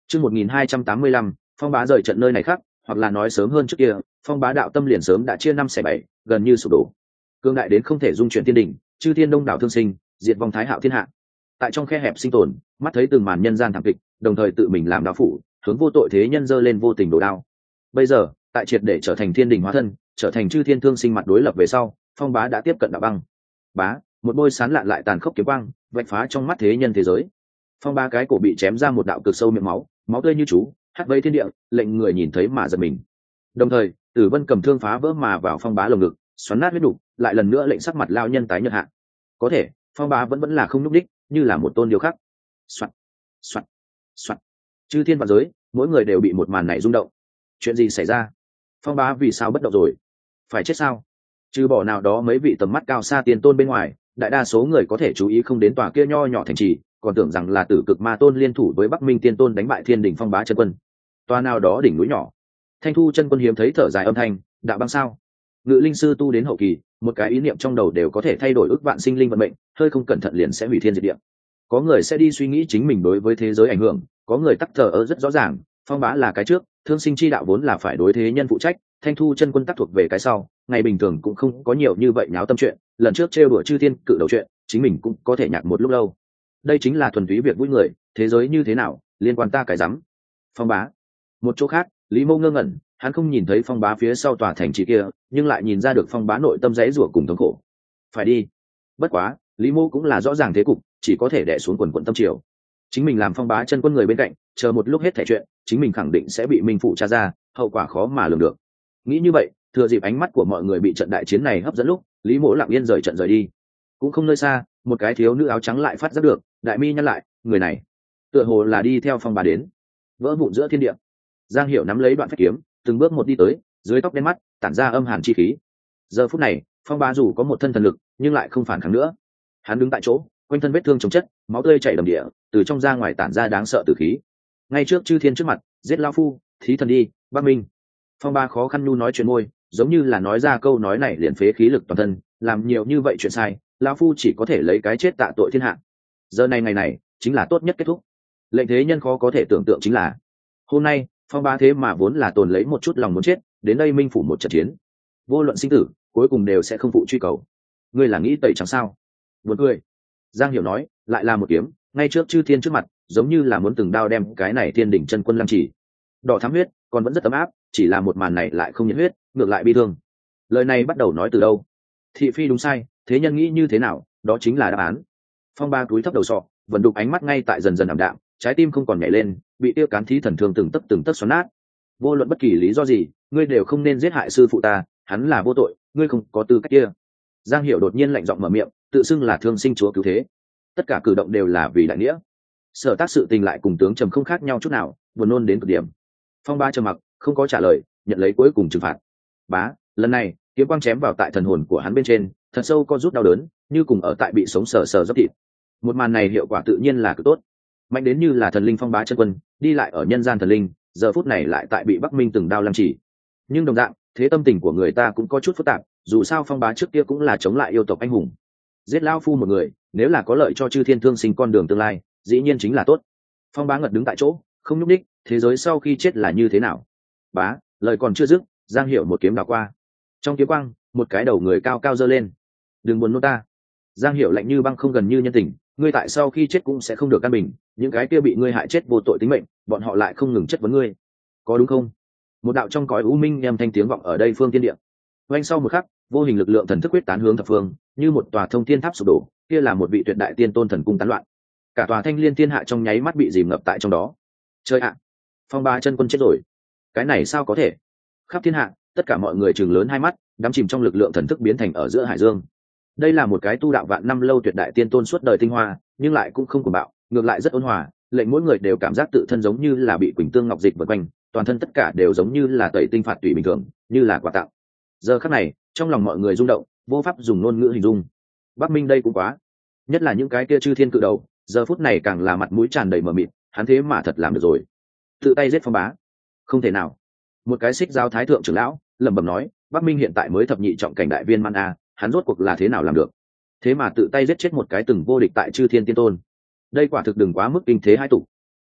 Chương 1285, Phong Bá rời trận nơi này khác, hoặc là nói sớm hơn trước kia, Phong Bá đạo tâm liền sớm đã chia 5/7, gần như sụp đổ. Cương đại đến không thể dung chuyển thiên đỉnh, chư thiên đông đảo thương sinh, diệt vong thái hạo thiên hạ. Tại trong khe hẹp sinh tồn, mắt thấy từng màn nhân gian thảm kịch, đồng thời tự mình làm đạo phủ, hướng vô tội thế nhân dơ lên vô tình đổ đao. Bây giờ, tại triệt để trở thành thiên đỉnh hóa thân, trở thành chư thiên thương sinh mặt đối lập về sau, Phong Bá đã tiếp cận đạo băng. Bá, một bôi sán lạn lại tàn khốc kiếm quang, vạch phá trong mắt thế nhân thế giới. Phong Bá cái cổ bị chém ra một đạo cực sâu miệng máu, máu tươi như chú, hắt vây thiên địa, lệnh người nhìn thấy mà giật mình. Đồng thời, Tử Vân cầm thương phá vỡ mà vào Phong Bá lồng ngực, xoắn nát huyết đủ, lại lần nữa lệnh sắc mặt lao nhân tái nhợt hạ. Có thể, Phong Bá vẫn là không nhúc đích, như là một tôn điêu khắc. Soạt, soạt, soạt. Chư thiên vạn giới, mỗi người đều bị một màn này rung động. Chuyện gì xảy ra? Phong Bá vì sao bất động rồi? Phải chết sao? Trừ bỏ nào đó mấy vị tầm mắt cao xa tiên tôn bên ngoài, đại đa số người có thể chú ý không đến tòa kia nho nhỏ thành trì, còn tưởng rằng là Tử Cực Ma Tôn liên thủ với Bắc Minh Tiên Tôn đánh bại Thiên Đỉnh Phong Bá chân quân. Tòa nào đó đỉnh núi nhỏ. Thanh Thu chân quân hiếm thấy thở dài âm thanh, đạo băng sao? Ngự linh sư tu đến hậu kỳ, một cái ý niệm trong đầu đều có thể thay đổi ước vạn sinh linh vận mệnh, hơi không cẩn thận liền sẽ hủy thiên diệt địa. Có người sẽ đi suy nghĩ chính mình đối với thế giới ảnh hưởng, có người tắc thờ ơ rất rõ ràng, Phong Bá là cái trước, thương sinh chi đạo vốn là phải đối thế nhân phụ trách, Thanh Thu chân quân tắc thuộc về cái sau, ngày bình thường cũng không có nhiều như vậy nháo tâm chuyện, lần trước trêu đùa chư thiên cự đầu chuyện, chính mình cũng có thể nhạc một lúc lâu. Đây chính là thuần túy việc vui người, thế giới như thế nào, liên quan ta cái rắm. Phong Bá. Một chỗ khác, Lý Mâu ngơ ngẩn, hắn không nhìn thấy Phong Bá phía sau tòa thành trì kia, nhưng lại nhìn ra được Phong Bá nội tâm rẽ rủa cùng thống khổ. Phải đi. Bất quá, Lý Mâu cũng là rõ ràng thế cục, chỉ có thể đè xuống quần quần tâm triều. Chính mình làm Phong Bá chân quân người bên cạnh, chờ một lúc hết thảy chuyện, chính mình khẳng định sẽ bị minh phụ tra ra, hậu quả khó mà lường được. Nghĩ như vậy, thừa dịp ánh mắt của mọi người bị trận đại chiến này hấp dẫn lúc, Lý Mỗ lặng yên rời trận rời đi. Cũng không nơi xa, một cái thiếu nữ áo trắng lại phát giác được, đại mi nhăn lại, người này tựa hồ là đi theo Phong Bá đến. Vỡ vụn giữa thiên địa, Giang Hiểu nắm lấy đoạn phách kiếm, từng bước một đi tới, dưới tóc đen mắt tản ra âm hàn chi khí. Giờ phút này, Phong Bá dù có một thân thần lực, nhưng lại không phản kháng nữa. Hắn đứng tại chỗ, quanh thân vết thương chồng chất, máu tươi chảy đầm địa, từ trong ra ngoài tản ra đáng sợ tử khí. Ngay trước chư thiên trước mặt, giết lão phu, thí thần đi, Bắc Minh. Phong Bá khó khăn nhu nói chuyện môi, giống như là nói ra câu nói này liền phế khí lực toàn thân, làm nhiều như vậy chuyện sai, lão phu chỉ có thể lấy cái chết tạ tội thiên hạ. Giờ này ngày này, chính là tốt nhất kết thúc. Lệnh thế nhân khó có thể tưởng tượng chính là, hôm nay, Phong Bá thế mà vốn là tồn lấy một chút lòng muốn chết, đến đây minh phủ một trận chiến, vô luận sinh tử, cuối cùng đều sẽ không phụ truy cầu. Ngươi là nghĩ tẩy chẳng sao? Buồn cười. Giang Hiểu nói, lại là một kiếm, ngay trước chư thiên trước mặt, giống như là muốn từng đao đem cái này thiên đỉnh chân quân lăng chỉ. Đỏ thắm huyết, còn vẫn rất ấm áp, chỉ là một màn này lại không nhiệt huyết, ngược lại bi thương. Lời này bắt đầu nói từ đâu? Thị phi đúng sai, thế nhân nghĩ như thế nào, đó chính là đáp án. Phong Bá cúi thấp đầu sọ, vận đục ánh mắt ngay tại dần dần ảm đạm, trái tim không còn nhảy lên, bị tiêu cán thí thần thương từng tấc xoắn nát. Vô luận bất kỳ lý do gì, ngươi đều không nên giết hại sư phụ ta, hắn là vô tội, ngươi không có tư cách kia. Giang Hiểu đột nhiên lạnh giọng mở miệng, tự xưng là thương sinh chúa cứu thế, tất cả cử động đều là vì đại nghĩa. Sở tác sự tình lại cùng tướng trầm không khác nhau chút nào, buồn nôn đến cực điểm. Phong Bá trầm mặc, không có trả lời, nhận lấy cuối cùng trừng phạt. Bá, lần này kiếm quang chém vào tại thần hồn của hắn bên trên, thật sâu co rút đau đớn, như cùng ở tại bị sống sờ sờ dốc thịt. Một màn này hiệu quả tự nhiên là cực tốt, mạnh đến như là thần linh Phong Bá chân quân đi lại ở nhân gian thần linh, giờ phút này lại tại bị Bắc Minh từng đao lăng chỉ. Nhưng đồng dạng, thế tâm tình của người ta cũng có chút phức tạp, dù sao Phong Bá trước kia cũng là chống lại yêu tộc anh hùng. Giết lão phu một người, nếu là có lợi cho chư thiên thương sinh con đường tương lai, dĩ nhiên chính là tốt. Phong Bá ngật đứng tại chỗ, không nhúc đích, thế giới sau khi chết là như thế nào? Bá, lời còn chưa dứt, Giang Hiểu một kiếm đảo qua. Trong kiếm quang, một cái đầu người cao cao giơ lên. Đừng buồn nôn ta. Giang Hiểu lạnh như băng không gần như nhân tình, ngươi tại sau khi chết cũng sẽ không được căn bình, những cái kia bị ngươi hại chết vô tội tính mệnh, bọn họ lại không ngừng chất vấn ngươi, có đúng không? Một đạo trong cõi u minh em thanh tiếng vọng ở đây phương thiên địa. Oanh sau một khắc, vô hình lực lượng thần thức quyết tán hướng thập phương, như một tòa thông thiên tháp sụp đổ, kia là một vị tuyệt đại tiên tôn thần cung tán loạn. Cả tòa thanh liên thiên hạ trong nháy mắt bị dìm ngập tại trong đó. Chơi ạ, Phong Bá chân quân chết rồi. Cái này sao có thể? Khắp thiên hạ, tất cả mọi người trừng lớn hai mắt, đắm chìm trong lực lượng thần thức biến thành ở giữa hải dương. Đây là một cái tu đạo vạn năm lâu tuyệt đại tiên tôn suốt đời tinh hoa, nhưng lại cũng không cuồng bạo, ngược lại rất ôn hòa, lệnh mỗi người đều cảm giác tự thân giống như là bị quỳnh tương ngọc dịch vượt quanh, toàn thân tất cả đều giống như là tẩy tinh phạt tùy bình thường, như là quà tặng. Giờ khắc này, trong lòng mọi người rung động, vô pháp dùng ngôn ngữ hình dung. Bắc Minh đây cũng quá, nhất là những cái kia chư thiên cự đầu, giờ phút này càng là mặt mũi tràn đầy mờ mịt, hắn thế mà thật làm được rồi, tự tay giết Phong Bá, không thể nào. Một cái xích giáo thái thượng trưởng lão lẩm bẩm nói, Bắc Minh hiện tại mới thập nhị trọng cảnh đại viên man a, hắn rốt cuộc là thế nào làm được, thế mà tự tay giết chết một cái từng vô địch tại chư thiên tiên tôn. Đây quả thực đừng quá mức kinh thế hai tục.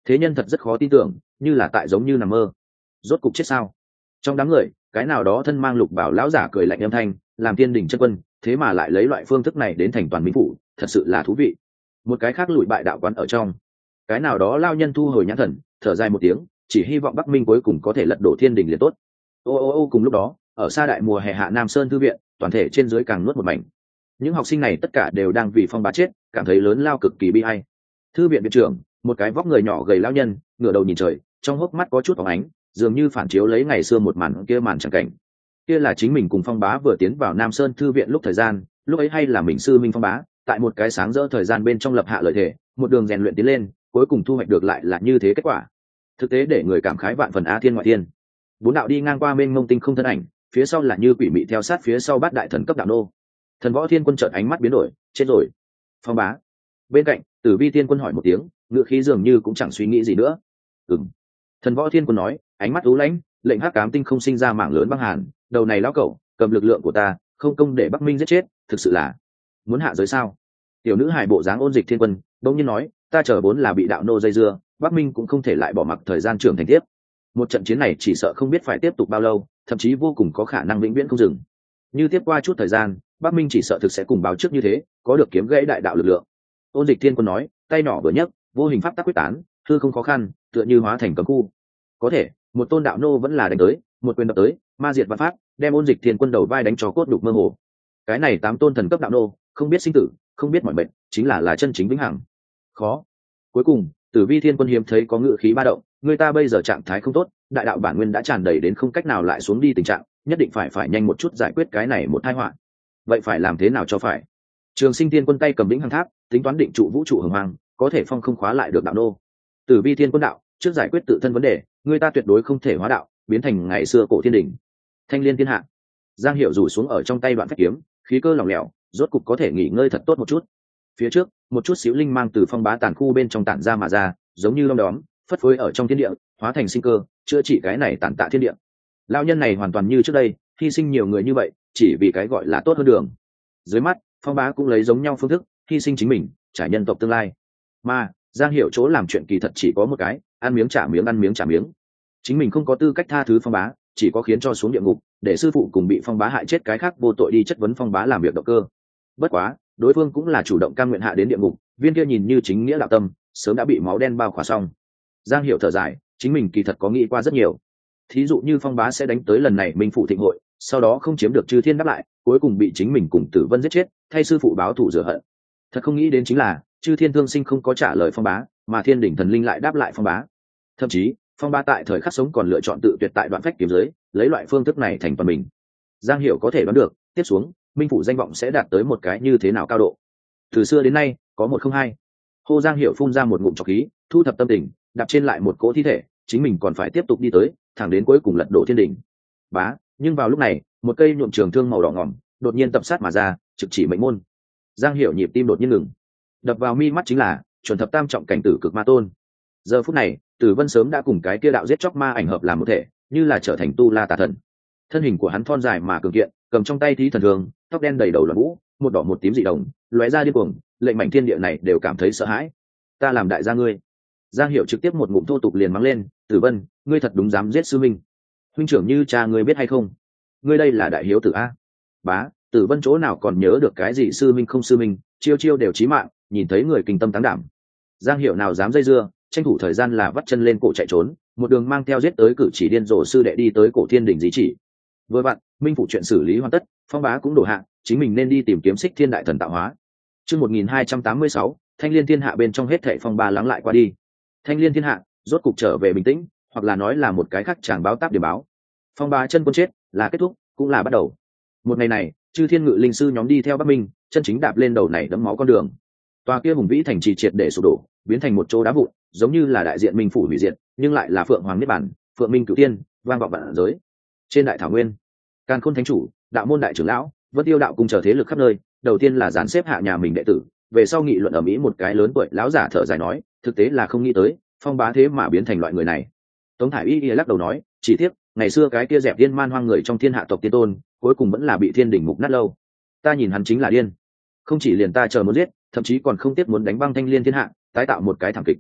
thế nhân thật rất khó tin tưởng, như là tại giống như nằm mơ. Rốt cục chết sao? Trong đám người, cái nào đó thân mang lục bảo lão giả cười lạnh âm thanh, làm thiên đình chân quân, thế mà lại lấy loại phương thức này đến thành toàn minh phủ, thật sự là thú vị. Một cái khác lùi bại đạo quán ở trong, cái nào đó lao nhân thu hồi nhãn thần, thở dài một tiếng, chỉ hy vọng Bắc Minh cuối cùng có thể lật đổ thiên đình liền tốt. Cùng lúc đó, ở xa đại mùa hè hạ Nam Sơn thư viện, toàn thể trên dưới càng nuốt một mảnh. Những học sinh này tất cả đều đang vì Phong Bá chết cảm thấy lớn lao cực kỳ bi ai. Thư viện viện trưởng, một cái vóc người nhỏ gầy lão nhân, ngửa đầu nhìn trời, trong hốc mắt có chút phóng ánh, dường như phản chiếu lấy ngày xưa một màn kia màn chẳng cảnh. Kia là chính mình cùng Phong Bá vừa tiến vào Nam Sơn thư viện lúc thời gian, lúc ấy hay là mình sư minh Phong Bá, tại một cái sáng rỡ thời gian bên trong lập hạ lợi thể, một đường rèn luyện tiến lên, cuối cùng thu hoạch được lại là như thế kết quả. Thực tế để người cảm khái vạn phần á thiên ngoại thiên. Bốn đạo đi ngang qua mênh mông tinh không thân ảnh, phía sau là như quỷ mị theo sát phía sau bát đại thần cấp đạo nô. Thần Võ Thiên Quân chợt ánh mắt biến đổi, chết rồi. Phong Bá. Bên cạnh, Tử Vi Thiên Quân hỏi một tiếng, ngựa khí dường như cũng chẳng suy nghĩ gì nữa. Ừm. Thần Võ Thiên Quân nói, ánh mắt u lãnh, lệnh hắc ám tinh không sinh ra mảng lớn băng hàn, đầu này lão cẩu, cầm lực lượng của ta, không công để Bắc Minh giết chết, thực sự là muốn hạ giới sao? Tiểu nữ hài bộ dáng Ôn Dịch Thiên Quân, bỗng nhiên nói, ta chờ vốn là bị đạo nô dây dưa, Bắc Minh cũng không thể lại bỏ mặc thời gian trưởng thành tiếp. Một trận chiến này chỉ sợ không biết phải tiếp tục bao lâu, thậm chí vô cùng có khả năng vĩnh viễn không dừng. Như tiếp qua chút thời gian, Bắc Minh chỉ sợ thực sẽ cùng báo trước như thế, có được kiếm gãy đại đạo lực lượng. Ôn Dịch Thiên Quân nói, tay nhỏ vừa nhấc, vô hình pháp tắc quyết tán, hư không khó khăn, tựa như hóa thành cấm khu. Có thể, một tôn đạo nô vẫn là đánh tới, một quyền đập tới, ma diệt vạn pháp, đem Ôn Dịch Thiên Quân đầu vai đánh cho cốt đục mơ hồ. Cái này 8 tôn thần cấp đạo nô, không biết sinh tử, không biết mọi mệnh, chính là chân chính vĩnh hằng. Khó. Cuối cùng, Tử Vi Thiên Quân hiếm thấy có ngự khí ba động, người ta bây giờ trạng thái không tốt, đại đạo bản nguyên đã tràn đầy đến không cách nào lại xuống đi tình trạng, nhất định phải nhanh một chút giải quyết cái này một tai họa. Vậy phải làm thế nào cho phải? Trường Sinh Thiên Quân tay cầm vĩnh hằng tháp, tính toán định trụ vũ trụ hồng hoang, có thể phong không khóa lại được đạo nô. Tử Vi Thiên Quân đạo, trước giải quyết tự thân vấn đề, người ta tuyệt đối không thể hóa đạo, biến thành ngày xưa cổ thiên đỉnh. Thanh Liên Thiên Hạ. Giang Hiểu rủ xuống ở trong tay đoạn phách kiếm, khí cơ lỏng lẻo, rốt cục có thể nghỉ ngơi thật tốt một chút. Phía trước, một chút xíu linh mang từ Phong Bá tàn khu bên trong tản ra mà ra, giống như lông đóm, phất phới ở trong thiên địa, hóa thành sinh cơ, chữa trị cái này tàn tạ thiên địa. Lão nhân này hoàn toàn như trước đây, hy sinh nhiều người như vậy, chỉ vì cái gọi là tốt hơn đường. Dưới mắt, Phong Bá cũng lấy giống nhau phương thức, hy sinh chính mình, trả nhân tộc tương lai. Mà Giang Hiểu chỗ làm chuyện kỳ thật chỉ có một cái, ăn miếng trả miếng, ăn miếng trả miếng. Chính mình không có tư cách tha thứ Phong Bá, chỉ có khiến cho xuống địa ngục, để sư phụ cùng bị Phong Bá hại chết cái khác vô tội đi chất vấn Phong Bá làm việc động cơ. Bất quá, đối phương cũng là chủ động cam nguyện hạ đến địa ngục, viên kia nhìn như chính nghĩa đạo tâm, sớm đã bị máu đen bao khỏa xong. Giang Hiểu thở dài, chính mình kỳ thật có nghĩ qua rất nhiều. Thí dụ như Phong Bá sẽ đánh tới lần này Minh phủ thịnh hội, sau đó không chiếm được Chư Thiên đáp lại, cuối cùng bị chính mình cùng Tử Vân giết chết, thay sư phụ báo thù rửa hận. Thật không nghĩ đến chính là, Chư Thiên thương sinh không có trả lời Phong Bá, mà Thiên đỉnh thần linh lại đáp lại Phong Bá. Thậm chí, Phong Bá tại thời khắc sống còn lựa chọn tự tuyệt tại đoạn phách kiếm giới, lấy loại phương thức này thành toàn mình. Giang Hiểu có thể đoán được, tiếp xuống, Minh phủ danh vọng sẽ đạt tới một cái như thế nào cao độ. Từ xưa đến nay, có một không hai. Hô Giang Hiểu phun ra một ngụm trọc khí, thu thập tâm tình, đạp trên lại một cỗ thi thể, chính mình còn phải tiếp tục đi tới, thẳng đến cuối cùng lật đổ thiên đỉnh. Bá, nhưng vào lúc này, một cây nhuộm trường thương màu đỏ ngỏm, đột nhiên tập sát mà ra, trực chỉ mệnh môn. Giang Hiểu nhịp tim đột nhiên ngừng. Đập vào mi mắt chính là chuẩn thập tam trọng cảnh tử cực ma tôn. Giờ phút này, Tử Vân sớm đã cùng cái kia đạo giết chóc ma ảnh hợp làm một thể, như là trở thành tu la tà thần. Thân hình của hắn thon dài mà cường kiện, cầm trong tay thí thần thương, tóc đen đầy đầu loạn vũ, một đỏ một tím dị đồng, lóe ra điên cuồng, lệnh mảnh thiên địa này đều cảm thấy sợ hãi. Ta làm đại gia ngươi. Giang Hiểu trực tiếp một ngụm thô tục liền mắng lên, Tử Vân, ngươi thật đúng dám giết sư minh. Huynh trưởng như cha ngươi biết hay không? Ngươi đây là đại hiếu tử a. Bá, Tử Vân chỗ nào còn nhớ được cái gì sư minh không sư minh, chiêu chiêu đều chí mạng, nhìn thấy người kinh tâm táng đảm. Giang Hiểu nào dám dây dưa, tranh thủ thời gian là vắt chân lên cổ chạy trốn, một đường mang theo giết tới cử chỉ điên rồ sư đệ đi tới cổ thiên đỉnh di chỉ. Vừa vặn, Minh phủ chuyện xử lý hoàn tất, Phong Bá cũng đổ hạ, chính mình nên đi tìm kiếm Xích Thiên đại thần tạo hóa. Chương 1286, Thanh Liên Thiên Hạ bên trong hết thảy phong ba lắng lại qua đi. Thanh Liên Thiên Hạ rốt cục trở về bình tĩnh, hoặc là nói là một cái khác chàng báo táp điểm báo. Phong Bá chân quân chết, là kết thúc, cũng là bắt đầu. Một ngày này, Chư Thiên Ngự Linh sư nhóm đi theo Bắc Minh, chân chính đạp lên đầu này đẫm máu con đường. Tòa kia hùng vĩ thành trì triệt để sụp đổ, biến thành một chỗ đá vụn, giống như là đại diện Minh phủ hủy diệt, nhưng lại là Phượng Hoàng Niết Bản, Phượng Minh Cửu Tiên, vang vọng vạn giới. Trên đại thảo nguyên, Càn Khôn Thánh chủ, Đạo môn đại trưởng lão, Vân Tiêu đạo cùng chờ thế lực khắp nơi, đầu tiên là dàn xếp hạ nhà mình đệ tử, về sau nghị luận ở mỹ một cái lớn tuổi lão giả thở dài nói, thực tế là không nghĩ tới, Phong Bá thế mà biến thành loại người này. Tống Thải Y lắc đầu nói, chỉ tiếc, ngày xưa cái kia dẹp điên man hoang người trong thiên hạ tộc tiên tôn, cuối cùng vẫn là bị thiên đỉnh mục nát lâu. Ta nhìn hắn chính là điên, không chỉ liền ta chờ muốn giết, thậm chí còn không tiếc muốn đánh băng Thanh Liên Thiên Hạ, tái tạo một cái thảm kịch.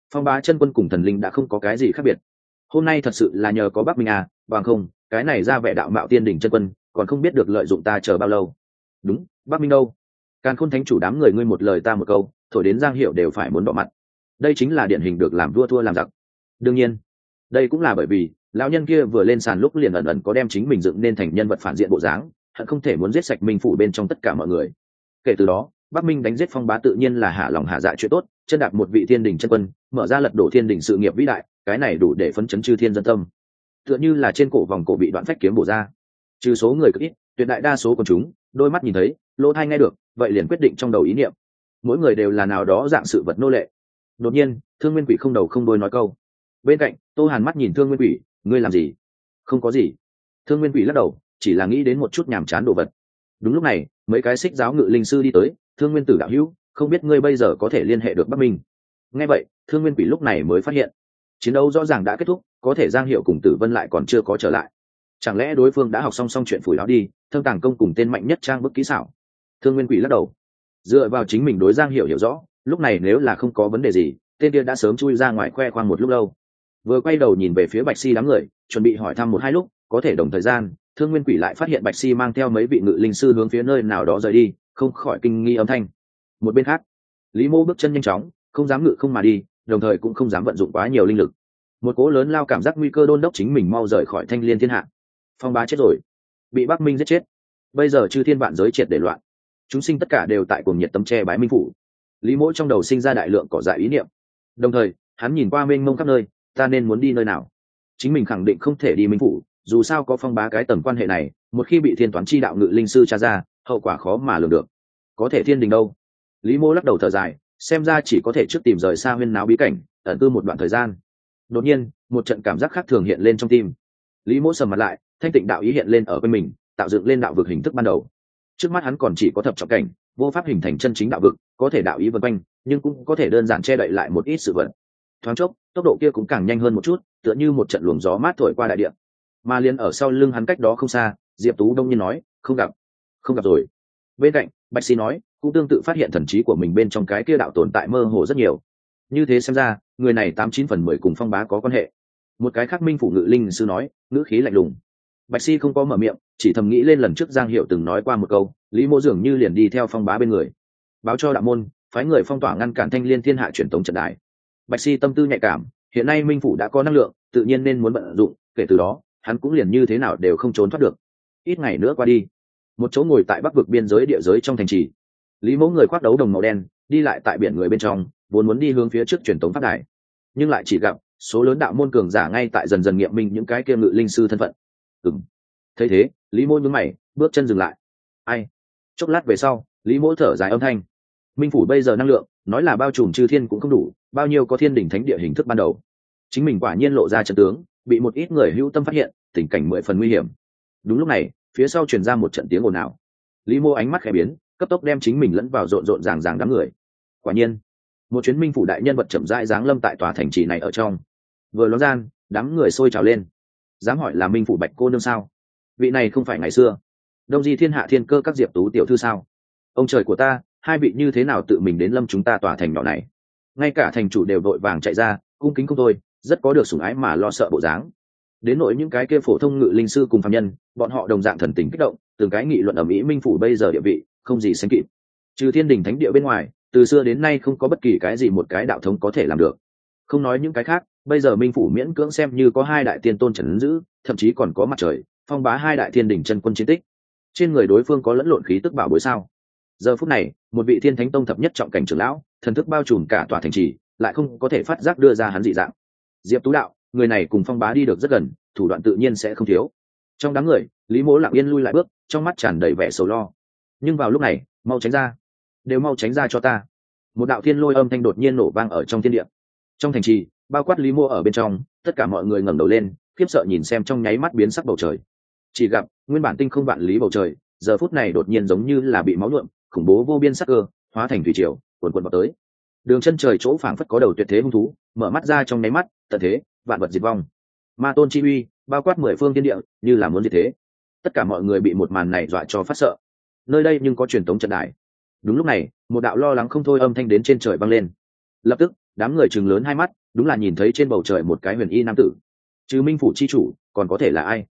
Phong bá chân quân cùng thần linh đã không có cái gì khác biệt. Hôm nay thật sự là nhờ có Bắc Minh à, bằng không cái này ra vẻ đạo mạo tiên đỉnh chân quân còn không biết được lợi dụng ta chờ bao lâu. Đúng, Bắc Minh đâu? Càn Khôn thánh chủ đám người ngươi một lời ta một câu, thổi đến Giang Hiệu đều phải muốn đỏ mặt. Đây chính là điển hình được làm vua thua làm giặc. Đương nhiên đây cũng là bởi vì lão nhân kia vừa lên sàn lúc liền ẩn ẩn có đem chính mình dựng nên thành nhân vật phản diện bộ dáng, hận không thể muốn giết sạch minh phủ bên trong tất cả mọi người. Kể từ đó Bắc Minh đánh giết Phong bá tự nhiên là hạ lòng hạ dạ chuyện tốt, chân đạp một vị thiên đình chân quân, mở ra lật đổ thiên đình sự nghiệp vĩ đại, cái này đủ để phấn chấn chư thiên dân tâm. Tựa như là trên cổ vòng cổ bị đoạn phách kiếm bổ ra, trừ số người cực ít, tuyệt đại đa số quần chúng đôi mắt nhìn thấy, lỗ tai nghe được, vậy liền quyết định trong đầu ý niệm. Mỗi người đều là nào đó dạng sự vật nô lệ. Đột nhiên Thương Nguyên Quỷ không đầu không đuôi nói câu. Bên cạnh Tô Hàn mắt nhìn Thương Nguyên Quỷ, ngươi làm gì? Không có gì. Thương Nguyên Quỷ lắc đầu, chỉ là nghĩ đến một chút nhàm chán đồ vật. Đúng lúc này mấy cái xích giáo ngự linh sư đi tới. Thương Nguyên Tử đạo hữu, không biết ngươi bây giờ có thể liên hệ được Bắc Minh? Nghe vậy Thương Nguyên Quỷ lúc này mới phát hiện chiến đấu rõ ràng đã kết thúc, có thể Giang Hiệu cùng Tử Vân lại còn chưa có trở lại. Chẳng lẽ đối phương đã học xong chuyện phủi láo đi, thâm tàng công cùng tên mạnh nhất trang bức kỹ xảo? Thương Nguyên Quỷ lắc đầu, dựa vào chính mình đối Giang Hiệu hiểu rõ, lúc này nếu là không có vấn đề gì, tên kia đã sớm chui ra ngoài khoe khoang một lúc lâu. Vừa quay đầu nhìn về phía Bạch Si đám người, chuẩn bị hỏi thăm một hai lúc, có thể đồng thời gian Thương Nguyên Quỷ lại phát hiện Bạch Si mang theo mấy vị ngự linh sư hướng phía nơi nào đó rời đi, không khỏi kinh nghi âm thanh. Một bên khác Lý Mô bước chân nhanh chóng, không dám ngự không mà đi, đồng thời cũng không dám vận dụng quá nhiều linh lực. Một cỗ lớn lao cảm giác nguy cơ đôn đốc chính mình mau rời khỏi Thanh Liên thiên hạ. Phong bá chết rồi, bị Bắc Minh giết chết, bây giờ chư thiên vạn giới triệt để loạn, chúng sinh tất cả đều tại cuồng nhiệt tấm che bái minh phủ. Lý Mỗ trong đầu sinh ra đại lượng cỏ dại ý niệm, đồng thời hắn nhìn qua mênh mông khắp nơi, ta nên muốn đi nơi nào? Chính mình khẳng định không thể đi minh phủ, dù sao có Phong bá cái tầm quan hệ này, một khi bị thiên toán chi đạo ngự linh sư tra ra, hậu quả khó mà lường được. Có thể thiên đình đâu? Lý Mô lắc đầu thở dài, xem ra chỉ có thể trước tìm rời xa huyên náo bí cảnh, ẩn cư một đoạn thời gian. Đột nhiên một trận cảm giác khác thường hiện lên trong tim. Lý Mỗ sầm mặt lại, thanh tịnh đạo ý hiện lên ở bên mình, tạo dựng lên đạo vực hình thức ban đầu. Trước mắt hắn còn chỉ có thập trọng cảnh, vô pháp hình thành chân chính đạo vực, có thể đạo ý vần quanh, nhưng cũng có thể đơn giản che đậy lại một ít sự vật. Thoáng chốc tốc độ kia cũng càng nhanh hơn một chút, tựa như một trận luồng gió mát thổi qua đại địa. Mà liền ở sau lưng hắn cách đó không xa, Diệp Tú đông nhiên nói, không gặp rồi. Bên cạnh Bạch Si nói, cũng tương tự phát hiện thần trí của mình bên trong cái kia đạo tồn tại mơ hồ rất nhiều. Như thế xem ra người này 89/10 cùng Phong bá có quan hệ. Một cái khác minh phủ ngự linh sư nói, ngữ khí lạnh lùng. Bạch Si không có mở miệng, chỉ thầm nghĩ lên lần trước Giang Hiệu từng nói qua một câu, Lý Mộ dường như liền đi theo Phong bá bên người, báo cho đạo môn phái người phong tỏa ngăn cản Thanh Liên thiên hạ truyền tống trận đại. Bạch Si tâm tư nhạy cảm, hiện nay minh phủ đã có năng lượng, tự nhiên nên muốn vận dụng, kể từ đó hắn cũng liền như thế nào đều không trốn thoát được. Ít ngày nữa qua đi, một chỗ ngồi tại bắc vực biên giới địa giới trong thành trì, Lý Mẫu người khoác đấu đồng màu đen đi lại tại biển người bên trong, vốn muốn đi hướng phía trước truyền tống pháp đài, nhưng lại chỉ gặp số lớn đạo môn cường giả ngay tại dần dần nghiệm minh những cái kia ngự linh sư thân phận. Thấy thế Lý Mẫu nhướng mày, bước chân dừng lại. Ai? Chốc lát về sau Lý Mẫu thở dài âm thanh, minh phủ bây giờ năng lượng nói là bao trùm chư thiên cũng không đủ, bao nhiêu có thiên đỉnh thánh địa hình thức ban đầu. Chính mình quả nhiên lộ ra trận tướng, bị một ít người hữu tâm phát hiện, tình cảnh 10 phần nguy hiểm. Đúng lúc này phía sau truyền ra một trận tiếng ồn ào. Lý Mô ánh mắt khẽ biến, cấp tốc đem chính mình lẫn vào rộn rộn ràng ràng đám người. Quả nhiên một chuyến minh phủ đại nhân vật chậm rãi giáng lâm tại tòa thành trì này ở trong. Vừa ló gian đám người sôi trào lên, dám hỏi là minh phủ Bạch cô nương sao? Vị này không phải ngày xưa Đông Di thiên hạ thiên cơ các Diệp Tú tiểu thư sao? Ông trời của ta, hai vị như thế nào tự mình đến lâm chúng ta tòa thành nhỏ này? Ngay cả thành chủ đều vội vàng chạy ra, cung kính không thôi, rất có được sủng ái mà lo sợ bộ dáng. Đến nỗi những cái kia phổ thông ngự linh sư cùng phàm nhân, bọn họ đồng dạng thần tình kích động, từng cái nghị luận ầm ĩ minh phủ bây giờ địa vị không gì sánh kịp. Trừ thiên đình thánh địa bên ngoài, từ xưa đến nay không có bất kỳ cái gì một cái đạo thống có thể làm được. Không nói những cái khác, bây giờ minh phủ miễn cưỡng xem như có hai đại tiên tôn trấn giữ, thậm chí còn có mặt trời Phong bá hai đại thiên đình chân quân chiến tích. Trên người đối phương có lẫn lộn khí tức bảo bối sao? Giờ phút này một vị thiên thánh tông thập nhất trọng cảnh trưởng lão, thần thức bao trùm cả tòa thành trì, lại không có thể phát giác đưa ra hắn dị dạng. Diệp Tú đạo, người này cùng Phong bá đi được rất gần, thủ đoạn tự nhiên sẽ không thiếu. Trong đám người Lý Mỗ lặng yên lui lại bước, trong mắt tràn đầy vẻ sầu lo. Nhưng vào lúc này, mau tránh ra, đều mau tránh ra cho ta. Một đạo thiên lôi âm thanh đột nhiên nổ vang ở trong thiên địa. Trong thành trì, bao quát Lý Mỗ ở bên trong, tất cả mọi người ngẩng đầu lên, khiếp sợ nhìn xem trong nháy mắt biến sắc bầu trời. Chỉ gặp nguyên bản tinh không vạn lý bầu trời, giờ phút này đột nhiên giống như là bị máu nhuộm, khủng bố vô biên sắc cơ hóa thành thủy triều cuồn cuộn vào tới. Đường chân trời chỗ phảng phất có đầu tuyệt thế hung thú, mở mắt ra trong nháy mắt, tận thế vạn vật diệt vong. Ma tôn chi uy bao quát 10 phương thiên địa, như là muốn diệt thế. Tất cả mọi người bị một màn này dọa cho phát sợ. Nơi đây nhưng có truyền tống trận đài. Đúng lúc này một đạo lo lắng không thôi âm thanh đến trên trời vang lên. Lập tức Đám người chừng lớn hai mắt, đúng là nhìn thấy trên bầu trời một cái huyền y nam tử. Chứ Minh phủ chi chủ còn có thể là ai?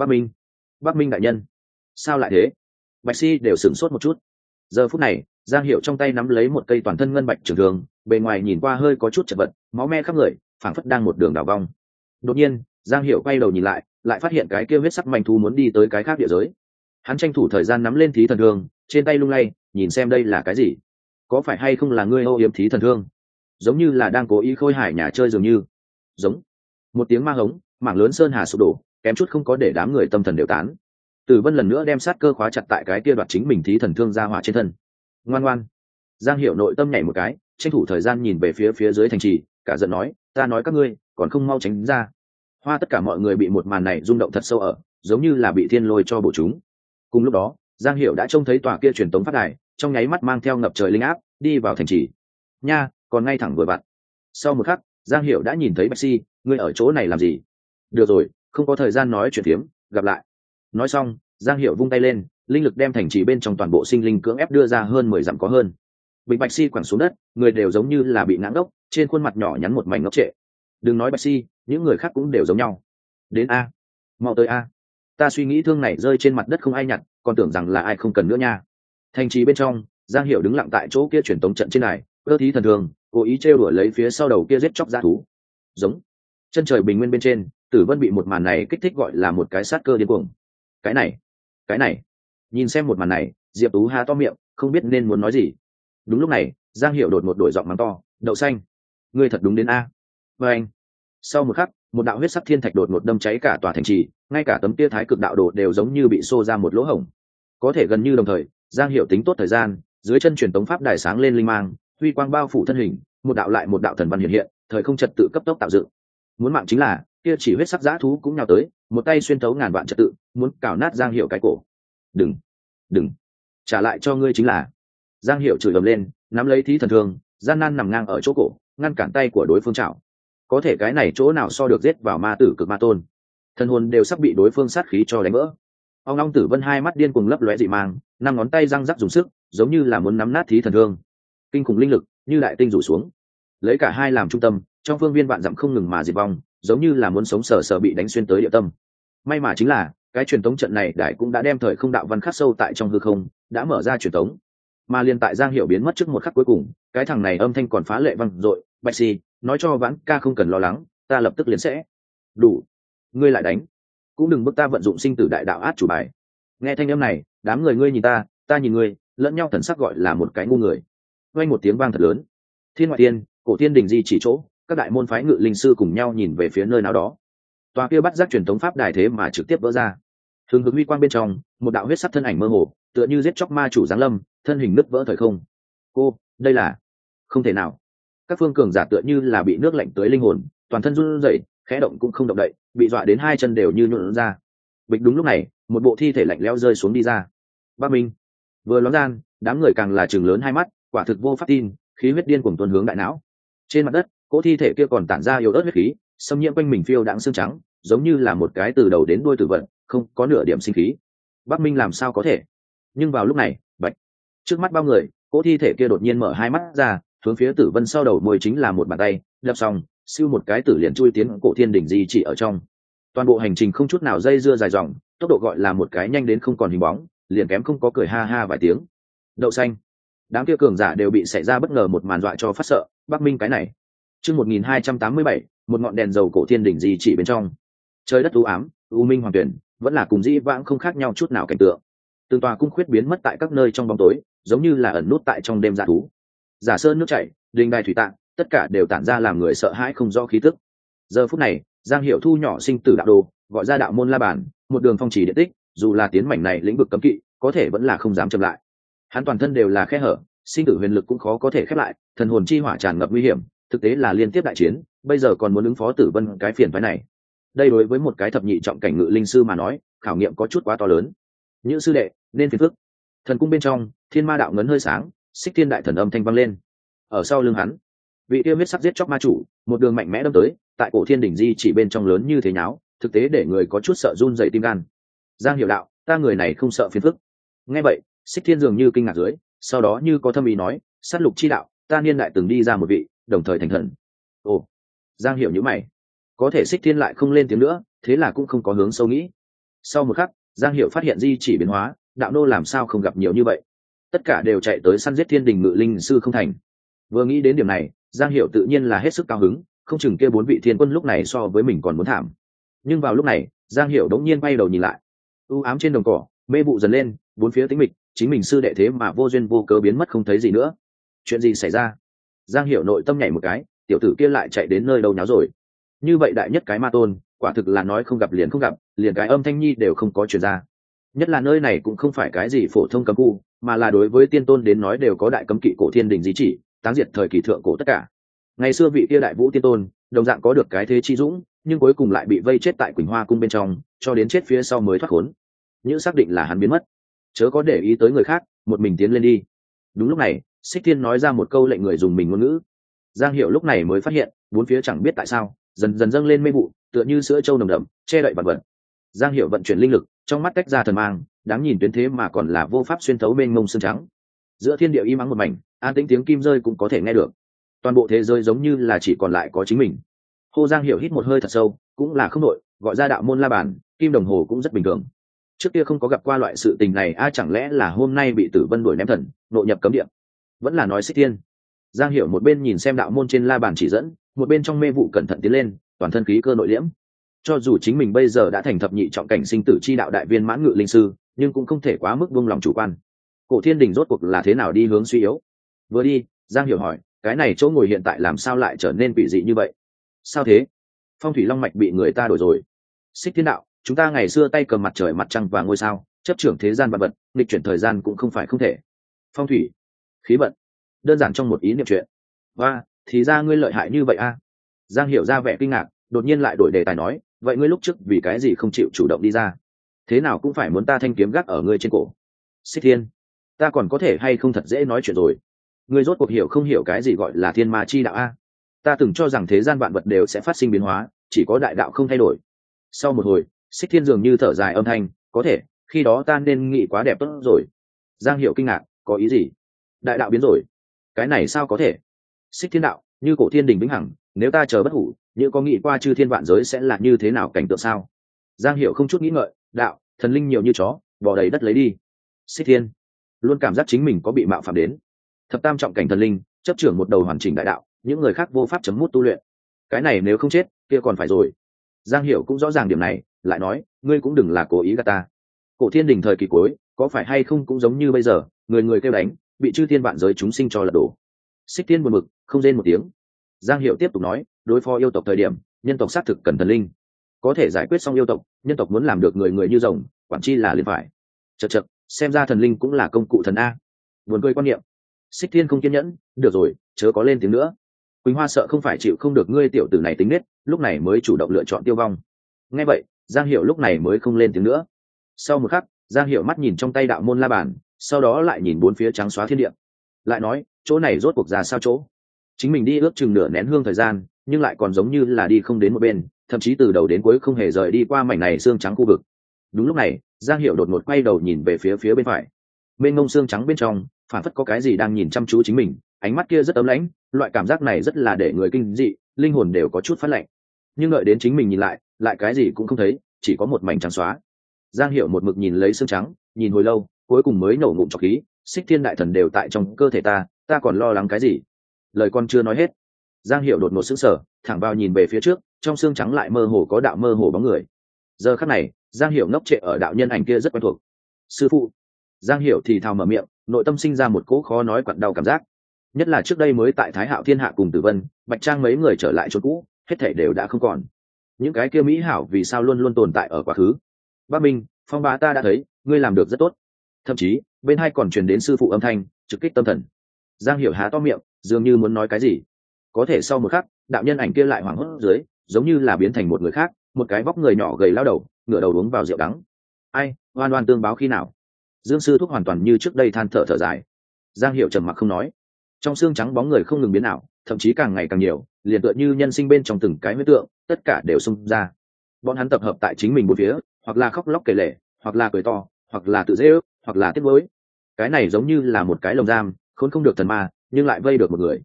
Bắc Minh đại nhân. Sao lại thế? Bạch Si đều sửng sốt một chút. Giờ phút này, Giang Hiểu trong tay nắm lấy một cây toàn thân ngân bạch trường thương, bề ngoài nhìn qua hơi có chút chật vật, máu me khắp người, phảng phất đang một đường đảo vong. Đột nhiên, Giang Hiểu quay đầu nhìn lại, lại phát hiện cái kia huyết sắc manh thú muốn đi tới cái khác địa giới. Hắn tranh thủ thời gian nắm lên thí thần thương, trên tay lung lay, nhìn xem đây là cái gì. Có phải hay không là ngươi âu yếm thí thần thương? Giống như là đang cố ý khôi hài nhà chơi dường như. Giống. Một tiếng ma hống, mảng lớn sơn hà sụp đổ, kém chút không có để đám người tâm thần đều tán. Tử Vân lần nữa đem sát cơ khóa chặt tại cái kia đoạt chính mình thí thần thương ra hỏa trên thân. Ngoan ngoan. Giang Hiểu nội tâm nhảy một cái, tranh thủ thời gian nhìn về phía dưới thành trì, cả giận nói, ta nói các ngươi, còn không mau tránh ra. Hoa tất cả mọi người bị một màn này rung động thật sâu ở, giống như là bị thiên lôi cho bổ chúng. Cùng lúc đó, Giang Hiểu đã trông thấy tòa kia truyền tống phát đài, trong nháy mắt mang theo ngập trời linh áp, đi vào thành trì. Nha, còn ngay thẳng vừa vặn. Sau một khắc, Giang Hiểu đã nhìn thấy Bạch Si, ngươi ở chỗ này làm gì? Được rồi, không có thời gian nói chuyện tiếm, gặp lại. Nói xong, Giang Hiểu vung tay lên, linh lực đem thành trì bên trong toàn bộ sinh linh cưỡng ép đưa ra hơn 10 dặm có hơn. Bình Bạch Si quẳng xuống đất, người đều giống như là bị ngã ngốc, trên khuôn mặt nhỏ nhắn một mảnh ngốc trệ. Đừng nói Bạch Si, những người khác cũng đều giống nhau. Đến a, mau tới a. Ta suy nghĩ thương này rơi trên mặt đất không ai nhặt, còn tưởng rằng là ai không cần nữa nha. Thành trì bên trong, Giang Hiểu đứng lặng tại chỗ kia truyền tống trận trên này, ơ thí thần thường, cố ý trêu đùa lấy phía sau đầu kia giết chóc dã thú. Giống. Chân trời bình nguyên bên trên, Tử Vân bị một màn này kích thích gọi là một cái sát cơ điên cuồng. Cái này. Nhìn xem một màn này, Diệp Tú há to miệng, không biết nên muốn nói gì. Đúng lúc này, Giang Hiểu đột ngột đổi giọng mắng to, "Đậu xanh, ngươi thật đúng đến a." Và anh. Sau một khắc, một đạo huyết sắc thiên thạch đột ngột đâm cháy cả tòa thành trì, ngay cả tấm kia thái cực đạo đồ đều giống như bị xô ra một lỗ hổng. Có thể gần như đồng thời, Giang Hiểu tính tốt thời gian, dưới chân truyền tống pháp đài sáng lên linh mang, huy quang bao phủ thân hình, một đạo lại một đạo thần văn hiện hiện, thời không trật tự cấp tốc tạo dựng. Muốn mạng chính là, kia chỉ huyết sắc dã thú cũng nhào tới, một tay xuyên thấu ngàn vạn trật tự, muốn cào nát Giang Hiểu cái cổ. Đừng, trả lại cho ngươi chính là. Giang Hiểu chửi ầm lên, nắm lấy thí thần thương, gian nan nằm ngang ở chỗ cổ, ngăn cản tay của đối phương chảo. Có thể cái này chỗ nào so được giết vào ma tử cực ma tôn, thần hồn đều sắp bị đối phương sát khí cho đánh vỡ. Ông Long Tử Vân hai mắt điên cuồng lấp lóe dị mang, năm ngón tay răng rắc dùng sức, giống như là muốn nắm nát thí thần thương. Kinh khủng linh lực như đại tinh rủ xuống, lấy cả hai làm trung tâm, trong phương viên vạn dặm không ngừng mà diệt vong, giống như là muốn sống sờ sờ bị đánh xuyên tới địa tâm. May mà chính là cái truyền tống trận này đại cũng đã đem thời không đạo văn khắc sâu tại trong hư không, đã mở ra truyền tống. Mà liên tại Giang Hiểu biến mất trước một khắc cuối cùng, cái thằng này âm thanh còn phá lệ vang dội, Bạch Si, nói cho Vãn ca không cần lo lắng, ta lập tức liền sẽ. Đủ, ngươi lại đánh, cũng đừng bức ta vận dụng sinh tử đại đạo át chủ bài. Nghe thanh âm này, đám người ngươi nhìn ta, ta nhìn ngươi, lẫn nhau thần sắc gọi là một cái ngu người. Vang một tiếng vang thật lớn. Thiên ngoại tiên, cổ tiên đình di chỉ chỗ, các đại môn phái ngự linh sư cùng nhau nhìn về phía nơi nào đó. Tòa kia bắt giác truyền thống pháp đài thế mà trực tiếp vỡ ra. Hừng hực huy quang bên trong, một đạo huyết sắc thân ảnh mơ hồ, tựa như giết chóc ma chủ giáng lâm, thân hình nứt vỡ thời không. Cô, đây là không thể nào. Các phương cường giả tựa như là bị nước lạnh tới linh hồn, toàn thân run rẩy, khẽ động cũng không động đậy, bị dọa đến hai chân đều như nhũn ra. Bịch đúng lúc này, một bộ thi thể lạnh lẽo rơi xuống đi ra. Bắc Minh. Vừa loáng gian, đám người càng là trừng lớn hai mắt, quả thực vô pháp tin, khí huyết điên cuồng tuôn hướng đại não. Trên mặt đất, cỗ thi thể kia còn tản ra yếu ớt huyết khí, xâm nhiễm quanh mình phiêu đãng xương trắng, giống như là một cái từ đầu đến đuôi tử vận, không có nửa điểm sinh khí. Bắc Minh làm sao có thể? Nhưng vào lúc này, bạch, trước mắt bao người, cỗ thi thể kia đột nhiên mở hai mắt ra, hướng phía Tử Vân sau đầu môi chính là một bàn tay, đập xong, siêu một cái tử liền chui tiến cổ thiên đỉnh di chỉ ở trong. Toàn bộ hành trình không chút nào dây dưa dài dòng, tốc độ gọi là một cái nhanh đến không còn hình bóng, liền kém không có cười ha ha vài tiếng. Đậu xanh. Đám kia cường giả đều bị xảy ra bất ngờ một màn dọa cho phát sợ. Bắc Minh cái này. Chương 1287, một ngọn đèn dầu cổ thiên đỉnh di chỉ bên trong. Trời đất u ám, u minh hoàng tuyển, vẫn là cùng dĩ vãng không khác nhau chút nào cảnh tượng. Từng tòa cung khuyết biến mất tại các nơi trong bóng tối, giống như là ẩn nút tại trong đêm dạ thú. Giả sơn nước chảy, đình đài thủy tạng, tất cả đều tản ra làm người sợ hãi không rõ khí tức. Giờ phút này, Giang Hiểu thu nhỏ sinh tử đạo đồ, gọi ra đạo môn la bàn, một đường phong chỉ điện tích, dù là tiến mảnh này lĩnh vực cấm kỵ, có thể vẫn là không dám chậm lại. Hắn toàn thân đều là khe hở, sinh tử huyền lực cũng khó có thể khép lại, thần hồn chi hỏa tràn ngập nguy hiểm, thực tế là liên tiếp đại chiến, bây giờ còn muốn ứng phó Tử Vân cái phiền phái này. Đây đối với một cái thập nhị trọng cảnh ngự linh sư mà nói, khảo nghiệm có chút quá to lớn. Những sư đệ, nên phiền phức. Thần cung bên trong, thiên ma đạo ngấn hơi sáng, xích thiên đại thần âm thanh vang lên. Ở sau lưng hắn, vị tiêu huyết sắc giết chóc ma chủ, một đường mạnh mẽ đâm tới, tại cổ thiên đỉnh di chỉ bên trong lớn như thế nháo, thực tế để người có chút sợ run rẩy tim gan. Giang Hiểu đạo, ta người này không sợ phiền phức. Nghe vậy, xích thiên dường như kinh ngạc dưới, sau đó như có thâm ý nói, sát lục chi đạo, ta niên đại từng đi ra một vị, đồng thời thành thần. Ồ, Giang Hiểu nhíu mày, có thể Xích Thiên lại không lên tiếng nữa, thế là cũng không có hướng sâu nghĩ. Sau một khắc, Giang Hiểu phát hiện di chỉ biến hóa, đạo nô làm sao không gặp nhiều như vậy, tất cả đều chạy tới săn giết thiên đình ngự linh sư không thành. Vừa nghĩ đến điểm này, Giang Hiểu tự nhiên là hết sức cao hứng, không chừng kia 4 vị thiên quân lúc này so với mình còn muốn thảm. Nhưng vào lúc này, Giang Hiểu đống nhiên quay đầu nhìn lại, u ám trên đồng cỏ mê vụ dần lên, bốn phía tĩnh mịch, chính mình sư đệ thế mà vô duyên vô cớ biến mất không thấy gì nữa. Chuyện gì xảy ra? Giang Hiểu nội tâm nhảy một cái, tiểu tử kia lại chạy đến nơi đâu nháo rồi? Như vậy đại nhất cái ma tôn, quả thực là nói không gặp liền không gặp, liền cái âm thanh nhi đều không có truyền ra. Nhất là nơi này cũng không phải cái gì phổ thông cấm khu, mà là đối với tiên tôn đến nói đều có đại cấm kỵ cổ thiên đình di chỉ, táng diệt thời kỳ thượng cổ tất cả. Ngày xưa vị kia đại vũ tiên tôn, đồng dạng có được cái thế chi dũng, nhưng cuối cùng lại bị vây chết tại Quỳnh Hoa cung bên trong, cho đến chết phía sau mới thoát khốn. Những xác định là hắn biến mất, chớ có để ý tới người khác, một mình tiến lên đi. Đúng lúc này, Xích Thiên nói ra một câu lệnh người dùng mình ngôn ngữ. Giang Hiểu lúc này mới phát hiện, bốn phía chẳng biết tại sao dần dần dâng lên mê vụ, tựa như sữa trâu nồng đậm, che đậy vật vật. Giang Hiểu vận chuyển linh lực, trong mắt tách ra thần mang, đáng nhìn tuyến thế mà còn là vô pháp xuyên thấu mênh mông xương trắng. Giữa thiên địa im ắng một mảnh, an tĩnh tiếng kim rơi cũng có thể nghe được. Toàn bộ thế giới giống như là chỉ còn lại có chính mình. Hồ Giang Hiểu hít một hơi thật sâu, cũng là không nội, gọi ra đạo môn la bàn, kim đồng hồ cũng rất bình thường. Trước kia không có gặp qua loại sự tình này, chẳng lẽ là hôm nay bị Tử Vân đuổi ném thần, nội nhập cấm địa? Vẫn là nói Xích Thiên. Giang Hiểu một bên nhìn xem đạo môn trên la bàn chỉ dẫn, một bên trong mê vụ cẩn thận tiến lên, toàn thân khí cơ nội liễm. Cho dù chính mình bây giờ đã thành thập nhị trọng cảnh sinh tử chi đạo đại viên mãn ngự linh sư, nhưng cũng không thể quá mức buông lòng chủ quan. Cổ thiên đình rốt cuộc là thế nào đi hướng suy yếu? Vừa đi, Giang Hiểu hỏi, cái này chỗ ngồi hiện tại làm sao lại trở nên quỷ dị như vậy? Sao thế? Phong thủy long mạch bị người ta đổi rồi. Xích Thiên đạo, chúng ta ngày xưa tay cầm mặt trời mặt trăng và ngôi sao, chấp trưởng thế gian vạn vật, nghịch chuyển thời gian cũng không phải không thể. Phong thủy, khí vận, đơn giản trong một ý niệm chuyện. Và thì ra ngươi lợi hại như vậy a? Giang Hiểu ra vẻ kinh ngạc, đột nhiên lại đổi đề tài nói, vậy ngươi lúc trước vì cái gì không chịu chủ động đi ra? Thế nào cũng phải muốn ta thanh kiếm gác ở ngươi trên cổ. Xích Thiên, ta còn có thể hay không thật dễ nói chuyện rồi. Ngươi rốt cuộc hiểu không hiểu cái gì gọi là thiên ma chi đạo a? Ta từng cho rằng thế gian vạn vật đều sẽ phát sinh biến hóa, chỉ có đại đạo không thay đổi. Sau một hồi, Xích Thiên dường như thở dài âm thanh, có thể khi đó ta nên nghĩ quá đẹp tốt rồi. Giang Hiểu kinh ngạc, có ý gì? Đại đạo biến rồi? Cái này sao có thể? Xích Thiên đạo, như cổ thiên đình vĩnh hằng, nếu ta chờ bất hủ, như có nghĩ qua chư thiên vạn giới sẽ là như thế nào cảnh tượng sao? Giang Hiểu không chút nghĩ ngợi, đạo, thần linh nhiều như chó, bỏ đầy đất lấy đi. Xích Thiên luôn cảm giác chính mình có bị mạo phạm đến. Thập tam trọng cảnh thần linh, chấp trưởng một đầu hoàn chỉnh đại đạo, những người khác vô pháp chấm mút tu luyện. Cái này nếu không chết, kia còn phải rồi. Giang Hiểu cũng rõ ràng điểm này, lại nói, ngươi cũng đừng là cố ý gạt ta. Cổ thiên đình thời kỳ cuối, có phải hay không cũng giống như bây giờ, người người kêu đánh, bị chư thiên vạn giới chúng sinh cho lật đổ. Xích Thiên buồn bực, không rên một tiếng. Giang Hiểu tiếp tục nói, đối phó yêu tộc thời điểm, nhân tộc xác thực cần thần linh. Có thể giải quyết xong yêu tộc, nhân tộc muốn làm được người người như rồng, quản chi là liền phải. Chậc chậc, xem ra thần linh cũng là công cụ thần a. Buồn cười quan niệm. Xích Thiên không kiên nhẫn, được rồi, chớ có lên tiếng nữa. Quỳnh Hoa sợ không phải chịu không được ngươi tiểu tử này tính nết, lúc này mới chủ động lựa chọn tiêu vong. Nghe vậy, Giang Hiểu lúc này mới không lên tiếng nữa. Sau một khắc, Giang Hiểu mắt nhìn trong tay đạo môn la bàn, sau đó lại nhìn bốn phía trắng xóa thiên địa, lại nói, chỗ này rốt cuộc ra sao chỗ? Chính mình đi ước chừng nửa nén hương thời gian, nhưng lại còn giống như là đi không đến một bên, thậm chí từ đầu đến cuối không hề rời đi qua mảnh này xương trắng khu vực. Đúng lúc này, Giang Hiểu đột ngột quay đầu nhìn về phía bên phải. Bên ngông xương trắng bên trong, phản phất có cái gì đang nhìn chăm chú chính mình, ánh mắt kia rất ấm lãnh, loại cảm giác này rất là để người kinh dị, linh hồn đều có chút phát lạnh. Nhưng đợi đến chính mình nhìn lại cái gì cũng không thấy, chỉ có một mảnh trắng xóa. Giang Hiểu một mực nhìn lấy xương trắng, nhìn hồi lâu, cuối cùng mới nổ ngụm trọc khí, Xích Thiên đại thần đều tại trong cơ thể ta còn lo lắng cái gì? Lời con chưa nói hết, Giang Hiểu đột ngột sững sờ, thẳng vào nhìn về phía trước, trong xương trắng lại mơ hồ có đạo mơ hồ bóng người. Giờ khắc này, Giang Hiểu ngốc trệ ở đạo nhân ảnh kia rất quen thuộc. Sư phụ. Giang Hiểu thì thào mở miệng, nội tâm sinh ra một cỗ khó nói quặn đau cảm giác. Nhất là trước đây mới tại Thái Hạo Thiên Hạ cùng Tử Vân, Bạch Trang mấy người trở lại chỗ cũ, hết thảy đều đã không còn. Những cái kia mỹ hảo vì sao luôn luôn tồn tại ở quá khứ? Bác Minh, Phong Bá ta đã thấy, ngươi làm được rất tốt. Thậm chí, bên hai còn truyền đến sư phụ âm thanh, trực kích tâm thần. Giang Hiểu há to miệng, dường như muốn nói cái gì. Có thể sau một khắc, đạo nhân ảnh kia lại hoảng hốt dưới, giống như là biến thành một người khác, một cái vóc người nhỏ gầy lao đầu, ngửa đầu uống vào rượu đắng. Ai, oan oan tương báo khi nào? Dương sư thúc hoàn toàn như trước đây than thở dài. Giang Hiểu trầm mặc không nói. Trong xương trắng bóng người không ngừng biến ảo, thậm chí càng ngày càng nhiều, liền tựa như nhân sinh bên trong từng cái huyết tượng, tất cả đều xung ra. Bọn hắn tập hợp tại chính mình một phía, hoặc là khóc lóc kể lể, hoặc là cười to, hoặc là tự dễ ước, hoặc là tiếc nuối. Cái này giống như là một cái lồng giam, khốn không được thần ma, nhưng lại vây được một người.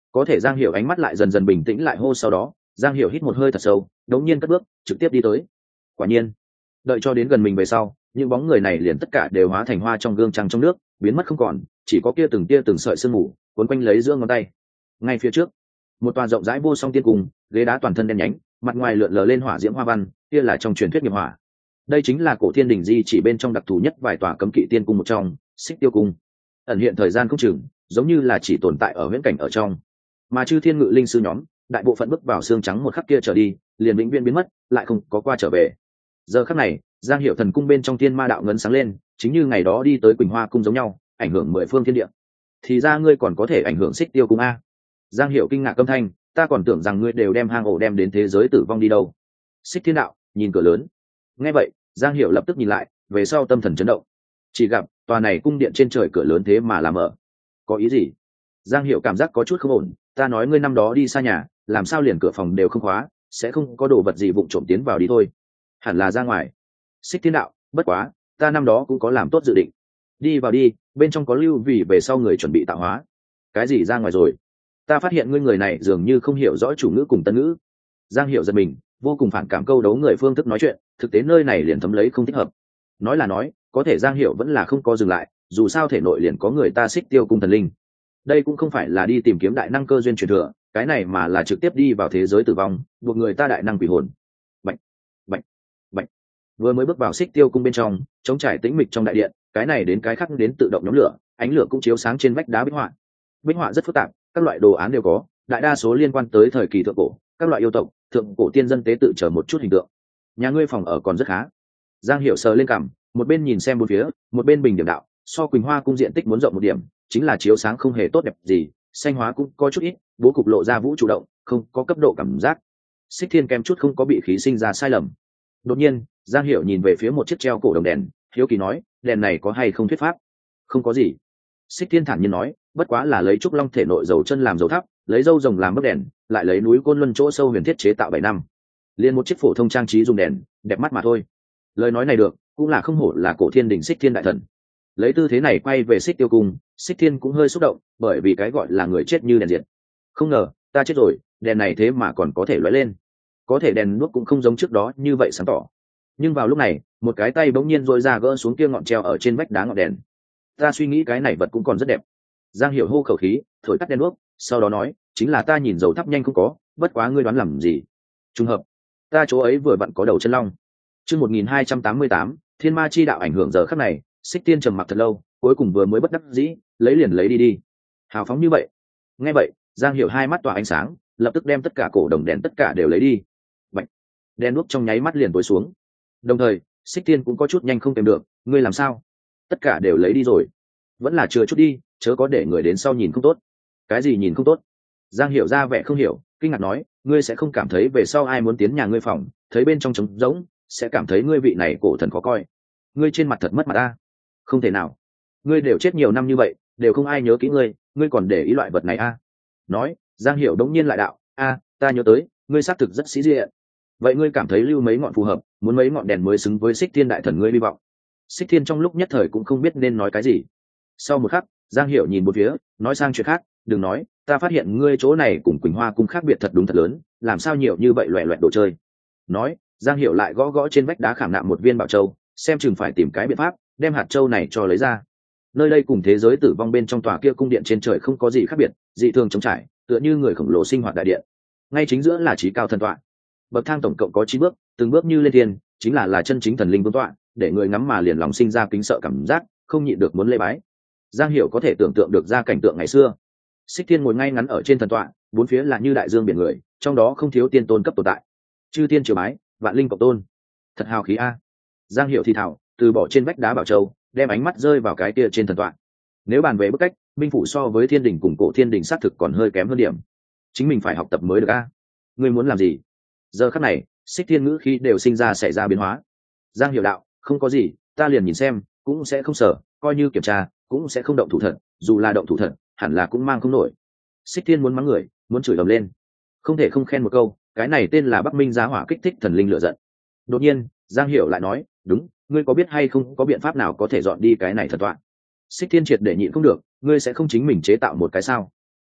có thể Giang Hiểu ánh mắt lại dần dần bình tĩnh lại, hô. Sau đó Giang Hiểu hít một hơi thật sâu, đống nhiên cất bước trực tiếp đi tới. Quả nhiên, đợi cho đến gần mình về sau, những bóng người này liền tất cả đều hóa thành hoa trong gương trăng trong nước, biến mất không còn, chỉ có kia từng sợi sương mù cuốn quanh lấy giữa ngón tay. Ngay phía trước, một tòa rộng rãi vô song tiên cung, ghế đá toàn thân đen nhánh, mặt ngoài lượn lờ lên hỏa diễm hoa văn, kia là trong truyền thuyết nghiệp hỏa. Đây chính là cổ thiên đình di chỉ bên trong đặc thù nhất vài tòa cấm kỵ tiên cung một trong, Xích Tiêu cung. Ẩn hiện thời gian không chừng, giống như là chỉ tồn tại ở huyễn cảnh ở trong. Mà chư thiên ngự linh sư nhóm, đại bộ phận bước vào xương trắng một khắc kia trở đi, liền vĩnh viễn biến mất, lại không có qua trở về. Giờ khắc này, Giang Hiểu thần cung bên trong thiên ma đạo ngấn sáng lên, chính như ngày đó đi tới Quỳnh Hoa cung giống nhau, ảnh hưởng mười phương thiên địa. Thì ra ngươi còn có thể ảnh hưởng Xích Tiêu cung a? Giang Hiểu kinh ngạc âm thanh, ta còn tưởng rằng ngươi đều đem hang ổ đem đến thế giới tử vong đi đâu. Xích Thiên đạo nhìn cửa lớn. Nghe vậy, Giang Hiểu lập tức nhìn lại, về sau tâm thần chấn động. Chỉ gặp tòa này cung điện trên trời cửa lớn thế mà làm mở. Có ý gì? Giang Hiểu cảm giác có chút không ổn, ta nói ngươi năm đó đi xa nhà, làm sao liền cửa phòng đều không khóa, sẽ không có đồ vật gì vụng trộm tiến vào đi thôi. Hẳn là ra ngoài. Xích Thiên đạo, bất quá, ta năm đó cũng có làm tốt dự định. Đi vào đi, bên trong có lưu vì về sau người chuẩn bị tạo hóa. Cái gì ra ngoài rồi? Ta phát hiện ngươi người này dường như không hiểu rõ chủ ngữ cùng tân ngữ. Giang Hiểu giật mình, vô cùng phản cảm câu đấu người phương thức nói chuyện, thực tế nơi này liền thấm lấy không thích hợp. Nói là nói, có thể Giang Hiểu vẫn là không có dừng lại, dù sao thể nội liền có người ta Xích Tiêu cung thần linh. Đây cũng không phải là đi tìm kiếm đại năng cơ duyên truyền thừa, cái này mà là trực tiếp đi vào thế giới tử vong, buộc người ta đại năng quỷ hồn. Bạch, bạch, bạch. Vừa mới bước vào Xích Tiêu cung bên trong, trống trải tĩnh mịch trong đại điện, cái này đến cái khác đến tự động nhóm lửa, ánh lửa cũng chiếu sáng trên vách đá bích họa. Bích họa rất phức tạp, các loại đồ án đều có, đại đa số liên quan tới thời kỳ thượng cổ, các loại yêu tộc, thượng cổ tiên dân tế tự chờ một chút hình tượng. Nhà ngươi phòng ở còn rất khá. Giang Hiểu sờ lên cằm, một bên nhìn xem bốn phía, một bên bình điểm đạo, so Quỳnh Hoa cung diện tích muốn rộng một điểm, chính là chiếu sáng không hề tốt đẹp gì, xanh hóa cũng có chút ít, bố cục lộ ra vũ chủ động, không có cấp độ cảm giác. Xích Thiên kém chút không có bị khí sinh ra sai lầm. Đột nhiên, Giang Hiểu nhìn về phía một chiếc treo cổ đồng đèn, hiếu kỳ nói, đèn này có hay không thuyết pháp? Không có gì. Xích Thiên thản nhiên nói, bất quá là lấy trúc long thể nội dầu chân làm dầu thắp, lấy dâu rồng làm bấc đèn, lại lấy núi Côn Luân chỗ sâu huyền thiết chế tạo 7 năm. Liên một chiếc phổ thông trang trí dùng đèn, đẹp mắt mà thôi. Lời nói này được, cũng là không hổ là cổ thiên đình Xích Thiên đại thần. Lấy tư thế này quay về Xích Tiêu cung, Xích Thiên cũng hơi xúc động, bởi vì cái gọi là người chết như đèn diệt. Không ngờ, ta chết rồi, đèn này thế mà còn có thể lóe lên. Có thể đèn đuốc cũng không giống trước đó như vậy sáng tỏ. Nhưng vào lúc này, một cái tay bỗng nhiên rỗi ra gỡ xuống kia ngọn treo ở trên vách đá ngọn đèn. Ta suy nghĩ cái này vật cũng còn rất đẹp. Giang Hiểu hô khẩu khí, thổi tắt đèn đuốc, sau đó nói, chính là ta nhìn dầu thắp nhanh không có, bất quá ngươi đoán làm gì? Trùng hợp, ta chỗ ấy vừa vặn có đầu chân long. Chương 1288, Thiên Ma chi đạo ảnh hưởng giờ khắc này, Xích Tiên trầm mặc thật lâu, cuối cùng vừa mới bất đắc dĩ, lấy liền lấy đi đi. Hào phóng như vậy. Nghe vậy, Giang Hiểu hai mắt tỏa ánh sáng, lập tức đem tất cả cổ đồng đèn tất cả đều lấy đi. Bạch. Đèn đuốc trong nháy mắt liền tối xuống. Đồng thời, Xích Tiên cũng có chút nhanh không tìm được, ngươi làm sao? Tất cả đều lấy đi rồi. Vẫn là chừa chút đi, chớ có để người đến sau nhìn không tốt. Cái gì nhìn không tốt? Giang Hiểu ra vẻ không hiểu, kinh ngạc nói, ngươi sẽ không cảm thấy về sau ai muốn tiến nhà ngươi phòng, thấy bên trong trống rỗng, sẽ cảm thấy ngươi vị này cổ thần khó coi. Ngươi trên mặt thật mất mặt ta. Không thể nào. Ngươi đều chết nhiều năm như vậy, đều không ai nhớ kỹ ngươi, ngươi còn để ý loại vật này a? Nói, Giang Hiểu đống nhiên lại đạo, ta nhớ tới, ngươi xác thực rất sĩ diện. Vậy ngươi cảm thấy lưu mấy ngọn phù hợp, muốn mấy ngọn đèn mới xứng với Xích Thiên đại thần ngươi hy vọng. Xích Thiên trong lúc nhất thời cũng không biết nên nói cái gì. Sau một khắc, Giang Hiểu nhìn một phía, nói sang chuyện khác, đừng nói, ta phát hiện ngươi chỗ này cùng Quỳnh Hoa cung khác biệt thật đúng thật lớn, làm sao nhiều như vậy loẻ loẹt đồ chơi. Nói, Giang Hiểu lại gõ gõ trên vách đá khảm nạm một viên bảo châu, xem chừng phải tìm cái biện pháp đem hạt châu này cho lấy ra. Nơi đây cùng thế giới tử vong bên trong tòa kia cung điện trên trời không có gì khác biệt, dị thường trống trải, tựa như người khổng lồ sinh hoạt đại điện. Ngay chính giữa là trí cao thần tọa, bậc thang tổng cộng có 9 bước, từng bước như lên thiên, chính là chân chính thần linh vương tọa, để người ngắm mà liền lòng sinh ra kính sợ cảm giác, không nhịn được muốn lễ bái. Giang Hiểu có thể tưởng tượng được ra cảnh tượng ngày xưa. Xích Thiên ngồi ngay ngắn ở trên thần tọa, bốn phía là như đại dương biển người, trong đó không thiếu tiên tôn cấp tồn tại. Chư tiên triều bái, vạn linh cộng tôn. Thật hào khí a. Giang Hiểu thì thào, từ bỏ trên vách đá bảo châu, đem ánh mắt rơi vào cái kia trên thần tọa. Nếu bàn về bức cách, minh phủ so với thiên đình cùng cổ thiên đình xác thực còn hơi kém hơn điểm. Chính mình phải học tập mới được a. Ngươi muốn làm gì? Giờ khắc này, Xích Thiên ngữ khí đều sinh ra xảy ra biến hóa. Giang Hiểu đạo, không có gì, ta liền nhìn xem, cũng sẽ không sợ, coi như kiểm tra, cũng sẽ không động thủ thật, dù là động thủ thật, hẳn là cũng mang không nổi. Xích Thiên muốn mắng người, muốn chửi ầm lên, không thể không khen một câu, cái này tên là Bắc Minh giá hỏa kích thích thần linh lửa giận. Đột nhiên, Giang Hiểu lại nói, đúng, ngươi có biết hay không có biện pháp nào có thể dọn đi cái này thần tọa? Xích Thiên triệt để nhịn không được, ngươi sẽ không chính mình chế tạo một cái sao?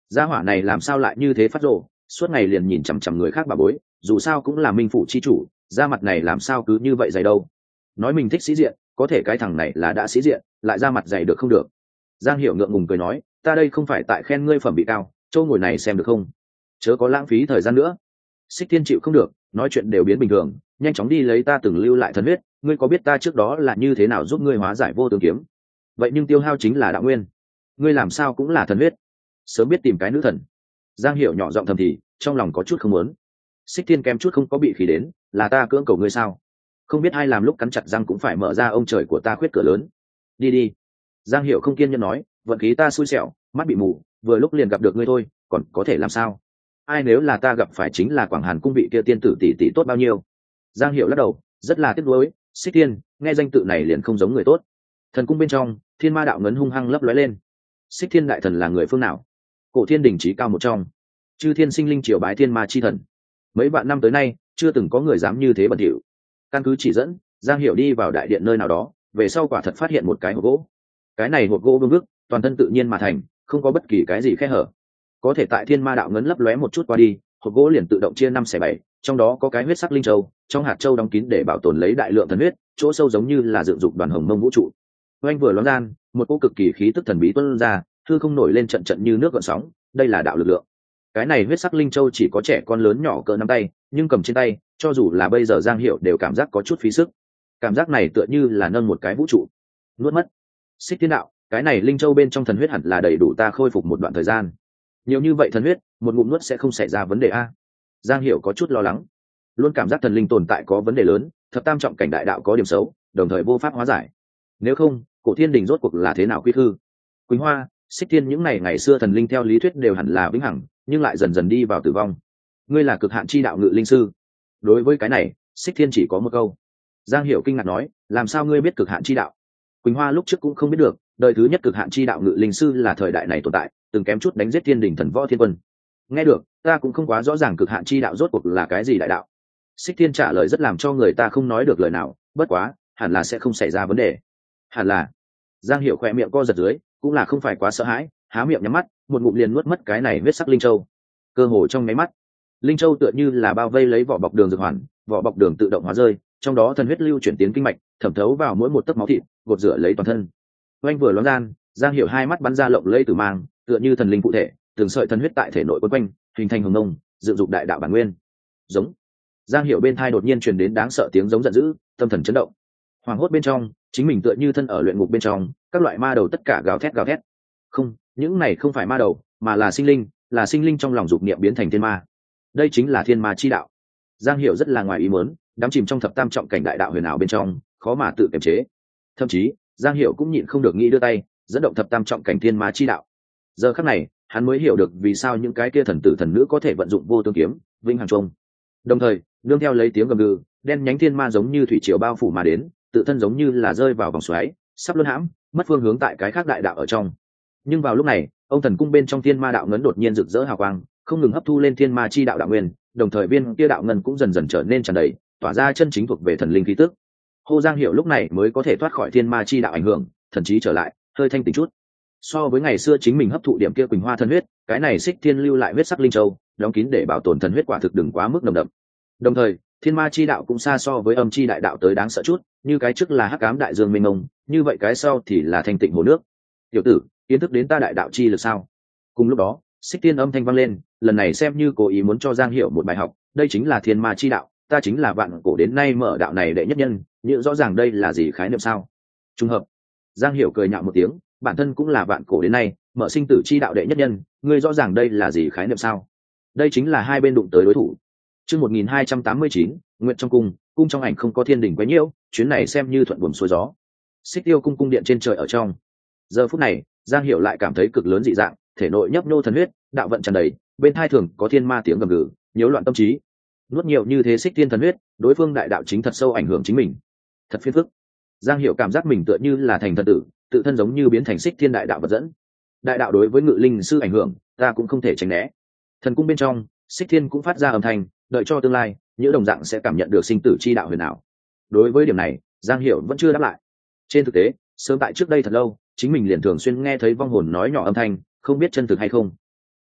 gia hỏa này làm sao lại như thế phát rồ, suốt ngày liền nhìn chằm chằm người khác bà bối, dù sao cũng là minh phủ chi chủ, da mặt này làm sao cứ như vậy dày đâu. Nói mình thích sĩ diện, có thể cái thằng này là đã sĩ diện lại da mặt dày được không được. Giang Hiểu ngượng ngùng cười nói, ta đây không phải tại khen ngươi phẩm bị cao, châu ngồi này xem được không, chớ có lãng phí thời gian nữa. Xích Thiên chịu không được, nói chuyện đều biến bình thường, nhanh chóng đi lấy ta từng lưu lại thần huyết, ngươi có biết ta trước đó là như thế nào giúp ngươi hóa giải vô tướng kiếm? Vậy nhưng tiêu hao chính là đạo nguyên, ngươi làm sao cũng là thần huyết, sớm biết tìm cái nữ thần. Giang Hiểu nhỏ giọng thầm thì, trong lòng có chút không muốn. Xích Thiên kém chút không có bị khí đến, là ta cưỡng cầu ngươi sao? Không biết ai làm lúc cắn chặt răng cũng phải mở ra ông trời của ta khuyết cửa lớn. Đi đi. Giang Hiểu không kiên nhẫn nói, vận khí ta xui xẻo, mắt bị mù, vừa lúc liền gặp được ngươi thôi, còn có thể làm sao? Ai nếu là ta gặp phải chính là Quảng Hàn cung vị kia tiên tử tỷ tỷ tốt bao nhiêu. Giang Hiểu lắc đầu, rất là tiếc nuối. Xích Thiên, nghe danh tự này liền không giống người tốt. Thần cung bên trong, Thiên Ma đạo ngấn hung hăng lấp lóe lên. Xích Thiên đại thần là người phương nào? Cổ Thiên đỉnh trí cao một trong, chư thiên sinh linh triều bái thiên ma chi thần. Mấy vạn năm tới nay, chưa từng có người dám như thế bẩn thỉu. Căn cứ chỉ dẫn, Giang Hiểu đi vào đại điện nơi nào đó, về sau quả thật phát hiện một cái hộp gỗ. Cái này hộp gỗ vương vức, toàn thân tự nhiên mà thành, không có bất kỳ cái gì khe hở. Có thể tại thiên ma đạo ngấn lấp lóe một chút qua đi, hộp gỗ liền tự động chia 5/7, trong đó có cái huyết sắc linh châu, trong hạt châu đóng kín để bảo tồn lấy đại lượng thần huyết, chỗ sâu giống như là dựng dục đoàn hồng mông vũ trụ. Oanh vừa loáng gian, một cỗ cực kỳ khí tức thần bí tuôn ra, hư không nổi lên trận trận như nước gợn sóng, đây là đạo lực lượng. Cái này huyết sắc linh châu chỉ có trẻ con lớn nhỏ cỡ nắm tay, nhưng cầm trên tay, cho dù là bây giờ Giang Hiểu đều cảm giác có chút phí sức. Cảm giác này tựa như là nâng một cái vũ trụ. Nuốt mất. Xích Thiên đạo, cái này linh châu bên trong thần huyết hẳn là đầy đủ ta khôi phục một đoạn thời gian. Nhiều như vậy thần huyết, một ngụm nuốt sẽ không xảy ra vấn đề a. Giang Hiểu có chút lo lắng, luôn cảm giác thần linh tồn tại có vấn đề lớn, thập tam trọng cảnh đại đạo có điểm xấu, đồng thời vô pháp hóa giải. Nếu không, Cổ Thiên Đình rốt cuộc là thế nào quy hư? Quỳnh Hoa, Xích Thiên những ngày xưa thần linh theo lý thuyết đều hẳn là vĩnh hằng, nhưng lại dần dần đi vào tử vong. Ngươi là cực hạn chi đạo ngự linh sư. Đối với cái này, Xích Thiên chỉ có một câu. Giang Hiểu kinh ngạc nói, làm sao ngươi biết cực hạn chi đạo? Quỳnh Hoa lúc trước cũng không biết được, đời thứ nhất cực hạn chi đạo ngự linh sư là thời đại này tồn tại, từng kém chút đánh giết Thiên Đình thần võ thiên quân. Nghe được, ta cũng không quá rõ ràng cực hạn chi đạo rốt cuộc là cái gì đại đạo. Xích Thiên trả lời rất làm cho người ta không nói được lời nào, bất quá, hẳn là sẽ không xảy ra vấn đề. Hẳn là. Giang Hiểu khỏe miệng co giật dưới, cũng là không phải quá sợ hãi, há miệng nhắm mắt, một ngụm liền nuốt mất cái này huyết sắc linh châu. Cơ hồ trong mấy mắt, linh châu tựa như là bao vây lấy vỏ bọc đường dược hoàn, vỏ bọc đường tự động hóa rơi, trong đó thần huyết lưu chuyển tiến kinh mạch, thẩm thấu vào mỗi một tấc máu thịt, gột rửa lấy toàn thân. Oanh vừa loáng gian, Giang Hiểu hai mắt bắn ra lộng lẫy tử mang, tựa như thần linh cụ thể, từng sợi thần huyết tại thể nội quấn quanh, hình thành hồng nông, dựng dục đại đạo bản nguyên. Giống. Giang Hiểu bên thai đột nhiên truyền đến đáng sợ tiếng giống giận dữ, tâm thần chấn động. Hoàng hốt bên trong, chính mình tựa như thân ở luyện ngục bên trong, các loại ma đầu tất cả gào thét gào thét. Không, những này không phải ma đầu, mà là sinh linh trong lòng dục niệm biến thành thiên ma. Đây chính là thiên ma chi đạo. Giang Hiểu rất là ngoài ý muốn, đắm chìm trong thập tam trọng cảnh đại đạo huyền ảo bên trong, khó mà tự kiềm chế. Thậm chí, Giang Hiểu cũng nhịn không được nghĩ đưa tay dẫn động thập tam trọng cảnh thiên ma chi đạo. Giờ khắc này, hắn mới hiểu được vì sao những cái kia thần tử thần nữ có thể vận dụng vô tương kiếm, vinh hằng trung. Đồng thời, nương theo lấy tiếng gầm gừ, đen nhánh thiên ma giống như thủy triều bao phủ mà đến, tự thân giống như là rơi vào vòng xoáy, sắp luân hãm, mất phương hướng tại cái khác đại đạo ở trong. Nhưng vào lúc này, ông thần cung bên trong thiên ma đạo ngấn đột nhiên rực rỡ hào quang, không ngừng hấp thu lên thiên ma chi đạo đạo nguyên, đồng thời viên kia đạo ngân cũng dần dần trở nên tràn đầy, tỏa ra chân chính thuộc về thần linh khí tức. Hồ Giang Hiểu lúc này mới có thể thoát khỏi thiên ma chi đạo ảnh hưởng, thần trí trở lại, hơi thanh tỉnh chút. So với ngày xưa chính mình hấp thụ điểm kia Quỳnh Hoa thần huyết, cái này Xích Thiên lưu lại huyết sắc linh châu, đóng kín để bảo tồn thần huyết quả thực đừng quá mức nồng đậm. Đồng thời, thiên ma chi đạo cũng xa so với âm chi đại đạo tới đáng sợ chút, như cái trước là hắc ám đại dương mênh mông, như vậy cái sau thì là thanh tịnh hồ nước. Tiểu tử, kiến thức đến ta đại đạo chi lực sao? Cùng lúc đó, Xích Thiên âm thanh vang lên, lần này xem như cố ý muốn cho Giang Hiểu một bài học, đây chính là thiên ma chi đạo, ta chính là vạn cổ đến nay mở đạo này đệ nhất nhân, nhưng rõ ràng đây là gì khái niệm sao? Trùng hợp. Giang Hiểu cười nhạo một tiếng, bản thân cũng là vạn cổ đến nay mở sinh tử chi đạo đệ nhất nhân, ngươi rõ ràng đây là gì khái niệm sao? Đây chính là hai bên đụng tới đối thủ. Chương 1289, nguyện trong cung, cung trong ảnh không có thiên đình quấy nhiễu, chuyến này xem như thuận buồm xuôi gió. Xích Tiêu cung cung điện trên trời ở trong. Giờ phút này, Giang Hiểu lại cảm thấy cực lớn dị dạng, thể nội nhấp nhô thần huyết, đạo vận tràn đầy, bên tai thường có thiên ma tiếng gầm gừ, nhiễu loạn tâm trí. Nuốt nhiều như thế Xích Thiên thần huyết, đối phương đại đạo chính thật sâu ảnh hưởng chính mình. Thật phiền phức. Giang Hiểu cảm giác mình tựa như là thành thần tử, tự thân giống như biến thành Xích Thiên đại đạo vật dẫn. Đại đạo đối với ngự linh sư ảnh hưởng, ta cũng không thể tránh né. Thần cung bên trong, Xích Thiên cũng phát ra âm thanh, đợi cho tương lai, những đồng dạng sẽ cảm nhận được sinh tử chi đạo huyền ảo. Đối với điểm này, Giang Hiểu vẫn chưa đáp lại. Trên thực tế, sớm tại trước đây thật lâu, chính mình liền thường xuyên nghe thấy vong hồn nói nhỏ âm thanh, không biết chân thực hay không.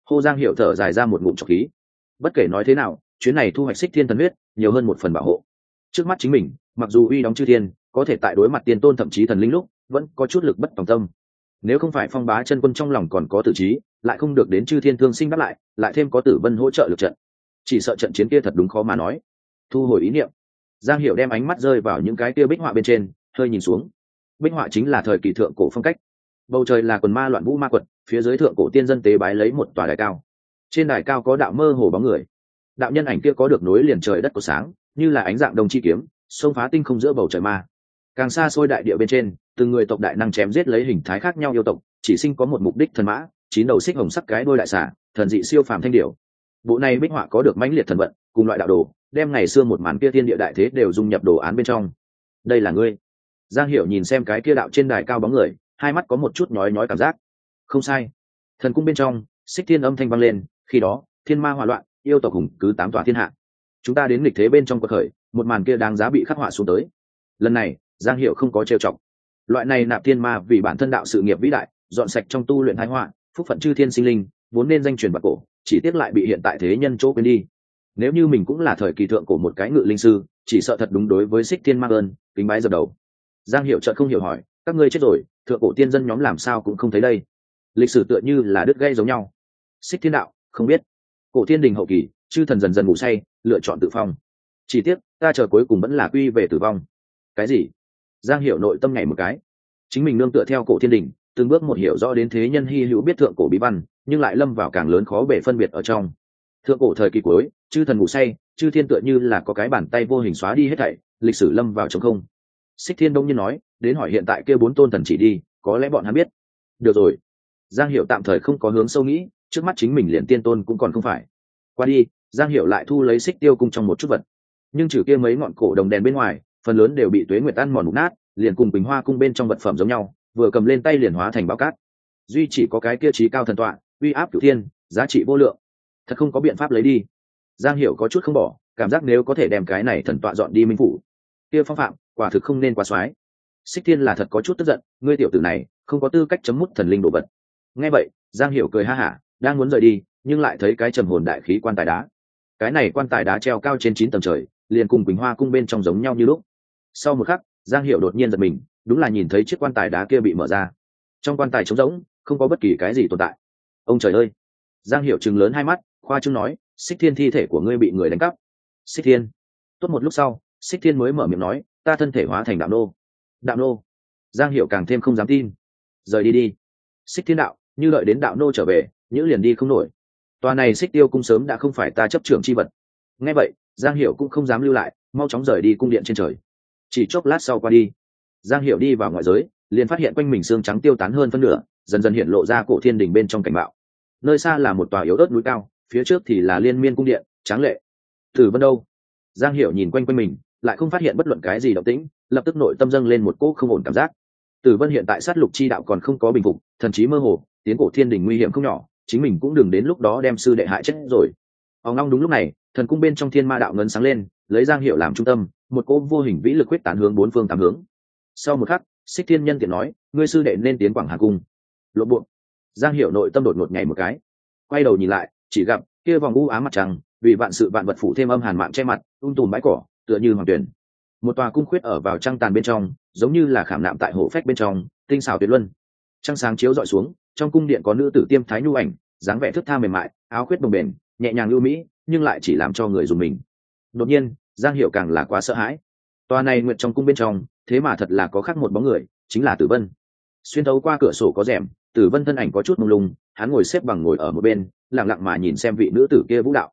Hô Giang Hiểu thở dài ra một ngụm trọc khí. Bất kể nói thế nào, chuyến này thu hoạch xích thiên thần huyết nhiều hơn một phần bảo hộ. Trước mắt chính mình, mặc dù uy đóng chư thiên, có thể tại đối mặt tiên tôn thậm chí thần linh lúc vẫn có chút lực bất tòng tâm. Nếu không phải Phong Bá chân quân trong lòng còn có tử trí, lại không được đến chư thiên thương sinh đáp lại thêm có Tử Vân hỗ trợ lực trận, chỉ sợ trận chiến kia thật đúng khó mà nói. Thu hồi ý niệm, Giang Hiểu đem ánh mắt rơi vào những cái kia bích họa bên trên, hơi nhìn xuống. Bích họa chính là thời kỳ thượng cổ phong cách. Bầu trời là quần ma loạn vũ ma quật, phía dưới thượng cổ tiên dân tế bái lấy một tòa đài cao. Trên đài cao có đạo mơ hồ bóng người. Đạo nhân ảnh kia có được nối liền trời đất của sáng, như là ánh dạng đồng chi kiếm, xông phá tinh không giữa bầu trời ma. Càng xa xôi đại địa bên trên, từng người tộc đại năng chém giết lấy hình thái khác nhau yêu tộc, chỉ sinh có một mục đích thần mã, chín đầu xích hồng sắc cái đôi đại xà, thần dị siêu phàm thanh điểu. Bộ này bích họa có được mãnh liệt thần vận, cùng loại đạo đồ, đem ngày xưa một màn kia thiên địa đại thế đều dung nhập đồ án bên trong. Đây là ngươi. Giang Hiểu nhìn xem cái kia đạo trên đài cao bóng người, hai mắt có một chút nhói nhói cảm giác. Không sai. Thần cung bên trong, xích thiên âm thanh vang lên, khi đó, thiên ma hỏa loạn, yêu tộc hùng cứ 8 tòa thiên hạ. Chúng ta đến nghịch thế bên trong quật khởi, một màn kia đáng giá bị khắc họa xuống tới. Lần này, Giang Hiểu không có trêu chọc. Loại này nạp thiên ma vì bản thân đạo sự nghiệp vĩ đại, dọn sạch trong tu luyện thái họa, phúc phận chư thiên sinh linh, vốn nên danh truyền bạc cổ, chỉ tiếc lại bị hiện tại thế nhân chỗ quên đi. Nếu như mình cũng là thời kỳ thượng cổ một cái ngự linh sư, chỉ sợ thật đúng đối với xích thiên ma ơn, kính bái dập đầu. Giang Hiểu chợt không hiểu hỏi, các ngươi chết rồi, thượng cổ tiên dân nhóm làm sao cũng không thấy đây. Lịch sử tựa như là đứt gãy giống nhau. Xích thiên đạo, không biết. Cổ thiên đình hậu kỳ, chư thần dần dần ngủ say, lựa chọn tự phong. Chỉ tiếc, ta chờ cuối cùng vẫn là quy về tử vong. Cái gì? Giang Hiểu nội tâm nhảy một cái. Chính mình nương tựa theo cổ thiên đình, từng bước một hiểu rõ đến thế nhân hy hữu biết thượng cổ bí văn, nhưng lại lâm vào càng lớn khó bề phân biệt ở trong. Thượng cổ thời kỳ cuối, chư thần ngủ say, chư thiên tựa như là có cái bàn tay vô hình xóa đi hết thảy, lịch sử lâm vào trống không. Xích Thiên đông nhiên nói, đến hỏi hiện tại kia 4 tôn thần chỉ đi, có lẽ bọn hắn biết. Được rồi. Giang Hiểu tạm thời không có hướng sâu nghĩ, trước mắt chính mình liền tiên tôn cũng còn không phải. Qua đi, Giang Hiểu lại thu lấy Xích Tiêu cung trong một chút vật, nhưng trừ kia mấy ngọn cổ đồng đèn bên ngoài, phần lớn đều bị tuế nguyệt ăn mòn mục nát, liền cùng Bình Hoa cung bên trong vật phẩm giống nhau, vừa cầm lên tay liền hóa thành bão cát. Duy chỉ có cái kia trí cao thần tọa, uy áp cửu thiên, giá trị vô lượng, thật không có biện pháp lấy đi. Giang Hiểu có chút không bỏ, cảm giác nếu có thể đem cái này thần tọa dọn đi minh phủ, kia phong phạm quả thực không nên quá xoái. Xích Thiên là thật có chút tức giận, ngươi tiểu tử này không có tư cách chấm mút thần linh đồ vật. Nghe vậy, Giang Hiểu cười ha hả, đang muốn rời đi, nhưng lại thấy cái trầm hồn đại khí quan tài đá. Cái này quan tài đá treo cao trên 9 tầng trời, liền cùng Quỳnh Hoa cung bên trong giống nhau như lúc. Sau một khắc, Giang Hiểu đột nhiên giật mình, đúng là nhìn thấy chiếc quan tài đá kia bị mở ra. Trong quan tài trống rỗng, không có bất kỳ cái gì tồn tại. Ông trời ơi! Giang Hiểu trừng lớn hai mắt, khoa trương nói, Xích Thiên thi thể của ngươi bị người đánh cắp. Xích Thiên? Tốt một lúc sau, Xích Thiên mới mở miệng nói, ta thân thể hóa thành đạo nô. Đạo nô? Giang Hiểu càng thêm không dám tin. Rời đi đi. Xích Thiên đạo, như đợi đến đạo nô trở về, nhữ liền đi không nổi. Tòa này Xích Tiêu cung sớm đã không phải ta chấp trưởng chi vật. Nghe vậy, Giang Hiểu cũng không dám lưu lại, mau chóng rời đi cung điện trên trời. Chỉ chốc lát sau qua đi, Giang Hiểu đi vào ngoại giới, liền phát hiện quanh mình xương trắng tiêu tán hơn phân nửa, dần dần hiện lộ ra cổ thiên đình bên trong cảnh bạo. Nơi xa là một tòa yếu ớt núi cao, phía trước thì là liên miên cung điện, tráng lệ. Tử Vân đâu? Giang Hiểu nhìn quanh quanh mình, lại không phát hiện bất luận cái gì động tĩnh, lập tức nội tâm dâng lên một cỗ không ổn cảm giác. Tử Vân hiện tại sát lục chi đạo còn không có bình phục, thần trí mơ hồ, tiến cổ thiên đình nguy hiểm không nhỏ, chính mình cũng đừng đến lúc đó đem sư đệ hại chết rồi. Ông long đúng lúc này, thần cung bên trong thiên ma đạo ngấn sáng lên, lấy Giang Hiểu làm trung tâm, một cỗ vô hình vĩ lực huyết tán hướng 4 phương 8 hướng. Sau một khắc, Xích Thiên nhân tiện nói, ngươi sư đệ nên tiến Quảng Hà cung. Lộ bộ. Giang Hiểu nội tâm đột ngột nhảy một cái, quay đầu nhìn lại, chỉ gặp kia vòng u ám mặt trăng, vì vạn sự vạn vật phủ thêm âm hàn mạng che mặt, tùm bãi cỏ, tựa như hoàng tuyển. Một tòa cung khuyết ở vào trăng tàn bên trong, giống như là khảm nạm tại hổ phách bên trong, tinh xảo tuyệt luân. Trăng sáng chiếu dọi xuống, trong cung điện có nữ tử tiêm thái nhu ảnh, dáng vẻ thướt tha mềm mại, áo khuyết đồng bền, nhẹ nhàng ưu mỹ, nhưng lại chỉ làm cho người dùng mình. Đột nhiên, Giang Hiểu càng là quá sợ hãi. Tòa này nguyện trong cung bên trong, thế mà thật là có khác một bóng người, chính là Tử Vân. Xuyên thấu qua cửa sổ có rèm, Tử Vân thân ảnh có chút mông lung, hắn ngồi xếp bằng ngồi ở một bên, lặng lặng mà nhìn xem vị nữ tử kia vũ đạo.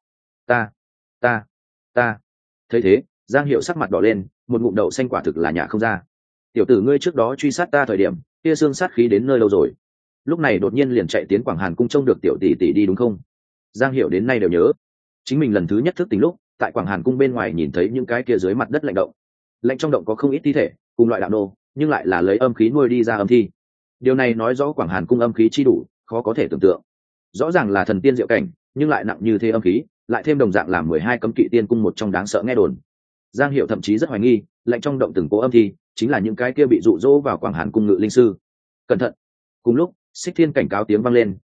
Ta. Thấy thế, Giang Hiểu sắc mặt đỏ lên, một ngụm đậu xanh quả thực là nhả không ra. Tiểu tử ngươi trước đó truy sát ta thời điểm, kia xương sát khí đến nơi lâu rồi. Lúc này đột nhiên liền chạy tiến Quảng Hàn cung trông được tiểu tỷ tỷ đi đúng không? Giang Hiểu đến nay đều nhớ, chính mình lần thứ nhất thức tỉnh lúc, tại Quảng Hàn cung bên ngoài nhìn thấy những cái kia dưới mặt đất lạnh động. Lạnh trong động có không ít thi thể, cùng loại đạo nô, nhưng lại là lấy âm khí nuôi đi ra âm thi. Điều này nói rõ Quảng Hàn cung âm khí chi đủ, khó có thể tưởng tượng. Rõ ràng là thần tiên diệu cảnh, nhưng lại nặng như thế âm khí, lại thêm đồng dạng làm 12 cấm kỵ tiên cung một trong đáng sợ nghe đồn. Giang Hiểu thậm chí rất hoài nghi, lạnh trong động từng cố âm thi, chính là những cái kia bị dụ dỗ vào Quảng Hàn cung ngự linh sư. Cẩn thận! Cùng lúc, Xích Thiên cảnh cáo tiếng vang lên,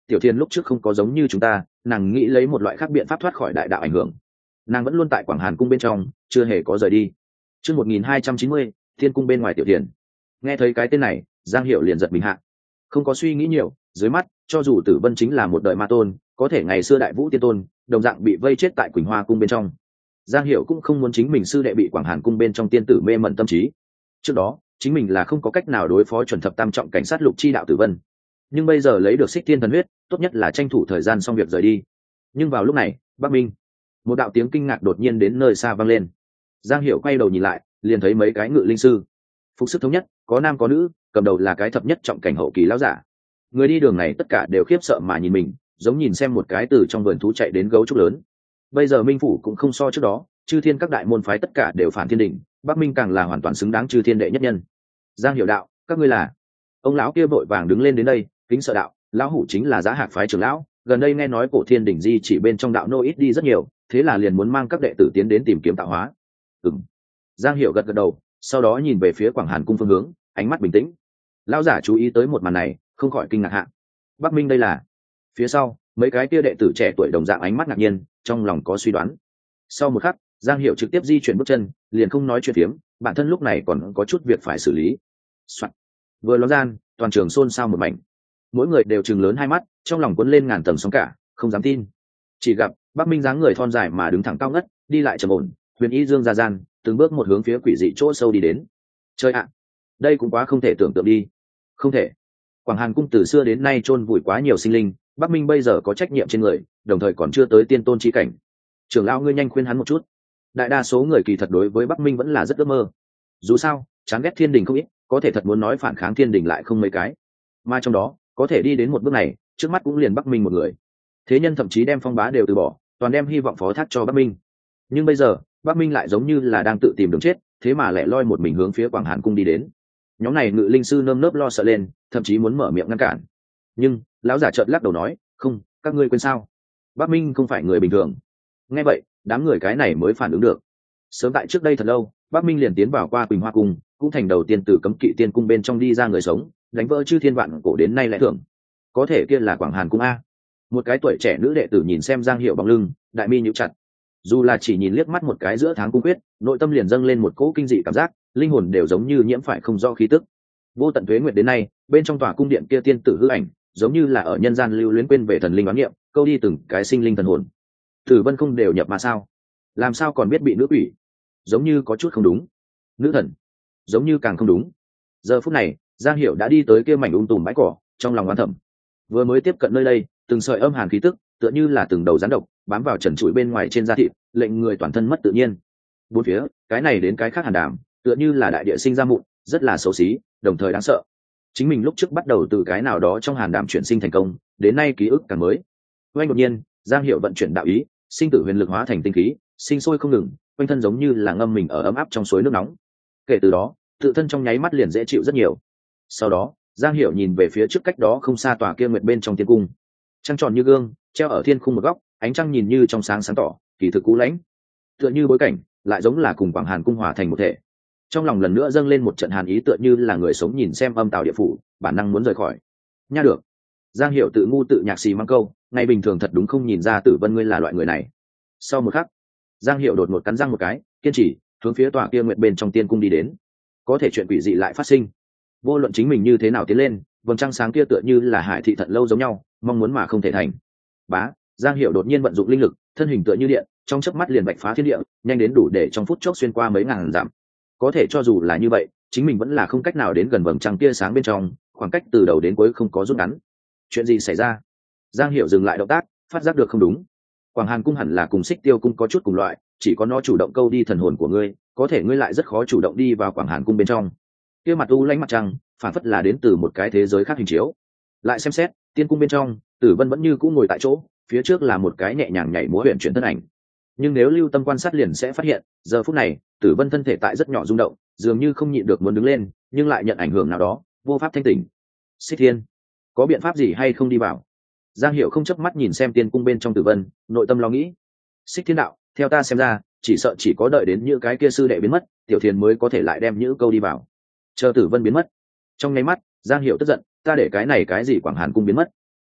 tiểu thiên lúc trước không có giống như chúng ta, nàng nghĩ lấy một loại khác biện pháp thoát khỏi đại đạo ảnh hưởng. Nàng vẫn luôn tại Quảng Hàn cung bên trong, chưa hề có rời đi. Chương 1290, Thiên cung bên ngoài tiểu thiền. Nghe thấy cái tên này, Giang Hiểu liền giật mình hạ. Không có suy nghĩ nhiều, dưới mắt, cho dù Tử Vân chính là một đời ma tôn, có thể ngày xưa Đại Vũ Tiên Tôn, đồng dạng bị vây chết tại Quỳnh Hoa cung bên trong. Giang Hiểu cũng không muốn chính mình sư đệ bị Quảng Hàn cung bên trong tiên tử mê mẩn tâm trí. Trước đó, chính mình là không có cách nào đối phó chuẩn thập tam trọng cảnh sát lục chi đạo Tử Vân. Nhưng bây giờ lấy được Xích Thiên thần huyết, tốt nhất là tranh thủ thời gian xong việc rời đi. Nhưng vào lúc này, Bắc Minh, một đạo tiếng kinh ngạc đột nhiên đến nơi xa vang lên. Giang Hiểu quay đầu nhìn lại, liền thấy mấy cái ngự linh sư, phục sức thống nhất, có nam có nữ, cầm đầu là cái thập nhất trọng cảnh hậu kỳ lão giả. Người đi đường này tất cả đều khiếp sợ mà nhìn mình, giống nhìn xem một cái từ trong vườn thú chạy đến gấu trúc lớn. Bây giờ Minh phủ cũng không so trước đó, chư thiên các đại môn phái tất cả đều phản thiên đỉnh, Bắc Minh càng là hoàn toàn xứng đáng chư thiên đệ nhất nhân. Giang Hiểu đạo, các ngươi là? Ông lão kia vội vàng đứng lên đến đây, kính sợ đạo, lão hủ chính là Giá Hạc phái trưởng lão, gần đây nghe nói cổ thiên đỉnh di chỉ bên trong đạo nô ít đi rất nhiều, thế là liền muốn mang các đệ tử tiến đến tìm kiếm tạo hóa. Ừm. Giang Hiểu gật gật đầu, sau đó nhìn về phía Quảng Hàn cung phương hướng, ánh mắt bình tĩnh. Lão giả chú ý tới một màn này, không khỏi kinh ngạc hạ. Bắc Minh đây là? Phía sau, mấy cái kia đệ tử trẻ tuổi đồng dạng ánh mắt ngạc nhiên, trong lòng có suy đoán. Sau một khắc, Giang Hiểu trực tiếp di chuyển bước chân, liền không nói chuyện phiếm, bản thân lúc này còn có chút việc phải xử lý. Soạn. Vừa ló gian, toàn trường xôn xao một mảnh. Mỗi người đều trừng lớn hai mắt, trong lòng cuốn lên ngàn tầng sóng cả, không dám tin. Chỉ gặp Bắc Minh dáng người thon dài mà đứng thẳng cao ngất, đi lại trầm ổn, huyền ý dương ra gian, từng bước một hướng phía quỷ dị chỗ sâu đi đến. Chơi ạ, đây cũng quá không thể tưởng tượng đi. Không thể. Quảng Hàn cung từ xưa đến nay chôn vùi quá nhiều sinh linh, Bắc Minh bây giờ có trách nhiệm trên người, đồng thời còn chưa tới tiên tôn chi cảnh. Trưởng lão ngươi nhanh khuyên hắn một chút. Đại đa số người kỳ thật đối với Bắc Minh vẫn là rất ước mơ. Dù sao, chán ghét thiên đình không ít, có thể thật muốn nói phản kháng thiên đình lại không mấy cái. Mà trong đó, có thể đi đến một bước này, trước mắt cũng liền Bắc Minh một người. Thế nhân thậm chí đem Phong Bá đều từ bỏ, toàn đem hy vọng phó thác cho Bắc Minh. Nhưng bây giờ, Bắc Minh lại giống như là đang tự tìm đường chết, thế mà lại loi một mình hướng phía Quảng Hàn cung đi đến. Nhóm này ngự linh sư nơm nớp lo sợ lên, thậm chí muốn mở miệng ngăn cản. Nhưng lão giả chợt lắc đầu nói, không, các ngươi quên sao? Bắc Minh không phải người bình thường. Nghe vậy, đám người cái này mới phản ứng được. Sớm tại trước đây thật lâu, Bắc Minh liền tiến vào qua Quỳnh Hoa cung, cũng thành đầu tiên từ cấm kỵ tiên cung bên trong đi ra người sống, đánh vỡ chư thiên vạn cổ đến nay lẽ thường. Có thể kia là Quảng Hàn cung a? Một cái tuổi trẻ nữ đệ tử nhìn xem Giang Hiểu bóng lưng, đại mi nhíu chặt. Dù là chỉ nhìn liếc mắt một cái giữa tháng cung quyết, nội tâm liền dâng lên một cỗ kinh dị cảm giác, linh hồn đều giống như nhiễm phải không rõ khí tức. Vô tận tuế nguyệt đến nay, bên trong tòa cung điện kia tiên tử hư ảnh, giống như là ở nhân gian lưu luyến quên về thần linh đoán niệm, câu đi từng cái sinh linh thần hồn. Tử Vân không đều nhập mà sao? Làm sao còn biết bị nữ quỷ? Giống như có chút không đúng. Nữ thần, giống như càng không đúng. Giờ phút này, Giang Hiểu đã đi tới kia mảnh tùm bãi cỏ, trong lòng oán thầm. Vừa mới tiếp cận nơi đây, từng sợi âm hàn khí tức, tựa như là từng đầu rắn độc, bám vào trần trụi bên ngoài trên da thịt, lệnh người toàn thân mất tự nhiên. Bốn phía, cái này đến cái khác hàn đảm, tựa như là đại địa sinh ra mụn, rất là xấu xí, đồng thời đáng sợ. Chính mình lúc trước bắt đầu từ cái nào đó trong hàn đảm chuyển sinh thành công, đến nay ký ức càng mới. Quanh đột nhiên, Giang Hiểu vận chuyển đạo ý, sinh tử huyền lực hóa thành tinh khí, sinh sôi không ngừng, quanh thân giống như là ngâm mình ở ấm áp trong suối nước nóng. Kể từ đó, tự thân trong nháy mắt liền dễ chịu rất nhiều. Sau đó, Giang Hiểu nhìn về phía trước cách đó không xa tòa kia nguyệt bên trong tiên cung. Trăng tròn như gương, treo ở thiên khung một góc, ánh trăng nhìn như trong sáng sáng tỏ, kỳ thực cũ lãnh. Tựa như bối cảnh, lại giống là cùng Quảng Hàn cung hòa thành một thể. Trong lòng lần nữa dâng lên một trận hàn ý, tựa như là người sống nhìn xem âm tào địa phủ, bản năng muốn rời khỏi. Nha được. Giang Hiểu tự ngu tự nhạc xì mang câu, ngày bình thường thật đúng không nhìn ra Tử Vân ngươi là loại người này. Sau một khắc, Giang Hiểu đột ngột cắn răng một cái, kiên trì hướng phía tòa kia nguyệt bên trong tiên cung đi đến. Có thể chuyện quỷ dị lại phát sinh. Vô luận chính mình như thế nào tiến lên, vầng trăng sáng kia tựa như là hải thị thận lâu giống nhau, mong muốn mà không thể thành. Bá, Giang Hiểu đột nhiên vận dụng linh lực, thân hình tựa như điện, trong chớp mắt liền bạch phá thiên địa, nhanh đến đủ để trong phút chốc xuyên qua mấy ngàn dặm. Có thể cho dù là như vậy, chính mình vẫn là không cách nào đến gần vầng trăng kia sáng bên trong, khoảng cách từ đầu đến cuối không có rút ngắn. Chuyện gì xảy ra? Giang Hiểu dừng lại động tác, phát giác được không đúng. Quảng Hàn cung hẳn là cùng Xích Tiêu cung có chút cùng loại, chỉ có nó chủ động câu đi thần hồn của ngươi, có thể ngươi lại rất khó chủ động đi vào Quảng Hàn cung bên trong. Kia mặt u lãnh mặt trăng, phản phất là đến từ một cái thế giới khác hình chiếu. Lại xem xét, tiên cung bên trong, Tử Vân vẫn như cũ ngồi tại chỗ, phía trước là một cái nhẹ nhàng nhảy múa huyền chuyển thân ảnh. Nhưng nếu lưu tâm quan sát liền sẽ phát hiện, giờ phút này, Tử Vân thân thể tại rất nhỏ rung động, dường như không nhịn được muốn đứng lên, nhưng lại nhận ảnh hưởng nào đó, vô pháp thanh tỉnh. Xích Thiên, có biện pháp gì hay không đi vào? Giang Hiểu không chớp mắt nhìn xem tiên cung bên trong Tử Vân, nội tâm lo nghĩ. Xích Thiên đạo, theo ta xem ra, chỉ sợ chỉ có đợi đến những cái kia sư đệ biến mất, Tiểu Thiền mới có thể lại đem những câu đi vào. Chờ Tử Vân biến mất. Trong nháy mắt, Giang Hiểu tức giận, ta để cái này cái gì Quảng Hàn cung biến mất?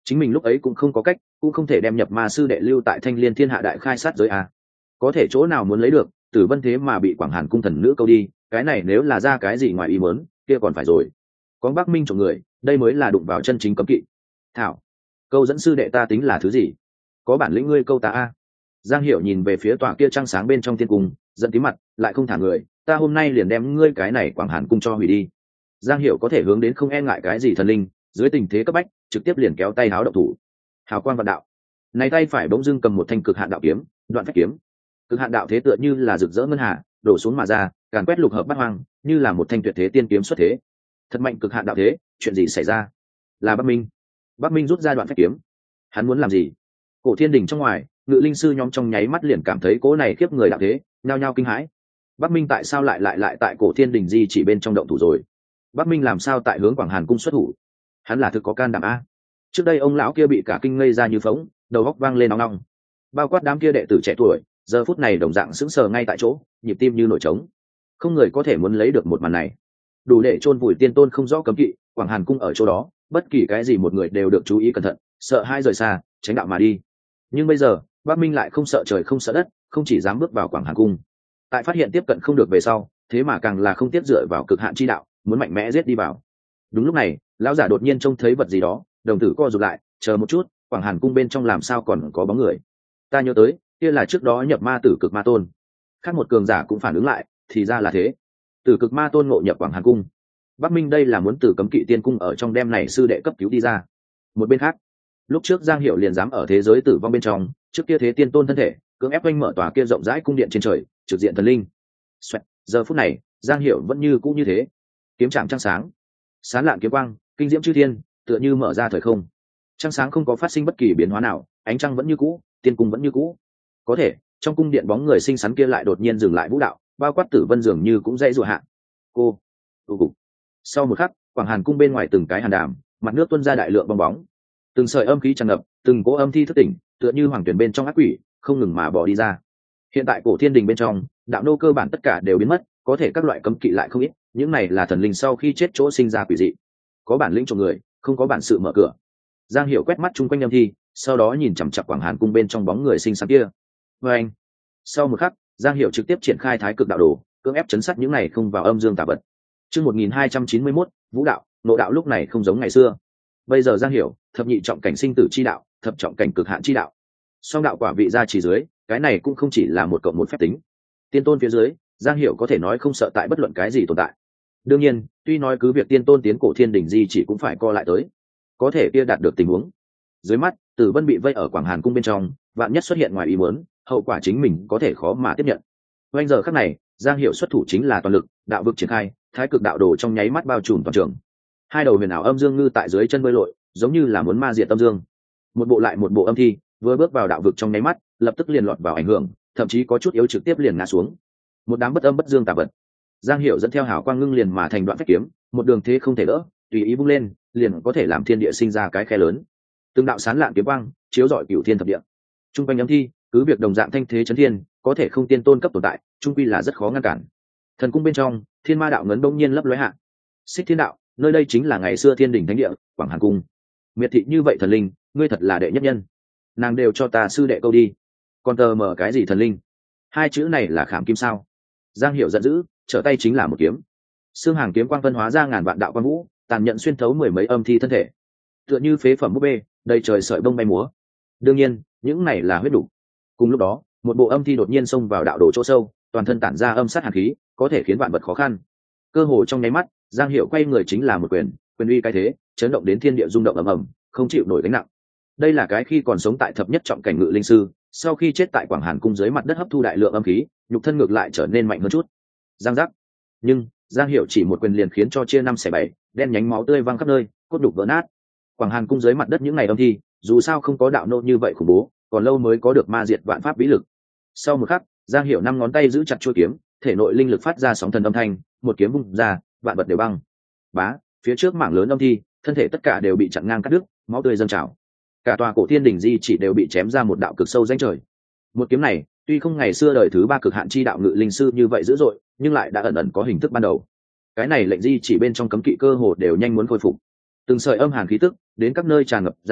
chính mình lúc ấy cũng không có cách, cũng không thể đem nhập ma sư đệ lưu tại Thanh Liên Thiên Hạ đại khai sát giới a. Có thể chỗ nào muốn lấy được, Tử Vân thế mà bị Quảng Hàn cung thần nữ câu đi, cái này nếu là ra cái gì ngoài ý muốn, kia còn phải rồi. Có Bắc Minh trộm người, đây mới là đụng vào chân chính cấm kỵ. Thảo, câu dẫn sư đệ ta tính là thứ gì? Có bản lĩnh ngươi câu ta a. Giang Hiểu nhìn về phía tòa kia trăng sáng bên trong thiên cung, giận tí mặt, lại không thả người, ta hôm nay liền đem ngươi cái này Quảng Hàn cung cho hủy đi. Giang Hiểu có thể hướng đến không e ngại cái gì thần linh, dưới tình thế cấp bách, trực tiếp liền kéo tay háo động thủ. Hào quang vạn đạo. Này tay phải bỗng dưng cầm một thanh cực hạn đạo kiếm, đoạn phách kiếm. Cực hạn đạo thế tựa như là rực rỡ ngân hà, đổ xuống mà ra, càn quét lục hợp bát hoang, như là một thanh tuyệt thế tiên kiếm xuất thế. Thật mạnh cực hạn đạo thế, chuyện gì xảy ra? Là Bắc Minh. Bắc Minh rút ra đoạn phách kiếm. Hắn muốn làm gì? Cổ Thiên Đình trong ngoài, ngự linh sư nhóm trong nháy mắt liền cảm thấy cỗ này khiếp người đạo thế, nhao nhao kinh hãi. Bắc Minh tại sao lại tại Cổ Thiên Đình di chỉ bên trong động thủ rồi? Bắc Minh làm sao tại hướng Quảng Hàn cung xuất thủ? Hắn là thực có can đảm a. Trước đây ông lão kia bị cả kinh ngây ra như phóng, đầu óc vang lên nong nong. Bao quát đám kia đệ tử trẻ tuổi, giờ phút này đồng dạng sững sờ ngay tại chỗ, nhịp tim như nổi trống. Không người có thể muốn lấy được một màn này. Đủ để chôn vùi tiên tôn không rõ cấm kỵ, Quảng Hàn cung ở chỗ đó, bất kỳ cái gì một người đều được chú ý cẩn thận, sợ hai rời xa, tránh đạo mà đi. Nhưng bây giờ, Bắc Minh lại không sợ trời không sợ đất, không chỉ dám bước vào Quảng Hàn cung. Tại phát hiện tiếp cận không được về sau, thế mà càng là không tiếp dựa vào cực hạn chi đạo, muốn mạnh mẽ giết đi vào. Đúng lúc này, lão giả đột nhiên trông thấy vật gì đó, đồng tử co rụt lại, chờ một chút, Quảng Hàn cung bên trong làm sao còn có bóng người? Ta nhớ tới, kia là trước đó nhập ma tử cực ma tôn. Khác một cường giả cũng phản ứng lại, thì ra là thế. Tử cực ma tôn ngộ nhập Quảng Hàn cung. Bắc Minh đây là muốn từ cấm kỵ tiên cung ở trong đem này sư đệ cấp cứu đi ra. Một bên khác, lúc trước Giang Hiểu liền dám ở thế giới tử vong bên trong, trước kia thế tiên tôn thân thể, cưỡng ép oanh mở tòa kia rộng rãi cung điện trên trời, trực diện thần linh. Xoẹt, giờ phút này, Giang Hiểu vẫn như cũ như thế, kiếm trạm trăng sáng, sáng lạn kiếm quang, kinh diễm chư thiên, tựa như mở ra thời không. Trăng sáng không có phát sinh bất kỳ biến hóa nào, ánh trăng vẫn như cũ, tiên cung vẫn như cũ. Có thể, trong cung điện bóng người xinh xắn kia lại đột nhiên dừng lại vũ đạo, bao quát Tử Vân dường như cũng dãy rủa hạ. Cô, cục. Sau một khắc, Quảng Hàn cung bên ngoài từng cái hàn đàm, mặt nước tuôn ra đại lượng bong bóng, từng sợi âm khí tràn ngập, từng cỗ âm thi thức tỉnh, tựa như hoàng tuyển bên trong ác quỷ, không ngừng mà bỏ đi ra. Hiện tại Cổ Thiên Đình bên trong, đạo nô cơ bản tất cả đều biến mất, có thể các loại cấm kỵ lại không ít, những này là thần linh sau khi chết chỗ sinh ra quỷ dị. Có bản lĩnh trộm người, không có bản sự mở cửa. Giang Hiểu quét mắt chung quanh âm thi, sau đó nhìn chằm chằm Quảng Hàn cung bên trong bóng người xinh xắn kia. Và anh, sau một khắc, Giang Hiểu trực tiếp triển khai Thái Cực đạo đồ, cưỡng ép chấn sát những này không vào âm dương tà vật. Chương 1291, Vũ đạo, Nộ đạo lúc này không giống ngày xưa. Bây giờ Giang Hiểu, thập nhị trọng cảnh sinh tử chi đạo, thập trọng cảnh cực hạn chi đạo. Song đạo quả vị gia chỉ dưới, cái này cũng không chỉ là một cộng một phép tính. Tiên tôn phía dưới, Giang Hiểu có thể nói không sợ tại bất luận cái gì tồn tại. Đương nhiên, tuy nói cứ việc tiên tôn tiến Cổ Thiên Đình gì chỉ cũng phải co lại tới, có thể kia đạt được tình huống. Dưới mắt, Tử Vân bị vây ở Quảng Hàn cung bên trong, vạn nhất xuất hiện ngoài ý muốn, hậu quả chính mình có thể khó mà tiếp nhận. Bây giờ khắc này, Giang Hiểu xuất thủ chính là toàn lực, đạo vực triển khai, Thái Cực đạo đồ trong nháy mắt bao trùm toàn trường. Hai đầu huyền ảo âm dương ngư tại dưới chân bơi lội, giống như là muốn ma diệt âm dương. Một bộ lại một bộ âm thi, vừa bước vào đạo vực trong nháy mắt, lập tức liền lọt vào ảnh hưởng, thậm chí có chút yếu trực tiếp liền ngã xuống. Một đám bất âm bất dương tà vật. Giang Hiểu dẫn theo hào quang ngưng liền mà thành đoạn phách kiếm, một đường thế không thể đỡ, tùy ý vung lên, liền có thể làm thiên địa sinh ra cái khe lớn. Từng đạo sán lạn kiếm quang, chiếu rọi cửu thiên thập địa. Trung quanh âm thi, cứ việc đồng dạng thanh thế chấn thiên, có thể không tiên tôn cấp tồn tại, trung quy là rất khó ngăn cản. Thần cung bên trong, Thiên Ma đạo ngấn đông nhiên lấp lóe hạ. Xích Thiên đạo, nơi đây chính là ngày xưa Thiên Đình thánh địa, Quảng Hàn cung. Miệt thị như vậy thần linh, ngươi thật là đệ nhất nhân. Nàng đều cho ta sư đệ câu đi. Còn tờ mở cái gì thần linh? Hai chữ này là khảm kim sao? Giang Hiểu giận dữ, trở tay chính là một kiếm. Xương hàng kiếm quang phân hóa ra ngàn vạn đạo quang vũ, tàn nhận xuyên thấu mười mấy âm thi thân thể. Tựa như phế phẩm búp bê, đầy trời sợi bông bay múa. Đương nhiên, những này là huyết đủ. Cùng lúc đó, một bộ âm thi đột nhiên xông vào đạo đồ chỗ sâu, toàn thân tản ra âm sát hàn khí, có thể khiến vạn vật khó khăn. Cơ hồ trong nháy mắt, Giang Hiểu quay người chính là một quyền, quyền uy cái thế, chấn động đến thiên địa rung động ầm ầm, không chịu nổi gánh nặng. Đây là cái khi còn sống tại thập nhất trọng cảnh ngự linh sư, sau khi chết tại Quảng Hàn cung dưới mặt đất hấp thu đại lượng âm khí, nhục thân ngược lại trở nên mạnh hơn chút. Giang giác. Nhưng Giang Hiểu chỉ một quyền liền khiến cho chia năm xẻ bảy, đen nhánh máu tươi văng khắp nơi, cốt đục vỡ nát. Quảng Hàn cung dưới mặt đất những ngày âm thi, dù sao không có đạo nô như vậy khủng bố, còn lâu mới có được ma diệt vạn pháp vĩ lực. Sau một khắc, Giang Hiểu năm ngón tay giữ chặt chuôi kiếm, thể nội linh lực phát ra sóng thần âm thanh, một kiếm vung ra, vạn vật đều băng. Bá, phía trước mảng lớn âm thi, thân thể tất cả đều bị chặn ngang cắt đứt, máu tươi dâng trào. Cả tòa Cổ Thiên Đình di chỉ đều bị chém ra một đạo cực sâu rãnh trời. Một kiếm này, tuy không ngày xưa đời thứ ba cực hạn chi đạo ngự linh sư như vậy dữ dội, nhưng lại đã ẩn ẩn có hình thức ban đầu. Cái này lệnh di chỉ bên trong cấm kỵ cơ hồ đều nhanh muốn khôi phục. Từng sợi âm hàn khí tức đến các nơi tràn ngập ra,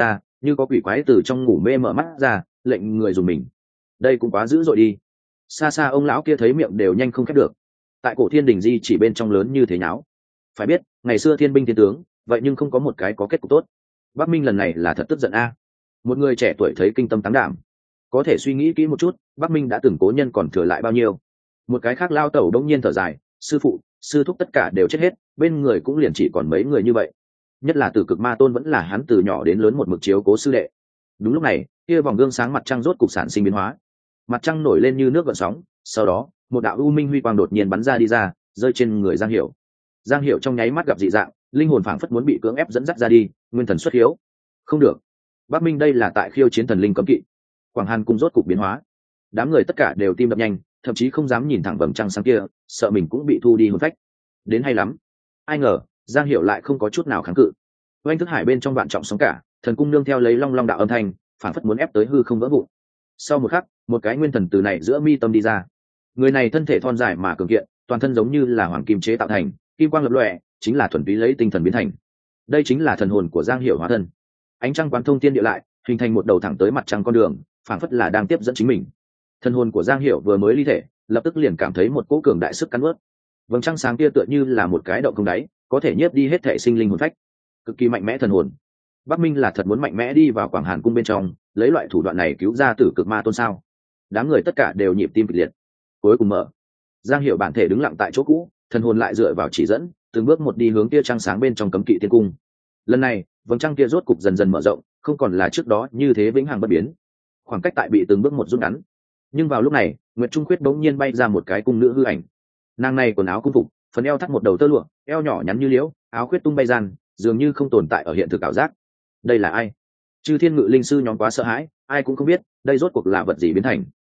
như có quỷ quái từ trong ngủ mê mở mắt ra, lệnh người dùng mình. Đây cũng quá dữ dội đi. Xa xa ông lão kia thấy miệng đều nhanh không khép được. Tại cổ thiên đình di chỉ bên trong lớn như thế nháo. Phải biết ngày xưa thiên binh thiên tướng, vậy nhưng không có một cái có kết cục tốt. Bắc Minh lần này là thật tức giận a. Một người trẻ tuổi thấy kinh tâm táng đảm, có thể suy nghĩ kỹ một chút, Bắc Minh đã từng cố nhân còn thừa lại bao nhiêu. Một cái khác lao tẩu đông nhiên thở dài, sư phụ sư thúc tất cả đều chết hết, bên người cũng liền chỉ còn mấy người như vậy. Nhất là Tử Cực Ma Tôn vẫn là hắn từ nhỏ đến lớn một mực chiếu cố sư đệ. Đúng lúc này, kia vòng gương sáng mặt trăng rốt cục sản sinh biến hóa. Mặt trăng nổi lên như nước gợn sóng, sau đó một đạo u minh huy quang đột nhiên bắn ra đi ra, rơi trên người Giang Hiểu. Giang Hiểu trong nháy mắt gặp dị dạng, linh hồn phảng phất muốn bị cưỡng ép dẫn dắt ra đi, nguyên thần xuất hiếu. Không được, Bắc Minh đây là tại khiêu chiến thần linh cấm kỵ. Quảng Hàn cung rốt cục biến hóa, đám người tất cả đều tim đập nhanh, thậm chí không dám nhìn thẳng vầng trăng sáng kia, sợ mình cũng bị thu đi hồn phách. Đến hay lắm. Ai ngờ Giang Hiểu lại không có chút nào kháng cự. Oanh thức hải bên trong vạn trọng sóng cả, thần cung nương theo lấy long long đạo âm thanh, phảng phất muốn ép tới hư không vỡ vụn. Sau một khắc, một cái nguyên thần từ này giữa mi tâm đi ra. Người này thân thể thon dài mà cường kiện, toàn thân giống như là hoàng kim chế tạo thành, kim quang lập lòe, chính là thuần túy lấy tinh thần biến thành. Đây chính là thần hồn của Giang Hiểu hóa thân. Ánh trăng quán thông thiên địa lại, hình thành một đầu thẳng tới mặt trăng con đường, phảng phất là đang tiếp dẫn chính mình. Thần hồn của Giang Hiểu vừa mới ly thể, lập tức liền cảm thấy một cỗ cường đại sức cắn nuốt. Vầng trăng sáng kia tựa như là một cái động không đáy, có thể nhiếp đi hết thể sinh linh hồn phách. Cực kỳ mạnh mẽ thần hồn. Bắc Minh là thật muốn mạnh mẽ đi vào Quảng Hàn cung bên trong, lấy loại thủ đoạn này cứu ra Tử Cực Ma Tôn sao? Đám người tất cả đều nhịp tim kịch liệt. Cuối cùng mở. Giang Hiểu bản thể đứng lặng tại chỗ cũ, thần hồn lại dựa vào chỉ dẫn, từng bước một đi hướng kia trăng sáng bên trong cấm kỵ tiên cung. Lần này, vầng trăng kia rốt cục dần dần mở rộng, không còn là trước đó như thế vĩnh hằng bất biến. Khoảng cách tại bị từng bước một rút ngắn. Nhưng vào lúc này, Nguyệt Trung Khuyết bỗng nhiên bay ra một cái cung nữ hư ảnh. Nàng này quần áo cung phục, phần eo thắt một đầu tơ lụa, eo nhỏ nhắn như liễu, áo khuyết tung bay gian, dường như không tồn tại ở hiện thực ảo giác. Đây là ai? Chư Thiên Ngự Linh sư nhóm quá sợ hãi, ai cũng không biết, đây rốt cuộc là vật gì biến thành.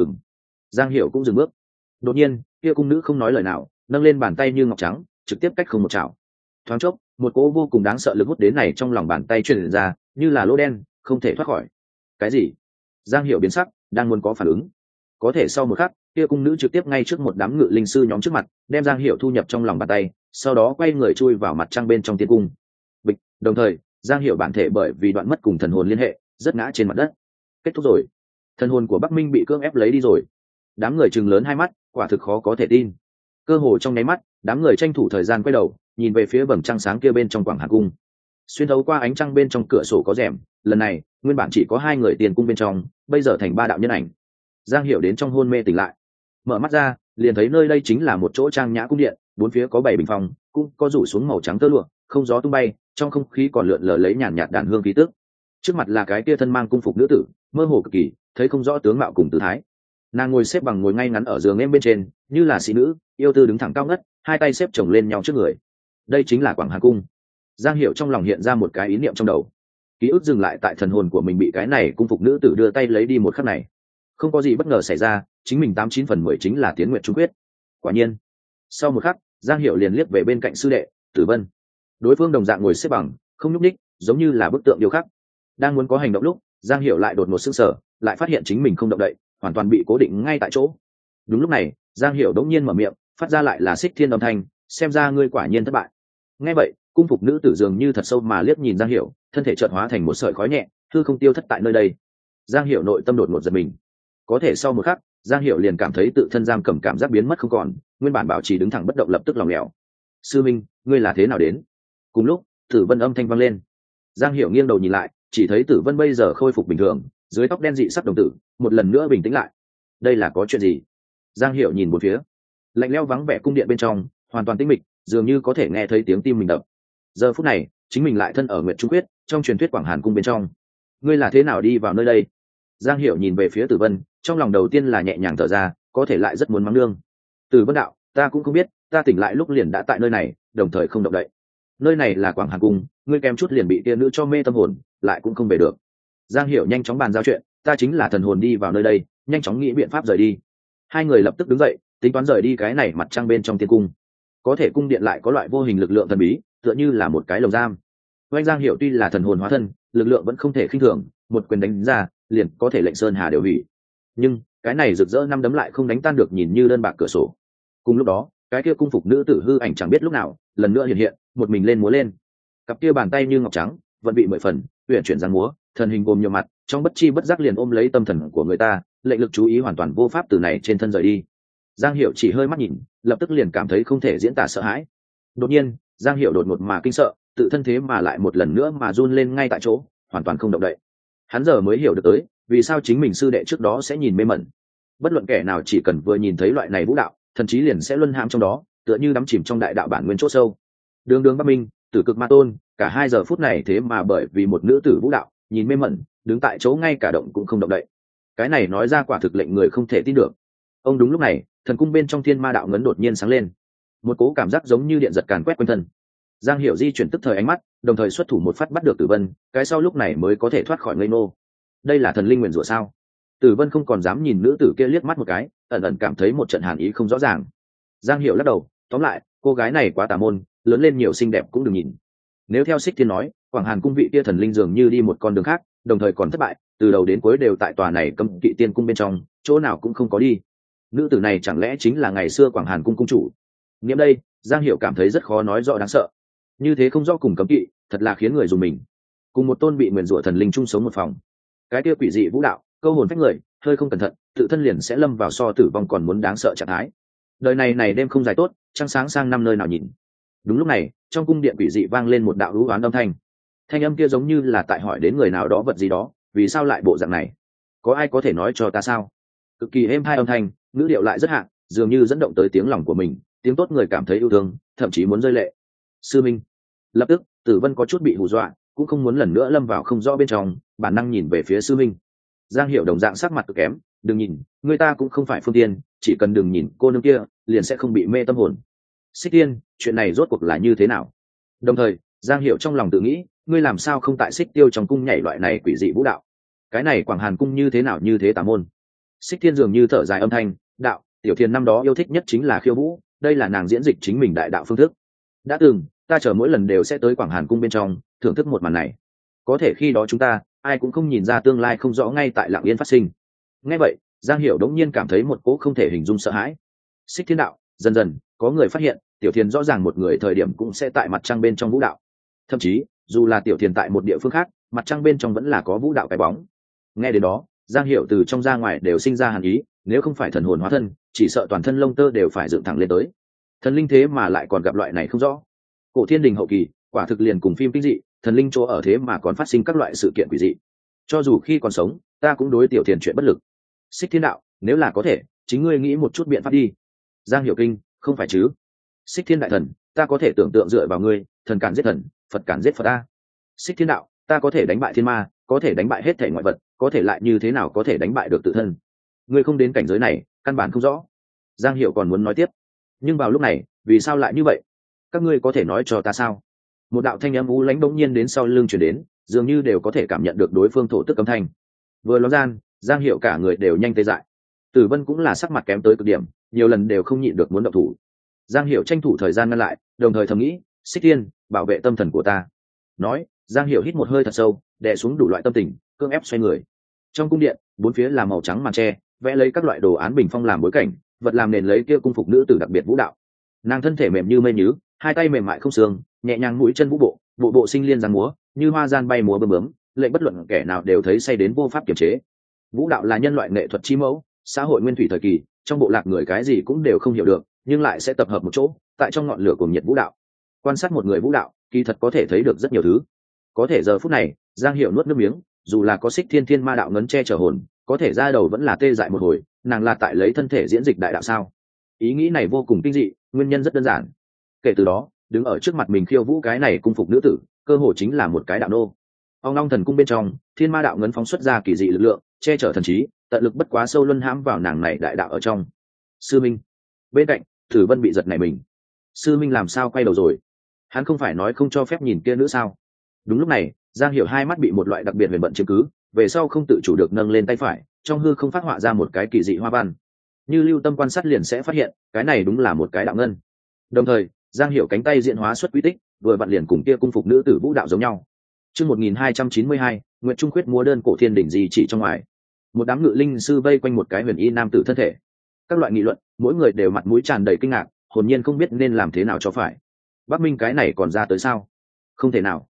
Giang Hiểu cũng dừng bước. Đột nhiên, kia cung nữ không nói lời nào, nâng lên bàn tay như ngọc trắng, trực tiếp cách không một chảo. Thoáng chốc, một cỗ vô cùng đáng sợ lực hút đến này trong lòng bàn tay truyền ra, như là lỗ đen, không thể thoát khỏi. Cái gì? Giang Hiểu biến sắc, đang muốn có phản ứng. Có thể sau một khắc, kia cung nữ trực tiếp ngay trước một đám ngự linh sư nhóm trước mặt, đem Giang Hiểu thu nhập trong lòng bàn tay, sau đó quay người chui vào mặt trăng bên trong tiên cung. Bịch, đồng thời, Giang Hiểu bản thể bởi vì đoạn mất cùng thần hồn liên hệ, rất ngã trên mặt đất. Kết thúc rồi. Thần hồn của Bắc Minh bị cưỡng ép lấy đi rồi. Đám người trừng lớn hai mắt, quả thực khó có thể tin. Cơ hồ trong nháy mắt, đám người tranh thủ thời gian quay đầu, nhìn về phía vầng trăng sáng kia bên trong Quảng Hàn cung. Xuyên thấu qua ánh trăng bên trong cửa sổ có rèm, lần này, nguyên bản chỉ có hai người tiền cung bên trong, bây giờ thành ba đạo nhân ảnh. Giang Hiểu đến trong hôn mê tỉnh lại, mở mắt ra, liền thấy nơi đây chính là một chỗ trang nhã cung điện, bốn phía có 7 bình phòng, cũng có rủ xuống màu trắng tơ lụa, không gió tung bay, trong không khí còn lượn lờ lấy nhàn nhạt đàn hương khí tức. Trước mặt là cái kia thân mang cung phục nữ tử, mơ hồ cực kỳ, thấy không rõ tướng mạo cùng tư thái. Nàng ngồi xếp bằng ngồi ngay ngắn ở giường em bên trên, như là sĩ nữ, yêu tư đứng thẳng cao ngất, hai tay xếp chồng lên nhau trước người. Đây chính là Quảng Hàn cung. Giang Hiểu trong lòng hiện ra một cái ý niệm trong đầu, ký ức dừng lại tại thần hồn của mình bị cái này cung phục nữ tử đưa tay lấy đi một khắc này. Không có gì bất ngờ xảy ra, chính mình 89/10 chính là Tiến Nguyệt Trung Quyết. Quả nhiên, sau một khắc, Giang Hiểu liền liếc về bên cạnh sư đệ Tử Vân. Đối phương đồng dạng ngồi xếp bằng, không nhúc nhích, giống như là bức tượng điêu khắc. Đang muốn có hành động lúc, Giang Hiểu lại đột ngột sững sờ, lại phát hiện chính mình không động đậy, hoàn toàn bị cố định ngay tại chỗ. Đúng lúc này, Giang Hiểu đống nhiên mở miệng, phát ra lại là Xích Thiên âm thanh, xem ra ngươi quả nhiên thất bại. Nghe vậy, cung phục nữ tử dường như thật sâu mà liếc nhìn Giang Hiểu, thân thể chợt hóa thành một sợi khói nhẹ, hư không tiêu thất tại nơi đây. Giang Hiểu nội tâm đột ngột giật mình. Có thể sau một khắc, Giang Hiểu liền cảm thấy tự thân giam cầm cảm giác biến mất không còn, nguyên bản bảo trì đứng thẳng bất động lập tức lỏng lẻo. Sư minh, ngươi là thế nào đến? Cùng lúc, Tử Vân âm thanh vang lên. Giang Hiểu nghiêng đầu nhìn lại, chỉ thấy Tử Vân bây giờ khôi phục bình thường, dưới tóc đen dị sắc đồng tử, một lần nữa bình tĩnh lại. Đây là có chuyện gì? Giang Hiểu nhìn một phía, lạnh lẽo vắng vẻ cung điện bên trong, hoàn toàn tĩnh mịch, dường như có thể nghe thấy tiếng tim mình đập. Giờ phút này, chính mình lại thân ở Nguyệt Trung Quyết, trong truyền thuyết Quảng Hàn cung bên trong. Ngươi là thế nào đi vào nơi đây? Giang Hiểu nhìn về phía Tử Vân, trong lòng đầu tiên là nhẹ nhàng thở ra, có thể lại rất muốn mắng nương. Tử Vân đạo, ta cũng không biết, ta tỉnh lại lúc liền đã tại nơi này, đồng thời không động đậy. Nơi này là Quảng Hàn cung, ngươi kém chút liền bị tia nữ cho mê tâm hồn, lại cũng không về được. Giang Hiểu nhanh chóng bàn giao chuyện, ta chính là thần hồn đi vào nơi đây, nhanh chóng nghĩ biện pháp rời đi. Hai người lập tức đứng dậy, tính toán rời đi cái này mặt trăng bên trong tiên cung. Có thể cung điện lại có loại vô hình lực lượng thần bí, tựa như là một cái lồng giam. Oanh Giang Hiểu tuy là thần hồn hóa thân, lực lượng vẫn không thể khinh thường, một quyền đánh ra, liền có thể lệnh sơn hà đều hủy. Nhưng cái này rực rỡ năm đấm lại không đánh tan được nhìn như đơn bạc cửa sổ. Cùng lúc đó, cái kia cung phục nữ tử hư ảnh chẳng biết lúc nào lần nữa hiện hiện, một mình lên múa lên. Cặp kia bàn tay như ngọc trắng, vận bị 10 phần, uyển chuyển giang múa, thần hình gồm nhiều mặt, trong bất chi bất giác liền ôm lấy tâm thần của người ta, lệnh lực chú ý hoàn toàn vô pháp từ này trên thân rời đi. Giang Hiểu chỉ hơi mắt nhìn, lập tức liền cảm thấy không thể diễn tả sợ hãi. Đột nhiên, Giang Hiểu đột ngột mà kinh sợ, tự thân thế mà lại một lần nữa mà run lên ngay tại chỗ, hoàn toàn không động đậy. Hắn giờ mới hiểu được tới, vì sao chính mình sư đệ trước đó sẽ nhìn mê mẩn. Bất luận kẻ nào chỉ cần vừa nhìn thấy loại này vũ đạo, thần chí liền sẽ luân hãm trong đó, tựa như đắm chìm trong đại đạo bản nguyên chỗ sâu. Đường Đường Bắc Minh, Tử Cực Ma Tôn, cả hai giờ phút này thế mà bởi vì một nữ tử vũ đạo, nhìn mê mẩn, đứng tại chỗ ngay cả động cũng không động đậy. Cái này nói ra quả thực lệnh người không thể tin được. Ông đúng lúc này, thần cung bên trong Thiên Ma đạo ngấn đột nhiên sáng lên, một cố cảm giác giống như điện giật càn quét quanh thân. Giang Hiểu di chuyển tức thời ánh mắt, đồng thời xuất thủ một phát bắt được Tử Vân, cái sau lúc này mới có thể thoát khỏi ngây nô. Đây là thần linh nguyền rủa sao? Tử Vân không còn dám nhìn nữ tử kia liếc mắt một cái, ẩn ẩn cảm thấy một trận hàn ý không rõ ràng. Giang Hiểu lắc đầu, tóm lại, cô gái này quá tà môn, lớn lên nhiều xinh đẹp cũng đừng nhìn. Nếu theo Xích Thiên nói, Quảng Hàn cung vị kia thần linh dường như đi một con đường khác, đồng thời còn thất bại, từ đầu đến cuối đều tại tòa này Cấm Kỵ Tiên cung bên trong, chỗ nào cũng không có đi. Nữ tử này chẳng lẽ chính là ngày xưa Quảng Hàn cung cung chủ? Nghiệm đây, Giang Hiểu cảm thấy rất khó nói rõ đáng sợ. Như thế không rõ cùng cấm kỵ, thật là khiến người dùng mình. Cùng một tôn bị nguyền rủa thần linh chung sống một phòng, cái kia quỷ dị vũ đạo, câu hồn phách người, hơi không cẩn thận, tự thân liền sẽ lâm vào so tử vong còn muốn đáng sợ trạng thái. Đời này đêm không dài tốt, trăng sáng sang năm nơi nào nhìn. Đúng lúc này, trong cung điện quỷ dị vang lên một đạo hú oán âm thanh. Thanh âm kia giống như là tại hỏi đến người nào đó vật gì đó, vì sao lại bộ dạng này? Có ai có thể nói cho ta sao? Cực kỳ êm hai âm thanh, ngữ điệu lại rất hạng, dường như dẫn động tới tiếng lòng của mình, tiếng tốt người cảm thấy yêu thương, thậm chí muốn rơi lệ. Sư minh. Lập tức, Tử Vân có chút bị hù dọa, cũng không muốn lần nữa lâm vào không rõ bên trong, bản năng nhìn về phía sư minh. Giang Hiểu đồng dạng sắc mặt cực kém, đừng nhìn, người ta cũng không phải phương tiên, chỉ cần đừng nhìn cô nương kia, liền sẽ không bị mê tâm hồn. Xích Tiên, chuyện này rốt cuộc là như thế nào? Đồng thời, Giang Hiểu trong lòng tự nghĩ, ngươi làm sao không tại Xích Tiêu trong cung nhảy loại này quỷ dị vũ đạo? Cái này Quảng Hàn cung như thế nào như thế tà môn? Xích Thiên dường như thở dài âm thanh, đạo, Tiểu Thiên năm đó yêu thích nhất chính là khiêu vũ, đây là nàng diễn dịch chính mình đại đạo phương thức. Đã từng, ta chờ mỗi lần đều sẽ tới Quảng Hàn cung bên trong, thưởng thức một màn này. Có thể khi đó chúng ta, ai cũng không nhìn ra tương lai không rõ ngay tại lặng yên phát sinh. Nghe vậy, Giang Hiểu đống nhiên cảm thấy một cỗ không thể hình dung sợ hãi. Xích Thiên đạo, dần dần có người phát hiện, Tiểu Thiên rõ ràng một người thời điểm cũng sẽ tại mặt trăng bên trong vũ đạo. Thậm chí, dù là Tiểu Thiên tại một địa phương khác, mặt trăng bên trong vẫn là có vũ đạo cái bóng. Nghe đến đó, Giang Hiểu từ trong ra ngoài đều sinh ra hàn ý, nếu không phải thần hồn hóa thân, chỉ sợ toàn thân lông tơ đều phải dựng thẳng lên tới. Thần linh thế mà lại còn gặp loại này không rõ. Cổ Thiên Đình hậu kỳ, quả thực liền cùng phim kinh dị, thần linh chỗ ở thế mà còn phát sinh các loại sự kiện quỷ dị. Cho dù khi còn sống, ta cũng đối Tiểu Thiền chuyện bất lực. Xích Thiên đạo, nếu là có thể, chính ngươi nghĩ một chút biện pháp đi. Giang Hiểu kinh, không phải chứ? Xích Thiên đại thần, ta có thể tưởng tượng dựa vào ngươi, thần cản giết thần, Phật cản giết Phật ta. Xích Thiên đạo, ta có thể đánh bại thiên ma, có thể đánh bại hết thể ngoại vật, có thể lại như thế nào có thể đánh bại được tự thân? Ngươi không đến cảnh giới này, căn bản không rõ. Giang Hiểu còn muốn nói tiếp, nhưng vào lúc này, vì sao lại như vậy? Các ngươi có thể nói cho ta sao? Một đạo thanh âm u lãnh bỗng nhiên đến sau lưng truyền đến, dường như đều có thể cảm nhận được đối phương thổ tức âm thanh. Vừa ló gian, Giang Hiểu cả người đều nhanh tê dại. Tử Vân cũng là sắc mặt kém tới cực điểm, nhiều lần đều không nhịn được muốn động thủ. Giang Hiểu tranh thủ thời gian ngăn lại, đồng thời thầm nghĩ, Xích Thiên, bảo vệ tâm thần của ta. Nói, Giang Hiểu hít một hơi thật sâu, đè xuống đủ loại tâm tình, cưỡng ép xoay người. Trong cung điện, bốn phía là màu trắng màn tre, vẽ lấy các loại đồ án bình phong làm bối cảnh, vật làm nền lấy kia cung phục nữ tử đặc biệt vũ đạo. Nàng thân thể mềm như mây nhứ, hai tay mềm mại không xương, nhẹ nhàng mũi chân vũ bộ, bộ bộ sinh liên giang múa, như hoa gian bay múa bướm bướm, lệnh bất luận kẻ nào đều thấy say đến vô pháp kiềm chế. Vũ đạo là nhân loại nghệ thuật chi mẫu, xã hội nguyên thủy thời kỳ, trong bộ lạc người cái gì cũng đều không hiểu được, nhưng lại sẽ tập hợp một chỗ, tại trong ngọn lửa cuồng nhiệt vũ đạo. Quan sát một người vũ đạo, kỳ thật có thể thấy được rất nhiều thứ. Có thể giờ phút này, Giang Hiểu nuốt nước miếng, dù là có Xích Thiên ma đạo ngấn che chở hồn, có thể ra đầu vẫn là tê dại một hồi, nàng là tại lấy thân thể diễn dịch đại đạo sao? Ý nghĩ này vô cùng kinh dị, nguyên nhân rất đơn giản. Kể từ đó, đứng ở trước mặt mình khiêu vũ cái này cung phục nữ tử, cơ hồ chính là một cái đạo nô. Ông long thần cung bên trong, thiên ma đạo ngấn phóng xuất ra kỳ dị lực lượng, che chở thần trí, tận lực bất quá sâu luân hãm vào nàng này đại đạo ở trong. Sư Minh. Bên cạnh, Tử Vân bị giật nảy mình. Sư Minh làm sao quay đầu rồi? Hắn không phải nói không cho phép nhìn kia nữa sao? Đúng lúc này, Giang Hiểu hai mắt bị một loại đặc biệt huyền bận chiếm cứ, về sau không tự chủ được nâng lên tay phải, trong hư không phát họa ra một cái kỳ dị hoa văn. Như lưu tâm quan sát liền sẽ phát hiện, cái này đúng là một cái đạo ngân. Đồng thời, Giang Hiểu cánh tay diễn hóa xuất quy tích, vừa vặn liền cùng kia cung phục nữ tử vũ đạo giống nhau. Chương 1292, Nguyệt Trung Khuyết múa đơn cổ thiên đỉnh gì chỉ trong ngoài. Một đám ngự linh sư vây quanh một cái huyền y nam tử thân thể. Các loại nghị luận, mỗi người đều mặt mũi tràn đầy kinh ngạc, hồn nhiên không biết nên làm thế nào cho phải. Bắc Minh cái này còn ra tới sao? Không thể nào.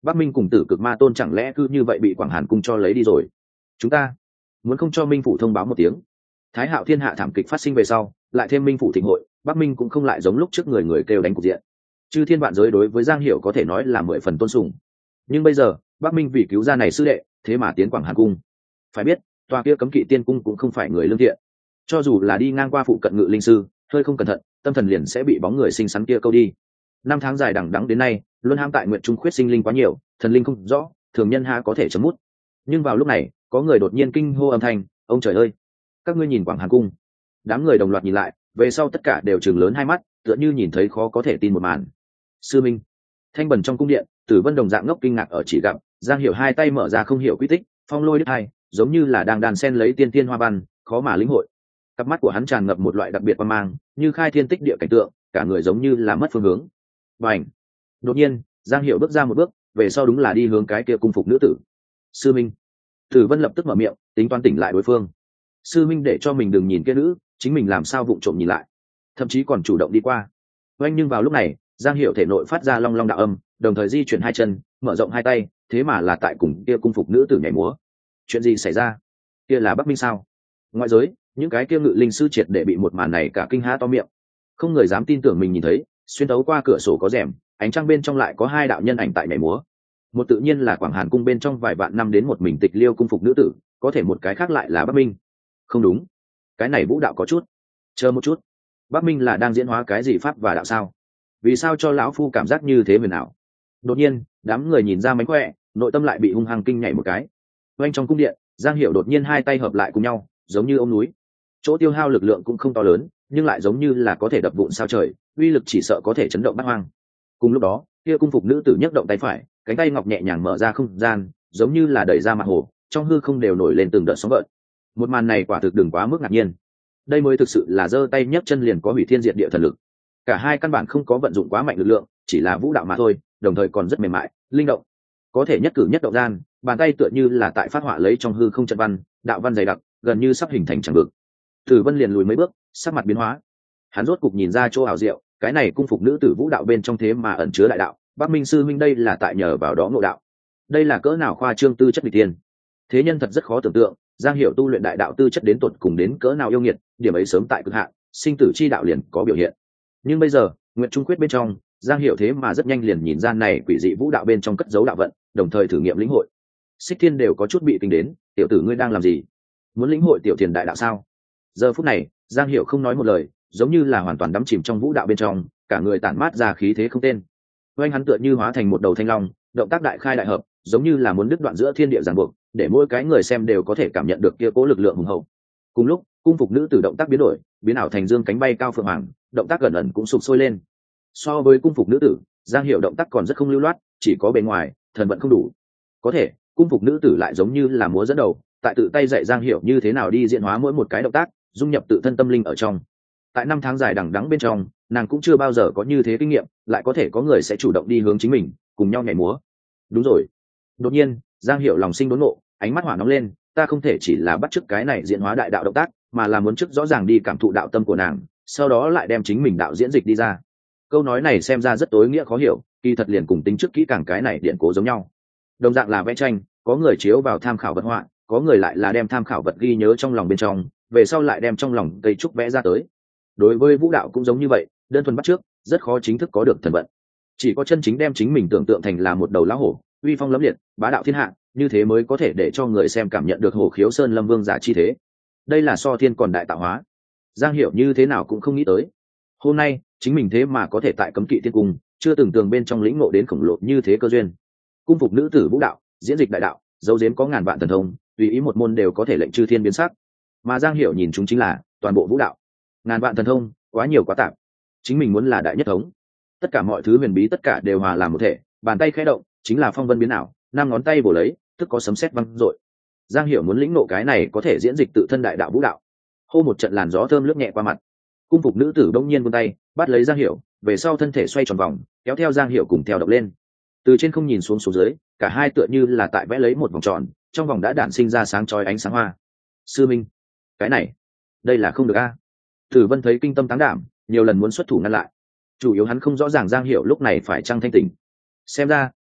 Bắc Minh cùng Tử Cực Ma Tôn chẳng lẽ cứ như vậy bị Quảng Hàn cung cho lấy đi rồi? Chúng ta muốn không cho Minh phủ thông báo một tiếng. Thái Hạo thiên hạ thảm kịch phát sinh về sau, lại thêm Minh phủ thịnh hội, Bắc Minh cũng không lại giống lúc trước người người kêu đánh cục diện. Chư thiên vạn giới đối với Giang Hiểu có thể nói là 10 phần tôn sùng. Nhưng bây giờ, Bắc Minh vì cứu ra này sư đệ, thế mà tiến Quảng Hàn cung. Phải biết, tòa kia cấm kỵ tiên cung cũng không phải người lương thiện. Cho dù là đi ngang qua phụ cận ngự linh sư, hơi không cẩn thận, tâm thần liền sẽ bị bóng người xinh xắn kia câu đi. 5 tháng dài đằng đẵng đến nay, luân hãm tại nguyện trung khuyết sinh linh quá nhiều, thần linh không rõ, thường nhân há có thể chấm mút. Nhưng vào lúc này, có người đột nhiên kinh hô âm thanh, ông trời ơi, các ngươi nhìn Quảng Hàn cung. Đám người đồng loạt nhìn lại, về sau tất cả đều trừng lớn hai mắt, tựa như nhìn thấy khó có thể tin một màn. Sư minh. Thanh bần trong cung điện, Tử Vân đồng dạng ngốc kinh ngạc ở chỉ gặp Giang Hiểu hai tay mở ra không hiểu quy tích, phong lôi đứt hai, giống như là đang đàn sen lấy tiên tiên hoa văn, khó mà lĩnh hội. Cặp mắt của hắn tràn ngập một loại đặc biệt quan mang, như khai thiên tích địa cảnh tượng, cả người giống như là mất phương hướng. Bành. Đột nhiên, Giang Hiểu bước ra một bước, về sau đúng là đi hướng cái kia cung phục nữ tử. Sư minh. Tử Vân lập tức mở miệng, tính toán tỉnh lại đối phương. Sư minh để cho mình đừng nhìn kia nữ, chính mình làm sao vụng trộm nhìn lại, thậm chí còn chủ động đi qua. Oanh, nhưng vào lúc này, Giang Hiểu thể nội phát ra long long đạo âm, đồng thời di chuyển hai chân, mở rộng hai tay, thế mà là tại cùng kia cung phục nữ tử nhảy múa. Chuyện gì xảy ra? Kia là Bắc Minh sao? Ngoại giới, những cái kia ngự linh sư triệt để bị một màn này cả kinh há to miệng, không người dám tin tưởng mình nhìn thấy. Xuyên tấu qua cửa sổ có rèm, ánh trăng bên trong lại có hai đạo nhân ảnh tại nhảy múa. Một tự nhiên là Quảng Hàn cung bên trong vài vạn năm đến một mình tịch liêu cung phục nữ tử, có thể một cái khác lại là Bắc Minh. Không đúng, cái này vũ đạo có chút. Chờ một chút, Bắc Minh là đang diễn hóa cái gì pháp và đạo sao? Vì sao cho lão phu cảm giác như thế huyền ảo? Đột nhiên, đám người nhìn ra mánh khỏe, nội tâm lại bị hung hăng kinh nhảy một cái. Oanh, trong cung điện, Giang Hiểu đột nhiên hai tay hợp lại cùng nhau, giống như ôm núi. Chỗ tiêu hao lực lượng cũng không to lớn, nhưng lại giống như là có thể đập vụn sao trời, uy lực chỉ sợ có thể chấn động bát hoang. Cùng lúc đó, kia cung phục nữ tử nhấc động tay phải, cánh tay ngọc nhẹ nhàng mở ra không gian, giống như là đẩy ra mặt hồ, trong hư không đều nổi lên từng đợt sóng gợn. Một màn này quả thực đừng quá mức ngạc nhiên. Đây mới thực sự là giơ tay nhấc chân liền có hủy thiên diệt địa thần lực. Cả hai căn bản không có vận dụng quá mạnh lực lượng, chỉ là vũ đạo mà thôi, đồng thời còn rất mềm mại, linh động. Có thể nhất cử nhất động gian, bàn tay tựa như là tại phát họa lấy trong hư không trận văn, đạo văn dày đặc, gần như sắp hình thành chẳng vực. Tử Vân liền lùi mấy bước, sắc mặt biến hóa. Hắn rốt cục nhìn ra chỗ ảo diệu, cái này cung phục nữ tử vũ đạo bên trong thế mà ẩn chứa đại đạo. Bắc Minh sư huynh đây là tại nhờ vào đó ngộ đạo. Đây là cỡ nào khoa trương tư chất vị tiên. Thế nhân thật rất khó tưởng tượng, Giang Hiểu tu luyện đại đạo tư chất đến tột cùng đến cỡ nào yêu nghiệt, điểm ấy sớm tại cực hạn, sinh tử chi đạo liền có biểu hiện. Nhưng bây giờ, nguyện trung quyết bên trong, Giang Hiểu thế mà rất nhanh liền nhìn ra này quỷ dị vũ đạo bên trong cất giấu đạo vận, đồng thời thử nghiệm lĩnh hội. Xích Thiên đều có chút bị kinh đến, tiểu tử ngươi đang làm gì? Muốn lĩnh hội tiểu tiền đại đạo sao? Giờ phút này, Giang Hiểu không nói một lời, giống như là hoàn toàn đắm chìm trong vũ đạo bên trong, cả người tản mát ra khí thế không tên. Oanh, hắn tựa như hóa thành một đầu thanh long, động tác đại khai đại hợp, giống như là muốn đứt đoạn giữa thiên địa ràng buộc, để mỗi cái người xem đều có thể cảm nhận được kia cố lực lượng hùng hậu. Cùng lúc, cung phục nữ tử động tác biến đổi, biến ảo thành dương cánh bay cao phượng hoàng, động tác gần ẩn cũng sụp sôi lên. So với cung phục nữ tử, Giang Hiểu động tác còn rất không lưu loát, chỉ có bề ngoài, thần vận không đủ. Có thể, cung phục nữ tử lại giống như là múa dẫn đầu, tại tự tay dạy Giang Hiểu như thế nào đi diễn hóa mỗi một cái động tác, dung nhập tự thân tâm linh ở trong. Tại 5 tháng dài đằng đẵng bên trong, nàng cũng chưa bao giờ có như thế kinh nghiệm, lại có thể có người sẽ chủ động đi hướng chính mình, cùng nhau nhảy múa. Đúng rồi. Đột nhiên, Giang Hiểu lòng sinh đốn ngộ, ánh mắt hỏa nóng lên, ta không thể chỉ là bắt chước cái này diễn hóa đại đạo động tác, mà là muốn trước rõ ràng đi cảm thụ đạo tâm của nàng, sau đó lại đem chính mình đạo diễn dịch đi ra. Câu nói này xem ra rất tối nghĩa khó hiểu, kỳ thật liền cùng tính trước kỹ càng cái này điện cố giống nhau. Đồng dạng là vẽ tranh, có người chiếu vào tham khảo vật họa, có người lại là đem tham khảo vật ghi nhớ trong lòng bên trong, về sau lại đem trong lòng cây trúc vẽ ra tới. Đối với vũ đạo cũng giống như vậy, đơn thuần bắt chước, rất khó chính thức có được thần vận. Chỉ có chân chính đem chính mình tưởng tượng thành là một đầu lão hổ, uy phong lẫm liệt, bá đạo thiên hạ, như thế mới có thể để cho người xem cảm nhận được hổ khiếu sơn lâm vương giả chi thế. Đây là so thiên còn đại tạo hóa. Giang Hiểu như thế nào cũng không nghĩ tới, hôm nay chính mình thế mà có thể tại cấm kỵ tiên cung, chưa từng tường bên trong lĩnh ngộ đến khổng lồ như thế cơ duyên. Cung phục nữ tử vũ đạo, diễn dịch đại đạo, dấu diếm có ngàn vạn thần thông, tùy ý một môn đều có thể lệnh chư thiên biến sắc. Mà Giang Hiểu nhìn chúng chính là toàn bộ vũ đạo, ngàn vạn thần thông, quá nhiều quá tạp. Chính mình muốn là đại nhất thống, tất cả mọi thứ huyền bí tất cả đều hòa làm một thể, bàn tay khẽ động chính là phong vân biến ảo, 5 ngón tay bổ lấy tức có sấm sét vang dội. Giang Hiểu muốn lĩnh ngộ cái này có thể diễn dịch tự thân đại đạo vũ đạo. Hô, một trận làn gió thơm lướt nhẹ qua mặt, cung phục nữ tử đông nhiên vươn tay bắt lấy Giang Hiểu, về sau thân thể xoay tròn vòng, kéo theo Giang Hiểu cùng theo động lên. Từ trên không nhìn xuống xuống dưới, cả hai tựa như là tại vẽ lấy một vòng tròn, trong vòng đã đản sinh ra sáng chói ánh sáng hoa. Sư minh, cái này, đây là không được a. Tử Vân thấy kinh tâm táng đảm, nhiều lần muốn xuất thủ ngăn lại. Chủ yếu hắn không rõ ràng Giang Hiểu lúc này phải chăng thanh tỉnh. Xem ra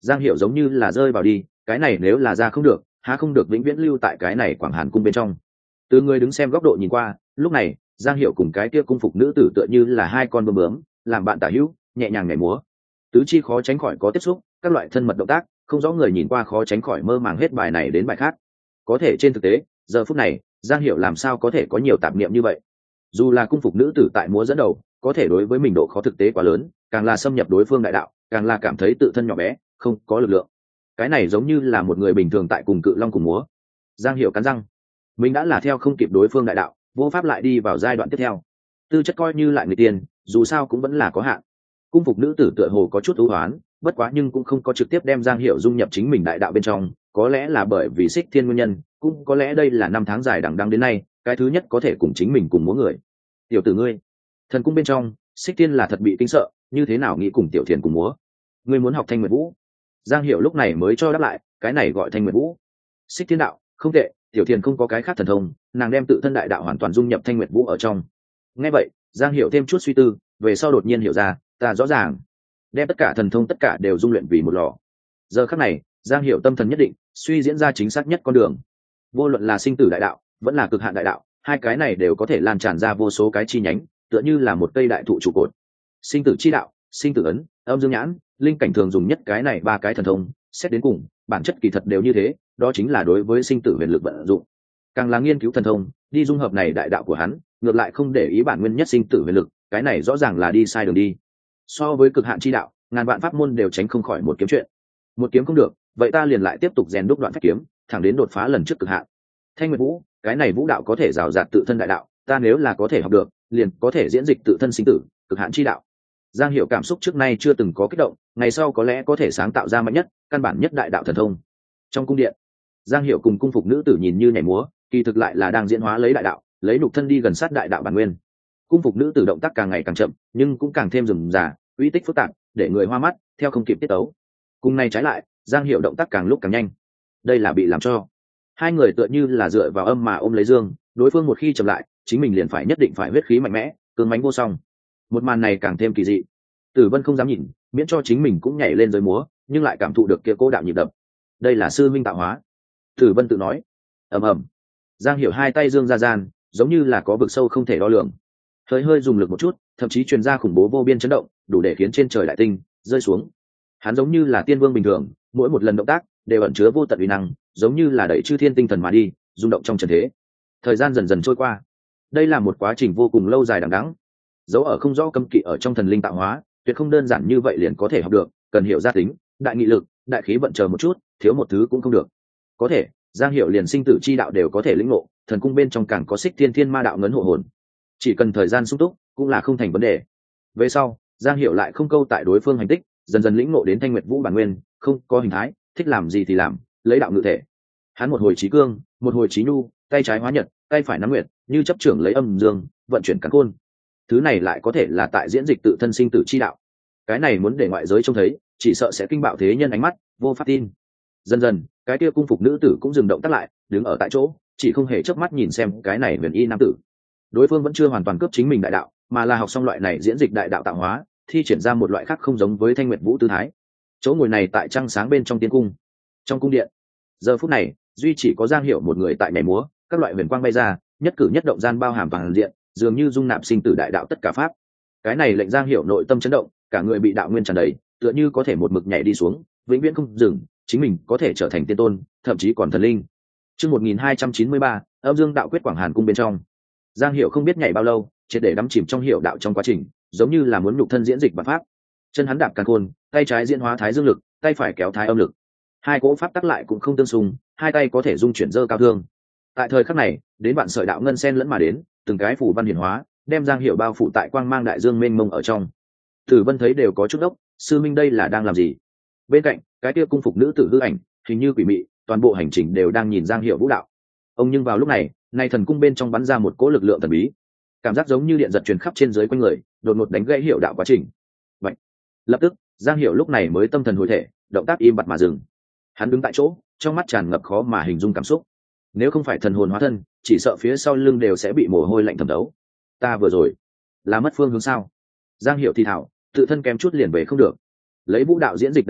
Giang Hiểu giống như là rơi vào đi, cái này nếu là ra không được, há không được vĩnh viễn lưu tại cái này Quảng Hàn cung bên trong. Từ người đứng xem góc độ nhìn qua, lúc này Giang Hiểu cùng cái kia cung phục nữ tử tựa như là hai con bướm bướm, làm bạn tả hữu, nhẹ nhàng nhảy múa. Tứ chi khó tránh khỏi có tiếp xúc, các loại thân mật động tác, không rõ người nhìn qua khó tránh khỏi mơ màng hết bài này đến bài khác. Có thể trên thực tế, giờ phút này, Giang Hiểu làm sao có thể có nhiều tạp niệm như vậy? Dù là cung phục nữ tử tại múa dẫn đầu, có thể đối với mình độ khó thực tế quá lớn, càng là xâm nhập đối phương đại đạo, càng là cảm thấy tự thân nhỏ bé, không có lực lượng. Cái này giống như là một người bình thường tại cùng cự long cùng múa. Giang Hiểu cắn răng, mình đã là theo không kịp đối phương đại đạo, vô pháp lại đi vào giai đoạn tiếp theo. Tư chất coi như lại người tiền, dù sao cũng vẫn là có hạn. Cung phục nữ tử tựa hồ có chút ưu hoán, bất quá nhưng cũng không có trực tiếp đem Giang Hiểu dung nhập chính mình đại đạo bên trong, có lẽ là bởi vì Xích Thiên nguyên nhân, cũng có lẽ đây là năm tháng dài đằng đẵng đến nay, cái thứ nhất có thể cùng chính mình cùng múa người. Tiểu tử ngươi, thần cung bên trong, Xích Thiên là thật bị kinh sợ, như thế nào nghĩ cùng Tiểu Thiền cùng múa? Ngươi muốn học Thanh Nguyệt Vũ? Giang Hiểu lúc này mới cho đáp lại, cái này gọi Thanh Nguyệt Vũ. Xích Thiên đạo, không tệ, Tiểu Thiền không có cái khác thần thông, nàng đem tự thân đại đạo hoàn toàn dung nhập Thanh Nguyệt Vũ ở trong. Nghe vậy, Giang Hiểu thêm chút suy tư, về sau đột nhiên hiểu ra, ta rõ ràng, đem tất cả thần thông tất cả đều dung luyện vì một lò. Giờ khắc này, Giang Hiểu tâm thần nhất định, suy diễn ra chính xác nhất con đường. Vô luận là sinh tử đại đạo, vẫn là cực hạn đại đạo, hai cái này đều có thể lan tràn ra vô số cái chi nhánh, tựa như là một cây đại thụ trụ cột. Sinh tử chi đạo, sinh tử ấn, âm dương nhãn, linh cảnh thường dùng nhất cái này ba cái thần thông, xét đến cùng, bản chất kỳ thật đều như thế, đó chính là đối với sinh tử huyền lực vận dụng. Càng là nghiên cứu thần thông, đi dung hợp này đại đạo của hắn, ngược lại không để ý bản nguyên nhất sinh tử huyền lực, cái này rõ ràng là đi sai đường đi. So với cực hạn chi đạo, ngàn vạn pháp môn đều tránh không khỏi một kiếm chuyện. Một kiếm không được, vậy ta liền lại tiếp tục rèn đúc đoạn phách kiếm, thẳng đến đột phá lần trước cực hạn. Thanh Nguyệt Vũ, cái này vũ đạo có thể rào rạt tự thân đại đạo, ta nếu là có thể học được, liền có thể diễn dịch tự thân sinh tử, cực hạn chi đạo. Giang Hiểu cảm xúc trước nay chưa từng có kích động, ngày sau có lẽ có thể sáng tạo ra mạnh nhất, căn bản nhất đại đạo thần thông. Trong cung điện, Giang Hiểu cùng cung phục nữ tử nhìn như nhảy múa, kỳ thực lại là đang diễn hóa lấy đại đạo, lấy nhục thân đi gần sát đại đạo bản nguyên. Cung phục nữ tử động tác càng ngày càng chậm, nhưng cũng càng thêm rườm rà, uy tích phức tạp, để người hoa mắt, theo không kịp tiết tấu. Cùng này trái lại, Giang Hiểu động tác càng lúc càng nhanh. Đây là bị làm cho. Hai người tựa như là dựa vào âm mà ôm lấy dương, đối phương một khi chậm lại, chính mình liền phải nhất định phải huyết khí mạnh mẽ, cứng mãnh vô song. Một màn này càng thêm kỳ dị. Tử Vân không dám nhìn, miễn cho chính mình cũng nhảy lên giới múa, nhưng lại cảm thụ được kia cố đạo nhịp đập. Đây là sư minh tạo hóa. Tử Vân tự nói. Ầm ầm. Giang Hiểu hai tay dương ra gian, giống như là có vực sâu không thể đo lường. Hơi hơi dùng lực một chút, thậm chí truyền ra khủng bố vô biên chấn động, đủ để khiến trên trời đại tinh rơi xuống. Hắn giống như là tiên vương bình thường, mỗi một lần động tác đều ẩn chứa vô tận uy năng, giống như là đẩy chư thiên tinh thần mà đi, rung động trong trần thế. Thời gian dần dần trôi qua. Đây là một quá trình vô cùng lâu dài đằng đẵng. Dấu ở không rõ cấm kỵ ở trong thần linh tạo hóa, tuyệt không đơn giản như vậy liền có thể học được, cần hiểu gia tính, đại nghị lực, đại khí vận chờ một chút, thiếu một thứ cũng không được. Có thể, Giang Hiểu liền sinh tử chi đạo đều có thể lĩnh ngộ, thần cung bên trong càng có Xích Thiên Thiên Ma đạo ngấn hộ hồn. Chỉ cần thời gian sung túc, cũng là không thành vấn đề. Về sau, Giang Hiểu lại không câu tại đối phương hành tích, dần dần lĩnh ngộ đến Thanh Nguyệt Vũ bản nguyên, không có hình thái, thích làm gì thì làm, lấy đạo ngự thể. Hắn một hồi chí cương, một hồi chí nhu, tay trái hóa nhật, tay phải nắm nguyệt, như chấp trưởng lấy âm dương, vận chuyển càn khôn. Thứ này lại có thể là tại diễn dịch tự thân sinh tử chi đạo. Cái này muốn để ngoại giới trông thấy, chỉ sợ sẽ kinh bạo thế nhân ánh mắt, vô pháp tin. Dần dần, cái kia cung phục nữ tử cũng dừng động tác lại, đứng ở tại chỗ, chỉ không hề chớp mắt nhìn xem cái này huyền y nam tử. Đối phương vẫn chưa hoàn toàn cướp chính mình đại đạo, mà là học xong loại này diễn dịch đại đạo tạo hóa, thi triển ra một loại khác không giống với Thanh Nguyệt Vũ tư thái. Chỗ ngồi này tại trăng sáng bên trong tiên cung. Trong cung điện, giờ phút này, duy chỉ có Giang Hiểu một người tại nhảy múa, các loại huyền quang bay ra, nhất cử nhất động gian bao hàm toàn diện, dường như dung nạp sinh tử đại đạo tất cả pháp. Cái này lệnh Giang Hiểu nội tâm chấn động, cả người bị đạo nguyên tràn đầy, tựa như có thể một mực nhảy đi xuống, vĩnh viễn không dừng, chính mình có thể trở thành tiên tôn, thậm chí còn thần linh. Chương 1293, Âm Dương Đạo Quyết Quảng Hàn cung bên trong. Giang Hiểu không biết nhảy bao lâu, triệt để đắm chìm trong hiểu đạo trong quá trình, giống như là muốn nhục thân diễn dịch bản pháp. Chân hắn đạp càn khôn, tay trái diễn hóa thái dương lực, tay phải kéo thái âm lực. Hai cỗ pháp tắc lại cũng không tương xung, hai tay có thể dung chuyển dơ cao thương. Tại thời khắc này, đến bạn sợi đạo ngân sen lẫn mà đến, từng cái phủ văn hiển hóa, đem Giang Hiểu bao phủ tại quang mang đại dương mênh mông ở trong. Tử Vân thấy đều có chút ốc, sư minh đây là đang làm gì? Bên cạnh, cái kia cung phục nữ tử hư ảnh, hình như quỷ mị, toàn bộ hành trình đều đang nhìn Giang Hiểu vũ đạo. Ông nhưng vào lúc này, nay thần cung bên trong bắn ra một cỗ lực lượng thần bí, cảm giác giống như điện giật truyền khắp trên dưới quanh người, đột ngột đánh gãy Hiểu đạo quá trình. Vậy, lập tức, Giang Hiểu lúc này mới tâm thần hồi thể, động tác im bặt mà dừng. Hắn đứng tại chỗ, trong mắt tràn ngập khó mà hình dung cảm xúc. Nếu không phải thần hồn hóa thân, chỉ sợ phía sau lưng đều sẽ bị mồ hôi lạnh thẩm thấu. Ta vừa rồi là mất phương hướng sao? Giang Hiểu thì thảo, tự thân kém chút liền về không được. Lấy vũ đạo diễn dịch đại đạo,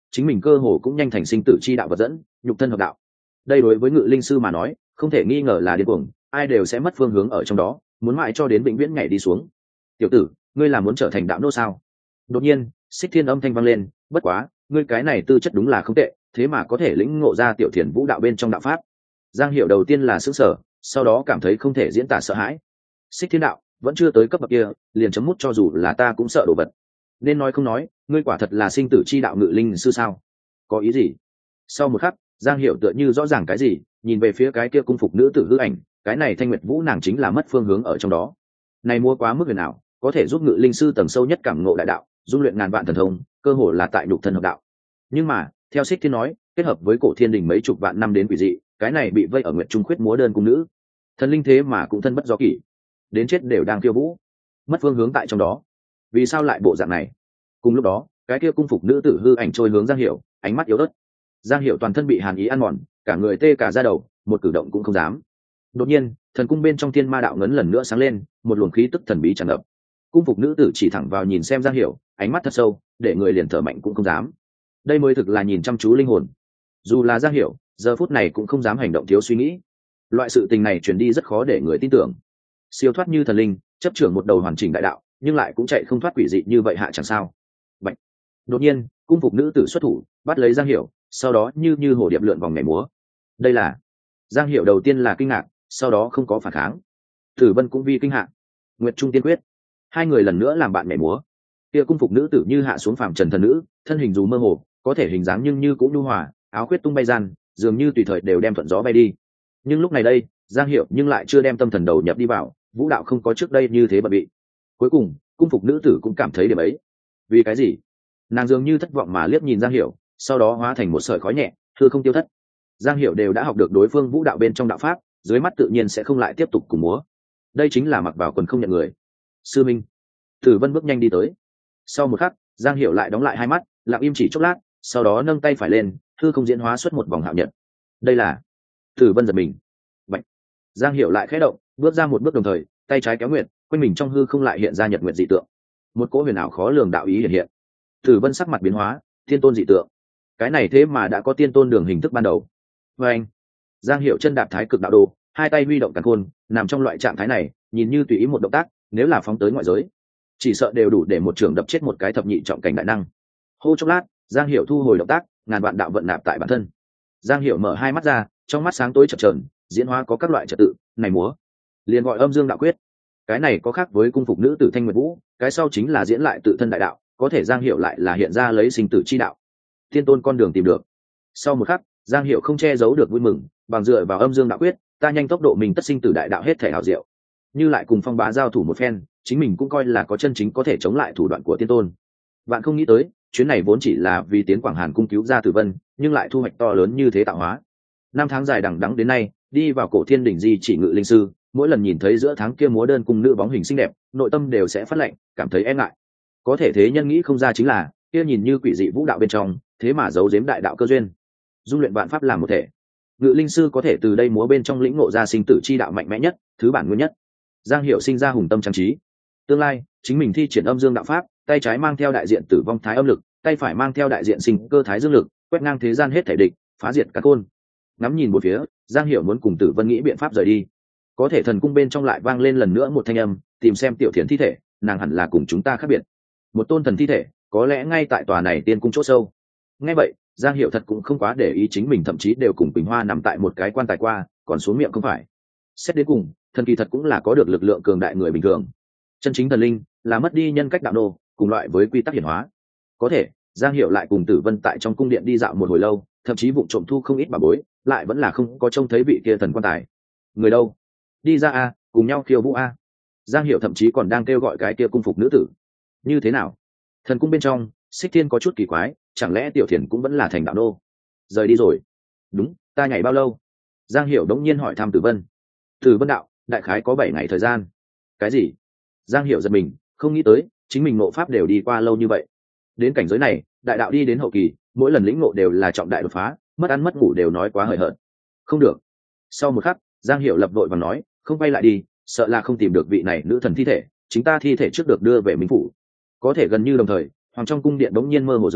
chính mình cơ hồ cũng nhanh thành sinh tử chi đạo vật dẫn, nhục thân hợp đạo. Đây đối với ngự linh sư mà nói không thể nghi ngờ là điên cuồng, ai đều sẽ mất phương hướng ở trong đó, muốn mãi cho đến vĩnh viễn nhảy đi xuống. Tiểu tử, ngươi là muốn trở thành đạo nô sao? Đột nhiên Xích Thiên âm thanh vang lên, bất quá ngươi cái này tư chất đúng là không tệ, thế mà có thể lĩnh ngộ ra tiểu thiền vũ đạo bên trong đạo pháp. Giang Hiểu đầu tiên là sững sờ, sau đó cảm thấy không thể diễn tả sợ hãi. Xích Thiên đạo vẫn chưa tới cấp bậc kia, liền chấm mút cho dù là ta cũng sợ đồ vật. Nên nói không nói, ngươi quả thật là sinh tử chi đạo ngự linh sư sao? Có ý gì? Sau một khắc, Giang Hiểu tựa như rõ ràng cái gì, nhìn về phía cái kia cung phục nữ tử hư ảnh, cái này Thanh Nguyệt Vũ nàng chính là mất phương hướng ở trong đó. Này mua quá mức huyền ảo, có thể giúp ngự linh sư tầng sâu nhất cảm ngộ đại đạo, dung luyện ngàn vạn thần thông, cơ hồ là tại nhục thân hợp đạo. Nhưng mà, theo Xích Thiên nói, kết hợp với cổ thiên đình mấy chục vạn năm đến quỷ dị, cái này bị vây ở Nguyệt Trung Khuyết múa đơn cung nữ, thần linh thế mà cũng thân bất do kỷ, đến chết đều đang khiêu vũ, mất phương hướng tại trong đó. Vì sao lại bộ dạng này? Cùng lúc đó, cái kia cung phục nữ tử hư ảnh trôi hướng Giang Hiểu, ánh mắt yếu ớt. Giang Hiểu toàn thân bị hàn ý ăn mòn, cả người tê cả da đầu, một cử động cũng không dám. Đột nhiên, thần cung bên trong thiên ma đạo ngấn lần nữa sáng lên, một luồng khí tức thần bí tràn ngập. Cung phục nữ tử chỉ thẳng vào nhìn xem Giang Hiểu, ánh mắt thật sâu, để người liền thở mạnh cũng không dám. Đây mới thực là nhìn chăm chú linh hồn. Dù là Giang Hiểu, giờ phút này cũng không dám hành động thiếu suy nghĩ. Loại sự tình này truyền đi rất khó để người tin tưởng. Siêu thoát như thần linh, chấp trưởng một đầu hoàn chỉnh đại đạo, nhưng lại cũng chạy không thoát quỷ dị như vậy hạ chẳng sao. Bạch. Đột nhiên, cung phục nữ tử xuất thủ, bắt lấy Giang Hiểu, sau đó như hồ điệp lượn vòng nhảy múa. Đây là Giang Hiểu đầu tiên là kinh ngạc, sau đó không có phản kháng. Tử Vân cũng vi kinh ngạc. Nguyệt Trung Tiên Quyết, hai người lần nữa làm bạn nhảy múa. Kia cung phục nữ tử như hạ xuống phàm trần thần nữ, thân hình dù mơ hồ, có thể hình dáng nhưng như cũng nhu hòa, áo khuyết tung bay gian, dường như tùy thời đều đem thuận gió bay đi. Nhưng lúc này đây, Giang Hiểu nhưng lại chưa đem tâm thần đầu nhập đi vào, vũ đạo không có trước đây như thế bận bị. Cuối cùng, cung phục nữ tử cũng cảm thấy điểm ấy. Vì cái gì? Nàng dường như thất vọng mà liếc nhìn Giang Hiểu, sau đó hóa thành một sợi khói nhẹ, hư không tiêu thất. Giang Hiểu đều đã học được đối phương vũ đạo bên trong đạo pháp, dưới mắt tự nhiên sẽ không lại tiếp tục cùng múa. Đây chính là mặc vào quần không nhận người. Sư minh. Tử Vân bước nhanh đi tới. Sau một khắc, Giang Hiểu lại đóng lại hai mắt, lặng im chỉ chốc lát, sau đó nâng tay phải lên, hư không diễn hóa xuất một vòng hạo nhật. Đây là... Tử Vân giật mình. Bạch. Giang Hiểu lại khẽ động, bước ra một bước đồng thời, tay trái kéo nguyệt, quanh mình trong hư không lại hiện ra nhật nguyệt dị tượng. Một cỗ huyền ảo khó lường đạo ý hiện hiện. Tử Vân sắc mặt biến hóa, thiên tôn dị tượng. Cái này thế mà đã có tiên tôn đường hình thức ban đầu. Và anh, Giang Hiểu chân đạp thái cực đạo đồ, hai tay huy động càn khôn, nằm trong loại trạng thái này, nhìn như tùy ý một động tác, nếu là phóng tới ngoại giới, chỉ sợ đều đủ để một trường đập chết một cái thập nhị trọng cảnh đại năng. Hô chốc lát, Giang Hiểu thu hồi động tác, ngàn vạn đạo vận nạp tại bản thân. Giang Hiểu mở hai mắt ra, trong mắt sáng tối chập chờn, diễn hóa có các loại trật tự, này múa, liền gọi âm dương đạo quyết. Cái này có khác với cung phục nữ tử Thanh Nguyệt Vũ, cái sau chính là diễn lại tự thân đại đạo, có thể Giang Hiểu lại là hiện ra lấy sinh tử chi đạo. Thiên tôn con đường tìm được. Sau một khắc, Giang Hiểu không che giấu được vui mừng, bằng dựa vào âm dương đạo quyết, ta nhanh tốc độ mình tất sinh tử đại đạo hết thể hảo diệu. Như lại cùng Phong Bá giao thủ một phen, chính mình cũng coi là có chân chính có thể chống lại thủ đoạn của tiên tôn. Bạn không nghĩ tới, chuyến này vốn chỉ là vì tiến Quảng Hàn cung cứu ra Tử Vân, nhưng lại thu hoạch to lớn như thế tạo hóa. Năm tháng dài đằng đẵng đến nay, đi vào cổ thiên đỉnh di chỉ ngự linh sư, mỗi lần nhìn thấy giữa tháng kia múa đơn cung nữ bóng hình xinh đẹp, nội tâm đều sẽ phát lạnh, cảm thấy e ngại. Có thể thế nhân nghĩ không ra chính là, kia nhìn như quỷ dị vũ đạo bên trong, thế mà giấu giếm đại đạo cơ duyên, dung luyện vạn pháp làm một thể. Ngự linh sư có thể từ đây múa bên trong lĩnh ngộ ra sinh tử chi đạo mạnh mẽ nhất, thứ bản nguyên nhất. Giang Hiểu sinh ra hùng tâm trang trí. Tương lai, chính mình thi triển âm dương đạo pháp, tay trái mang theo đại diện tử vong thái âm lực, tay phải mang theo đại diện sinh cơ thái dương lực, quét ngang thế gian hết thể địch, phá diệt cả côn. Ngắm nhìn một phía, Giang Hiểu muốn cùng Tử Vân nghĩ biện pháp rời đi. Có thể thần cung bên trong lại vang lên lần nữa một thanh âm, tìm xem tiểu thiền thi thể, nàng hẳn là cùng chúng ta khác biệt. Một tôn thần thi thể, có lẽ ngay tại tòa này tiên cung chỗ sâu. Nghe vậy, Giang Hiểu thật cũng không quá để ý chính mình, thậm chí đều cùng Quỳnh Hoa nằm tại một cái quan tài qua, còn xuống miệng không phải. Xét đến cùng, thần kỳ thật cũng là có được lực lượng cường đại người bình thường. Chân chính thần linh là mất đi nhân cách đạo nô, cùng loại với quy tắc hiển hóa. Có thể, Giang Hiểu lại cùng Tử Vân tại trong cung điện đi dạo một hồi lâu, thậm chí vụng trộm thu không ít bảo bối, lại vẫn là không có trông thấy vị kia thần quan tài. Người đâu? Đi ra a, cùng nhau khiêu vũ a. Giang Hiểu thậm chí còn đang kêu gọi cái kia cung phục nữ tử. Như thế nào? Thần cung bên trong, Xích Thiên có chút kỳ quái, chẳng lẽ tiểu thiền cũng vẫn là thành đạo nô? Rời đi rồi. Đúng, ta nhảy bao lâu? Giang Hiểu đống nhiên hỏi thăm Tử Vân. Tử Vân đạo, đại khái có 7 ngày thời gian. Cái gì? Giang Hiểu giật mình, không nghĩ tới chính mình ngộ pháp đều đi qua lâu như vậy. Đến cảnh giới này, đại đạo đi đến hậu kỳ, mỗi lần lĩnh ngộ đều là trọng đại đột phá, mất ăn mất ngủ đều nói quá hời hợt. Không được. Sau một khắc, Giang Hiểu lập vội và nói, không quay lại đi, sợ là không tìm được vị này nữ thần thi thể, chính ta thi thể trước được đưa về Minh phủ. Có thể gần như đồng thời, hoàng trong cung điện đống nhiên mơ hồ dưới,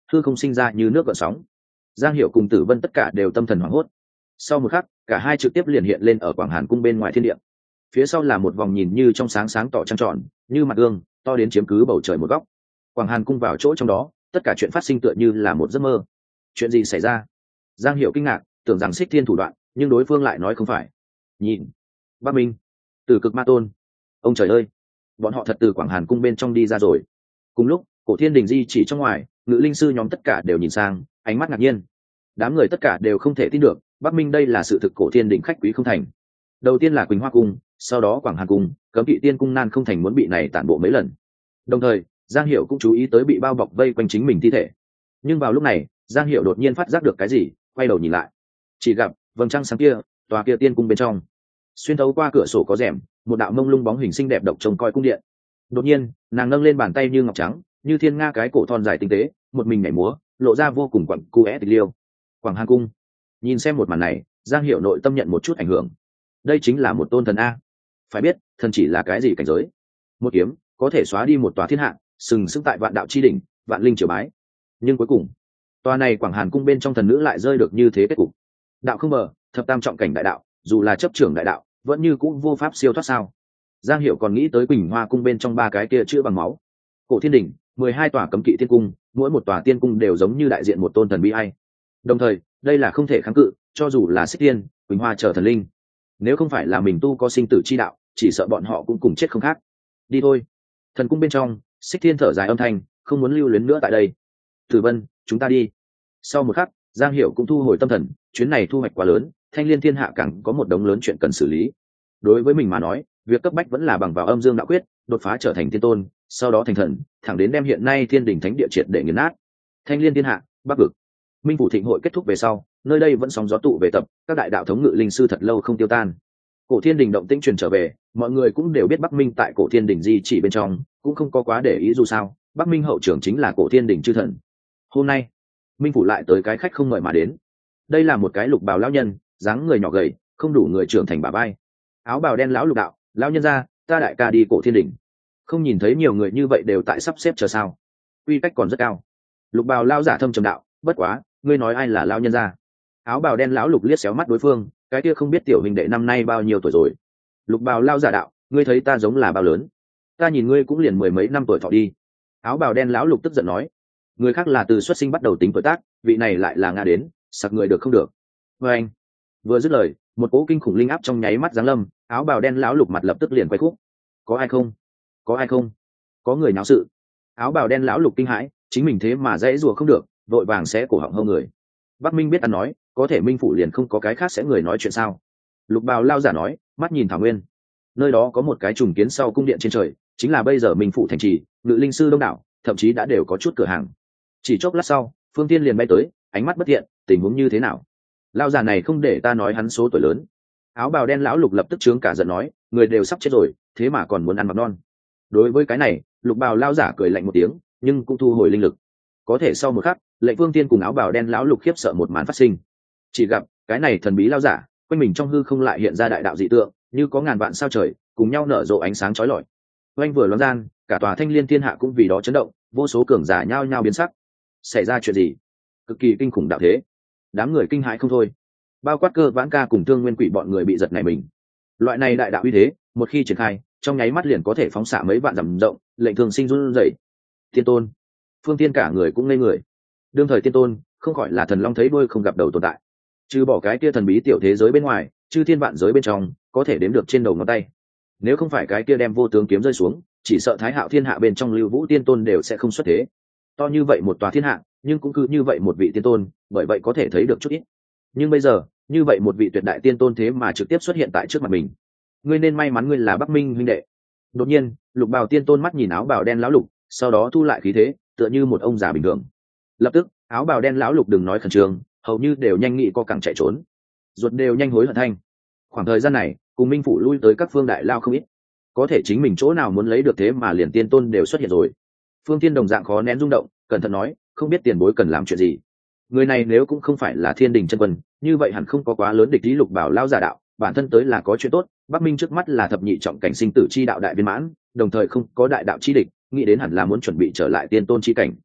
hư không sinh ra như nước gợn sóng. Giang Hiểu cùng Tử Vân tất cả đều tâm thần hoảng hốt. Sau một khắc, cả hai trực tiếp liền hiện lên ở Quảng Hàn cung bên ngoài thiên địa. Phía sau là một vòng nhìn như trong sáng sáng tỏ trăng tròn, như mặt gương, to đến chiếm cứ bầu trời một góc. Quảng Hàn cung vào chỗ trong đó, tất cả chuyện phát sinh tựa như là một giấc mơ. Chuyện gì xảy ra? Giang Hiểu kinh ngạc, tưởng rằng Xích Thiên thủ đoạn, nhưng đối phương lại nói không phải. Nhìn, Bắc Minh, Tử Cực Ma Tôn, ông trời ơi, bọn họ thật từ Quảng Hàn cung bên trong đi ra rồi. Cùng lúc, Cổ Thiên Đình di chỉ trong ngoài, Ngự Linh sư nhóm tất cả đều nhìn sang, ánh mắt ngạc nhiên. Đám người tất cả đều không thể tin được, Bắc Minh đây là sự thực Cổ Thiên Đình khách quý không thành. Đầu tiên là Quỳnh Hoa cung, sau đó Quảng Hàn cung, Cấm Kỵ Tiên cung nan không thành muốn bị này tản bộ mấy lần. Đồng thời, Giang Hiểu cũng chú ý tới bị bao bọc vây quanh chính mình thi thể. Nhưng vào lúc này, Giang Hiểu đột nhiên phát giác được cái gì, quay đầu nhìn lại, chỉ gặp vầng trăng sáng kia, tòa kia tiên cung bên trong, xuyên thấu qua cửa sổ có rèm, một đạo mông lung bóng hình xinh đẹp độc trông coi cung điện. Đột nhiên, nàng nâng lên bàn tay như ngọc trắng, như thiên nga cái cổ thon dài tinh tế, một mình nhảy múa, lộ ra vô cùng quặn cu é tịch liêu. Quảng Hàn cung. Nhìn xem một màn này, Giang Hiểu nội tâm nhận một chút ảnh hưởng. Đây chính là một tôn thần a. Phải biết, thần chỉ là cái gì cảnh giới? Một kiếm có thể xóa đi một tòa thiên hạ, sừng sững tại vạn đạo chi đỉnh, vạn linh triều bái. Nhưng cuối cùng, tòa này Quảng Hàn cung bên trong thần nữ lại rơi được như thế kết cục. Đạo không mở, thập tam trọng cảnh đại đạo, dù là chấp trưởng đại đạo, vẫn như cũng vô pháp siêu thoát sao? Giang Hiểu còn nghĩ tới Quỳnh Hoa cung bên trong ba cái kia chữ bằng máu. Cổ Thiên Đình, 12 tòa cấm kỵ tiên cung, mỗi một tòa tiên cung đều giống như đại diện một tôn thần bi ai. Đồng thời, đây là không thể kháng cự, cho dù là Xích Tiên, Quỳnh Hoa trở thần linh. Nếu không phải là mình tu có sinh tử chi đạo, chỉ sợ bọn họ cũng cùng chết không khác. Đi thôi. Thần cung bên trong, Xích Thiên thở dài âm thanh, không muốn lưu luyến nữa tại đây. Tử Vân, chúng ta đi. Sau một khắc, Giang Hiểu cũng thu hồi tâm thần, chuyến này thu hoạch quá lớn, Thanh Liên Thiên Hạ càng có một đống lớn chuyện cần xử lý. Đối với mình mà nói, việc cấp bách vẫn là bằng vào âm dương đạo quyết, đột phá trở thành thiên tôn, sau đó thành thần, thẳng đến đem hiện nay Thiên Đình Thánh Địa triệt để nghiền nát. Thanh Liên Thiên Hạ, Bắc vực. Minh phủ thịnh hội kết thúc về sau, nơi đây vẫn sóng gió tụ về tập, các đại đạo thống ngự linh sư thật lâu không tiêu tan. Cổ Thiên Đình động tĩnh truyền trở về, mọi người cũng đều biết Bắc Minh tại Cổ Thiên Đình di chỉ bên trong, cũng không có quá để ý dù sao, Bắc Minh hậu trưởng chính là Cổ Thiên Đình chư thần. Hôm nay, Minh phủ lại tới cái khách không mời mà đến. Đây là một cái lục bào lão nhân, dáng người nhỏ gầy, không đủ người trưởng thành bả vai. Áo bào đen lão lục đạo, lão nhân gia, ta đại ca đi Cổ Thiên Đình. Không nhìn thấy nhiều người như vậy đều tại sắp xếp chờ sao? Quy cách còn rất cao. Lục bào lão giả thâm trầm đạo, bất quá, ngươi nói ai là lão nhân gia? Áo bào đen lão lục liếc xéo mắt đối phương, cái kia không biết tiểu huynh đệ năm nay bao nhiêu tuổi rồi. Lục bào lão giả đạo, ngươi thấy ta giống là bao lớn? Ta nhìn ngươi cũng liền mười mấy năm tuổi thọ đi. Áo bào đen lão lục tức giận nói, người khác là từ xuất sinh bắt đầu tính tuổi tác, vị này lại là ngã đến, sặc người được không được. Và anh vừa dứt lời, một cỗ kinh khủng linh áp trong nháy mắt giáng lâm, áo bào đen lão lục mặt lập tức liền quay khúc. Có ai không? Có ai không? Có người náo sự. Áo bào đen lão lục kinh hãi, chính mình thế mà dãy rùa không được, vội vàng sẽ cổ họng hông người. Bắc Minh biết ăn nói, có thể Minh phủ liền không có cái khác sẽ người nói chuyện sao? Lục bào lao giả nói, mắt nhìn thảo nguyên, nơi đó có một cái trùng kiến sau cung điện trên trời, chính là bây giờ Minh phủ thành trì, ngự linh sư đông đảo, thậm chí đã đều có chút cửa hàng. Chỉ chốc lát sau, Phương Tiên liền bay tới, ánh mắt bất thiện, tình huống như thế nào? Lao già này không để ta nói hắn số tuổi lớn. Áo bào đen lão lục lập tức trướng cả giận nói, người đều sắp chết rồi, thế mà còn muốn ăn mập non. Đối với cái này, lục bào lao giả cười lạnh một tiếng, nhưng cũng thu hồi linh lực. Có thể sau một khắc, lệnh Phương Tiên cùng áo bào đen lão lục khiếp sợ một màn phát sinh. Chỉ gặp cái này thần bí lao giả, quanh mình trong hư không lại hiện ra đại đạo dị tượng, như có ngàn vạn sao trời cùng nhau nở rộ ánh sáng chói lọi. Oanh vừa loáng gian, cả tòa Thanh Liên Thiên Hạ cũng vì đó chấn động, vô số cường giả nhao nhao biến sắc. Xảy ra chuyện gì? Cực kỳ kinh khủng đạo thế. Đám người kinh hãi không thôi. Bao quát Cơ Vãn Ca cùng Thương Nguyên Quỷ bọn người bị giật nảy mình. Loại này đại đạo uy thế, một khi triển khai, trong nháy mắt liền có thể phóng xạ mấy vạn dặm rộng, lệnh thường sinh run rẩy. Tiên tôn, Phương Tiên cả người cũng ngây người. Đương thời tiên tôn, không khỏi là thần long thấy đuôi không gặp đầu tồn tại. Trừ bỏ cái kia thần bí tiểu thế giới bên ngoài, chư thiên vạn giới bên trong, có thể đếm được trên đầu ngón tay. Nếu không phải cái kia đem vô tướng kiếm rơi xuống, chỉ sợ Thái Hạo Thiên Hạ bên trong Lưu Vũ tiên tôn đều sẽ không xuất thế. To như vậy một tòa thiên hạ, nhưng cũng cứ như vậy một vị tiên tôn, bởi vậy có thể thấy được chút ít. Nhưng bây giờ, như vậy một vị tuyệt đại tiên tôn thế mà trực tiếp xuất hiện tại trước mặt mình. Ngươi nên may mắn ngươi là Bắc Minh huynh đệ. Đột nhiên, Lục Bào tiên tôn mắt nhìn áo bào đen lão lục, sau đó thu lại khí thế, tựa như một ông già bình thường. Lập tức, áo bào đen lão lục đừng nói khẩn trương, hầu như đều nhanh nghĩ co cẳng chạy trốn, ruột đều nhanh hối hận thanh. Khoảng thời gian này, cùng Minh phủ lui tới các phương đại lao không ít, có thể chính mình chỗ nào muốn lấy được thế mà liền tiên tôn đều xuất hiện rồi. Phương Tiên đồng dạng khó nén rung động, cẩn thận nói, không biết tiền bối cần làm chuyện gì. Người này nếu cũng không phải là Thiên Đình chân quân, như vậy hẳn không có quá lớn địch ý. Lục Bảo lao giả đạo, bản thân tới là có chuyện tốt, Bắc Minh trước mắt là thập nhị trọng cảnh sinh tử chi đạo đại viên mãn, đồng thời không có đại đạo chi địch, nghĩ đến hẳn là muốn chuẩn bị trở lại tiên tôn chi cảnh.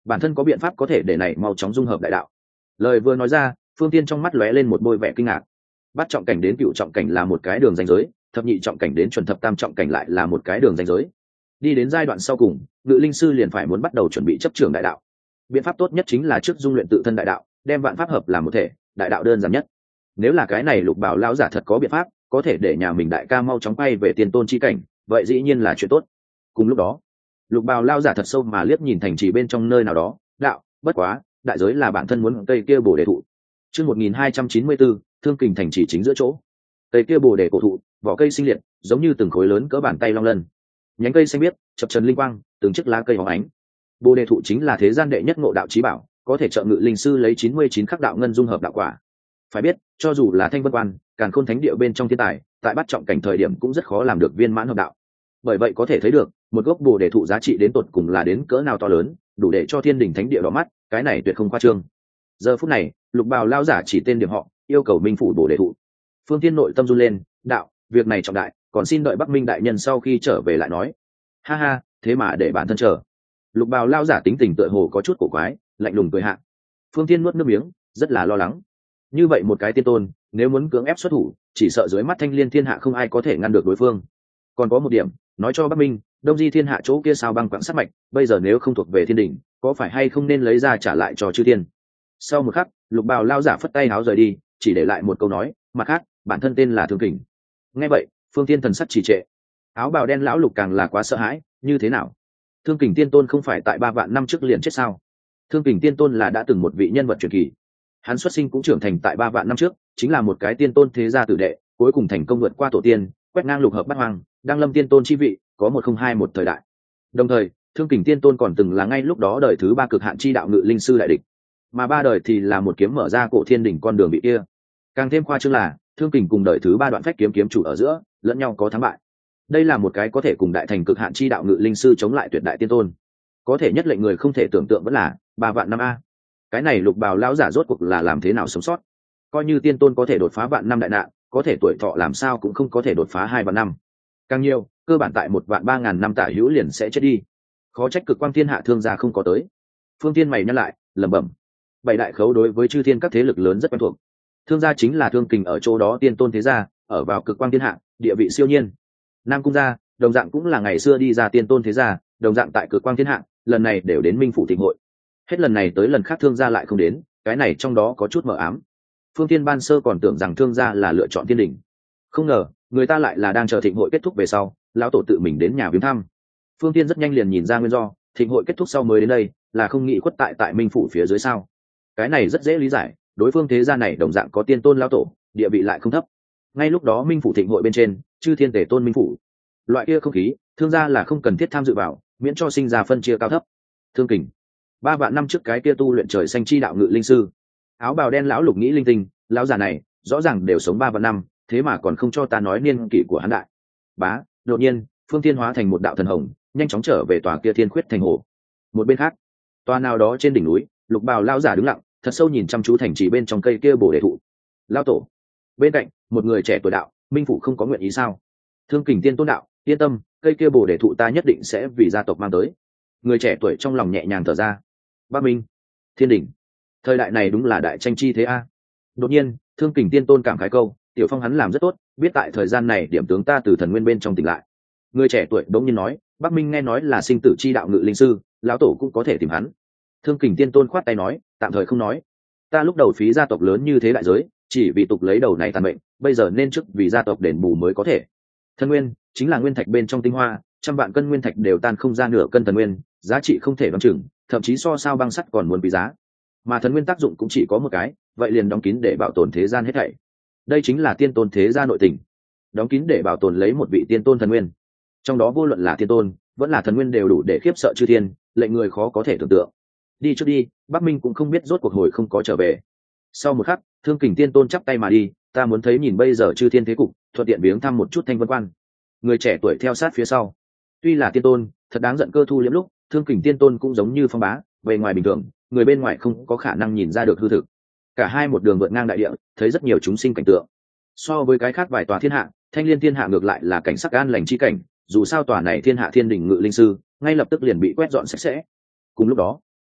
bản thân có biện pháp có thể để này mau chóng dung hợp đại đạo. Lời vừa nói ra, Phương Tiên trong mắt lóe lên một bôi vẻ kinh ngạc. Bắt trọng cảnh đến cựu trọng cảnh là một cái đường ranh giới, thập nhị trọng cảnh đến chuẩn thập tam trọng cảnh lại là một cái đường ranh giới. Đi đến giai đoạn sau cùng, ngự linh sư liền phải muốn bắt đầu chuẩn bị chấp trường đại đạo. Biện pháp tốt nhất chính là trước dung luyện tự thân đại đạo, đem vạn pháp hợp làm một thể, đại đạo đơn giản nhất. Nếu là cái này Lục Bảo lão giả thật có biện pháp, có thể để nhà mình đại ca mau chóng quay về tiền tôn chi cảnh, vậy dĩ nhiên là chuyện tốt. Cùng lúc đó, Lục Bảo lão giả thật sâu mà liếc nhìn thành trì bên trong nơi nào đó, đạo, bất quá, đại giới là bản thân muốn cây kia bổ đề thụ. Chương 1294, Thương Kình thành trì chính giữa chỗ. Cây kia bổ đề cổ thụ, vỏ cây sinh liệt, giống như từng khối lớn cỡ bàn tay long lân. Nhánh cây xanh biếc, chập chờn linh quang, từng chiếc lá cây hóng ánh. Bồ đề thụ chính là thế gian đệ nhất ngộ đạo chí bảo, có thể trợ ngự linh sư lấy 99 khắc đạo ngân dung hợp đạo quả. Phải biết, cho dù là Thanh Vân Quan, Càn Khôn Thánh Địa bên trong thiên tài, tại bắt trọng cảnh thời điểm cũng rất khó làm được viên mãn hợp đạo. Bởi vậy có thể thấy được, một gốc bồ đề thụ giá trị đến tột cùng là đến cỡ nào to lớn, đủ để cho Thiên Đình Thánh Địa đỏ mắt, cái này tuyệt không khoa trương. Giờ phút này, Lục Bào lão giả chỉ tên điểm họ, yêu cầu minh phủ bồ đề thụ. Phương Thiên nội tâm run lên, đạo, việc này trọng đại, còn xin đợi Bắc Minh đại nhân sau khi trở về lại nói. Ha ha, thế mà để bản thân chờ. Lục Bào lão giả tính tình tựa hồ có chút cổ quái, lạnh lùng cười hạ. Phương Thiên nuốt nước miếng, rất là lo lắng. Như vậy một cái tiên tôn, nếu muốn cưỡng ép xuất thủ, chỉ sợ dưới mắt Thanh Liên thiên hạ không ai có thể ngăn được đối phương. Còn có một điểm, nói cho Bắc Minh, Đông Di thiên hạ chỗ kia sao băng quặng sát mạch, bây giờ nếu không thuộc về Thiên Đình, có phải hay không nên lấy ra trả lại cho chư thiên. Sau một khắc, Lục Bào lão giả phất tay háo rời đi, chỉ để lại một câu nói, mặt khác, bản thân tên là Thương Kình. Nghe vậy, Phương Thiên thần sắc trì trệ. Áo bào đen lão Lục càng là quá sợ hãi, như thế nào? Thương Kình tiên tôn không phải tại 3 vạn năm trước liền chết sao? Thương Kình tiên tôn là đã từng một vị nhân vật truyền kỳ. Hắn xuất sinh cũng trưởng thành tại 3 vạn năm trước, chính là một cái tiên tôn thế gia tử đệ, cuối cùng thành công vượt qua tổ tiên, quét ngang lục hợp bát hoang, đăng lâm tiên tôn chi vị, có 1021 thời đại. Đồng thời, Thương Kình tiên tôn còn từng là ngay lúc đó đời thứ 3 cực hạn chi đạo ngự linh sư đại địch, mà 3 đời thì là một kiếm mở ra cổ Thiên Đỉnh con đường bị kia. Càng thêm khoa trương là, Thương Kình cùng đời thứ 3 đoạn phách kiếm kiếm chủ ở giữa, lẫn nhau có thắng bại. Đây là một cái có thể cùng đại thành cực hạn chi đạo ngự linh sư chống lại tuyệt đại tiên tôn. Có thể nhất lệnh người không thể tưởng tượng vẫn là 3 vạn năm a. Cái này Lục Bào lão giả rốt cuộc là làm thế nào sống sót? Coi như tiên tôn có thể đột phá vạn năm đại nạn, có thể tuổi thọ làm sao cũng không có thể đột phá 2 vạn năm. Càng nhiều, cơ bản tại 1.300.000 năm tả hữu liền sẽ chết đi. Khó trách cực quang thiên hạ thương gia không có tới. Phương Thiên mày nhắc lại, lẩm bẩm. 7 đại khấu đối với chư thiên các thế lực lớn rất quen thuộc. Thương gia chính là Thương Kình ở chỗ đó tiên tôn thế gia, ở vào cực quang thiên hạ, địa vị siêu nhiên. Nam cung gia, đồng dạng cũng là ngày xưa đi ra tiên tôn thế gia, đồng dạng tại cực quang thiên hạ, lần này đều đến minh phủ thịnh hội. Hết lần này tới lần khác Thương gia lại không đến, cái này trong đó có chút mờ ám. Phương Thiên ban sơ còn tưởng rằng Thương gia là lựa chọn Thiên Đình, không ngờ người ta lại là đang chờ thịnh hội kết thúc về sau, lão tổ tự mình đến nhà viếng thăm. Phương Thiên rất nhanh liền nhìn ra nguyên do, thịnh hội kết thúc sau mới đến đây, là không nghĩ khuất tại minh phủ phía dưới sao? Cái này rất dễ lý giải, đối phương thế gia này đồng dạng có tiên tôn lão tổ, địa vị lại không thấp. Ngay lúc đó minh phủ thịnh hội bên trên, chư thiên tề tôn minh phủ, loại kia không khí, Thương gia là không cần thiết tham dự vào, miễn cho sinh ra phân chia cao thấp. Thương Kình, 3 vạn năm trước cái kia tu luyện trời xanh chi đạo ngự linh sư. Áo bào đen lão Lục nghĩ linh tinh, lão già này rõ ràng đều sống 3 vạn năm, thế mà còn không cho ta nói niên kỷ của hắn đại. Bá, đột nhiên, Phương Thiên hóa thành một đạo thần hồng, nhanh chóng trở về tòa kia Thiên Khuyết thành hồ. Một bên khác, tòa nào đó trên đỉnh núi, Lục Bào lão giả đứng lặng, thật sâu nhìn chăm chú thành trì bên trong cây kia bồ đề thụ. Lão tổ, bên cạnh, một người trẻ tuổi đạo, minh phụ không có nguyện ý sao? Thương Kình tiên tôn đạo, yên tâm, cây kia bồ đề thụ ta nhất định sẽ vì gia tộc mang tới. Người trẻ tuổi trong lòng nhẹ nhàng thở ra. Bắc Minh, Thiên Đình, thời đại này đúng là đại tranh chi thế a. Đột nhiên, Thương Kình tiên tôn cảm khái câu, tiểu phong hắn làm rất tốt, biết tại thời gian này điểm tướng ta từ thần nguyên bên trong tỉnh lại. Người trẻ tuổi đống nhiên nói, Bắc Minh nghe nói là sinh tử chi đạo ngự linh sư, lão tổ cũng có thể tìm hắn. Thương Kình tiên tôn khoát tay nói, tạm thời không nói. Ta lúc đầu phí gia tộc lớn như thế đại giới, chỉ vì tục lấy đầu này tàn mệnh, bây giờ nên trước vì gia tộc đền bù mới có thể. Thần nguyên chính là nguyên thạch bên trong tinh hoa, 100 vạn cân nguyên thạch đều tan không ra nửa cân thần nguyên, giá trị không thể đoán chừng, thậm chí so sao băng sắt còn muốn quý giá. Mà thần nguyên tác dụng cũng chỉ có một cái, vậy liền đóng kín để bảo tồn thế gian hết thảy. Đây chính là tiên tôn thế gia nội tình, đóng kín để bảo tồn lấy một vị tiên tôn thần nguyên, trong đó vô luận là tiên tôn vẫn là thần nguyên đều đủ để khiếp sợ chư thiên, lệnh người khó có thể tưởng tượng. Đi trước đi, Bắc Minh cũng không biết rốt cuộc hồi không có trở về. Sau một khắc, Thương Kình tiên tôn chắp tay mà đi, ta muốn thấy nhìn bây giờ chư thiên thế cục, thuận tiện viếng thăm một chút Thanh Vân Quan. Người trẻ tuổi theo sát phía sau. Tuy là tiên tôn, thật đáng giận cơ thu liễm lúc, Thương Kình tiên tôn cũng giống như phong bá, bề ngoài bình thường, người bên ngoài không có khả năng nhìn ra được hư thực. Cả hai một đường vượt ngang đại địa, thấy rất nhiều chúng sinh cảnh tượng. So với cái khác vài tòa thiên hạ, Thanh Liên thiên hạ ngược lại là cảnh sắc an lành chi cảnh, dù sao tòa này thiên hạ thiên đình ngự linh sư ngay lập tức liền bị quét dọn sạch sẽ. Cùng lúc đó,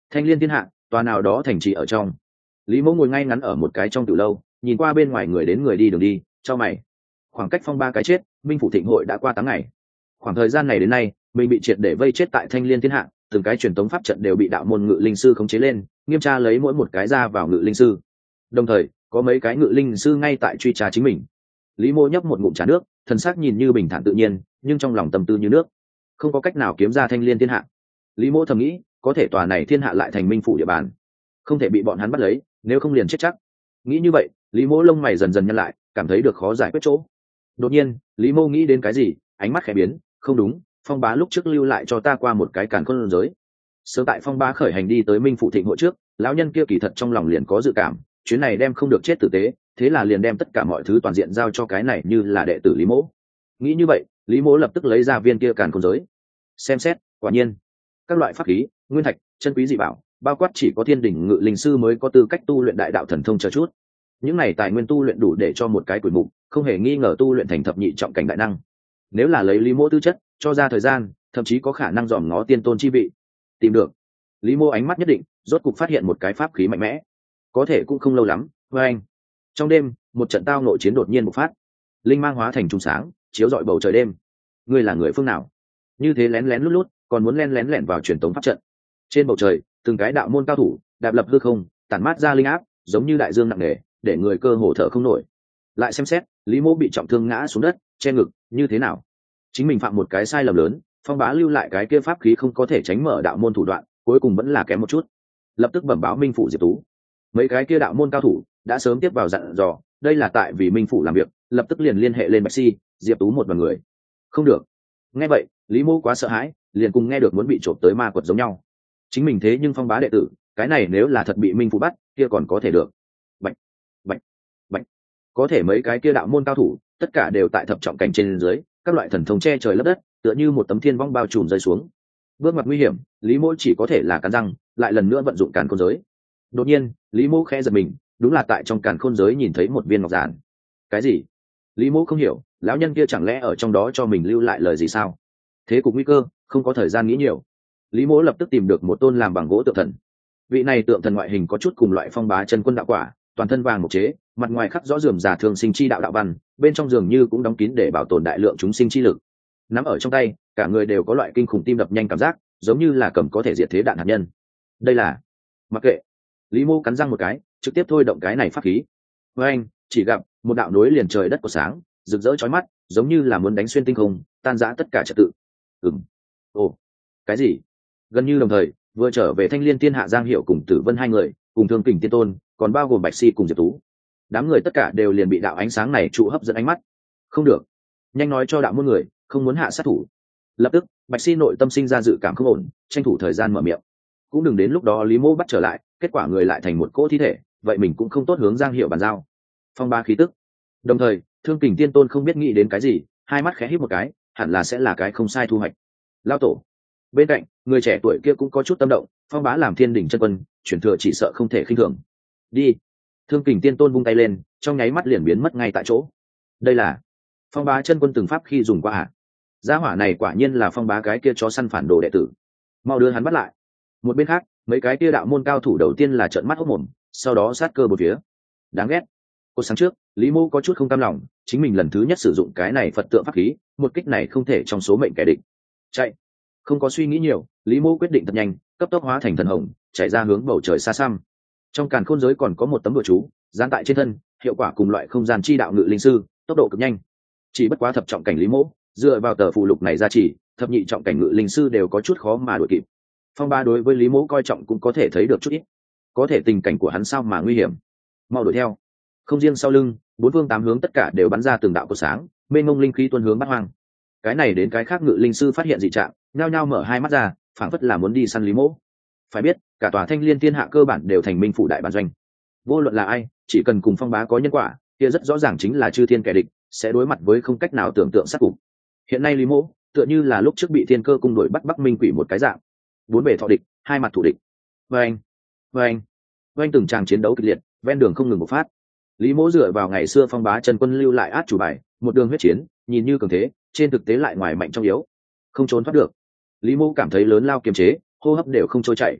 Thanh Liên Thiên Hạ, tòa nào đó thành trì ở trong. Lý Mỗ ngồi ngay ngắn ở một cái trong tiểu lâu, nhìn qua bên ngoài người đến người đi đường đi, chau mày. Khoảng cách phong ba cái chết, Minh phủ thịnh hội đã qua 8 ngày. Khoảng thời gian này đến nay, mình bị triệt để vây chết tại Thanh Liên Thiên Hạ, từng cái truyền tống pháp trận đều bị đạo môn ngự linh sư khống chế lên, nghiêm tra lấy mỗi một cái ra vào ngự linh sư. Đồng thời, có mấy cái ngự linh sư ngay tại truy tra chính mình. Lý Mô nhấp một ngụm trà nước, thần sắc nhìn như bình thản tự nhiên, nhưng trong lòng tâm tư như nước, không có cách nào kiếm ra Thanh Liên Thiên Hạ. Lý Mô thầm nghĩ, có thể tòa này thiên hạ lại thành Minh phủ địa bàn, không thể bị bọn hắn bắt lấy, nếu không liền chết chắc. Nghĩ như vậy, Lý Mô lông mày dần dần nhăn lại, cảm thấy được khó giải quyết chỗ. Đột nhiên, Lý Mô nghĩ đến cái gì, ánh mắt khẽ biến, không đúng, Phong Bá lúc trước lưu lại cho ta qua một cái càn khôn giới. Sớm tại Phong Bá khởi hành đi tới Minh phủ thịnh hội trước, lão nhân kia kỳ thật trong lòng liền có dự cảm, chuyến này đem không được chết tử tế, thế là liền đem tất cả mọi thứ toàn diện giao cho cái này như là đệ tử Lý Mỗ. Nghĩ như vậy, Lý Mỗ lập tức lấy ra viên kia càn khôn giới, xem xét, quả nhiên, các loại pháp khí, nguyên thạch, chân quý dị bảo, bao quát chỉ có thiên đỉnh ngự linh sư mới có tư cách tu luyện đại đạo thần thông chờ chút. Những này tài nguyên tu luyện đủ để cho một cái tuổi mục, không hề nghi ngờ tu luyện thành thập nhị trọng cảnh đại năng. Nếu là lấy Lý Mỗ tư chất, cho ra thời gian, thậm chí có khả năng dòm ngó tiên tôn chi vị. Tìm được. Lý Mỗ ánh mắt nhất định, rốt cục phát hiện một cái pháp khí mạnh mẽ. Có thể cũng không lâu lắm, với anh. Trong đêm, một trận tao nội chiến đột nhiên bộc phát. Linh mang hóa thành trùng sáng, chiếu rọi bầu trời đêm. Ngươi là người phương nào? Như thế lén lén lút lút, còn muốn len lén lẻn vào truyền tống pháp trận. Trên bầu trời, từng cái đạo môn cao thủ đạp lập hư không, tản mát ra linh áp, giống như đại dương nặng nề, để người cơ hồ thở không nổi. Lại xem xét, Lý Mỗ bị trọng thương ngã xuống đất, che ngực, như thế nào? Chính mình phạm một cái sai lầm lớn, Phong Bá lưu lại cái kia pháp khí không có thể tránh mở đạo môn thủ đoạn, cuối cùng vẫn là kém một chút. Lập tức bẩm báo Minh phủ Diệp Tú. Mấy cái kia đạo môn cao thủ đã sớm tiếp vào dặn dò, đây là tại vì Minh phủ làm việc, lập tức liền liên hệ lên Bạch Si, Diệp Tú một đoàn người. Không được. Nghe vậy, Lý Mỗ quá sợ hãi, liền cùng nghe được muốn bị trộm tới ma quật giống nhau. Chính mình thế nhưng Phong Bá đệ tử, cái này nếu là thật bị Minh phủ bắt, kia còn có thể được. Bạch, bạch, bạch. Có thể mấy cái kia đạo môn cao thủ, tất cả đều tại thập trọng cảnh trên dưới, các loại thần thông che trời lấp đất, tựa như một tấm thiên vong bao trùm rơi xuống. Bước ngoặt nguy hiểm, Lý Mỗ chỉ có thể là cắn răng, lại lần nữa vận dụng càn khôn giới. Đột nhiên, Lý Mỗ khẽ giật mình, đúng là tại trong càn khôn giới nhìn thấy một viên ngọc giản. Cái gì? Lý Mỗ không hiểu, lão nhân kia chẳng lẽ ở trong đó cho mình lưu lại lời gì sao? Thế cục nguy cơ, không có thời gian nghĩ nhiều. Lý Mỗ lập tức tìm được một tôn làm bằng gỗ tượng thần. Vị này tượng thần ngoại hình có chút cùng loại Phong Bá chân quân đạo quả, toàn thân vàng một chế, mặt ngoài khắc rõ rườm rà thường sinh chi đạo đạo văn, bên trong dường như cũng đóng kín để bảo tồn đại lượng chúng sinh chi lực. Nắm ở trong tay, cả người đều có loại kinh khủng tim đập nhanh cảm giác, giống như là cầm có thể diệt thế đạn hạt nhân. Đây là... Mặc kệ. Lý Mô cắn răng một cái, trực tiếp thôi động cái này pháp khí. Với anh, chỉ gặp một đạo nối liền trời đất của sáng, rực rỡ chói mắt, giống như là muốn đánh xuyên tinh không, tan rã tất cả trật tự. Ồ, cái gì? Gần như đồng thời, vừa trở về Thanh Liên Thiên Hạ Giang Hiệu cùng Tử Vân hai người, cùng Thương Kình Tiên Tôn, còn bao gồm Bạch Si cùng Diệp Tú. Đám người tất cả đều liền bị đạo ánh sáng này trụ hấp dẫn ánh mắt. Không được, nhanh nói cho đạo môn người, không muốn hạ sát thủ. Lập tức, Bạch Si nội tâm sinh ra dự cảm không ổn, tranh thủ thời gian mở miệng. Cũng đừng đến lúc đó Lý Mô bắt trở lại, kết quả người lại thành một cỗ thi thể, vậy mình cũng không tốt hướng Giang Hiệu bàn giao. Phong ba khí tức. Đồng thời, Thương Kình Tiên Tôn không biết nghĩ đến cái gì, hai mắt khẽ híp một cái, hẳn là sẽ là cái không sai thu hoạch. Lao tổ. Bên cạnh, người trẻ tuổi kia cũng có chút tâm động, Phong Bá làm thiên đỉnh chân quân, chuyển thừa chỉ sợ không thể khinh thường. Đi. Thương Kình Tiên Tôn vung tay lên, trong nháy mắt liền biến mất ngay tại chỗ. Đây là Phong Bá chân quân từng pháp khi dùng qua à? Gia hỏa này quả nhiên là Phong Bá cái kia chó săn phản đồ đệ tử. Mau đưa hắn bắt lại. Một bên khác, mấy cái kia đạo môn cao thủ đầu tiên là trợn mắt hốt mồm, sau đó sát cơ một phía. Đáng ghét. Cô sáng trước, Lý Mô có chút không cam lòng, chính mình lần thứ nhất sử dụng cái này Phật tượng pháp khí, một kích này không thể trong số mệnh kẻ địch. Chạy. Không có suy nghĩ nhiều, Lý Mô quyết định thật nhanh, cấp tốc hóa thành thần hồng, chạy ra hướng bầu trời xa xăm. Trong càn khôn giới còn có một tấm bùa chú dán tại trên thân, hiệu quả cùng loại không gian chi đạo ngự linh sư, tốc độ cực nhanh. Chỉ bất quá thập trọng cảnh Lý Mô, dựa vào tờ phù lục này ra chỉ, thập nhị trọng cảnh ngự linh sư đều có chút khó mà đuổi kịp. Phong Ba đối với Lý Mô coi trọng cũng có thể thấy được chút ít. Có thể tình cảnh của hắn sao mà nguy hiểm. Mau đuổi theo. Không riêng sau lưng, bốn phương tám hướng tất cả đều bắn ra từng đạo cột sáng, mênh mông linh khí tuôn hướng bát hoang. Cái này đến cái khác ngự linh sư phát hiện dị trạng, nhao nhao mở hai mắt ra, phảng phất là muốn đi săn Lý Mỗ. Phải biết, cả tòa Thanh Liên Thiên Hạ cơ bản đều thành Minh phủ đại bản doanh. Vô luận là ai, chỉ cần cùng Phong Bá có nhân quả, kia rất rõ ràng chính là chư thiên kẻ địch, sẽ đối mặt với không cách nào tưởng tượng sát cục. Hiện nay Lý Mỗ, tựa như là lúc trước bị Thiên Cơ cung đuổi bắt Bắc Minh Quỷ một cái dạng, bốn bề thọ địch, hai mặt thủ địch. Vâng, từng tràng chiến đấu kịch liệt, ven đường không ngừng một phát. Lý Mỗ dựa vào ngày xưa Phong Bá chân quân lưu lại át chủ bài, một đường huyết chiến, nhìn như cường thế, trên thực tế lại ngoài mạnh trong yếu, không trốn thoát được. Lý Mỗ cảm thấy lớn lao kiềm chế, hô hấp đều không trôi chảy.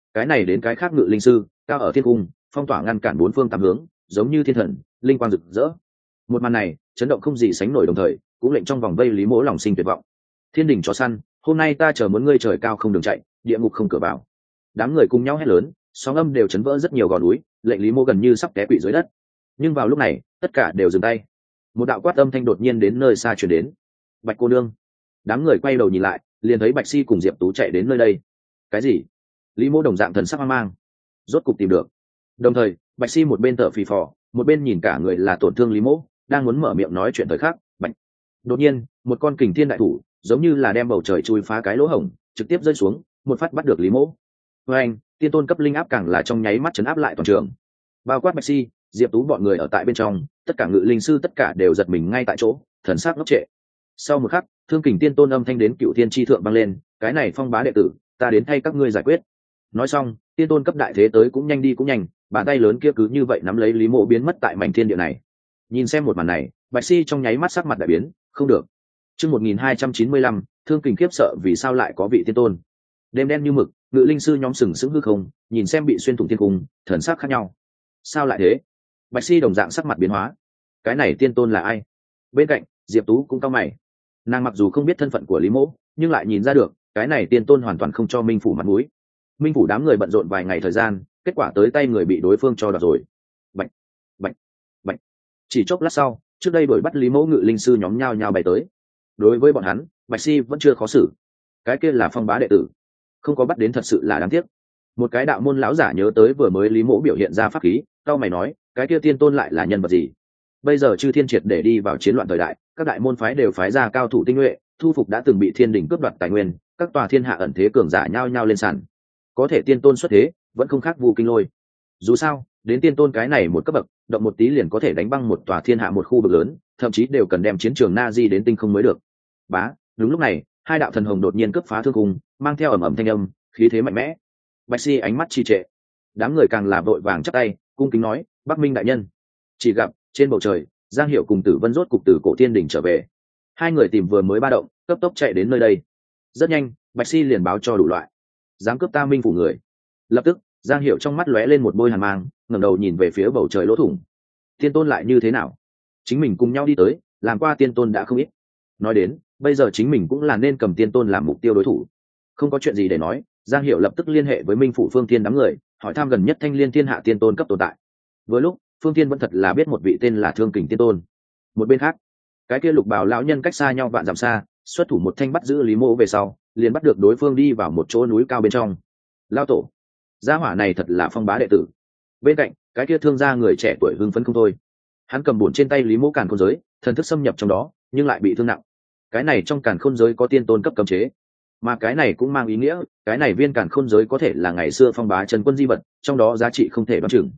cái này đến cái khác ngự linh sư cao ở thiên cung phong tỏa ngăn cản bốn phương tám hướng, giống như thiên thần linh quang rực rỡ. Một màn này chấn động không gì sánh nổi, đồng thời cũng lệnh trong vòng vây Lý Mỗ lòng sinh tuyệt vọng. Thiên đình chó săn, hôm nay ta chờ muốn ngươi trời cao không đường chạy, địa ngục không cửa vào. Đám người cùng nhau hét lớn, sóng âm đều chấn vỡ rất nhiều gò núi, lệnh Lý Mỗ gần như sắp té quỵ dưới đất. Nhưng vào lúc này tất cả đều dừng tay. Một đạo quát âm thanh đột nhiên đến nơi xa truyền đến. Bạch cô nương. Đám người quay đầu nhìn lại, liền thấy Bạch Si cùng Diệp Tú chạy đến nơi đây. Cái gì? Lý Mỗ đồng dạng thần sắc hoang mang, rốt cục tìm được. Đồng thời Bạch Si một bên thở phì phò, một bên nhìn cả người là tổn thương Lý Mỗ, đang muốn mở miệng nói chuyện thời khắc, Bạch. Đột nhiên một con kình thiên đại thủ giống như là đem bầu trời chui phá cái lỗ hổng, trực tiếp rơi xuống, một phát bắt được Lý Mỗ. Với anh, tiên tôn cấp linh áp càng là trong nháy mắt chấn áp lại toàn trường. Bao quát Bạch Si, Diệp Tú bọn người ở tại bên trong, tất cả ngự linh sư tất cả đều giật mình ngay tại chỗ, thần sắc ngốc trệ. Sau một khắc, thương kình tiên tôn âm thanh đến cựu thiên chi thượng vang lên, cái này phong bá đệ tử, ta đến thay các ngươi giải quyết. Nói xong, tiên tôn cấp đại thế tới cũng nhanh đi cũng nhanh, bàn tay lớn kia cứ như vậy nắm lấy Lý Mộ biến mất tại mảnh thiên địa này. Nhìn xem một màn này, Bạch Si trong nháy mắt sắc mặt đại biến, không được. Chương 1295, thương kình khiếp sợ vì sao lại có vị tiên tôn. Đêm đen như mực, ngự linh sư nhóm sừng sững hư không, nhìn xem bị xuyên thủng thiên cung, thần sắc khác nhau. Sao lại thế? Bạch Si đồng dạng sắc mặt biến hóa. Cái này tiên tôn là ai? Bên cạnh, Diệp Tú cũng cau mày. Nàng mặc dù không biết thân phận của Lý Mộ, nhưng lại nhìn ra được, cái này tiên tôn hoàn toàn không cho Minh phủ mặt mũi. Minh phủ đám người bận rộn vài ngày thời gian, kết quả tới tay người bị đối phương cho đoạt rồi. Bạch, bạch, bạch. Chỉ chốc lát sau, trước đây đuổi bắt Lý Mộ ngự linh sư nhóm nhao nhao bày tới. Đối với bọn hắn, Bạch Si vẫn chưa khó xử. Cái kia là phong bá đệ tử, không có bắt đến thật sự là đáng tiếc. Một cái đạo môn lão giả nhớ tới vừa mới Lý Mộ biểu hiện ra pháp khí, cao mày nói, cái kia tiên tôn lại là nhân vật gì? Bây giờ chư thiên triệt để đi vào chiến loạn thời đại, các đại môn phái đều phái ra cao thủ tinh nhuệ, thu phục đã từng bị thiên đình cướp đoạt tài nguyên, các tòa thiên hạ ẩn thế cường giả nhao nhao lên sàn. Có thể tiên tôn xuất thế, vẫn không khác Vu Kinh Lôi. Dù sao, đến tiên tôn cái này một cấp bậc, động một tí liền có thể đánh băng một tòa thiên hạ một khu vực lớn, thậm chí đều cần đem chiến trường Na Di đến tinh không mới được. Bá, đúng lúc này, hai đạo thần hồng đột nhiên cướp phá thương cung, mang theo ầm ầm thanh âm, khí thế mạnh mẽ. Bạch Si ánh mắt trì trệ, đám người càng là vội vàng chắp tay, cung kính nói, Bắc Minh đại nhân. Chỉ gặp trên bầu trời, Giang Hiểu cùng Tử Vân rốt cục từ cổ thiên đỉnh trở về. Hai người tìm vừa mới ba động, cấp tốc chạy đến nơi đây. Rất nhanh, Bạch Si liền báo cho đủ loại. Dám cướp ta Minh phủ người. Lập tức, Giang Hiểu trong mắt lóe lên một bôi hàn mang, ngẩng đầu nhìn về phía bầu trời lỗ thủng. Tiên tôn lại như thế nào? Chính mình cùng nhau đi tới, làm qua tiên tôn đã không ít. Nói đến, bây giờ chính mình cũng là nên cầm tiên tôn làm mục tiêu đối thủ. Không có chuyện gì để nói, Giang Hiểu lập tức liên hệ với Minh phủ Phương Thiên đám người, hỏi thăm gần nhất Thanh Liên Thiên Hạ tiên tôn cấp tồn tại. Vừa lúc, Phương Thiên vẫn thật là biết một vị tên là Thương Kình tiên tôn. Một bên khác, cái kia lục bào lão nhân cách xa nhau vạn dặm xa, xuất thủ một thanh bắt giữ Lý Mộ về sau, liền bắt được đối phương đi vào một chỗ núi cao bên trong. Lao tổ, gia hỏa này thật là phong bá đệ tử. Bên cạnh, cái kia thương gia người trẻ tuổi hưng phấn không thôi. Hắn cầm bổn trên tay Lý Mộ càn khôn giới, thần thức xâm nhập trong đó, nhưng lại bị thương nặng. Cái này trong càn khôn giới có tiên tôn cấp cấm chế, mà cái này cũng mang ý nghĩa, cái này viên càn khôn giới có thể là ngày xưa phong bá Trần Quân di vật, trong đó giá trị không thể đoán chừng.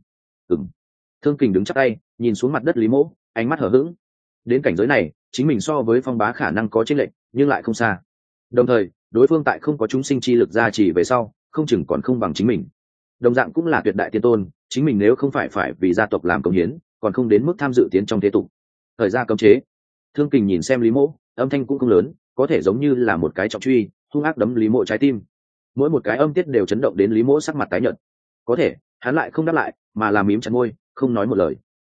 Thương Kình đứng chắp tay, nhìn xuống mặt đất Lý Mộ, ánh mắt hờ hững. Đến cảnh giới này, chính mình so với phong bá khả năng có chênh lệch, nhưng lại không xa. Đồng thời, đối phương tại không có chúng sinh chi lực gia trì về sau, không chừng còn không bằng chính mình. Đồng dạng cũng là tuyệt đại tiên tôn, chính mình nếu không phải vì gia tộc làm công hiến, còn không đến mức tham dự tiến trong thế tục. Thời gian cấm chế. Thương Kình nhìn xem Lý Mộ, âm thanh cũng không lớn, có thể giống như là một cái trọng truy, hung ác đấm Lý Mộ trái tim. Mỗi một cái âm tiết đều chấn động đến Lý Mộ sắc mặt tái nhợt. Có thể, hắn lại không đáp lại, mà là mím chặt môi, không nói một lời.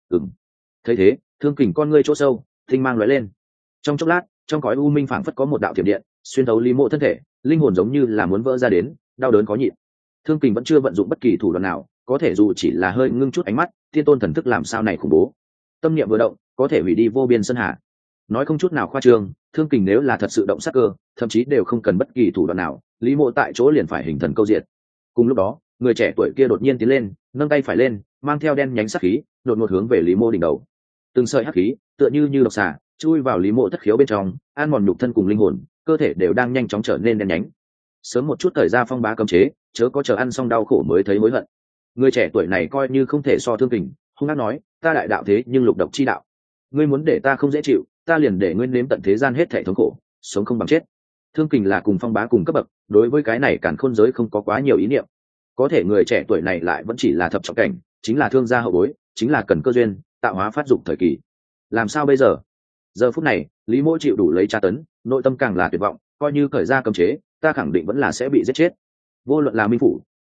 Thấy thế, Thương Kình con ngươi chỗ sâu, tinh mang lóe lên. Trong chốc lát, trong cõi u minh phảng phất có một đạo thiểm điện xuyên thấu Lý Mộ thân thể, linh hồn giống như là muốn vỡ ra đến, đau đớn khó nhịn. Thương Kình vẫn chưa vận dụng bất kỳ thủ đoạn nào, có thể dù chỉ là hơi ngưng chút ánh mắt, tiên tôn thần thức làm sao này khủng bố. Tâm niệm vừa động, có thể hủy đi vô biên sơn hà. Nói không chút nào khoa trương, Thương Kình nếu là thật sự động sát cơ, thậm chí đều không cần bất kỳ thủ đoạn nào, Lý Mộ tại chỗ liền phải hình thần câu diệt. Cùng lúc đó, người trẻ tuổi kia đột nhiên tiến lên, nâng tay phải lên, mang theo đen nhánh sắc khí, đột ngột hướng về Lý Mộ đỉnh đầu. Từng sợi hắc khí, tựa như độc xà, chui vào Lý Mộ thất khiếu bên trong, ăn mòn nhục thân cùng linh hồn, cơ thể đều đang nhanh chóng trở nên đen nhánh. Sớm một chút thời ra phong bá cấm chế, chớ có chờ ăn xong đau khổ mới thấy hối hận. Người trẻ tuổi này coi như không thể so Thương Kình, hung hăng nói, ta đại đạo thế nhưng lục độc chi đạo. Ngươi muốn để ta không dễ chịu, ta liền để ngươi nếm tận thế gian hết thảy thống khổ, sống không bằng chết. Thương Kình là cùng phong bá cùng cấp bậc, đối với cái này càn khôn giới không có quá nhiều ý niệm. Có thể người trẻ tuổi này lại vẫn chỉ là thập trọng cảnh, chính là thương gia hậu bối, chính là cần cơ duyên, tạo hóa phát dụng thời kỳ. Làm sao bây giờ? Giờ phút này, Lý Mộ chịu đủ lấy tra tấn, nội tâm càng là tuyệt vọng, coi như khởi ra cấm chế, ta khẳng định vẫn là sẽ bị giết chết. Vô luận là Minh phủ,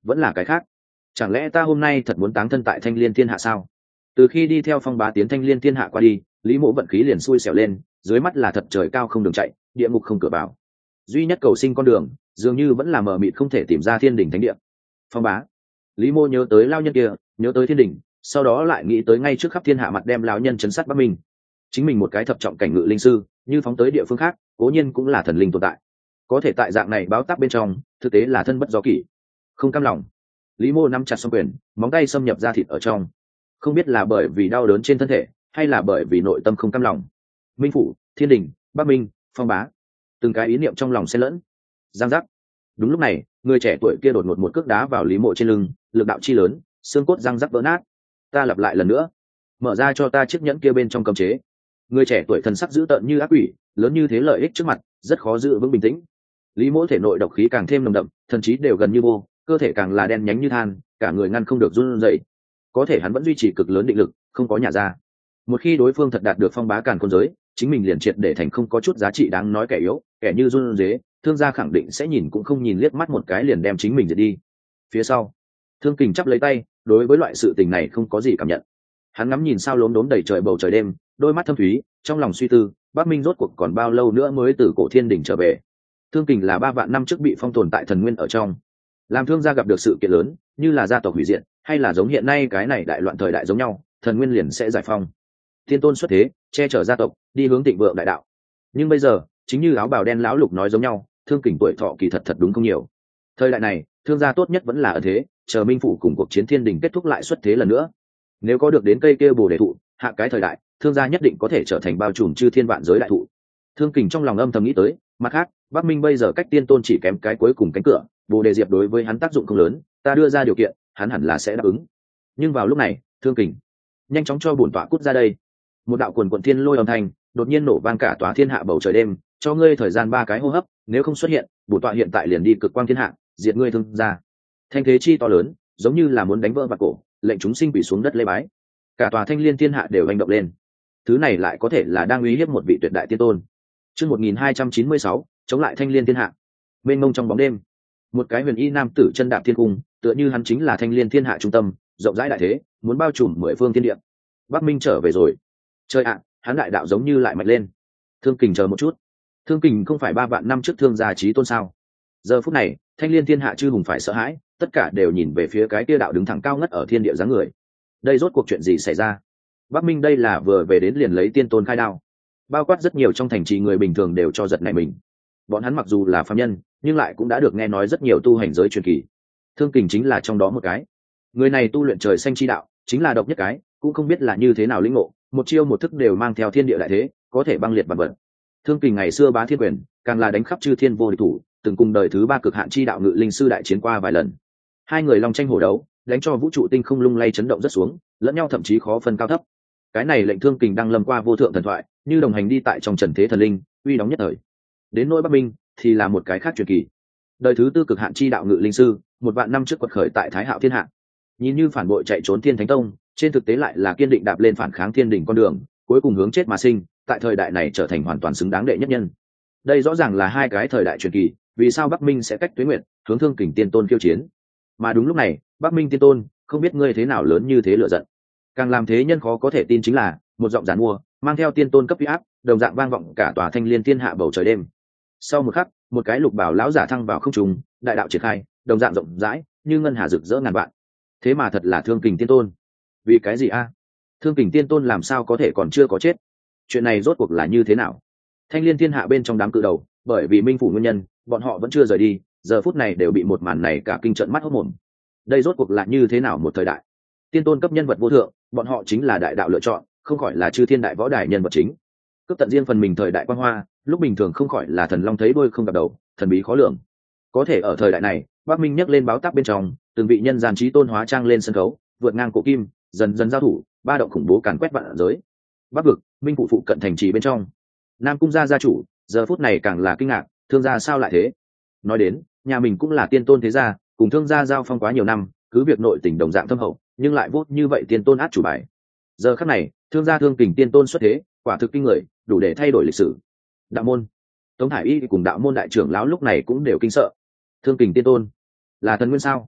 vẫn là cái khác? Chẳng lẽ ta hôm nay thật muốn táng thân tại Thanh Liên Thiên Hạ sao? Từ khi đi theo Phong Bá tiến Thanh Liên Thiên Hạ qua đi, Lý Mộ vận khí liền xui xẻo lên, dưới mắt là thật trời cao không đường chạy, địa ngục không cửa vào. Duy nhất cầu sinh con đường, dường như vẫn là mờ mịt không thể tìm ra thiên đỉnh thánh địa. Phong Bá. Lý Mộ nhớ tới lao nhân kia, nhớ tới thiên đỉnh, sau đó lại nghĩ tới ngay trước khắp thiên hạ mặt đem lão nhân chấn sát Bắc Minh. Chính mình một cái thập trọng cảnh ngự linh sư, như phóng tới địa phương khác, cố nhiên cũng là thần linh tồn tại. Có thể tại dạng này báo táp bên trong, thực tế là thân bất do kỷ. Không cam lòng. Lý Mộ nắm chặt song quyền, móng tay xâm nhập ra thịt ở trong. Không biết là bởi vì đau đớn trên thân thể, hay là bởi vì nội tâm không cam lòng. Minh phủ, thiên đình, Bắc Minh, Phong Bá, từng cái ý niệm trong lòng xen lẫn. Giang giác. Đúng lúc này, người trẻ tuổi kia đột ngột một cước đá vào Lý Mộ trên lưng, lực đạo chi lớn, xương cốt răng rắc vỡ nát. Ta lặp lại lần nữa, mở ra cho ta chiếc nhẫn kia bên trong cấm chế. Người trẻ tuổi thần sắc dữ tợn như ác quỷ, lớn như thế lợi ích trước mặt, rất khó giữ vững bình tĩnh. Lý Mỗ thể nội độc khí càng thêm nồng đậm, thần trí đều gần như vô, cơ thể càng là đen nhánh như than, cả người ngăn không được run rẩy. Có thể hắn vẫn duy trì cực lớn định lực, không có nhả ra. Một khi đối phương thật đạt được Phong Bá càn khôn giới, chính mình liền triệt để thành không có chút giá trị đáng nói kẻ yếu, kẻ như run rế, thương gia khẳng định sẽ nhìn cũng không nhìn liếc mắt một cái liền đem chính mình diệt đi. Phía sau, Thương Kình chắp lấy tay, đối với loại sự tình này không có gì cảm nhận. Hắn ngắm nhìn sao lốm đốm đầy trời bầu trời đêm, đôi mắt thâm thúy, trong lòng suy tư, Bắc Minh rốt cuộc còn bao lâu nữa mới từ cổ thiên đỉnh trở về. Thương Kình là 3 vạn năm trước bị phong tồn tại thần nguyên ở trong, làm thương gia gặp được sự kiện lớn, như là gia tộc hủy diệt, hay là giống hiện nay cái này đại loạn thời đại giống nhau, thần nguyên liền sẽ giải phong. Thiên tôn xuất thế, che chở gia tộc, đi hướng thịnh vượng đại đạo. Nhưng bây giờ, chính như áo bào đen lão lục nói giống nhau, Thương Kình tuổi thọ kỳ thật thật đúng không nhiều. Thời đại này, thương gia tốt nhất vẫn là ở thế, chờ Minh phủ cùng cuộc chiến thiên đình kết thúc lại xuất thế lần nữa. Nếu có được đến cây kia bồ đề thụ, hạ cái thời đại, thương gia nhất định có thể trở thành bao trùm chư thiên vạn giới đại thụ. Thương Kình trong lòng âm thầm nghĩ tới, mặt khác, Bắc Minh bây giờ cách tiên tôn chỉ kém cái cuối cùng cánh cửa, bồ đề diệp đối với hắn tác dụng không lớn, ta đưa ra điều kiện, hắn hẳn là sẽ đáp ứng. Nhưng vào lúc này, Thương Kình nhanh chóng cho bổn tọa cút ra đây. Một đạo quần quần thiên lôi âm thanh đột nhiên nổ vang cả tòa thiên hạ bầu trời đêm, cho ngươi thời gian 3 cái hô hấp, nếu không xuất hiện, bổn tọa hiện tại liền đi cực quang thiên hạ, diệt ngươi thương gia. Thanh thế chi to lớn, giống như là muốn đánh vỡ vạn cổ, lệnh chúng sinh quỳ xuống đất lễ bái. Cả tòa Thanh Liên thiên hạ đều hành động lên. Thứ này lại có thể là đang uy hiếp một vị tuyệt đại tiên tôn. Chương 1296, chống lại Thanh Liên thiên hạ. Mênh mông trong bóng đêm, một cái huyền y nam tử chân đạp thiên cung, tựa như hắn chính là Thanh Liên thiên hạ trung tâm, rộng rãi đại thế, muốn bao trùm 10 phương thiên địa. Bắc Minh trở về rồi. Trời ạ, hắn đại đạo giống như lại mạnh lên. Thương Kình chờ một chút. Thương Kình không phải 3 vạn năm trước thương gia chí tôn sao? Giờ phút này, Thanh Liên thiên hạ chư hùng phải sợ hãi, tất cả đều nhìn về phía cái kia đạo đứng thẳng cao ngất ở thiên địa dáng người. Đây rốt cuộc chuyện gì xảy ra? Bắc Minh đây là vừa về đến liền lấy tiên tôn khai đao. Bao quát rất nhiều trong thành trì người bình thường đều cho giật nảy mình. Bọn hắn mặc dù là phàm nhân, nhưng lại cũng đã được nghe nói rất nhiều tu hành giới truyền kỳ. Thương Kình chính là trong đó một cái. Người này tu luyện trời xanh chi đạo, chính là độc nhất cái, cũng không biết là như thế nào lĩnh ngộ, một chiêu một thức đều mang theo thiên địa đại thế, có thể băng liệt vạn vật. Thương Kình ngày xưa bá thiên quyền, càng là đánh khắp chư thiên vô địch thủ, từng cùng đời thứ 3 cực hạn chi đạo ngự linh sư đại chiến qua vài lần. Hai người long tranh hổ đấu, đánh cho vũ trụ tinh không lung lay chấn động rất xuống, lẫn nhau thậm chí khó phân cao thấp. Cái này lệnh Thương Kình đăng lâm qua vô thượng thần thoại, như đồng hành đi tại trong trần thế thần linh, uy đóng nhất thời. Đến nỗi Bắc Minh thì là một cái khác truyền kỳ. Đời thứ 4 cực hạn chi đạo ngự linh sư, 1 vạn năm trước quật khởi tại Thái Hạo thiên hạ. Nhìn như phản bội chạy trốn Thiên Thánh Tông, trên thực tế lại là kiên định đạp lên phản kháng thiên đỉnh con đường, cuối cùng hướng chết mà sinh, tại thời đại này trở thành hoàn toàn xứng đáng đệ nhất nhân. Đây rõ ràng là hai cái thời đại truyền kỳ, vì sao Bắc Minh sẽ cách Tuế Nguyệt, hướng Thương Kình tiên tôn khiêu chiến? Mà đúng lúc này, Bắc Minh tiên tôn, không biết ngươi thế nào lớn như thế lửa giận. Càng làm thế nhân khó có thể tin chính là, một giọng giàn mua, mang theo tiên tôn cấp uy áp, đồng dạng vang vọng cả tòa Thanh Liên thiên hạ bầu trời đêm. Sau một khắc, một cái lục bảo lão giả thăng vào không trung, đại đạo triển khai, đồng dạng rộng rãi, như ngân hà rực rỡ ngàn vạn. Thế mà thật là Thương Kình tiên tôn. Vì cái gì a? Thương Kình tiên tôn làm sao có thể còn chưa có chết? Chuyện này rốt cuộc là như thế nào? Thanh Liên thiên hạ bên trong đám cự đầu, bởi vì Minh phủ nguyên nhân, bọn họ vẫn chưa rời đi, giờ phút này đều bị một màn này cả kinh trận mắt hốt mồm. Đây rốt cuộc là như thế nào một thời đại? Tiên tôn cấp nhân vật vô thượng, bọn họ chính là đại đạo lựa chọn, không khỏi là chư thiên đại võ đài nhân vật chính. Cướp tận riêng phần mình thời đại quang hoa, lúc bình thường không khỏi là thần long thấy đuôi không gặp đầu, thần bí khó lường. Có thể ở thời đại này, Bắc Minh nhấc lên báo táp bên trong, từng vị nhân gian trí tôn hóa trang lên sân khấu, vượt ngang cổ kim, dần dần giao thủ, ba động khủng bố càn quét vạn giới. Bắc vực, Minh phụ phụ cận thành trì bên trong, Nam cung gia gia chủ, giờ phút này càng là kinh ngạc, thương gia sao lại thế? Nói đến, nhà mình cũng là tiên tôn thế gia, cùng thương gia giao phong quá nhiều năm, cứ việc nội tình đồng dạng thâm hậu, nhưng lại vô như vậy tiên tôn át chủ bài. Giờ khắc này, thương gia Thương Kình tiên tôn xuất thế, quả thực kinh người, đủ để thay đổi lịch sử. Đạo môn, Tống Hải Y cùng đạo môn đại trưởng lão lúc này cũng đều kinh sợ. Thương Kình tiên tôn là thần nguyên sao?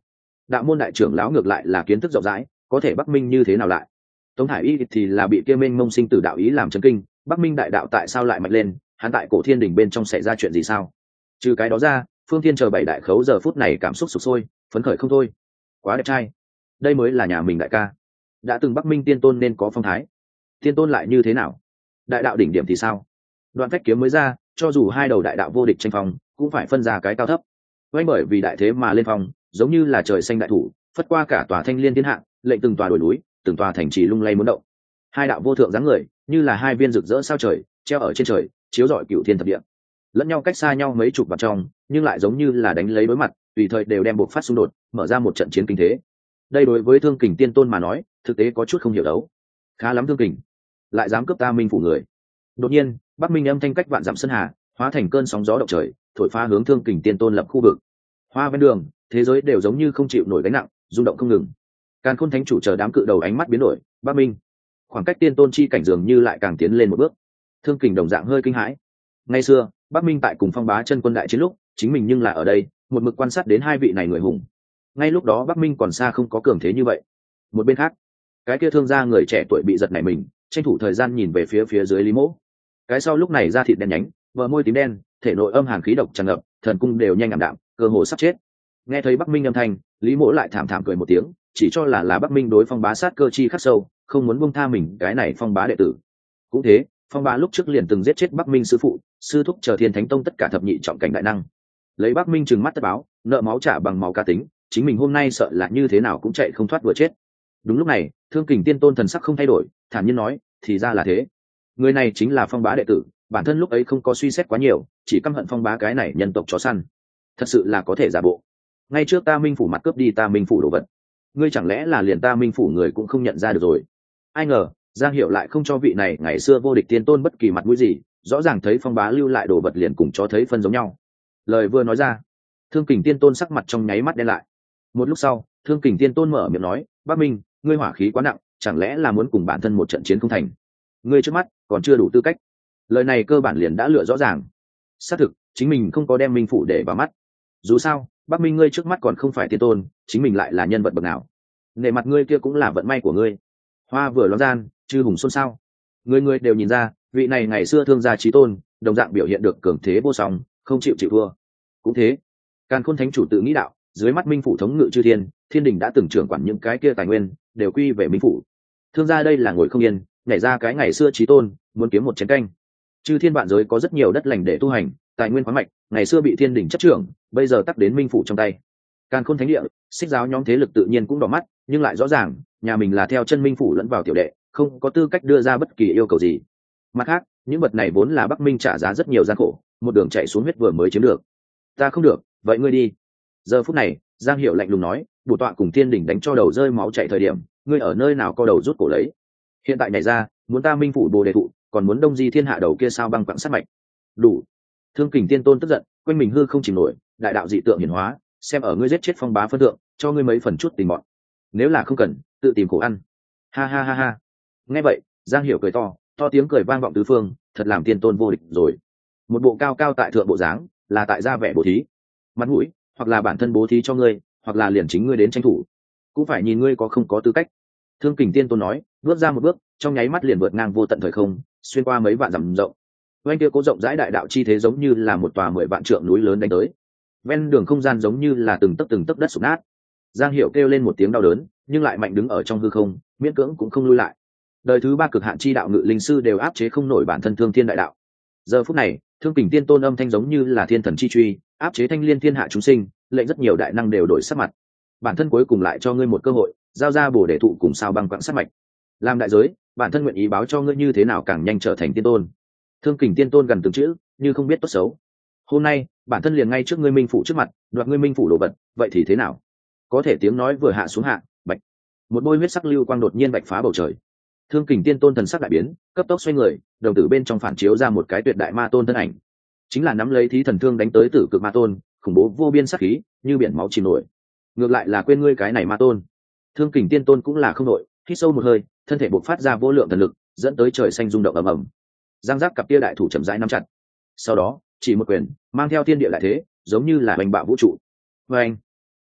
đạo môn đại trưởng lão ngược lại là kiến thức rộng rãi, có thể Bắc Minh như thế nào lại? Tống Thải Y thì là bị kia mênh mông sinh tử đạo ý làm chấn kinh, Bắc Minh đại đạo tại sao lại mạnh lên, hắn tại cổ thiên đình bên trong xảy ra chuyện gì sao? Trừ cái đó ra, Phương Thiên chờ bảy đại khấu giờ phút này cảm xúc sục sôi, phấn khởi không thôi. Quá đẹp trai, đây mới là nhà mình đại ca. Đã từng Bắc Minh tiên tôn nên có phong thái, tiên tôn lại như thế nào? Đại đạo đỉnh điểm thì sao? Đoạn phách kiếm mới ra, cho dù hai đầu đại đạo vô địch tranh phong, cũng phải phân ra cái cao thấp. Quanh bởi vì đại thế mà lên phong, giống như là trời xanh đại thủ, phất qua cả tòa thanh liên thiên hạ, lệnh từng tòa đồi núi, từng tòa thành trì lung lay muốn động. Hai đạo vô thượng dáng người, như là hai viên rực rỡ sao trời, treo ở trên trời, chiếu rọi cửu thiên thập địa. Lẫn nhau cách xa nhau mấy chục vạn trong, nhưng lại giống như là đánh lấy đối mặt, tùy thời đều đem buộc phát xung đột, mở ra một trận chiến kinh thế. Đây đối với Thương Kình tiên tôn mà nói, thực tế có chút không hiểu đấu. Khá lắm Thương Kình, lại dám cướp ta Minh phủ người. Đột nhiên, Bắc Minh âm thanh cách vạn dặm sơn hà, hóa thành cơn sóng gió động trời, thổi phá hướng Thương Kình tiên tôn lập khu vực. Hoa ven đường, thế giới đều giống như không chịu nổi gánh nặng, rung động không ngừng. Càn Khôn Thánh chủ chờ đám cự đầu ánh mắt biến đổi, Bắc Minh, khoảng cách tiên tôn chi cảnh dường như lại càng tiến lên một bước. Thương Kình đồng dạng hơi kinh hãi. Ngày xưa, Bắc Minh tại cùng Phong Bá chân quân đại chiến lúc, chính mình nhưng là ở đây, một mực quan sát đến hai vị này người hùng. Ngay lúc đó Bắc Minh còn xa không có cường thế như vậy. Một bên khác, cái kia thương gia người trẻ tuổi bị giật nảy mình, tranh thủ thời gian nhìn về phía dưới Lý Mỗ. Cái sau lúc này da thịt đen nhánh, bờ môi tím đen, thể nội âm hàn khí độc tràn ngập, thần cung đều nhanh ảm đạm, cơ hồ sắp chết. Nghe thấy Bắc Minh âm thanh, Lý Mỗ lại thảm thảm cười một tiếng, chỉ cho là Bắc Minh đối Phong Bá sát cơ chi khắc sâu, không muốn buông tha mình cái này Phong Bá đệ tử. Cũng thế, Phong Bá lúc trước liền từng giết chết Bắc Minh sư phụ, sư thúc chờ Thiên Thánh Tông tất cả thập nhị trọng cảnh đại năng. Lấy Bắc Minh trừng mắt tất báo, nợ máu trả bằng máu ca tính, chính mình hôm nay sợ là như thế nào cũng chạy không thoát vừa chết. Đúng lúc này, Thương Kình tiên tôn thần sắc không thay đổi, thản nhiên nói, thì ra là thế. Người này chính là Phong Bá đệ tử, bản thân lúc ấy không có suy xét quá nhiều, chỉ căm hận Phong Bá cái này nhân tộc chó săn. Thật sự là có thể giả bộ. Ngay trước ta Minh phủ mặt cướp đi ta Minh phủ đồ vật, ngươi chẳng lẽ là liền ta Minh phủ người cũng không nhận ra được rồi? Ai ngờ, Giang Hiểu lại không cho vị này ngày xưa vô địch tiên tôn bất kỳ mặt mũi gì, rõ ràng thấy Phong Bá lưu lại đồ vật liền cùng cho thấy phân giống nhau. Lời vừa nói ra, Thương Kình tiên tôn sắc mặt trong nháy mắt đen lại. Một lúc sau, Thương Kình tiên tôn mở miệng nói, Bắc Minh, ngươi hỏa khí quá nặng, chẳng lẽ là muốn cùng bản thân một trận chiến không thành? Ngươi trước mắt còn chưa đủ tư cách. Lời này cơ bản liền đã lựa rõ ràng. Xác thực, chính mình không có đem Minh phủ để vào mắt. Dù sao, Bắc Minh ngươi trước mắt còn không phải tiên tôn, chính mình lại là nhân vật bậc nào? Nể mặt ngươi kia cũng là vận may của ngươi. Hoa vừa loáng gian, chư hùng xôn xao. Người đều nhìn ra, vị này ngày xưa thương gia chí tôn, đồng dạng biểu hiện được cường thế vô song, không chịu thua. Cũng thế, Càn Khôn Thánh chủ tự nghĩ đạo, dưới mắt Minh phủ thống ngự chư thiên, thiên đình đã từng trưởng quản những cái kia tài nguyên, đều quy về Minh phủ. Thương gia đây là ngồi không yên, nhảy ra cái ngày xưa chí tôn, muốn kiếm một chén canh. Chư thiên vạn giới có rất nhiều đất lành để tu hành, tài nguyên khoáng mạch, ngày xưa bị thiên đình chấp trưởng, bây giờ tắc đến Minh phủ trong tay. Càn Khôn Thánh địa, Xích giáo nhóm thế lực tự nhiên cũng đỏ mắt, nhưng lại rõ ràng, nhà mình là theo chân Minh phủ lẫn vào tiểu đệ, không có tư cách đưa ra bất kỳ yêu cầu gì. Mặt khác, những vật này vốn là Bắc Minh trả giá rất nhiều gian khổ, một đường chạy xuống huyết vừa mới chiếm được. Ta không được, vậy ngươi đi. Giờ phút này, Giang Hiểu lạnh lùng nói, bổ tọa cùng thiên đỉnh đánh cho đầu rơi máu chảy thời điểm, ngươi ở nơi nào co đầu rút cổ lấy? Hiện tại nhảy ra, muốn ta Minh phủ bồ đề thụ, còn muốn đông di thiên hạ đầu kia sao băng quặng sát mạch. Đủ. Thương Kình tiên tôn tức giận, quanh mình hư không chìm nổi, đại đạo dị tượng hiển hóa, xem ở ngươi giết chết Phong Bá phân thượng, cho ngươi mấy phần chút tình bọn. Nếu là không cần, tự tìm khổ ăn. Ha ha ha ha. Nghe vậy, Giang Hiểu cười to, to tiếng cười vang vọng tứ phương, thật làm tiên tôn vô địch rồi. Một bộ cao cao tại thượng bộ dáng, là tại gia vẻ bố thí. Mặt mũi, hoặc là bản thân bố thí cho ngươi, hoặc là liền chính ngươi đến tranh thủ, cũng phải nhìn ngươi có không có tư cách. Thương Kình tiên tôn nói, bước ra một bước, trong nháy mắt liền vượt ngang vô tận thời không, xuyên qua mấy vạn dặm rộng. Oanh kia cố rộng rãi đại đạo chi thế giống như là một tòa 10 vạn trượng núi lớn đánh tới. Ven đường không gian giống như là từng tấc đất sụp nát. Giang Hiểu kêu lên một tiếng đau đớn, nhưng lại mạnh đứng ở trong hư không, miễn cưỡng cũng không lui lại. Đời thứ 3 cực hạn chi đạo ngự linh sư đều áp chế không nổi bản thân Thương Thiên đại đạo. Giờ phút này, Thương Kình tiên tôn âm thanh giống như là thiên thần chi truy, áp chế thanh liên thiên hạ chúng sinh, lệnh rất nhiều đại năng đều đổi sắc mặt. Bản thân cuối cùng lại cho ngươi một cơ hội, giao ra bổ để thụ cùng sao băng quãng sát mạch. Làm đại giới, bản thân nguyện ý báo cho ngươi như thế nào càng nhanh trở thành tiên tôn. Thương Kình tiên tôn gần từng chữ, như không biết tốt xấu. Hôm nay, bản thân liền ngay trước ngươi Minh phủ trước mặt, đoạt ngươi Minh phủ đồ vật, vậy thì thế nào? Có thể tiếng nói vừa hạ xuống hạ, bạch. Một bôi huyết sắc lưu quang đột nhiên bạch phá bầu trời. Thương Kình tiên tôn thần sắc đại biến, cấp tốc xoay người, đồng tử bên trong phản chiếu ra một cái tuyệt đại ma tôn thân ảnh. Chính là nắm lấy thí thần thương đánh tới tử cực ma tôn, khủng bố vô biên sát khí, như biển máu chìm nổi. Ngược lại là quên ngươi cái này ma tôn. Thương Kình tiên tôn cũng là không nổi, hít sâu một hơi, thân thể bộc phát ra vô lượng thần lực, dẫn tới trời xanh rung động ầm ầm. Giang giác cặp tia đại thủ chậm rãi nắm chặt. Sau đó, chỉ một quyền, mang theo thiên địa lại thế, giống như là hoành bạo vũ trụ. Oanh!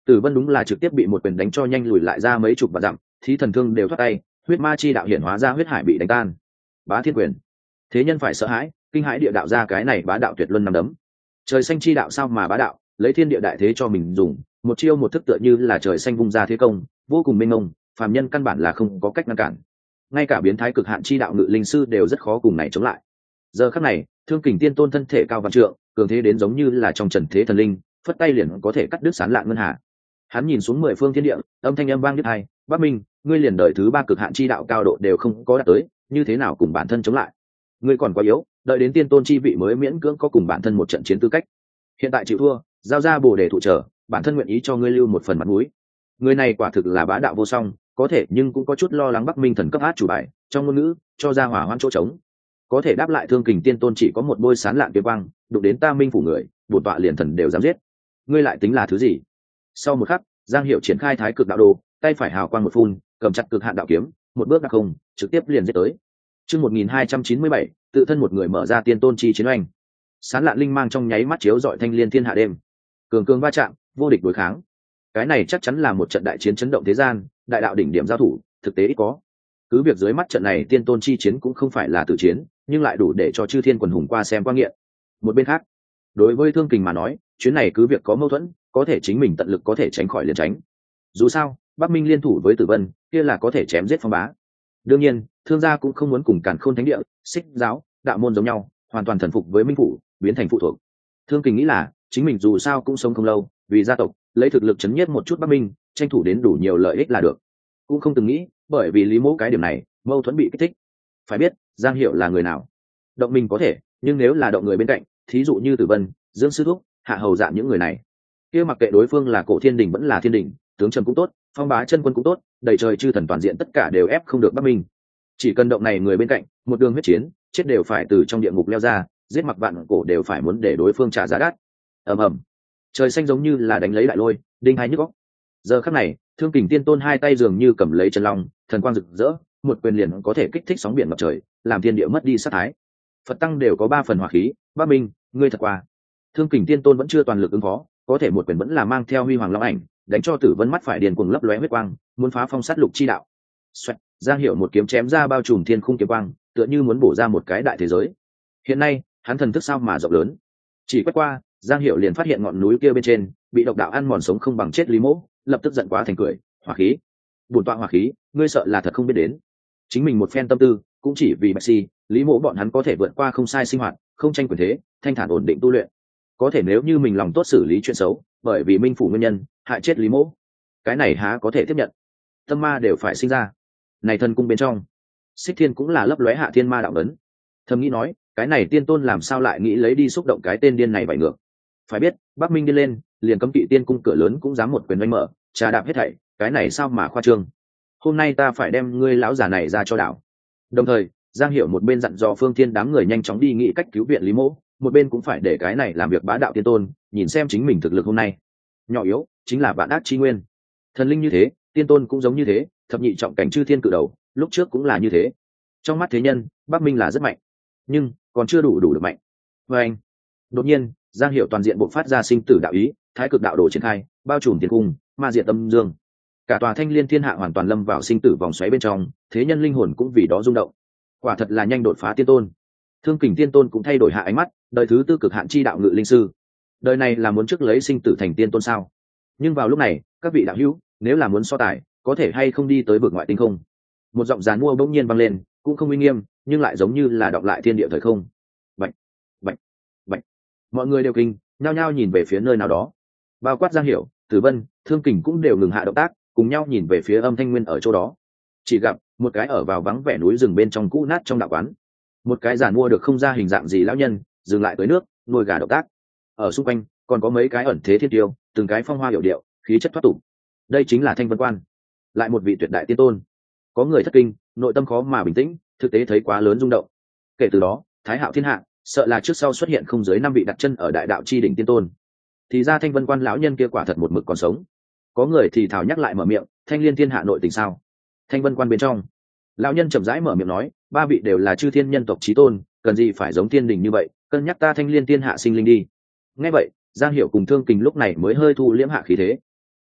Tử Vân đúng là trực tiếp bị một quyền đánh cho nhanh lùi lại ra mấy chục vạn dặm, thí thần thương đều thoát tay, huyết ma chi đạo hiển hóa ra huyết hải bị đánh tan. Bá Thiên Quyền. Thế nhân phải sợ hãi, kinh hãi địa đạo ra cái này bá đạo tuyệt luân năm đấm. Trời xanh chi đạo sao mà bá đạo, lấy thiên địa đại thế cho mình dùng, một chiêu một thức tựa như là trời xanh vung ra thế công, vô cùng mênh mông, phàm nhân căn bản là không có cách ngăn cản. Ngay cả biến thái cực hạn chi đạo ngự linh sư đều rất khó cùng này chống lại. Giờ khắc này, Thương Kình Tiên Tôn thân thể cao vạn trượng, cường thế đến giống như là trong trần thế thần linh, phất tay liền có thể cắt đứt sán lạn ngân hà. Hắn nhìn xuống mười phương thiên địa, âm thanh âm vang đứt hai, Bắc Minh, ngươi liền đời thứ ba cực hạn chi đạo cao độ đều không có đạt tới, như thế nào cùng bản thân chống lại? Ngươi còn quá yếu, đợi đến tiên tôn chi vị mới miễn cưỡng có cùng bản thân một trận chiến tư cách. Hiện tại chịu thua, giao ra bồ đề thụ trở, bản thân nguyện ý cho ngươi lưu một phần mặt mũi. Người này quả thực là bá đạo vô song, có thể nhưng cũng có chút lo lắng Bắc Minh thần cấp át chủ bài, trong ngôn ngữ cho ra hỏa hoãn chỗ trống. Có thể đáp lại Thương Kình Tiên Tôn chỉ có một bôi sán lạn kiếm quang, đụng đến ta Minh phủ người, bổn tọa liền thần đều dám giết. Ngươi lại tính là thứ gì? Sau một khắc, Giang Hiệu triển khai thái cực đạo đồ, tay phải hào quang một phun, cầm chặt cực hạn đạo kiếm, một bước đặc không, trực tiếp liền giết tới. Chương 1297, tự thân một người mở ra tiên tôn chi chiến oanh. Sán lạn linh mang trong nháy mắt chiếu dọi thanh liên thiên hạ đêm. Cường cường va chạm, vô địch đối kháng. Cái này chắc chắn là một trận đại chiến chấn động thế gian, đại đạo đỉnh điểm giao thủ, thực tế ít có. Cứ việc dưới mắt trận này tiên tôn chi chiến cũng không phải là tử chiến, nhưng lại đủ để cho chư thiên quần hùng qua xem qua nghiện. Một bên khác, đối với Thương Kình mà nói, chuyến này cứ việc có mâu thuẫn, có thể chính mình tận lực có thể tránh khỏi liền tránh. Dù sao, Bắc Minh liên thủ với Tử Vân, kia là có thể chém giết Phong Bá. Đương nhiên, Thương gia cũng không muốn cùng Càn Khôn Thánh Địa, Xích giáo, đạo môn giống nhau, hoàn toàn thần phục với Minh phủ, biến thành phụ thuộc. Thương Kình nghĩ là, chính mình dù sao cũng sống không lâu, vì gia tộc, lấy thực lực chấn nhiếp một chút Bắc Minh, tranh thủ đến đủ nhiều lợi ích là được. Cũng không từng nghĩ, bởi vì Lý Mỗ cái điểm này, mâu thuẫn bị kích thích. Phải biết, Giang Hiệu là người nào? Động mình có thể, nhưng nếu là động người bên cạnh, thí dụ như Tử Vân, Dương Sư Thúc, Hạ Hầu Dạng những người này, kia mặc kệ đối phương là Cổ Thiên Đình vẫn là Thiên Đình, tướng Trầm cũng tốt, Phong Bá chân quân cũng tốt, đầy trời chư thần toàn diện tất cả đều ép không được Bắc Minh. Chỉ cần động này người bên cạnh, một đường huyết chiến, chết đều phải từ trong địa ngục leo ra, giết mặc vạn cổ đều phải muốn để đối phương trả giá đắt. Ầm ầm, trời xanh giống như là đánh lấy đại lôi, đinh hai nhức óc. Giờ khắc này, Thương Kình Tiên Tôn hai tay dường như cầm lấy chân long, thần quang rực rỡ, một quyền liền có thể kích thích sóng biển ngập trời, làm thiên địa mất đi sát thái. Phật tăng đều có 3 phần hỏa khí, Bắc Minh, ngươi thật qua. Thương Kình Tiên Tôn vẫn chưa toàn lực ứng phó, có thể một quyền vẫn là mang theo huy hoàng long ảnh, đánh cho Tử Vân mắt phải điền cuồng lấp lóe huyết quang, muốn phá phong sát lục chi đạo. Xoẹt, Giang Hiểu một kiếm chém ra bao trùm thiên khung kiếm quang, tựa như muốn bổ ra một cái đại thế giới. Hiện nay, hắn thần thức sao mà rộng lớn. Chỉ quét qua, Giang Hiểu liền phát hiện ngọn núi kia bên trên, bị độc đạo ăn mòn sống không bằng chết Lý Mỗ, lập tức giận quá thành cười, hỏa khí. Bổn tọa hỏa khí, ngươi sợ là thật không biết đến. Chính mình một phen tâm tư, cũng chỉ vì Bạch Si, Lý Mỗ bọn hắn có thể vượt qua không sai sinh hoạt, không tranh quyền thế, thanh thản ổn định tu luyện. Có thể nếu như mình lòng tốt xử lý chuyện xấu, bởi vì Minh phủ nguyên nhân, hại chết Lý Mỗ, cái này há có thể tiếp nhận. Tâm ma đều phải sinh ra. Này thân cung bên trong, Xích Thiên cũng là lấp lóe hạ thiên ma đạo ấn. Thầm nghĩ nói, cái này tiên tôn làm sao lại nghĩ lấy đi xúc động cái tên điên này vậy ngược. Phải biết, Bắc Minh đi lên, liền cấm kỵ tiên cung cửa lớn cũng dám một quyền đánh mở, trà đạp hết thảy, cái này sao mà khoa trương. Hôm nay ta phải đem ngươi lão già này ra cho đảo. Đồng thời, Giang Hiểu một bên dặn dò Phương Thiên đám người nhanh chóng đi nghĩ cách cứu viện Lý Mỗ, một bên cũng phải để cái này làm việc bá đạo tiên tôn, nhìn xem chính mình thực lực hôm nay. Nhỏ yếu, chính là vạn ác chi nguyên. Thần linh như thế, tiên tôn cũng giống như thế, thập nhị trọng cảnh chư thiên cự đầu, lúc trước cũng là như thế. Trong mắt thế nhân, Bắc Minh là rất mạnh, nhưng còn chưa đủ được mạnh. Và anh, đột nhiên, Giang Hiểu toàn diện bộc phát ra sinh tử đạo ý, thái cực đạo đồ triển khai, bao trùm thiên cung, ma diệt âm dương. Cả tòa thanh liên thiên hạ hoàn toàn lâm vào sinh tử vòng xoáy bên trong, thế nhân linh hồn cũng vì đó rung động. Quả thật là nhanh đột phá tiên tôn. Thương Kình Tiên Tôn cũng thay đổi hạ ánh mắt, đời thứ tư cực hạn chi đạo ngự linh sư. Đời này là muốn trước lấy sinh tử thành tiên tôn sao? Nhưng vào lúc này, các vị đạo hữu, nếu là muốn so tài, có thể hay không đi tới vực ngoại tinh không? Một giọng giàn mua bỗng nhiên vang lên, cũng không uy nghiêm, nhưng lại giống như là đọc lại thiên địa thời không. Bạch, bạch, bạch. Mọi người đều kinh, nhao nhao nhìn về phía nơi nào đó. Bao quát Giang Hiểu, Tử Vân, Thương Kình cũng đều ngừng hạ động tác, cùng nhau nhìn về phía Âm Thanh Nguyên ở chỗ đó. Chỉ gặp một cái ở vào vắng vẻ núi rừng bên trong cũ nát trong đạo quán, một cái giàn mua được không ra hình dạng gì lão nhân dừng lại tới nước nuôi gà động tác. Ở xung quanh còn có mấy cái ẩn thế thiên tiêu, từng cái phong hoa hiểu điệu, khí chất thoát tục. Đây chính là Thanh Vân Quan, lại một vị tuyệt đại tiên tôn. Có người thất kinh, nội tâm khó mà bình tĩnh, thực tế thấy quá lớn rung động. Kể từ đó, Thái Hạo thiên hạ sợ là trước sau xuất hiện không dưới 5 vị đặt chân ở đại đạo chi đỉnh tiên tôn. Thì ra Thanh Vân Quan lão nhân kia quả thật một mực còn sống. Có người thì thào nhắc lại mở miệng, Thanh Liên thiên hạ nội tình sao? Thanh Vân Quan bên trong, lão nhân chậm rãi mở miệng nói, 3 vị đều là chư thiên nhân tộc chí tôn, cần gì phải giống thiên đình như vậy, cân nhắc ta Thanh Liên thiên hạ sinh linh đi. Nghe vậy, Giang Hiểu cùng Thương Kình lúc này mới hơi thu liễm hạ khí thế.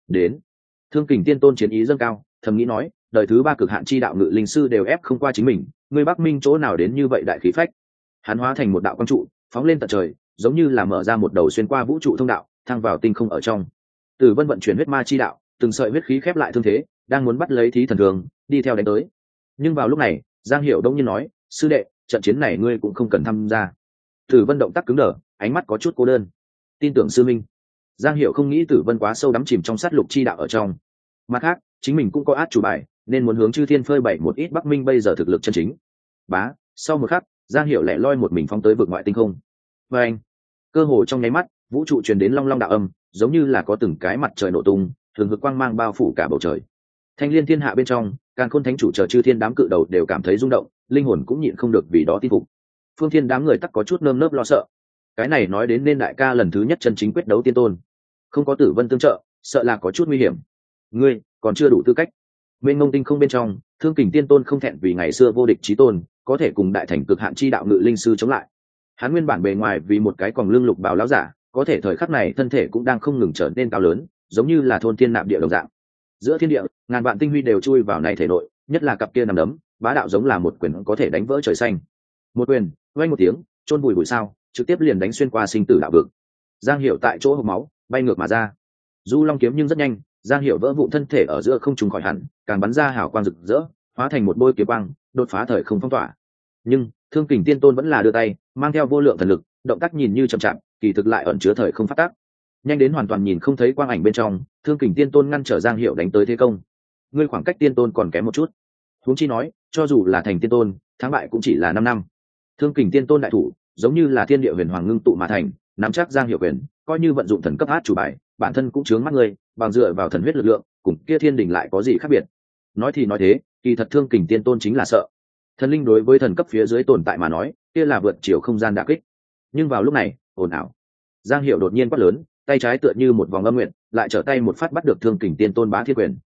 đến. Thương Kình Tiên Tôn chiến ý dâng cao, thầm nghĩ nói, đời thứ ba cực hạn chi đạo ngự linh sư đều ép không qua chính mình, người Bắc Minh chỗ nào đến như vậy đại khí phách. Hắn hóa thành một đạo quang trụ, phóng lên tận trời, giống như là mở ra một đầu xuyên qua vũ trụ thông đạo, thăng vào tinh không ở trong. Tử Vân vận chuyển huyết ma chi đạo, từng sợi huyết khí khép lại thương thế, đang muốn bắt lấy Thí Thần Thường, đi theo đánh tới. Nhưng vào lúc này, Giang Hiểu đông nhiên nói, sư đệ, trận chiến này ngươi cũng không cần tham gia. Tử Vân động tác cứng đờ, ánh mắt có chút cô đơn. Tin tưởng sư minh. Giang Hiểu không nghĩ Tử Vân quá sâu đắm chìm trong sát lục chi đạo ở trong. Mặt khác, chính mình cũng có át chủ bài, nên muốn hướng Chư Thiên phơi bày một ít Bắc Minh bây giờ thực lực chân chính. Bá, sau một khắc, Giang Hiểu lẻ loi một mình phóng tới vực ngoại tinh không. Và anh, cơ hồ trong nháy mắt, vũ trụ truyền đến long long đạo âm, giống như là có từng cái mặt trời nổ tung, thường hực quang mang bao phủ cả bầu trời. Thanh Liên Thiên Hạ bên trong, Càn Khôn Thánh chủ chờ Chư Thiên đám cự đầu đều cảm thấy rung động, linh hồn cũng nhịn không được vì đó tin phục. Phương Thiên đám người tắc có chút nơm nớp lo sợ. Cái này nói đến nên đại ca lần thứ nhất chân chính quyết đấu tiên tôn, không có Tử Vân tương trợ, sợ là có chút nguy hiểm. Ngươi còn chưa đủ tư cách. Mênh mông tinh không bên trong, Thương Kình Tiên Tôn không thẹn vì ngày xưa vô địch chí tôn, có thể cùng đại thành cực hạn chi đạo ngự linh sư chống lại. Hắn nguyên bản bề ngoài vì một cái còn lương lục bào lão giả, có thể thời khắc này thân thể cũng đang không ngừng trở nên cao lớn, giống như là thôn thiên nạp địa đồng dạng. Giữa thiên địa, ngàn vạn tinh huy đều chui vào này thể nội, nhất là cặp kia nằm đấm, bá đạo giống là một quyền có thể đánh vỡ trời xanh. Một quyền, vang một tiếng, chôn bụi bụi sao, trực tiếp liền đánh xuyên qua sinh tử đạo vực. Giang Hiểu tại chỗ hộc máu, bay ngược mà ra. Du Long kiếm nhưng rất nhanh, Giang Hiểu vỡ vụn thân thể ở giữa không trùng khỏi hẳn, càng bắn ra hào quang rực rỡ, hóa thành một bôi kiếm quang, đột phá thời không phong tỏa. Nhưng Thương Kình Tiên Tôn vẫn là đưa tay, mang theo vô lượng thần lực, động tác nhìn như chậm chạp, kỳ thực lại ẩn chứa thời không phát tác. Nhanh đến hoàn toàn nhìn không thấy quang ảnh bên trong, Thương Kình Tiên Tôn ngăn trở Giang Hiểu đánh tới thế công. Ngươi khoảng cách Tiên Tôn còn kém một chút. Huống chi nói, cho dù là thành Tiên Tôn, thắng bại cũng chỉ là 5 năm. Thương Kình Tiên Tôn đại thủ, giống như là thiên địa huyền hoàng ngưng tụ mà thành, nắm chắc Giang Hiểu quyền, coi như vận dụng thần cấp át chủ bài, bản thân cũng chướng mắt ngươi, bằng dựa vào thần huyết lực lượng, cùng kia thiên đình lại có gì khác biệt. Nói thì nói thế, kỳ thật Thương Kình Tiên Tôn chính là sợ thần linh đối với thần cấp phía dưới tồn tại mà nói, kia là vượt chiều không gian đả kích. Nhưng vào lúc này, ồn ào, Giang Hiểu đột nhiên quát lớn, tay trái tựa như một vòng âm nguyện, lại trở tay một phát bắt được Thương Kình Tiên Tôn bá thiên quyền.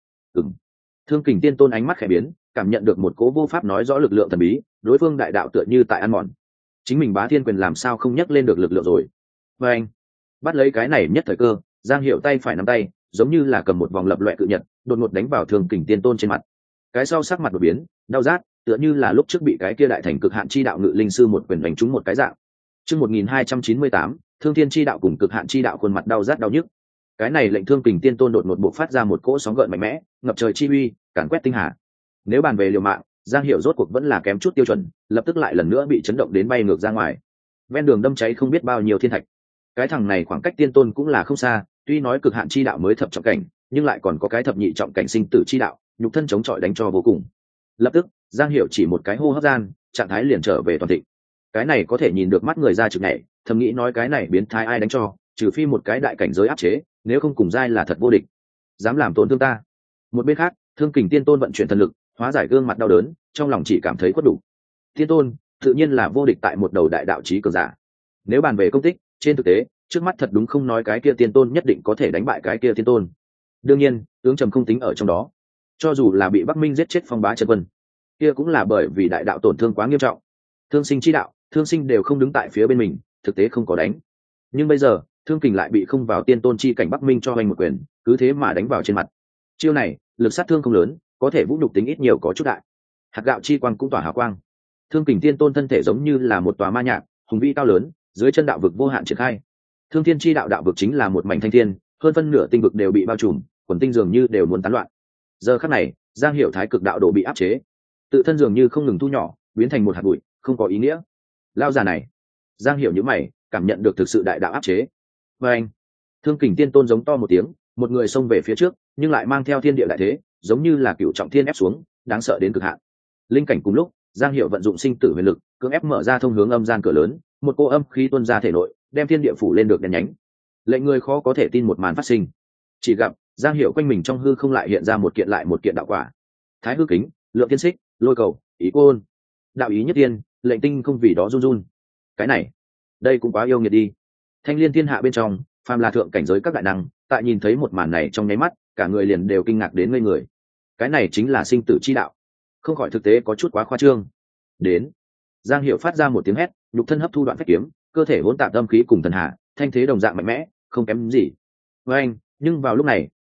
Thương Kình Tiên Tôn ánh mắt khẽ biến, cảm nhận được một cố vô pháp nói rõ lực lượng thần bí, đối phương đại đạo tựa như tại ăn mòn. Chính mình bá thiên quyền làm sao không nhắc lên được lực lượng rồi. Và anh bắt lấy cái này nhất thời cơ, Giang Hiểu tay phải nắm tay, giống như là cầm một vòng lập loè cự nhật, đột ngột đánh vào Thương Kình Tiên Tôn trên mặt. Cái sau sắc mặt đột biến, đau rát, tựa như là lúc trước bị cái kia đại thành cực hạn chi đạo ngự linh sư một quyền đánh trúng một cái dạng. Chương 1298, Thương Thiên chi đạo cùng cực hạn chi đạo khuôn mặt đau rát đau nhức. Cái này lệnh Thương Kình Tiên Tôn đột ngột bộc phát ra một cỗ sóng gợn mạnh mẽ, ngập trời chi uy, càn quét tinh hà. Nếu bàn về liều mạng, Giang Hiểu rốt cuộc vẫn là kém chút tiêu chuẩn, lập tức lại lần nữa bị chấn động đến bay ngược ra ngoài. Ven đường đâm cháy không biết bao nhiêu thiên thạch. Cái thằng này khoảng cách Tiên Tôn cũng là không xa, tuy nói cực hạn chi đạo mới thập trọng cảnh, nhưng lại còn có cái thập nhị trọng cảnh sinh tử chi đạo, nhục thân chống chọi đánh cho vô cùng. Lập tức, Giang Hiểu chỉ một cái hô hấp gian, trạng thái liền trở về toàn thịnh. Cái này có thể nhìn được mắt người ra trực này, thầm nghĩ nói cái này biến thái ai đánh cho, trừ phi một cái đại cảnh giới áp chế, nếu không cùng giai là thật vô địch. Dám làm tổn thương ta. Một bên khác, Thương Kình Tiên Tôn vận chuyển thần lực, hóa giải gương mặt đau đớn, trong lòng chỉ cảm thấy quất đủ. Tiên Tôn, tự nhiên là vô địch tại một đầu đại đạo chí cường giả. Nếu bàn về công tích, trên thực tế, trước mắt thật đúng không nói cái kia Tiên Tôn nhất định có thể đánh bại cái kia Tiên Tôn. Đương nhiên, tướng trầm không tính ở trong đó. Cho dù là bị Bắc Minh giết chết Phong Bá Chân Quân, kia cũng là bởi vì đại đạo tổn thương quá nghiêm trọng. Thương sinh chi đạo, thương sinh đều không đứng tại phía bên mình, thực tế không có đánh. Nhưng bây giờ, Thương Kình lại bị không vào Tiên Tôn chi cảnh Bắc Minh cho hoành một quyền, cứ thế mà đánh vào trên mặt. Chiêu này, lực sát thương không lớn, có thể vũ nhục tính ít nhiều có chút đại. Hạt gạo chi quang cũng tỏa hào quang. Thương Kình Tiên Tôn thân thể giống như là một tòa ma nhạc, hùng vĩ cao lớn, dưới chân đạo vực vô hạn triển khai. Thương Thiên chi đạo đạo vực chính là một mảnh thanh thiên, hơn phân nửa tinh vực đều bị bao trùm, quần tinh dường như đều muốn tán loạn. Giờ khắc này, Giang Hiểu thái cực đạo độ bị áp chế, tự thân dường như không ngừng thu nhỏ, biến thành một hạt bụi, không có ý nghĩa. Lao già này, Giang Hiểu nhíu mày, cảm nhận được thực sự đại đạo áp chế. Và anh, Thương Kình Tiên Tôn giống to một tiếng, một người xông về phía trước, nhưng lại mang theo thiên địa đại thế, giống như là cựu trọng thiên ép xuống, đáng sợ đến cực hạn. Linh cảnh cùng lúc, Giang Hiểu vận dụng sinh tử huyền lực, cưỡng ép mở ra thông hướng âm gian cửa lớn, một cô âm khí tuôn ra thể nội, đem thiên địa phủ lên được đèn nhánh. Lệnh người khó có thể tin một màn phát sinh. Chỉ gặp Giang Hiểu quanh mình trong hư không lại hiện ra một kiện lại một kiện đạo quả. Thái hư kính, lượng tiên xích, lôi cầu, ý côn, đạo ý nhất tiên, lệnh tinh không vì đó run run. Cái này, đây cũng quá yêu nghiệt đi. Thanh Liên Thiên Hạ bên trong, phàm là thượng cảnh giới các đại năng, tại nhìn thấy một màn này trong nháy mắt, cả người liền đều kinh ngạc đến ngây người. Cái này chính là sinh tử chi đạo, không khỏi thực tế có chút quá khoa trương. Đến, Giang Hiểu phát ra một tiếng hét, nhục thân hấp thu đoạn phách kiếm, cơ thể hỗn tạp âm khí cùng thần hạ, thanh thế đồng dạng mạnh mẽ, không kém gì. Với anh, nhưng vào lúc này,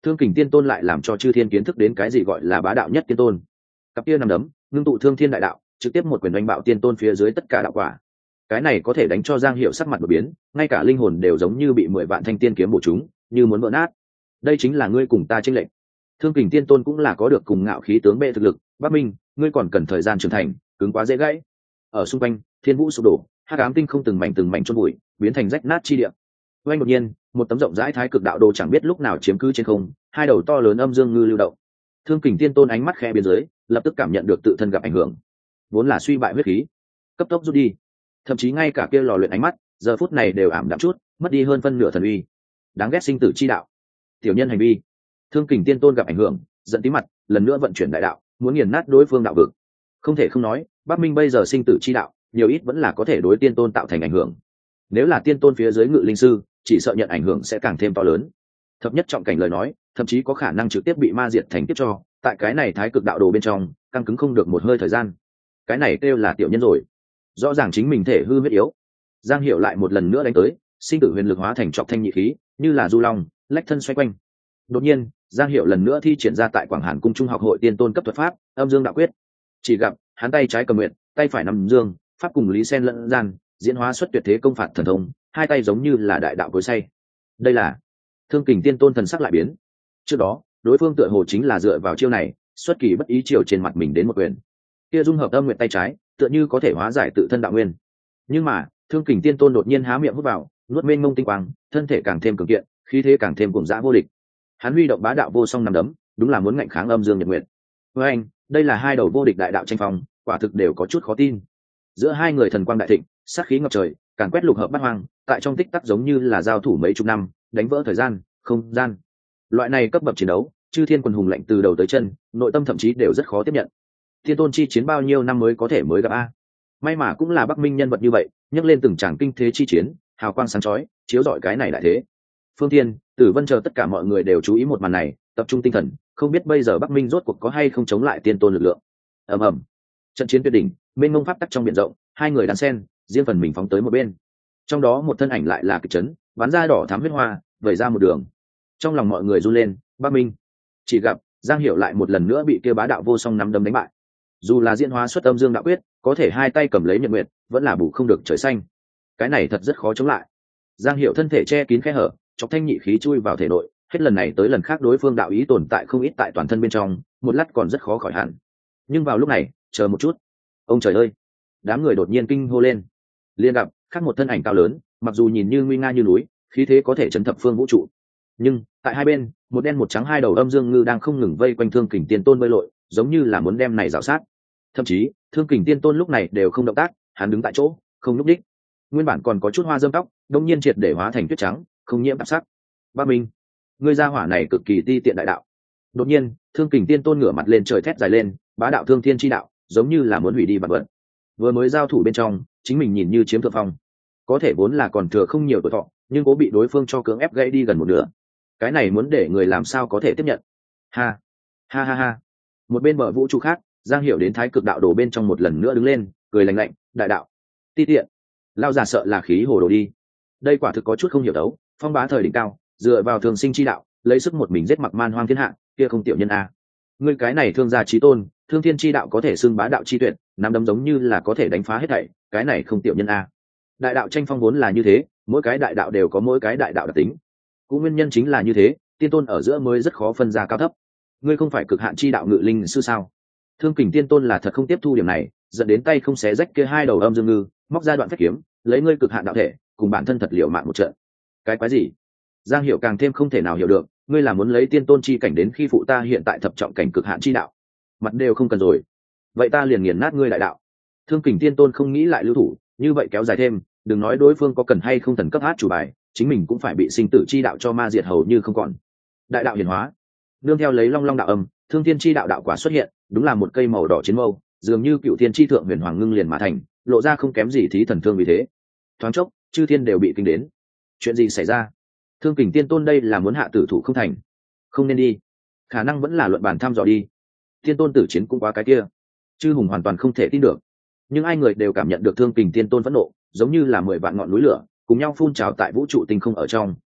Thương Kình Tiên Tôn lại làm cho chư thiên kiến thức đến cái gì gọi là bá đạo nhất tiên tôn. Cặp kia nằm đấm ngưng tụ thương thiên đại đạo, trực tiếp một quyền đánh bạo tiên tôn phía dưới tất cả đạo quả. Cái này có thể đánh cho Giang Hiểu sắc mặt đột biến, ngay cả linh hồn đều giống như bị 10 vạn thanh tiên kiếm bổ trúng, như muốn vỡ nát. Đây chính là ngươi cùng ta chênh lệch. Thương Kình Tiên Tôn cũng là có được cùng ngạo khí tướng bệ thực lực, Bắc Minh, ngươi còn cần thời gian trưởng thành, cứng quá dễ gãy. Ở xung quanh, thiên vũ sụp đổ, hắc ám tinh không từng mảnh chôn bụi, biến thành rách nát chi địa. Oanh đột nhiên, một tấm rộng rãi thái cực đạo đồ chẳng biết lúc nào chiếm cứ trên không, hai đầu to lớn âm dương ngư lưu động. Thương Kình Tiên Tôn ánh mắt khẽ biến dưới, lập tức cảm nhận được tự thân gặp ảnh hưởng. Vốn là suy bại huyết khí, cấp tốc rút đi. Thậm chí ngay cả kia lò luyện ánh mắt, giờ phút này đều ảm đạm chút, mất đi hơn phân nửa thần uy. Đáng ghét sinh tử chi đạo, tiểu nhân hành vi. Thương Kình Tiên Tôn gặp ảnh hưởng, giận tí mặt, lần nữa vận chuyển đại đạo, muốn nghiền nát đối phương đạo vực. Không thể không nói, Bắc Minh bây giờ sinh tử chi đạo, nhiều ít vẫn là có thể đối tiên tôn tạo thành ảnh hưởng. Nếu là tiên tôn phía dưới ngự linh sư, chỉ sợ nhận ảnh hưởng sẽ càng thêm to lớn. Thập nhất trọng cảnh lời nói, thậm chí có khả năng trực tiếp bị ma diệt thành tiếp cho, tại cái này thái cực đạo đồ bên trong, căng cứng không được một hơi thời gian. Cái này kêu là tiểu nhân rồi. Rõ ràng chính mình thể hư huyết yếu. Giang Hiểu lại một lần nữa đánh tới, sinh tử huyền lực hóa thành trọc thanh nhị khí, như là du long, lách thân xoay quanh. Đột nhiên, Giang Hiểu lần nữa thi triển ra tại Quảng Hàn Cung Trung học hội tiên tôn cấp thuật pháp, Âm Dương Đạo Quyết. Chỉ gặp, hắn tay trái cầm nguyện, tay phải nắm dương, pháp cùng lý sen lẫn gian, diễn hóa xuất tuyệt thế công phạt thần thông, hai tay giống như là đại đạo cối say. Đây là Thương Kình Tiên Tôn thần sắc lại biến. Trước đó, đối phương tựa hồ chính là dựa vào chiêu này, xuất kỳ bất ý chiều trên mặt mình đến một quyền. Kia dung hợp âm nguyện tay trái, tựa như có thể hóa giải tự thân đạo nguyên. Nhưng mà, Thương Kình Tiên Tôn đột nhiên há miệng hút vào, nuốt mênh mông tinh quang, thân thể càng thêm cường kiện, khí thế càng thêm cuồng dã vô địch. Hắn huy động bá đạo vô song nằm đấm, đúng là muốn ngạnh kháng âm dương nhật nguyệt. Với anh, đây là hai đầu vô địch đại đạo tranh phong, quả thực đều có chút khó tin. Giữa hai người thần quang đại thịnh, sát khí ngập trời, càng quét lục hợp bát hoang, tại trong tích tắc giống như là giao thủ mấy chục năm, đánh vỡ thời gian, không gian. Loại này cấp bậc chiến đấu, chư thiên quần hùng lạnh từ đầu tới chân, nội tâm thậm chí đều rất khó tiếp nhận. Thiên tôn chi chiến bao nhiêu năm mới có thể mới gặp a? May mà cũng là Bắc Minh nhân vật như vậy, nhấc lên từng tràng kinh thế chi chiến, hào quang sáng chói, chiếu rọi cái này đại thế. Phương Thiên, Tử Vân chờ tất cả mọi người đều chú ý một màn này, tập trung tinh thần, không biết bây giờ Bắc Minh rốt cuộc có hay không chống lại tiên tôn lực lượng. Ầm ầm. Trận chiến tuyệt đỉnh, mênh mông pháp tắc trong biển rộng, hai người đan sen, riêng phần mình phóng tới một bên. Trong đó một thân ảnh lại là kịch chấn, bắn ra đỏ thắm huyết hoa, vẩy ra một đường. Trong lòng mọi người run lên, Bắc Minh. Chỉ gặp Giang Hiểu lại một lần nữa bị kia bá đạo vô song nắm đấm đánh bại. Dù là diễn hóa xuất âm dương đạo quyết, có thể hai tay cầm lấy nhật nguyệt, vẫn là bù không được trời xanh. Cái này thật rất khó chống lại. Giang Hiểu thân thể che kín khe hở, chọc thanh nhị khí chui vào thể nội, hết lần này tới lần khác đối phương đạo ý tồn tại không ít tại toàn thân bên trong, một lát còn rất khó khỏi hẳn. Nhưng vào lúc này, chờ một chút. Ông trời ơi! Đám người đột nhiên kinh hô lên. Liên gặp khác một thân ảnh cao lớn, mặc dù nhìn như nguy nga như núi, khí thế có thể chấn thập phương vũ trụ. Nhưng tại hai bên, một đen một trắng hai đầu âm dương ngư đang không ngừng vây quanh Thương Kình Tiên Tôn bơi lội, giống như là muốn đem này rào sát. Thậm chí, Thương Kình Tiên Tôn lúc này đều không động tác, hắn đứng tại chỗ, không nhúc đích. Nguyên bản còn có chút hoa râm tóc, đông nhiên triệt để hóa thành tuyết trắng, không nhiễm tạp sắc. Ba Minh, ngươi gia hỏa này cực kỳ ti tiện đại đạo. Đột nhiên, Thương Kình Tiên Tôn ngửa mặt lên trời thét dài lên, bá đạo thương thiên chi đạo, giống như là muốn hủy đi vạn vật. Vừa mới giao thủ bên trong, chính mình nhìn như chiếm thượng phong, có thể vốn là còn thừa không nhiều tuổi thọ, nhưng cố bị đối phương cho cưỡng ép gãy đi gần một nửa. Cái này muốn để người làm sao có thể tiếp nhận? Ha, ha ha ha. Một bên bờ vũ trụ khác, Giang Hiểu đến thái cực đạo đồ bên trong một lần nữa đứng lên, cười lạnh lạnh, đại đạo, ti tiện, lao già sợ là khí hồ đồ đi. Đây quả thực có chút không hiểu đấu, phong bá thời đỉnh cao, dựa vào thường sinh chi đạo, lấy sức một mình giết mặc man hoang thiên hạ, kia không tiểu nhân a. Ngươi cái này thương gia chí tôn, thương thiên chi đạo có thể xưng bá đạo chi tuyệt, nắm đấm giống như là có thể đánh phá hết thảy, cái này không tiểu nhân a. Đại đạo tranh phong vốn là như thế, mỗi cái đại đạo đều có mỗi cái đại đạo đặc tính. Cũng nguyên nhân chính là như thế, tiên tôn ở giữa mới rất khó phân ra cao thấp. Ngươi không phải cực hạn chi đạo ngự linh sư sao? Thương Kình Tiên Tôn là thật không tiếp thu điểm này, dẫn đến tay không xé rách kia hai đầu âm dương ngư, móc ra đoạn phách kiếm, lấy ngươi cực hạn đạo thể, cùng bản thân thật liều mạng một trận. Cái quái gì? Giang Hiểu càng thêm không thể nào hiểu được, ngươi là muốn lấy tiên tôn chi cảnh đến khi phụ ta hiện tại thập trọng cảnh cực hạn chi đạo. Mặt đều không cần rồi. Vậy ta liền nghiền nát ngươi đại đạo. Thương Kình Tiên Tôn không nghĩ lại lưu thủ, như vậy kéo dài thêm, đừng nói đối phương có cần hay không thần cấp át chủ bài, chính mình cũng phải bị sinh tử chi đạo cho ma diệt hầu như không còn. Đại đạo hiển hóa, nương theo lấy long long đạo âm, thương thiên chi đạo đạo quả xuất hiện, đúng là một cây màu đỏ chiến mâu, dường như cựu thiên chi thượng huyền hoàng ngưng liền mà thành, lộ ra không kém gì thí thần thương vì thế. Thoáng chốc, chư thiên đều bị kinh đến. Chuyện gì xảy ra? Thương Kình Tiên Tôn đây là muốn hạ tử thủ không thành? Không nên đi, khả năng vẫn là luận bàn thăm dò đi. Tiên Tôn tử chiến cũng quá cái kia, chư hùng hoàn toàn không thể tin được. Nhưng ai người đều cảm nhận được Thương Kình Tiên Tôn phẫn nộ, giống như là 10 vạn ngọn núi lửa cùng nhau phun trào tại vũ trụ tinh không ở trong.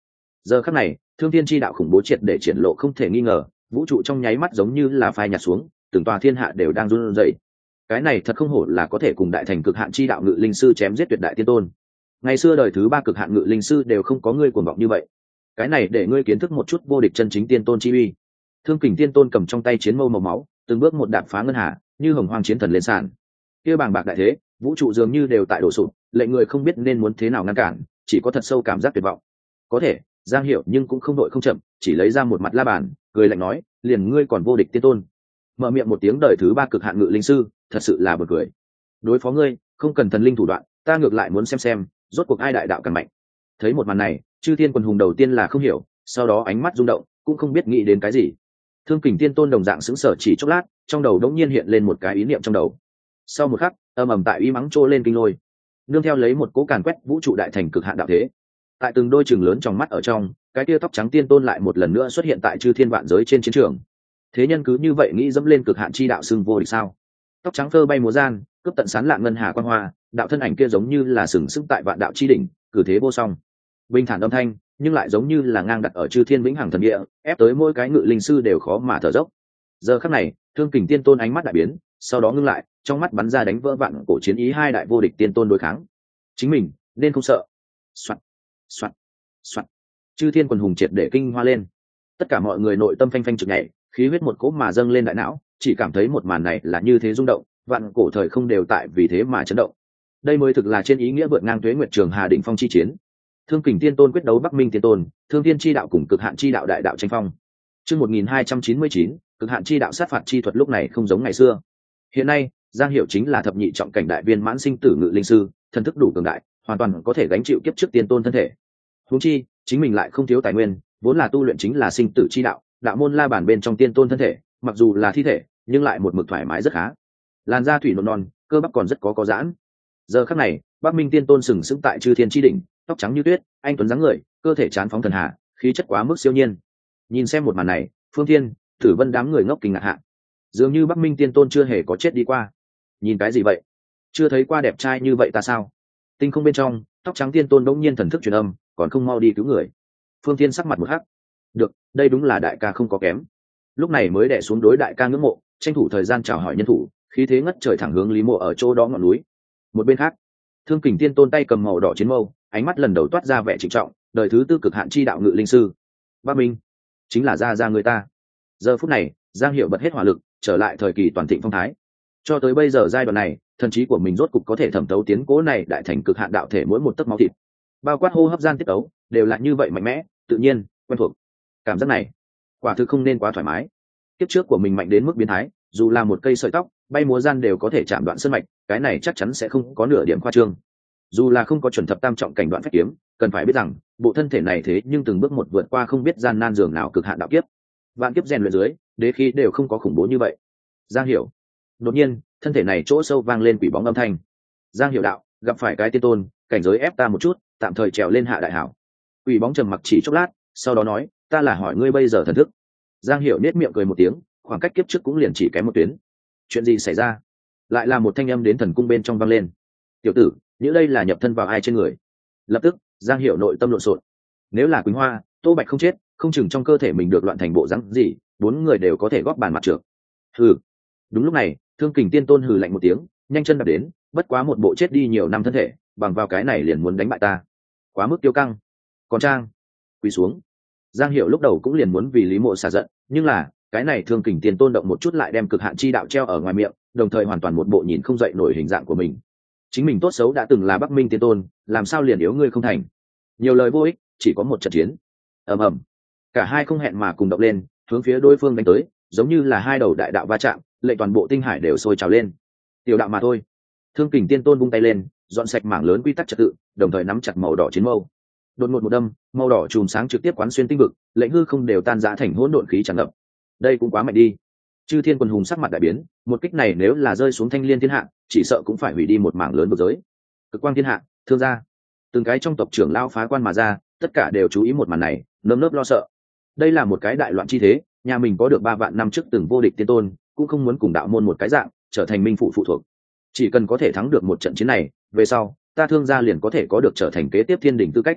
Giờ khắc này thương thiên chi đạo khủng bố triệt để triển lộ không thể nghi ngờ, vũ trụ trong nháy mắt giống như là phai nhạt xuống, từng tòa thiên hạ đều đang run rẩy. Cái này thật không hổ là có thể cùng đại thành cực hạn chi đạo ngự linh sư chém giết tuyệt đại tiên tôn. Ngày xưa đời thứ 3 cực hạn ngự linh sư đều không có ngươi cuồng vọng như vậy. Cái này để ngươi kiến thức một chút vô địch chân chính tiên tôn chi uy. Thương kình tiên tôn cầm trong tay chiến mâu màu máu, từng bước một đạp phá ngân hà, như hồng hoang chiến thần lên sàn. Kia bàng bạc đại thế, vũ trụ dường như đều tại đổ sụp, lệnh người không biết nên muốn thế nào ngăn cản, chỉ có thật sâu cảm giác tuyệt vọng. Có thể Giang Hiểu nhưng cũng không đội không chậm, chỉ lấy ra một mặt la bàn, cười lạnh nói, liền ngươi còn vô địch tiên tôn. Mở miệng một tiếng đời thứ 3 cực hạn ngự linh sư, thật sự là buồn cười. Đối phó ngươi không cần thần linh thủ đoạn, ta ngược lại muốn xem rốt cuộc ai đại đạo càng mạnh. Thấy một màn này, chư thiên quần hùng đầu tiên là không hiểu, sau đó ánh mắt rung động, cũng không biết nghĩ đến cái gì. Thương kình tiên tôn đồng dạng sững sờ chỉ chốc lát, trong đầu đống nhiên hiện lên một cái ý niệm trong đầu. Sau một khắc, ầm ầm tại uy mắng trô lên kinh lôi, nương theo lấy một cỗ càn quét vũ trụ đại thành cực hạn đạo thế. Tại từng đôi chừng lớn trong mắt ở trong, cái kia tóc trắng tiên tôn lại một lần nữa xuất hiện tại chư thiên vạn giới trên chiến trường. Thế nhân cứ như vậy nghĩ dẫm lên cực hạn chi đạo xưng vô địch sao? Tóc trắng phơ bay múa gian, cướp tận sán lạng ngân hà quan hoa, đạo thân ảnh kia giống như là sừng sững tại vạn đạo chi đỉnh, cử thế vô song. Bình thản âm thanh, nhưng lại giống như là ngang đặt ở chư thiên vĩnh hằng thần địa, ép tới mỗi cái ngự linh sư đều khó mà thở dốc. Giờ khắc này, thương kình tiên tôn ánh mắt đại biến, sau đó ngưng lại, trong mắt bắn ra đánh vỡ vạn cổ chiến ý hai đại vô địch tiên tôn đối kháng. Chính mình nên không sợ. Soạt, soạt, soạt. Chư thiên quần hùng triệt để kinh hoa lên. Tất cả mọi người nội tâm phanh phanh trực nhảy, khí huyết một cỗ mà dâng lên đại não, chỉ cảm thấy một màn này là như thế rung động, vạn cổ thời không đều tại vì thế mà chấn động. Đây mới thực là trên ý nghĩa vượt ngang tuế nguyệt trường hà đỉnh phong chi chiến. Thương kình tiên tôn quyết đấu Bắc Minh tiên tôn, thương thiên chi đạo cùng cực hạn chi đạo đại đạo tranh phong. Chương 1299, cực hạn chi đạo sát phạt chi thuật lúc này không giống ngày xưa. Hiện nay, Giang Hiểu chính là thập nhị trọng cảnh đại viên mãn sinh tử ngự linh sư, thần thức đủ cường đại, hoàn toàn có thể gánh chịu kiếp trước tiên tôn thân thể. Huống chi, chính mình lại không thiếu tài nguyên, vốn là tu luyện chính là sinh tử chi đạo, đạo môn la bản bên trong tiên tôn thân thể, mặc dù là thi thể, nhưng lại một mực thoải mái rất khá. Làn da thủy nộn non, cơ bắp còn rất có giãn. Giờ khắc này, Bắc Minh tiên tôn sừng sững tại chư thiên chi đỉnh, tóc trắng như tuyết, anh tuấn dáng người, cơ thể chán phóng thần hà, khí chất quá mức siêu nhiên. Nhìn xem một màn này, Phương Thiên, Tử Vân đám người ngốc kinh ngạc hạ. Dường như Bắc Minh tiên tôn chưa hề có chết đi qua. Nhìn cái gì vậy? Chưa thấy qua đẹp trai như vậy ta sao? Tinh không bên trong, tóc trắng tiên tôn đống nhiên thần thức truyền âm, còn không mau đi cứu người. Phương Thiên sắc mặt một hắc. Được, đây đúng là đại ca không có kém. Lúc này mới đè xuống đối đại ca ngưỡng mộ, tranh thủ thời gian chào hỏi nhân thủ, khí thế ngất trời thẳng hướng Lý Mộ ở chỗ đó ngọn núi. Một bên khác, Thương kình tiên tôn tay cầm màu đỏ chiến mâu, ánh mắt lần đầu toát ra vẻ trịnh trọng, đời thứ 4 cực hạn chi đạo ngự linh sư. Bắc Minh, chính là ra người ta. Giờ phút này, Giang Hiểu bật hết hỏa lực, trở lại thời kỳ toàn thịnh phong thái. Cho tới bây giờ giai đoạn này, thần trí của mình rốt cục có thể thẩm thấu tiến cố này đại thành cực hạn đạo thể mỗi một tấc máu thịt. Bao quát hô hấp gian tiết ấu, đều là như vậy mạnh mẽ, tự nhiên, quen thuộc. Cảm giác này, quả thực không nên quá thoải mái. Kiếp trước của mình mạnh đến mức biến thái, dù là một cây sợi tóc bay múa gian đều có thể chạm đoạn sơn mạch, cái này chắc chắn sẽ không có nửa điểm khoa trương. Dù là không có chuẩn thập tam trọng cảnh đoạn phách kiếm, cần phải biết rằng bộ thân thể này thế nhưng từng bước một vượt qua không biết gian nan dường nào cực hạn đạo kiếp. Vạn kiếp rèn luyện dưới, đế khí đều không có khủng bố như vậy. Giang Hiểu, đột nhiên thân thể này chỗ sâu vang lên quỷ bóng âm thanh. Giang Hiểu đạo, gặp phải cái tiên tôn, cảnh giới ép ta một chút, tạm thời trèo lên hạ đại hảo. Quỷ bóng trầm mặc chỉ chốc lát, sau đó nói, ta là hỏi ngươi bây giờ thần thức. Giang Hiểu nét miệng cười một tiếng, khoảng cách kiếp trước cũng liền chỉ kém một tuyến. Chuyện gì xảy ra? Lại là một thanh âm đến thần cung bên trong vang lên. Tiểu tử, những đây là nhập thân vào ai trên người? Lập tức, Giang Hiểu nội tâm lộn xộn. Nếu là Quỳnh Hoa, Tô Bạch không chết, không chừng trong cơ thể mình được loạn thành bộ dáng gì, 4 người đều có thể góp bàn mặt trược. Hừ. Đúng lúc này, Thương kình tiên tôn hừ lạnh một tiếng, nhanh chân đạp đến, bất quá một bộ chết đi nhiều năm thân thể, bằng vào cái này liền muốn đánh bại ta. Quá mức tiêu căng. Còn Trang, quỳ xuống. Giang Hiểu lúc đầu cũng liền muốn vì Lý Mộ xả giận, nhưng là cái này Thương kình tiên tôn động một chút lại đem cực hạn chi đạo treo ở ngoài miệng, đồng thời hoàn toàn một bộ nhìn không dậy nổi hình dạng của mình. Chính mình tốt xấu đã từng là Bắc Minh tiên tôn, làm sao liền yếu ngươi không thành? Nhiều lời vô ích, chỉ có một trận chiến. Ầm ầm, cả hai không hẹn mà cùng động lên, hướng phía đối phương đánh tới, giống như là hai đầu đại đạo va chạm, lệnh toàn bộ tinh hải đều sôi trào lên. Tiểu đạo mà thôi. Thương kình tiên tôn vung tay lên, dọn sạch mảng lớn quy tắc trật tự, đồng thời nắm chặt màu đỏ chiến mâu. Đột ngột một đâm, màu đỏ chùm sáng trực tiếp quán xuyên tinh vực, lệnh hư không đều tan rã thành hỗn độn khí tràn ngập. Đây cũng quá mạnh đi. Chư thiên quần hùng sắc mặt đại biến, một kích này nếu là rơi xuống thanh liên thiên hạ, chỉ sợ cũng phải hủy đi một mảng lớn vực giới. Cực quang thiên hạ, thương gia, từng cái trong tộc trưởng lao phá quan mà ra, tất cả đều chú ý một màn này, nơm nớp lo sợ. Đây là một cái đại loạn chi thế, nhà mình có được 3 vạn năm trước từng vô địch tiên tôn, cũng không muốn cùng đạo môn một cái dạng, trở thành minh phụ phụ thuộc. Chỉ cần có thể thắng được một trận chiến này, về sau, ta thương gia liền có thể có được trở thành kế tiếp thiên đỉnh tư cách.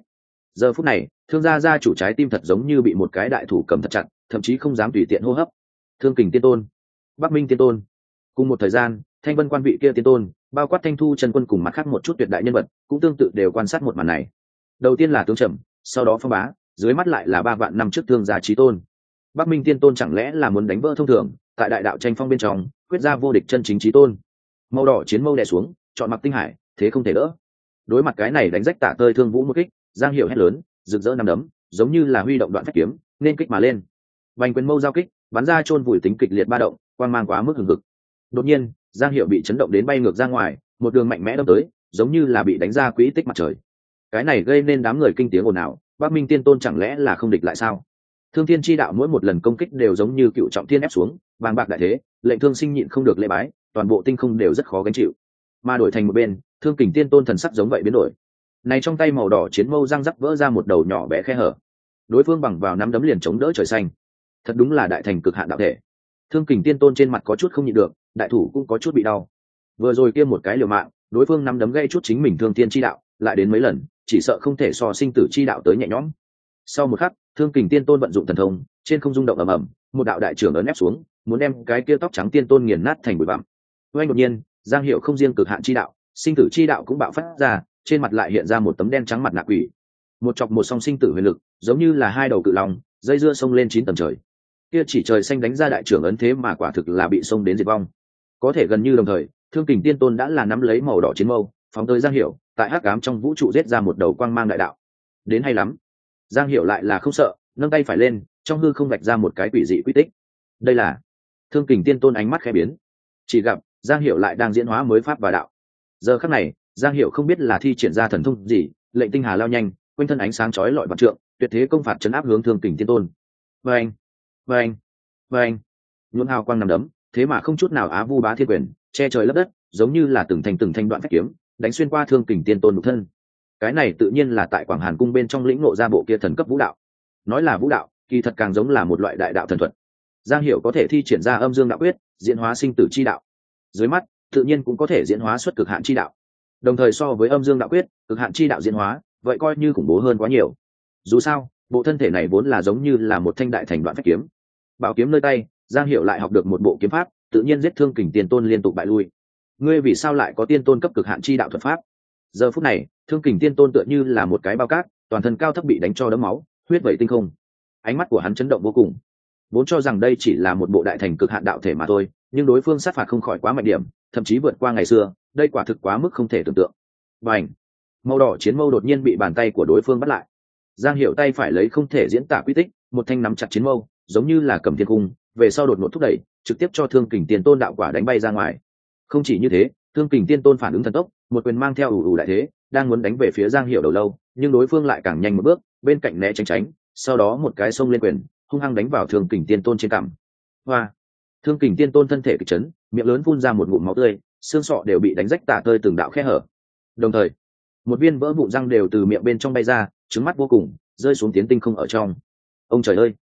Giờ phút này thương gia gia chủ trái tim thật giống như bị một cái đại thủ cầm thật chặt, thậm chí không dám tùy tiện hô hấp. Thương Kình Tiên Tôn, Bắc Minh Tiên Tôn. Cùng một thời gian, Thanh Vân quan vị kia tiên tôn, bao quát Thanh Thu chân quân cùng mặt khác một chút tuyệt đại nhân vật, cũng tương tự đều quan sát một màn này. Đầu tiên là Tướng Trầm, sau đó Phong Bá, dưới mắt lại là 3 vạn năm trước Thương gia chí tôn. Bắc Minh Tiên Tôn chẳng lẽ là muốn đánh vỡ thông thường, tại đại đạo tranh phong bên trong, quyết ra vô địch chân chính chí tôn. Màu đỏ chiến mâu đè xuống, chọn mặc tinh hải, thế không thể đỡ. Đối mặt cái này đánh rách tả tơi Thương Vũ một kích, Giang Hiểu hét lớn, rực rỡ năm đấm, giống như là huy động đoạn phách kiếm, nên kích mà lên. Vành quyền mâu giao kích, bắn ra chôn vùi tính kịch liệt ba động, quang mang quá mức hừng hực. Đột nhiên, Giang Hiểu bị chấn động đến bay ngược ra ngoài, một đường mạnh mẽ đâm tới, giống như là bị đánh ra quỹ tích mặt trời. Cái này gây nên đám người kinh tiếng ồn ào, Bắc Minh Tiên Tôn chẳng lẽ là không địch lại sao? Thương Thiên chi đạo mỗi một lần công kích đều giống như cựu trọng thiên ép xuống, vàng bạc đại thế, lệnh Thương Sinh nhịn không được lễ bái, toàn bộ tinh không đều rất khó gánh chịu. Mà đổi thành một bên, Thương Kình Tiên Tôn thần sắc giống vậy biến đổi. Này trong tay màu đỏ chiến mâu răng rắc vỡ ra một đầu nhỏ bé khe hở. Đối phương bằng vào nắm đấm liền chống đỡ trời xanh. Thật đúng là đại thành cực hạn đạo thể. Thương Kình Tiên Tôn trên mặt có chút không nhịn được, đại thủ cũng có chút bị đau. Vừa rồi kia một cái liều mạng, đối phương nắm đấm gây chút chính mình Thương Thiên chi đạo, lại đến mấy lần, chỉ sợ không thể so sinh tử chi đạo tới nhẹ nhõm. Sau một khắc, Thương Kình Tiên Tôn vận dụng thần thông, trên không rung động ầm ầm, một đạo đại trưởng ấn ép xuống, muốn đem cái kia tóc trắng tiên tôn nghiền nát thành bụi bặm. Oanh đột nhiên, Giang Hiểu không riêng cực hạn chi đạo, sinh tử chi đạo cũng bạo phát ra, trên mặt lại hiện ra một tấm đen trắng mặt nạ quỷ. Một chọc một song sinh tử huyền lực, giống như là hai đầu cự long, dây dưa sông lên 9 tầng trời. Kia chỉ trời xanh đánh ra đại trưởng ấn thế mà quả thực là bị xông đến diệt vong. Có thể gần như đồng thời, Thương Kình Tiên Tôn đã là nắm lấy màu đỏ chiến mâu, phóng tới Giang Hiểu, tại hắc ám trong vũ trụ giết ra một đầu quang mang đại đạo. Đến hay lắm. Giang Hiểu lại là không sợ, nâng tay phải lên, trong hư không vạch ra một cái quỷ dị quy tích. Đây là Thương Kình Tiên Tôn ánh mắt khẽ biến, chỉ gặp Giang Hiểu lại đang diễn hóa mới pháp và đạo. Giờ khắc này, Giang Hiểu không biết là thi triển ra thần thông gì, lệnh tinh hà lao nhanh, quanh thân ánh sáng chói lọi vạn trượng, tuyệt thế công phạt chấn áp hướng Thương Kình Tiên Tôn. Vâng, vâng, vâng, nhuộm hào quang nằm đấm, thế mà không chút nào á vu bá thiên quyền, che trời lấp đất, giống như là từng thành đoạn phách kiếm, đánh xuyên qua Thương Kình Tiên Tôn nhục thân. Cái này tự nhiên là tại Quảng Hàn cung bên trong lĩnh ngộ ra bộ kia thần cấp vũ đạo. Nói là vũ đạo, kỳ thật càng giống là một loại đại đạo thần thuật. Giang Hiểu có thể thi triển ra âm dương đạo quyết, diễn hóa sinh tử chi đạo. Dưới mắt, tự nhiên cũng có thể diễn hóa xuất cực hạn chi đạo. Đồng thời so với âm dương đạo quyết, cực hạn chi đạo diễn hóa, vậy coi như khủng bố hơn quá nhiều. Dù sao, bộ thân thể này vốn là giống như là một thanh đại thành đoạn phách kiếm. Bảo kiếm nơi tay, Giang Hiểu lại học được một bộ kiếm pháp, tự nhiên giết Thương Kình Tiên Tôn liên tục bại lui. Ngươi vì sao lại có tiên tôn cấp cực hạn chi đạo thuật pháp? Giờ phút này, Thương Kình Tiên Tôn tựa như là một cái bao cát, toàn thân cao thấp bị đánh cho đẫm máu, huyết vẩy tinh không. Ánh mắt của hắn chấn động vô cùng. Vốn cho rằng đây chỉ là một bộ đại thành cực hạn đạo thể mà thôi, nhưng đối phương sát phạt không khỏi quá mạnh điểm, thậm chí vượt qua ngày xưa, đây quả thực quá mức không thể tưởng tượng. Bành! Màu đỏ chiến mâu đột nhiên bị bàn tay của đối phương bắt lại. Giang Hiểu tay phải lấy không thể diễn tả quy tích, một thanh nắm chặt chiến mâu, giống như là cầm thiên cung, về sau đột ngột thúc đẩy, trực tiếp cho Thương Kình Tiên Tôn đạo quả đánh bay ra ngoài. Không chỉ như thế, Thương Kình Tiên Tôn phản ứng thần tốc, một quyền mang theo ù ù đại thế, đang muốn đánh về phía Giang Hiểu đầu lâu, nhưng đối phương lại càng nhanh một bước, bên cạnh né tránh, sau đó một cái xông lên quyền, hung hăng đánh vào Thương Kình Tiên Tôn trên cằm. Hoa! Thương Kình Tiên Tôn thân thể kịch chấn, miệng lớn phun ra một ngụm máu tươi, xương sọ đều bị đánh rách tả tơi từng đạo khe hở. Đồng thời, một viên vỡ vụn răng đều từ miệng bên trong bay ra, trứng mắt vô cùng, rơi xuống tiến tinh không ở trong. Ông trời ơi!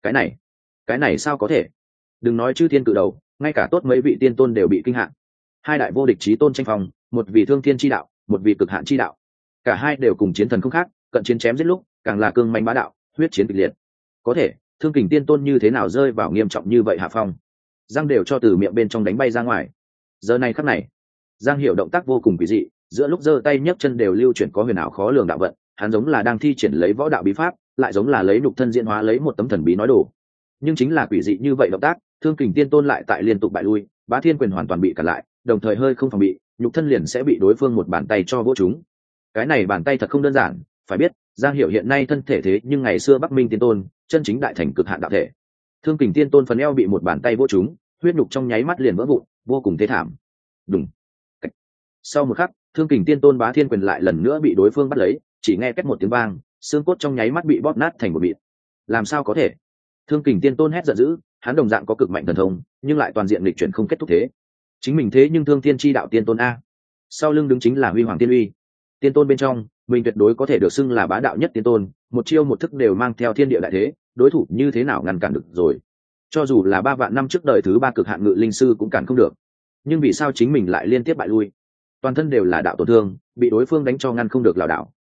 Cái này sao có thể? Đừng nói chư thiên cự đầu, ngay cả tốt mấy vị tiên tôn đều bị kinh hạn. Hai đại vô địch chí tôn tranh phòng, một vị thương thiên chi đạo, một vị cực hạn chi đạo. Cả hai đều cùng chiến thần không khác, cận chiến chém giết lúc, càng là cương mãnh bá đạo, huyết chiến kịch liệt. Có thể, Thương Kình Tiên Tôn như thế nào rơi vào nghiêm trọng như vậy hạ phong? Răng đều cho từ miệng bên trong đánh bay ra ngoài. Giờ này khắc này, Giang Hiểu động tác vô cùng kỳ dị, giữa lúc giơ tay nhấc chân đều lưu chuyển có huyền ảo khó lường đạo vận, hắn giống là đang thi triển lấy võ đạo bí pháp, lại giống là lấy nhục thân diễn hóa lấy một tấm thần bí nói đồ. Nhưng chính là quỷ dị như vậy động tác, Thương Kình Tiên Tôn lại tại liên tục bại lui, Bá Thiên quyền hoàn toàn bị cản lại, đồng thời hơi không phòng bị, nhục thân liền sẽ bị đối phương một bàn tay cho vỗ trúng. Cái này bàn tay thật không đơn giản, phải biết, Giang Hiểu hiện nay thân thể thế nhưng ngày xưa Bắc Minh Tiên Tôn, chân chính đại thành cực hạn đạo thể. Thương Kình Tiên Tôn phần eo bị một bàn tay vỗ trúng, huyết nhục trong nháy mắt liền vỡ vụn, vô cùng thê thảm. Đùng. Sau một khắc, Thương Kình Tiên Tôn Bá Thiên quyền lại lần nữa bị đối phương bắt lấy, chỉ nghe két một tiếng vang, xương cốt trong nháy mắt bị bóp nát thành một mịn. Làm sao có thể? Thương Kình Tiên Tôn hét giận dữ, hắn đồng dạng có cực mạnh thần thông, nhưng lại toàn diện lịch chuyển không kết thúc thế. Chính mình thế nhưng Thương Thiên chi đạo tiên tôn a. Sau lưng đứng chính là Huy Hoàng Tiên Uy. Tiên tôn bên trong, mình tuyệt đối có thể được xưng là bá đạo nhất tiên tôn, một chiêu một thức đều mang theo thiên địa đại thế, đối thủ như thế nào ngăn cản được rồi. Cho dù là 3 vạn năm trước đời thứ 3 cực hạn ngự linh sư cũng cản không được. Nhưng vì sao chính mình lại liên tiếp bại lui? Toàn thân đều là đạo tổn thương, bị đối phương đánh cho ngăn không được lảo đảo.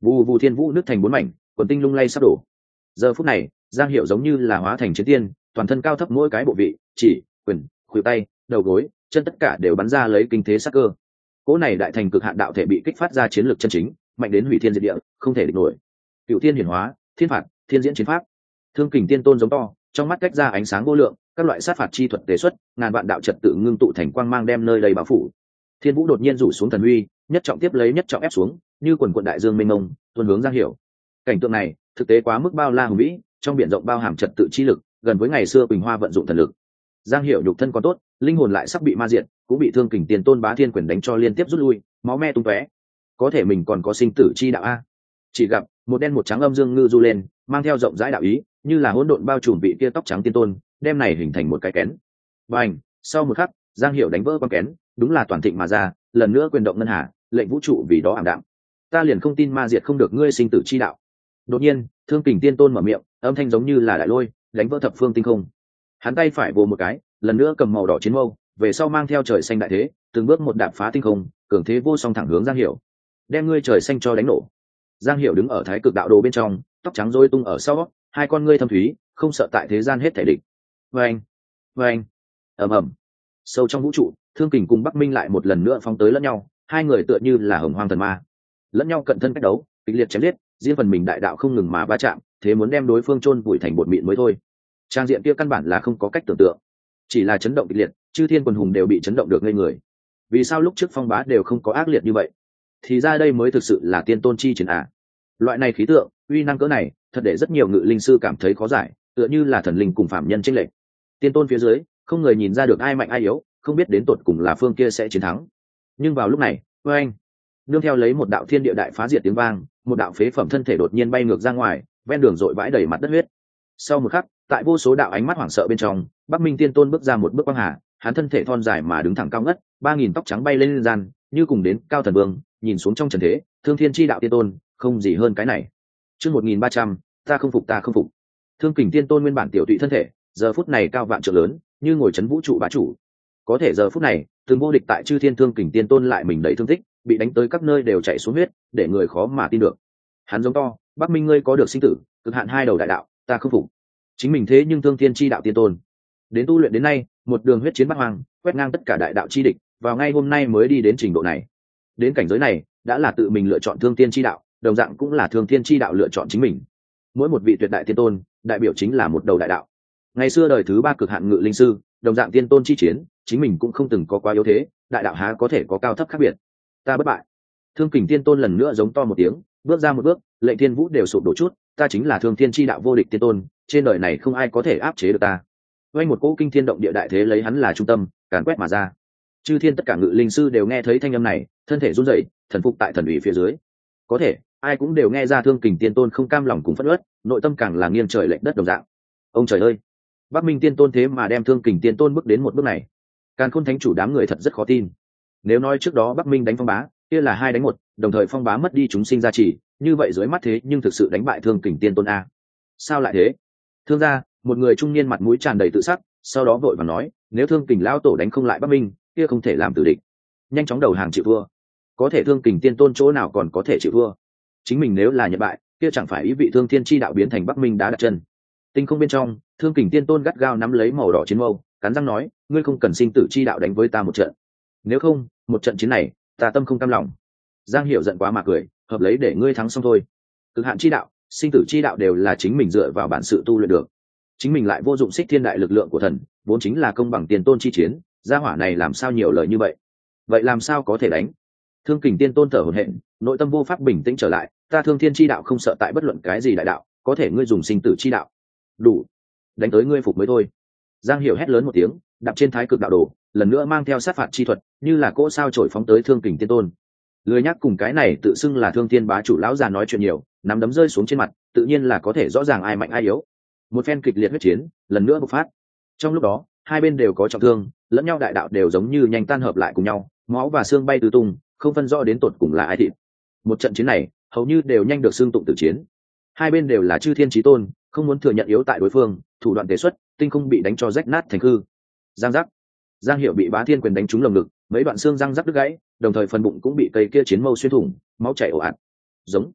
vù vù thiên vũ nứt thành bốn mảnh, quần tinh lung lay sắp đổ. Giờ phút này Giang Hiểu giống như là hóa thành chiến tiên, toàn thân cao thấp mỗi cái bộ vị, chỉ quyền khuỷu tay đầu gối chân tất cả đều bắn ra lấy kinh thế sắc cơ. Cỗ này đại thành cực hạn đạo thể bị kích phát ra chiến lược chân chính, mạnh đến hủy thiên diệt địa, không thể địch nổi. Cựu thiên hiển hóa, thiên phạt, thiên diễn chiến pháp. Thương kình tiên tôn giống to, trong mắt cách ra ánh sáng vô lượng, các loại sát phạt chi thuật tế xuất, ngàn vạn đạo trật tự ngưng tụ thành quang mang đem nơi đầy bao phủ. Thiên vũ đột nhiên rủ xuống thần uy, nhất trọng tiếp lấy nhất trọng ép xuống, như quần quần đại dương mênh mông, tuôn hướng Giang Hiểu. Cảnh tượng này thực tế quá mức bao la hùng vĩ, trong biển rộng bao hàm trật tự chi lực, gần với ngày xưa Quỳnh Hoa vận dụng thần lực. Giang Hiểu nhục thân còn tốt, linh hồn lại sắp bị ma diệt, cũng bị Thương kình tiên tôn bá thiên quyền đánh cho liên tiếp rút lui, máu me tung tóe. Có thể mình còn có sinh tử chi đạo a. Chỉ gặp một đen một trắng âm dương ngư du lên, mang theo rộng rãi đạo ý, như là hỗn độn bao trùm vị kia tóc trắng tiên tôn, đem này hình thành một cái kén. Bành, sau một khắc, Giang Hiểu đánh vỡ con kén, đúng là toàn thịnh mà ra, lần nữa quyền động ngân hà, lệnh vũ trụ vì đó ảm đạm. Ta liền không tin ma diệt không được ngươi sinh tử chi đạo. Đột nhiên, Thương kình tiên tôn mở miệng, âm thanh giống như là đại lôi, đánh vỡ thập phương tinh không. Hắn tay phải vồ một cái, lần nữa cầm màu đỏ chiến mâu, về sau mang theo trời xanh đại thế, từng bước một đạp phá tinh không, cường thế vô song thẳng hướng Giang Hiểu. Đem ngươi trời xanh cho đánh nổ. Giang Hiểu đứng ở thái cực đạo đồ bên trong, tóc trắng rối tung ở sau, hai con ngươi thâm thúy, không sợ tại thế gian hết thể địch. Vâng, vâng, ầm ầm. Sâu trong vũ trụ, Thương kình cùng Bắc Minh lại một lần nữa phóng tới lẫn nhau, hai người tựa như là hồng hoang thần ma, lẫn nhau cận thân cách đấu, kịch liệt chém giết, riêng phần mình đại đạo không ngừng mà va chạm, thế muốn đem đối phương chôn vùi thành bột mịn mới thôi. Trang diện kia căn bản là không có cách tưởng tượng, chỉ là chấn động kịch liệt, chư thiên quần hùng đều bị chấn động được ngây người. Vì sao lúc trước phong bá đều không có ác liệt như vậy? Thì ra đây mới thực sự là tiên tôn chi chiến à? Loại này khí tượng, uy năng cỡ này, thật để rất nhiều ngự linh sư cảm thấy khó giải, tựa như là thần linh cùng phạm nhân chênh lệch. Tiên tôn phía dưới, không người nhìn ra được ai mạnh ai yếu, không biết đến tột cùng là phương kia sẽ chiến thắng. Nhưng vào lúc này, oeng, nương theo lấy một đạo thiên địa đại phá diệt tiếng vang, một đạo phế phẩm thân thể đột nhiên bay ngược ra ngoài, ven đường dội vãi đầy mặt đất huyết. Sau một khắc, tại vô số đạo ánh mắt hoảng sợ bên trong, Bắc Minh tiên tôn bước ra một bước quang hà, hắn thân thể thon dài mà đứng thẳng cao ngất, 3000 tóc trắng bay lên gian, như cùng đến cao thần vương, nhìn xuống trong trần thế, thương thiên chi đạo tiên tôn, không gì hơn cái này. Chương 1300, ta không phục ta không phục. Thương kình tiên tôn nguyên bản tiểu tụy thân thể, giờ phút này cao vạn trượng lớn, như ngồi chấn vũ trụ bá chủ. Có thể giờ phút này, từng vô địch tại chư thiên thương kình tiên tôn lại mình đầy thương tích, bị đánh tới các nơi đều chảy xuống huyết, để người khó mà tin được. Hắn giống to, Bắc Minh ngươi có được sinh tử, cực hạn hai đầu đại đạo, ta không phục. Chính mình thế nhưng thương thiên chi đạo tiên tôn, đến tu luyện đến nay, một đường huyết chiến bát hoang, quét ngang tất cả đại đạo chi địch, vào ngay hôm nay mới đi đến trình độ này. Đến cảnh giới này, đã là tự mình lựa chọn thương thiên chi đạo, đồng dạng cũng là thương thiên chi đạo lựa chọn chính mình. Mỗi một vị tuyệt đại tiên tôn, đại biểu chính là một đầu đại đạo. Ngày xưa đời thứ ba cực hạn ngự linh sư, đồng dạng tiên tôn chi chiến, chính mình cũng không từng có quá yếu thế, đại đạo há có thể có cao thấp khác biệt. Ta bất bại. Thương kình tiên tôn lần nữa giống to một tiếng, bước ra một bước, lệnh thiên vũ đều sụp đổ chút, ta chính là thương thiên chi đạo vô địch tiên tôn, trên đời này không ai có thể áp chế được ta. Quanh một cỗ kinh thiên động địa đại thế lấy hắn là trung tâm, càn quét mà ra. Chư thiên tất cả ngự linh sư đều nghe thấy thanh âm này, thân thể run rẩy, thần phục tại thần ủy phía dưới. Có thể, ai cũng đều nghe ra thương kình tiên tôn không cam lòng cùng phẫn uất, nội tâm càng là nghiêng trời lệch đất đồng dạng. Ông trời ơi, Bắc Minh tiên tôn thế mà đem thương kình tiên tôn bước đến một bước này. Càn Khôn thánh chủ đám người thật rất khó tin. Nếu nói trước đó Bắc Minh đánh phong bá, kia là 2 đánh 1, đồng thời phong bá mất đi chúng sinh gia trì, như vậy dưới mắt thế nhưng thực sự đánh bại thương kình tiên tôn a. Sao lại thế? Thương gia, một người trung niên mặt mũi tràn đầy tự sắc, sau đó vội vàng nói, nếu thương kình lão tổ đánh không lại Bắc Minh, kia không thể làm tử địch, nhanh chóng đầu hàng chịu thua. Có thể thương kình tiên tôn chỗ nào còn có thể chịu thua? Chính mình nếu là nhận bại, kia chẳng phải ý vị thương thiên chi đạo biến thành Bắc Minh đá đặt chân. Tinh không bên trong, thương kình tiên tôn gắt gao nắm lấy màu đỏ chiến mâu, cắn răng nói, ngươi không cần sinh tử chi đạo đánh với ta một trận, nếu không, một trận chiến này, ta tâm không cam lòng. Giang Hiểu giận quá mà cười, hợp lấy để ngươi thắng xong thôi. Cực hạn chi đạo, sinh tử chi đạo đều là chính mình dựa vào bản sự tu luyện được, chính mình lại vô dụng xích thiên đại lực lượng của thần, vốn chính là công bằng tiền tôn chi chiến, gia hỏa này làm sao nhiều lời như vậy? Vậy làm sao có thể đánh? Thương kình tiên tôn thở hổn hển, nội tâm vô pháp bình tĩnh trở lại, ta thương thiên chi đạo không sợ tại bất luận cái gì đại đạo, có thể ngươi dùng sinh tử chi đạo, đủ, đánh tới ngươi phục mới thôi. Giang Hiểu hét lớn một tiếng, đạp trên thái cực đạo đồ, lần nữa mang theo sát phạt chi thuật, như là cỗ sao trổi phóng tới thương kình tiên tôn. Lười nhắc cùng cái này tự xưng là thương thiên bá chủ lão già nói chuyện nhiều, nắm đấm rơi xuống trên mặt, tự nhiên là có thể rõ ràng ai mạnh ai yếu. Một phen kịch liệt huyết chiến, lần nữa bộc phát. Trong lúc đó, hai bên đều có trọng thương, lẫn nhau đại đạo đều giống như nhanh tan hợp lại cùng nhau, máu và xương bay tứ tung, không phân rõ đến tột cùng là ai thịt. Một trận chiến này, hầu như đều nhanh được xưng tụng tử chiến. Hai bên đều là chư thiên chí tôn, không muốn thừa nhận yếu tại đối phương, thủ đoạn tế xuất, tinh không bị đánh cho rách nát thành hư. Giang giác. Giang Hiểu bị Bá Thiên quyền đánh trúng lồng ngực, mấy đoạn xương răng rắc đứt gãy, đồng thời phần bụng cũng bị cây kia chiến mâu xuyên thủng, máu chảy ồ ạt. Giống.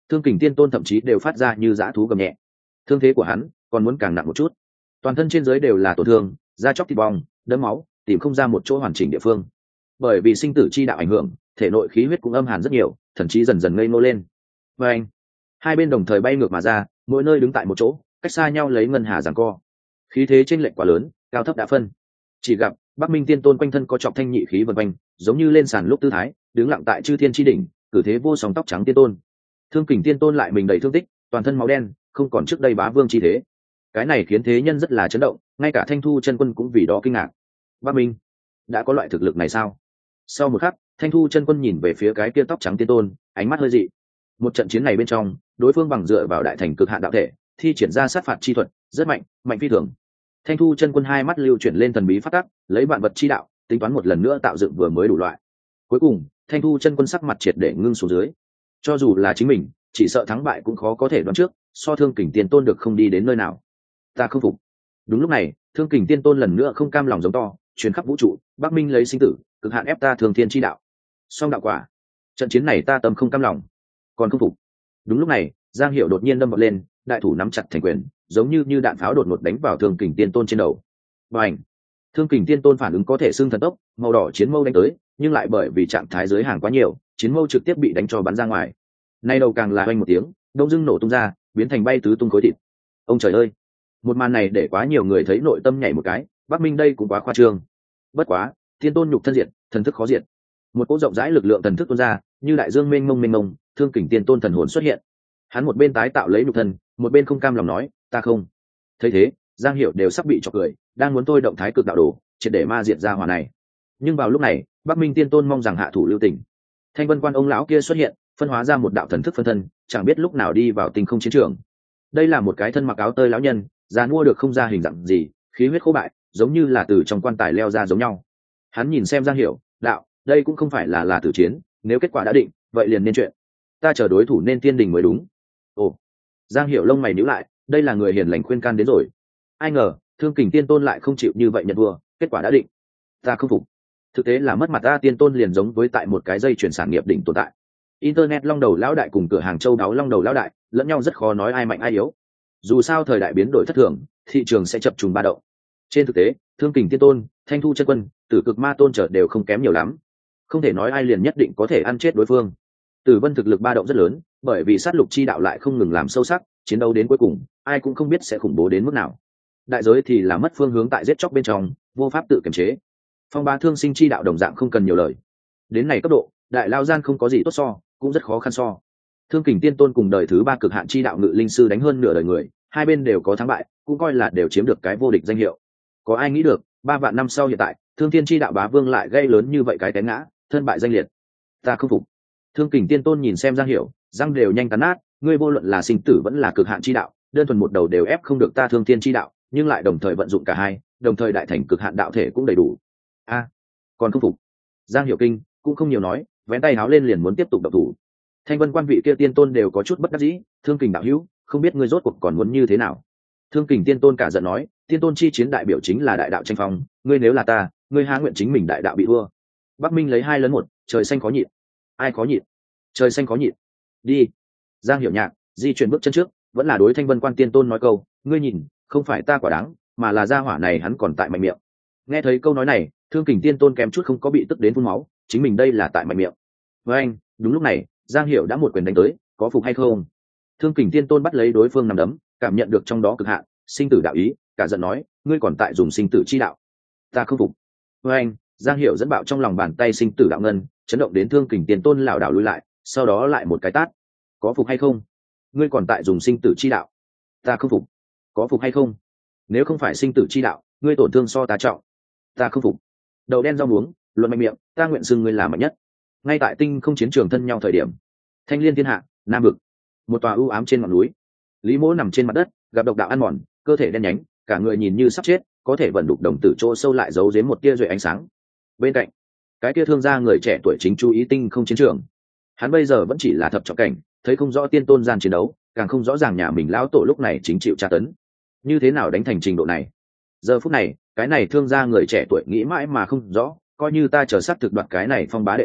Thương Kình Tiên Tôn thậm chí đều phát ra như dã thú gầm nhẹ. Thương thế của hắn còn muốn càng nặng một chút, toàn thân trên dưới đều là tổn thương, da chóc thịt bong, đẫm máu, tìm không ra một chỗ hoàn chỉnh địa phương. Bởi vì sinh tử chi đạo ảnh hưởng, thể nội khí huyết cũng âm hàn rất nhiều, thậm chí dần dần ngây ngô lên. Và anh, hai bên đồng thời bay ngược mà ra, mỗi nơi đứng tại một chỗ, cách xa nhau lấy ngân hà giằng co. Khí thế chênh lệch quá lớn, cao thấp đã phân. Chỉ gặp Bắc Minh Tiên Tôn quanh thân có trọng thanh nhị khí vần quanh, giống như lên sàn lúc tư thái, đứng lặng tại chư thiên chi đỉnh, cử thế vô song tóc trắng tiên tôn. Thương Kình Tiên Tôn lại mình đầy thương tích, toàn thân máu đen, không còn trước đây bá vương chi thế. Cái này khiến thế nhân rất là chấn động, ngay cả Thanh Thu chân quân cũng vì đó kinh ngạc. Bắc Minh đã có loại thực lực này sao? Sau một khắc, Thanh Thu chân quân nhìn về phía cái kia tóc trắng tiên tôn, ánh mắt hơi dị. Một trận chiến này bên trong, đối phương bằng dựa vào đại thành cực hạn đạo thể, thi triển ra sát phạt chi thuật, rất mạnh, mạnh phi thường. Thanh Thu chân quân hai mắt lưu chuyển lên thần bí phát tắc, lấy vạn vật chi đạo, tính toán một lần nữa tạo dựng vừa mới đủ loại. Cuối cùng, Thanh Thu chân quân sắc mặt triệt để ngưng xuống dưới. Cho dù là chính mình, chỉ sợ thắng bại cũng khó có thể đoán trước, so Thương Kình Tiên Tôn được không đi đến nơi nào. Ta không phục. Đúng lúc này, Thương Kình Tiên Tôn lần nữa không cam lòng giống to, truyền khắp vũ trụ, Bắc Minh lấy sinh tử, cực hạn ép ta Thường Thiên chi đạo. Song đạo quả. Trận chiến này ta tâm không cam lòng, còn không phục. Đúng lúc này, Giang Hiểu đột nhiên đâm bật lên, đại thủ nắm chặt thành quyền, giống như đạn pháo đột ngột đánh vào Thương Kình Tiên Tôn trên đầu. Bành! Thương Kình Tiên Tôn phản ứng có thể xưng thần tốc, màu đỏ chiến mâu đánh tới, nhưng lại bởi vì trạng thái giới hàng quá nhiều, chiến mâu trực tiếp bị đánh cho bắn ra ngoài. Nay đầu càng là oanh một tiếng, đông dưng nổ tung ra, biến thành bay tứ tung khối thịt. Ông trời ơi! Một màn này để quá nhiều người thấy nội tâm nhảy một cái, Bắc Minh đây cũng quá khoa trương. Bất quá, Tiên Tôn nhục thân diệt, thần thức khó diệt. Một cỗ rộng rãi lực lượng thần thức tuôn ra, như đại dương mênh mông, Thương Kình Tiên Tôn thần hồn xuất hiện. Hắn một bên tái tạo lấy nhục thân, một bên không cam lòng nói, ta không. Thấy thế, Giang Hiểu đều sắp bị chọc cười, đang muốn tôi động thái cực đạo đồ, triệt để ma diệt ra hỏa này. Nhưng vào lúc này, Bắc Minh Tiên Tôn mong rằng hạ thủ lưu tình. Thanh Vân Quan ông lão kia xuất hiện, phân hóa ra một đạo thần thức phân thân, chẳng biết lúc nào đi vào tinh không chiến trường. Đây là một cái thân mặc áo tơi lão nhân, già mua được không ra hình dạng gì, khí huyết khô bại, giống như là từ trong quan tài leo ra giống nhau. Hắn nhìn xem Giang Hiểu, đạo, đây cũng không phải là tử chiến, nếu kết quả đã định, vậy liền nên chuyện. Ta chờ đối thủ nên tiên đình mới đúng. Ồ, Giang Hiểu lông mày nhíu lại, đây là người hiền lành khuyên can đến rồi. Ai ngờ, Thương Kình Tiên Tôn lại không chịu như vậy nhận thua, kết quả đã định. Ta không phục. Thực tế là mất mặt ta, Tiên Tôn liền giống với tại một cái dây chuyển sản nghiệp đỉnh tồn tại. Internet long đầu lão đại cùng cửa hàng châu đáo long đầu lão đại, lẫn nhau rất khó nói ai mạnh ai yếu. Dù sao thời đại biến đổi thất thường, thị trường sẽ chập trùng ba động. Trên thực tế, Thương Kình Tiên Tôn, Thanh Thu chân quân, Tử Cực Ma Tôn trở đều không kém nhiều lắm. Không thể nói ai liền nhất định có thể ăn chết đối phương. Tử Vân thực lực ba động rất lớn, bởi vì sát lục chi đạo lại không ngừng làm sâu sắc, chiến đấu đến cuối cùng, ai cũng không biết sẽ khủng bố đến mức nào. Đại giới thì là mất phương hướng tại giết chóc bên trong, vô pháp tự kiềm chế. Phong Bá Thương Sinh chi đạo đồng dạng không cần nhiều lời. Đến này cấp độ, đại lao gian không có gì tốt so, cũng rất khó khăn so. Thương Kình Tiên Tôn cùng đời thứ ba cực hạn chi đạo ngự linh sư đánh hơn nửa đời người, hai bên đều có thắng bại, cũng coi là đều chiếm được cái vô địch danh hiệu. Có ai nghĩ được, 3 vạn năm sau hiện tại, Thương Thiên chi đạo bá vương lại gây lớn như vậy cái té ngã, thân bại danh liệt. Ta không phục. Thương Kình Tiên Tôn nhìn xem Giang Hiểu, răng đều nhanh cắn nát, ngươi vô luận là sinh tử vẫn là cực hạn chi đạo, đơn thuần một đầu đều ép không được ta Thương Thiên chi đạo, nhưng lại đồng thời vận dụng cả hai, đồng thời đại thành cực hạn đạo thể cũng đầy đủ. A, còn không phục. Giang Hiểu kinh, cũng không nhiều nói, vén tay háo lên liền muốn tiếp tục động thủ. Thanh Vân Quan vị kia Tiên Tôn đều có chút bất đắc dĩ, Thương Kình đạo hữu, không biết ngươi rốt cuộc còn muốn như thế nào. Thương Kình Tiên Tôn cả giận nói, Tiên Tôn chi chiến đại biểu chính là đại đạo tranh phong, ngươi nếu là ta, ngươi há nguyện chính mình đại đạo bị thua. Bắc Minh lấy 2-1, trời xanh khó nhịn. Ai khó nhịn? Trời xanh khó nhịn. Đi. Giang Hiểu nhạc, di chuyển bước chân trước, vẫn là đối Thanh Vân Quan Tiên Tôn nói câu, ngươi nhìn, không phải ta quả đáng, mà là gia hỏa này hắn còn tại mạnh miệng. Nghe thấy câu nói này, Thương Kình Tiên Tôn kém chút không có bị tức đến phun máu, chính mình đây là tại mạnh miệng. Với anh, đúng lúc này, Giang Hiểu đã một quyền đánh tới, có phục hay không? Thương Kình Tiên Tôn bắt lấy đối phương nằm đấm, cảm nhận được trong đó cực hạn, sinh tử đạo ý, cả giận nói, ngươi còn tại dùng sinh tử chi đạo. Ta không phục. Với anh, Giang Hiểu dẫn bạo trong lòng bàn tay sinh tử đạo ngân, chấn động đến Thương Kình Tiên Tôn lảo đảo lùi lại, sau đó lại một cái tát. Có phục hay không? Ngươi còn tại dùng sinh tử chi đạo. Ta không phục. Có phục hay không? Nếu không phải sinh tử chi đạo, ngươi tổn thương so ta trọng. Ta không phục. Đầu đen rau muống, luận mạnh miệng, ta nguyện xưng ngươi là mạnh nhất. Ngay tại tinh không chiến trường thân nhau thời điểm, Thanh Liên thiên hạ, Nam vực, một tòa u ám trên ngọn núi, Lý Mỗ nằm trên mặt đất, gặp độc đạo ăn mòn, cơ thể đen nhánh, cả người nhìn như sắp chết, có thể vận đục đồng tử chỗ sâu lại giấu giếm một tia rưỡi ánh sáng. Bên cạnh, cái kia thương gia người trẻ tuổi chính chú ý tinh không chiến trường. Hắn bây giờ vẫn chỉ là thập trọng cảnh, thấy không rõ Tiên Tôn gian chiến đấu, càng không rõ ràng nhà mình lão tổ lúc này chính chịu tra tấn, như thế nào đánh thành trình độ này. Giờ phút này, cái này thương gia người trẻ tuổi nghĩ mãi mà không rõ, coi như ta chờ sát thực đoạt cái này phong bá đệ tử,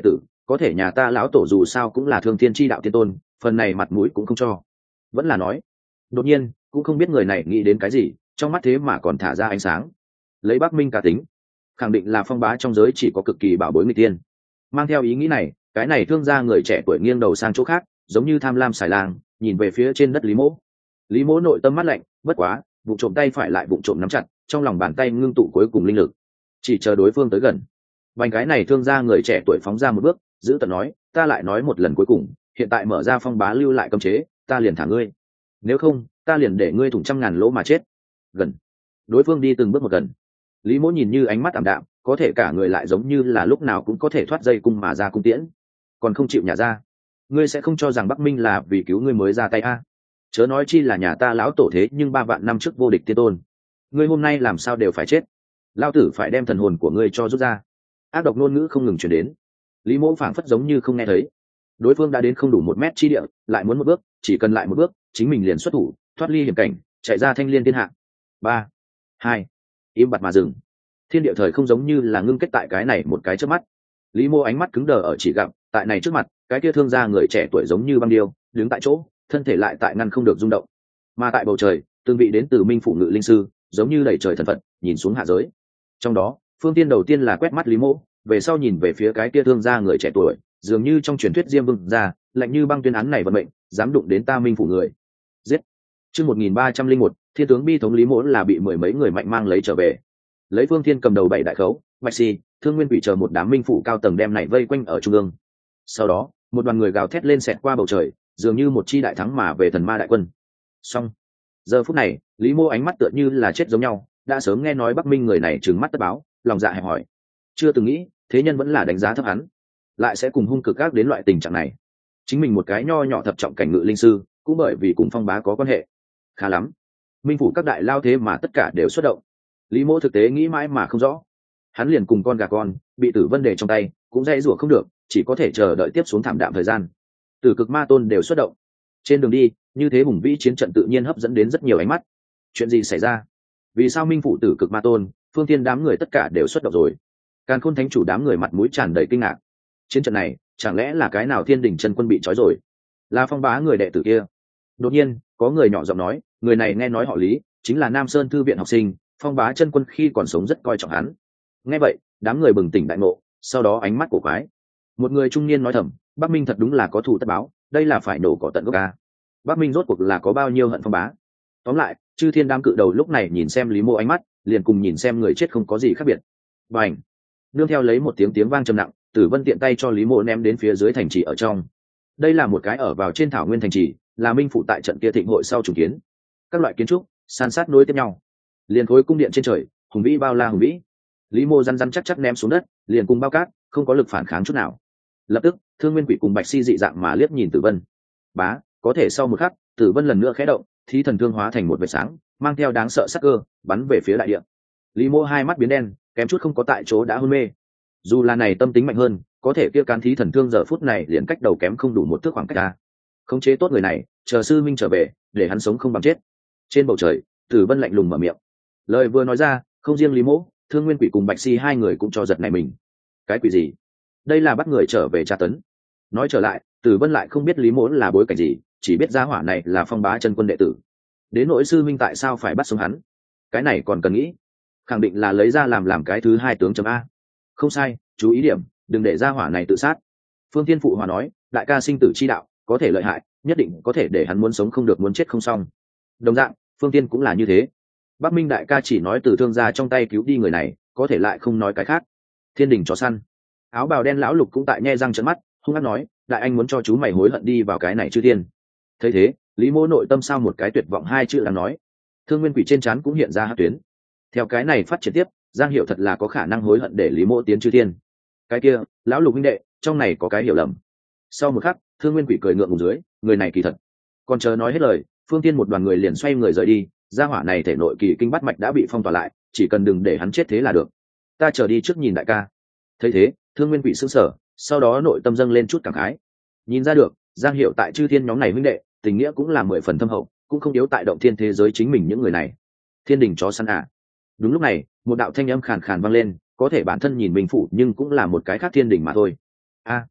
có thể nhà ta lão tổ dù sao cũng là thương thiên chi đạo tiên tôn, phần này mặt mũi cũng không cho. Vẫn là nói. Đột nhiên cũng không biết người này nghĩ đến cái gì, trong mắt thế mà còn thả ra ánh sáng. Lấy Bắc Minh cá tính, khẳng định là phong bá trong giới chỉ có cực kỳ bảo bối người tiên. Mang theo ý nghĩ này, cái này thương gia người trẻ tuổi nghiêng đầu sang chỗ khác, giống như tham lam xài lang, nhìn về phía trên đất Lý Mỗ. Lý Mỗ nội tâm mắt lạnh, bất quá vụ trộm tay phải lại vụ trộm nắm chặt, trong lòng bàn tay ngưng tụ cuối cùng linh lực, chỉ chờ đối phương tới gần. Vành cái này thương gia người trẻ tuổi phóng ra một bước, giữ tận nói, ta lại nói một lần cuối cùng, hiện tại mở ra phong bá lưu lại cấm chế, ta liền thả ngươi, nếu không ta liền để ngươi thủng trăm ngàn lỗ mà chết. Gần. Đối phương đi từng bước một gần. Lý Mỗ nhìn như ánh mắt ảm đạm, có thể cả người lại giống như là lúc nào cũng có thể thoát dây cung mà ra cung tiễn, còn không chịu nhả ra. Ngươi sẽ không cho rằng Bắc Minh là vì cứu ngươi mới ra tay a? Chớ nói chi là nhà ta lão tổ thế nhưng 3 vạn năm trước vô địch tiên tôn, ngươi hôm nay làm sao đều phải chết. Lao tử phải đem thần hồn của ngươi cho rút ra. Ác độc ngôn ngữ không ngừng truyền đến. Lý Mỗ phảng phất giống như không nghe thấy. Đối phương đã đến không đủ 1 mét chi địa, lại muốn một bước, chỉ cần lại một bước, chính mình liền xuất thủ, thoát ly hiểm cảnh, chạy ra thanh liên thiên hạ. 3, 2, im bặt mà dừng. Thiên địa thời không giống như là ngưng kết tại cái này một cái trước mắt. Lý Mô ánh mắt cứng đờ ở chỉ gặp, tại này trước mặt, cái kia thương gia người trẻ tuổi giống như băng điêu, đứng tại chỗ, thân thể lại tại ngăn không được rung động. Mà tại bầu trời, từng vị đến từ Minh phủ ngự linh sư, giống như đẩy trời thần phật, nhìn xuống hạ giới. Trong đó, phương tiên đầu tiên là quét mắt Lý Mô, về sau nhìn về phía cái kia thương gia người trẻ tuổi, dường như trong truyền thuyết Diêm Vương ra, lạnh như băng tuyên án này vận mệnh, dám đụng đến ta Minh phủ người. Giết. Chương 1301, thiên tướng bi thống Lý Mỗ là bị 10 mấy người mạnh mang lấy trở về. Lấy Phương Thiên cầm đầu 7 đại khấu, Bạch Si, Thương Nguyên Quỷ chờ một đám minh phủ cao tầng đem này vây quanh ở trung ương. Sau đó, một đoàn người gào thét lên xẹt qua bầu trời, dường như một chi đại thắng mà về thần ma đại quân. Xong. Giờ phút này, Lý Mô ánh mắt tựa như là chết giống nhau, đã sớm nghe nói Bắc Minh người này trừng mắt tất báo, lòng dạ hẹp hỏi. Chưa từng nghĩ, thế nhân vẫn là đánh giá thấp hắn, lại sẽ cùng hung cực ác đến loại tình trạng này. Chính mình một cái nho nhỏ thập trọng cảnh ngự linh sư, cũng bởi vì cùng phong bá có quan hệ. Khá lắm. Minh phủ các đại lao thế mà tất cả đều xuất động. Lý Mỗ thực tế nghĩ mãi mà không rõ. Hắn liền cùng con gà con, bị Tử Vân đề trong tay, cũng dễ rủa không được, chỉ có thể chờ đợi tiếp xuống thảm đạm thời gian. Tử Cực Ma Tôn đều xuất động. Trên đường đi, như thế hùng vĩ chiến trận tự nhiên hấp dẫn đến rất nhiều ánh mắt. Chuyện gì xảy ra? Vì sao Minh phủ Tử Cực Ma Tôn, Phương Thiên đám người tất cả đều xuất động rồi? Càn Khôn Thánh chủ đám người mặt mũi tràn đầy kinh ngạc. Chiến trận này, chẳng lẽ là cái nào Thiên Đình chân quân bị trói rồi? Là phong bá người đệ tử kia. Đột nhiên, có người nhỏ giọng nói, người này nghe nói họ Lý, chính là Nam Sơn thư viện học sinh, phong bá chân quân khi còn sống rất coi trọng hắn. Nghe vậy, đám người bừng tỉnh đại ngộ, sau đó ánh mắt cổ quái. Một người trung niên nói thầm, Bắc Minh thật đúng là có thù tất báo, đây là phải nổ cỏ tận gốc ca. Bắc Minh rốt cuộc là có bao nhiêu hận phong bá? Tóm lại, chư thiên đám cự đầu lúc này nhìn xem Lý Mô ánh mắt, liền cùng nhìn xem người chết không có gì khác biệt. Bành! Nương theo lấy một tiếng vang trầm nặng, Tử Vân tiện tay cho Lý Mô ném đến phía dưới thành trì ở trong. Đây là một cái ở vào trên thảo nguyên thành trì, là Minh phụ tại trận kia thịnh hội sau trùng kiến. Các loại kiến trúc san sát nối tiếp nhau, liền khối cung điện trên trời, hùng vĩ bao la hùng vĩ. Lý Mô răn chắc chắc ném xuống đất, liền cùng bao cát, không có lực phản kháng chút nào. Lập tức, Thương Nguyên Quỷ cùng Bạch Si dị dạng mà liếc nhìn Tử Vân. Bá, có thể sau một khắc, Tử Vân lần nữa khẽ động, thí thần thương hóa thành một vệt sáng, mang theo đáng sợ sắc cơ, bắn về phía đại địa. Lý Mô hai mắt biến đen, kém chút không có tại chỗ đã hôn mê. Dù là này tâm tính mạnh hơn, có thể kia cán thí thần thương giờ phút này liền cách đầu kém không đủ một thước khoảng cách ra. Khống chế tốt người này, chờ sư minh trở về, để hắn sống không bằng chết. Trên bầu trời, Tử Vân lạnh lùng mở miệng. Lời vừa nói ra, không riêng Lý Mỗ, Thương Nguyên Quỷ cùng Bạch Si hai người cũng cho giật này mình. Cái quỷ gì? Đây là bắt người trở về tra tấn. Nói trở lại, Tử Vân lại không biết Lý Mỗ là bối cảnh gì, chỉ biết gia hỏa này là phong bá chân quân đệ tử. Đến nỗi sư minh tại sao phải bắt sống hắn, cái này còn cần nghĩ. Khẳng định là lấy ra làm cái thứ hai tướng chấm A. Không sai, chú ý điểm, đừng để gia hỏa này tự sát. Phương Thiên phụ hòa nói, đại ca sinh tử chi đạo, có thể lợi hại, nhất định có thể để hắn muốn sống không được muốn chết không xong. Đồng dạng, Phương Thiên cũng là như thế. Bắc Minh đại ca chỉ nói từ thương gia trong tay cứu đi người này, có thể lại không nói cái khác. Thiên đình chó săn, áo bào đen lão lục cũng tại nhe răng trợn mắt, hung hăng nói, đại anh muốn cho chú mày hối hận đi vào cái này chư thiên. Thấy thế, Lý Mỗ nội tâm sao một cái tuyệt vọng hai chữ đang nói. Thương Nguyên Quỷ trên trán cũng hiện ra hắc tuyến. Theo cái này phát triển tiếp, Giang Hiệu thật là có khả năng hối hận để Lý Mỗ tiến chư thiên. Cái kia, lão lục huynh đệ, trong này có cái hiểu lầm. Sau một khắc, Thương Nguyên Quỷ cười ngượng ngùng dưới, người này kỳ thật. Còn chờ nói hết lời, Phương Tiên một đoàn người liền xoay người rời đi, gia hỏa này thể nội kỳ kinh bát mạch đã bị phong tỏa lại, chỉ cần đừng để hắn chết thế là được. Ta chờ đi trước nhìn đại ca. Thấy thế, Thương Nguyên Quỷ sững sờ, sau đó nội tâm dâng lên chút cảm khái. Nhìn ra được, Giang Hiệu tại chư thiên nhóm này huynh đệ, tình nghĩa cũng là 10 phần thâm hậu, cũng không yếu tại động thiên thế giới chính mình những người này. Thiên đình chó săn à? Đúng lúc này, một đạo thanh âm khàn khàn vang lên, có thể bản thân nhìn mình phụ nhưng cũng là một cái khác thiên đình mà thôi. A,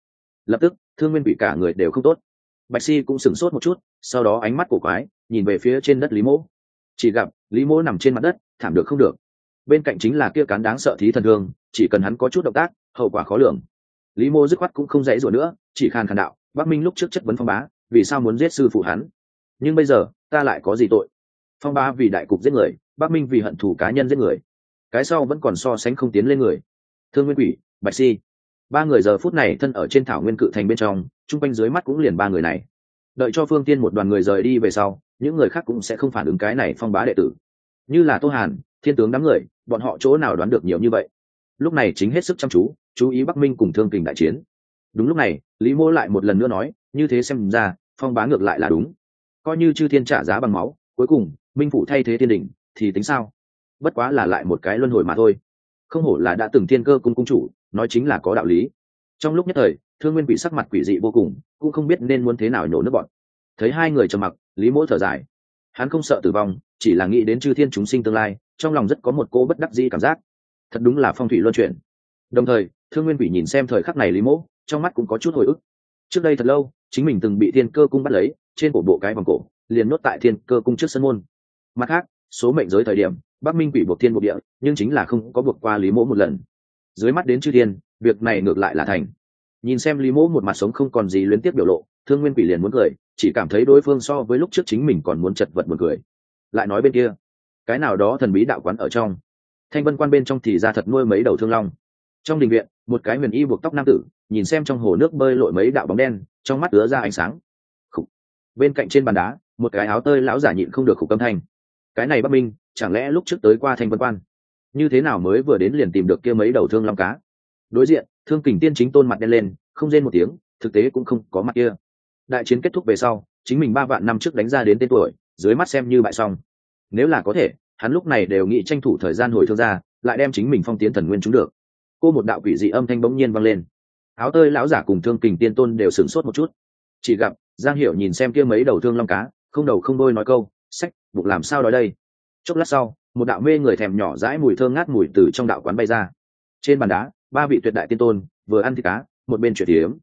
Lập tức Thương Nguyên Quỷ cả người đều không tốt. Bạch Si cũng sửng sốt một chút, sau đó ánh mắt cổ quái nhìn về phía trên đất Lý Mỗ. Chỉ gặp Lý Mỗ nằm trên mặt đất, thảm được không được. Bên cạnh chính là kia cán đáng sợ thí thần thương, chỉ cần hắn có chút động tác, hậu quả khó lường. Lý Mỗ dứt khoát cũng không dãy rủa nữa, chỉ khan khàn đạo: Bắc Minh lúc trước chất vấn Phong Bá, vì sao muốn giết sư phụ hắn? Nhưng bây giờ, ta lại có gì tội? Phong Bá vì đại cục giết người, Bắc Minh vì hận thù cá nhân giết người. Cái sau vẫn còn so sánh không tiến lên người. Thương Nguyên Quỷ, Bạch Si, ba người giờ phút này thân ở trên thảo nguyên cự thành bên trong, chung quanh dưới mắt cũng liền ba người này. Đợi cho Phương Tiên một đoàn người rời đi về sau, những người khác cũng sẽ không phản ứng cái này Phong Bá đệ tử. Như là Tô Hàn, Thiên tướng đám người, bọn họ chỗ nào đoán được nhiều như vậy. Lúc này chính hết sức chăm chú ý Bắc Minh cùng Thương Kình đại chiến. Đúng lúc này, Lý Mô lại một lần nữa nói, như thế xem ra, Phong Bá ngược lại là đúng. Coi như chư thiên trả giá bằng máu, cuối cùng Minh phủ thay thế thiên đình, thì tính sao? Bất quá là lại một cái luân hồi mà thôi. Không hổ là đã từng Thiên Cơ cung cung chủ, nói chính là có đạo lý. Trong lúc nhất thời, Thương Nguyên Quỷ sắc mặt quỷ dị vô cùng, cũng không biết nên muốn thế nào nhổ nước bọn. Thấy hai người trầm mặc, Lý Mỗ thở dài. Hắn không sợ tử vong, chỉ là nghĩ đến chư thiên chúng sinh tương lai, trong lòng rất có một cô bất đắc dĩ cảm giác. Thật đúng là phong thủy luân chuyển. Đồng thời, Thương Nguyên Quỷ nhìn xem thời khắc này Lý Mỗ, trong mắt cũng có chút hồi ức. Trước đây thật lâu, chính mình từng bị Thiên Cơ cung bắt lấy, trên cổ bộ cái vòng cổ, liền nhốt tại Thiên Cơ cung trước sân môn. Mặt khác, số mệnh giới thời điểm, Bắc Minh Quỷ buộc thiên buộc địa, nhưng chính là không có buộc qua Lý Mỗ một lần. Dưới mắt đến chư thiên, việc này ngược lại là thành. Nhìn xem Lý Mỗ một mặt sống không còn gì luyến tiếc biểu lộ, Thương Nguyên Quỷ liền muốn cười, chỉ cảm thấy đối phương so với lúc trước chính mình còn muốn chật vật buồn cười. Lại nói bên kia, cái nào đó thần bí đạo quán ở trong, Thanh Vân quan bên trong thì ra thật nuôi mấy đầu thương long. Trong đình viện, một cái huyền y buộc tóc nam tử, nhìn xem trong hồ nước bơi lội mấy đạo bóng đen, trong mắt ứa ra ánh sáng. Khủ. Bên cạnh trên bàn đá, một cái áo tơi lão giả nhịn không được khục âm thanh. Cái này Bắc Minh, chẳng lẽ lúc trước tới qua Thanh Vân quan, như thế nào mới vừa đến liền tìm được kia mấy đầu thương long cá? Đối diện, Thương Kình Tiên chính tôn mặt đen lên, không rên một tiếng, thực tế cũng không có mặt kia. Đại chiến kết thúc về sau, chính mình 3 vạn năm trước đánh ra đến tên tuổi, dưới mắt xem như bại xong. Nếu là có thể, hắn lúc này đều nghĩ tranh thủ thời gian hồi thương ra, lại đem chính mình phong tiến thần nguyên chúng được. Cô một đạo quỷ dị âm thanh bỗng nhiên vang lên. Áo tơi lão giả cùng Thương Kình Tiên tôn đều sửng sốt một chút. Chỉ gặp Giang Hiểu nhìn xem kia mấy đầu thương long cá, không đầu không đuôi nói câu, "Sách, bụng làm sao nói đây?" Chốc lát sau, một đạo mê người thèm nhỏ dãi mùi thơm ngát mùi từ trong đạo quán bay ra. Trên bàn đá, 3 vị tuyệt đại tiên tôn vừa ăn thịt cá, một bên chuyện tiếm.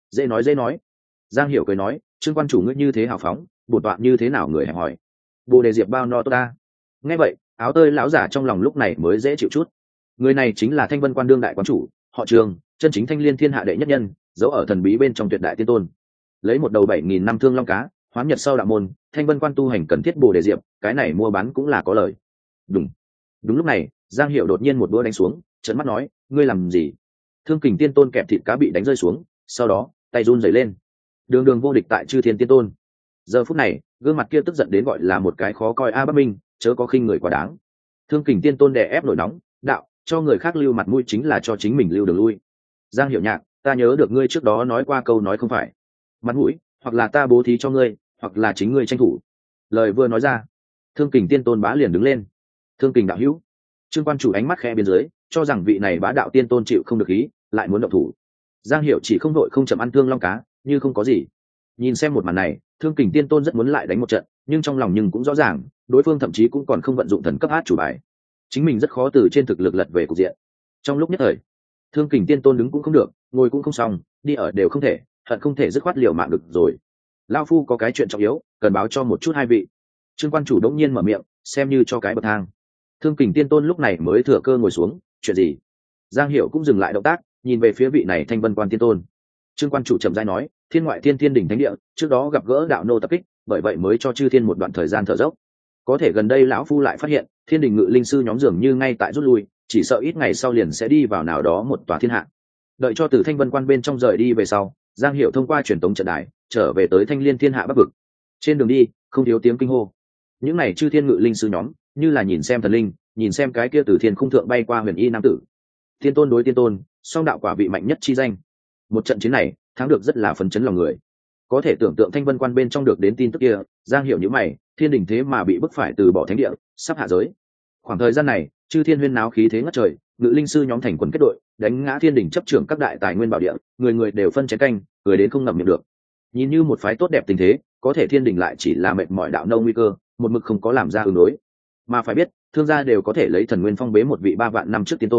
Dễ nói. Giang Hiểu cười nói, Trương quan chủ ngươi như thế hào phóng, bổn tọa như thế nào người hẹp hỏi. Bồ đề diệp bao no tốt ta. Nghe vậy, áo tơi lão giả trong lòng lúc này mới dễ chịu chút. Người này chính là Thanh Vân quan đương đại quán chủ, họ Trương, chân chính Thanh Liên thiên hạ đệ nhất nhân, giấu ở thần bí bên trong tuyệt đại tiên tôn. Lấy một đầu 7000 năm thương long cá, hoán nhật sau đạo môn, Thanh Vân quan tu hành cần thiết bồ đề diệp, cái này mua bán cũng là có lời. Đúng lúc này, Giang Hiểu đột nhiên một đũa đánh xuống, trợn mắt nói, ngươi làm gì? Thương Kình Tiên tôn kẹp thịt cá bị đánh rơi xuống, sau đó tay run rẩy lên. Đường vô địch tại chư thiên tiên tôn. Giờ phút này, gương mặt kia tức giận đến gọi là một cái khó coi a Bắc Minh, chớ có khinh người quá đáng. Thương Kình Tiên tôn đè ép nổi nóng, đạo, cho người khác lưu mặt mũi chính là cho chính mình lưu đường lui. Giang Hiểu nhạc, ta nhớ được ngươi trước đó nói qua câu nói không phải. Mặt mũi, hoặc là ta bố thí cho ngươi, hoặc là chính ngươi tranh thủ. Lời vừa nói ra, Thương Kình Tiên tôn bá liền đứng lên. Thương Kình đạo hữu. Trương quan chủ ánh mắt khẽ bên dưới, cho rằng vị này bá đạo tiên tôn chịu không được ý, lại muốn động thủ. Giang Hiểu chỉ không đội không chậm ăn thương long cá, như không có gì. Nhìn xem một màn này, Thương Kình Tiên tôn rất muốn lại đánh một trận, nhưng trong lòng cũng rõ ràng, đối phương thậm chí cũng còn không vận dụng thần cấp át chủ bài, chính mình rất khó từ trên thực lực lật về cục diện. Trong lúc nhất thời, Thương Kình Tiên tôn đứng cũng không được, ngồi cũng không xong, đi ở đều không thể, hận không thể dứt khoát liều mạng được rồi. Lão phu có cái chuyện trọng yếu, cần báo cho một chút hai vị. Trương quan chủ đống nhiên mở miệng, xem như cho cái bậc thang. Thương Kình Tiên tôn lúc này mới thừa cơ ngồi xuống, chuyện gì? Giang Hiểu cũng dừng lại động tác, nhìn về phía vị này Thanh Vân quan tiên tôn. Trương quan chủ chậm rãi nói, thiên ngoại thiên thiên đỉnh thánh địa, trước đó gặp gỡ đạo nô tập kích, bởi vậy mới cho chư thiên một đoạn thời gian thở dốc. Có thể gần đây lão phu lại phát hiện, thiên đình ngự linh sư nhóm dường như ngay tại rút lui, chỉ sợ ít ngày sau liền sẽ đi vào nào đó một tòa thiên hạ. Đợi cho từ Thanh Vân quan bên trong rời đi về sau, Giang Hiểu thông qua truyền tống trận đài, trở về tới Thanh Liên thiên hạ bắc vực. Trên đường đi, không thiếu tiếng kinh hô. Những này chư thiên ngự linh sư nhóm, như là nhìn xem thần linh, nhìn xem cái kia từ thiên khung thượng bay qua huyền y nam tử. Tiên tôn đối tiên tôn, song đạo quả vị mạnh nhất chi danh. Một trận chiến này, thắng được rất là phấn chấn lòng người. Có thể tưởng tượng Thanh Vân quan bên trong được đến tin tức kia, Giang Hiểu như mày, thiên đình thế mà bị bức phải từ bỏ thánh địa, sắp hạ giới. Khoảng thời gian này, chư thiên huyên náo khí thế ngất trời, ngự linh sư nhóm thành quần kết đội, đánh ngã thiên đình chấp trưởng các đại tài nguyên bảo địa, người người đều phân chén canh, người đến không ngậm miệng được. Nhìn như một phái tốt đẹp tình thế, có thể thiên đình lại chỉ là mệt mỏi đạo nông nguy cơ, một mực không có làm ra ứng đối. Mà phải biết, thương gia đều có thể lấy thần nguyên phong bế một vị 3 vạn năm trước tiên tôn,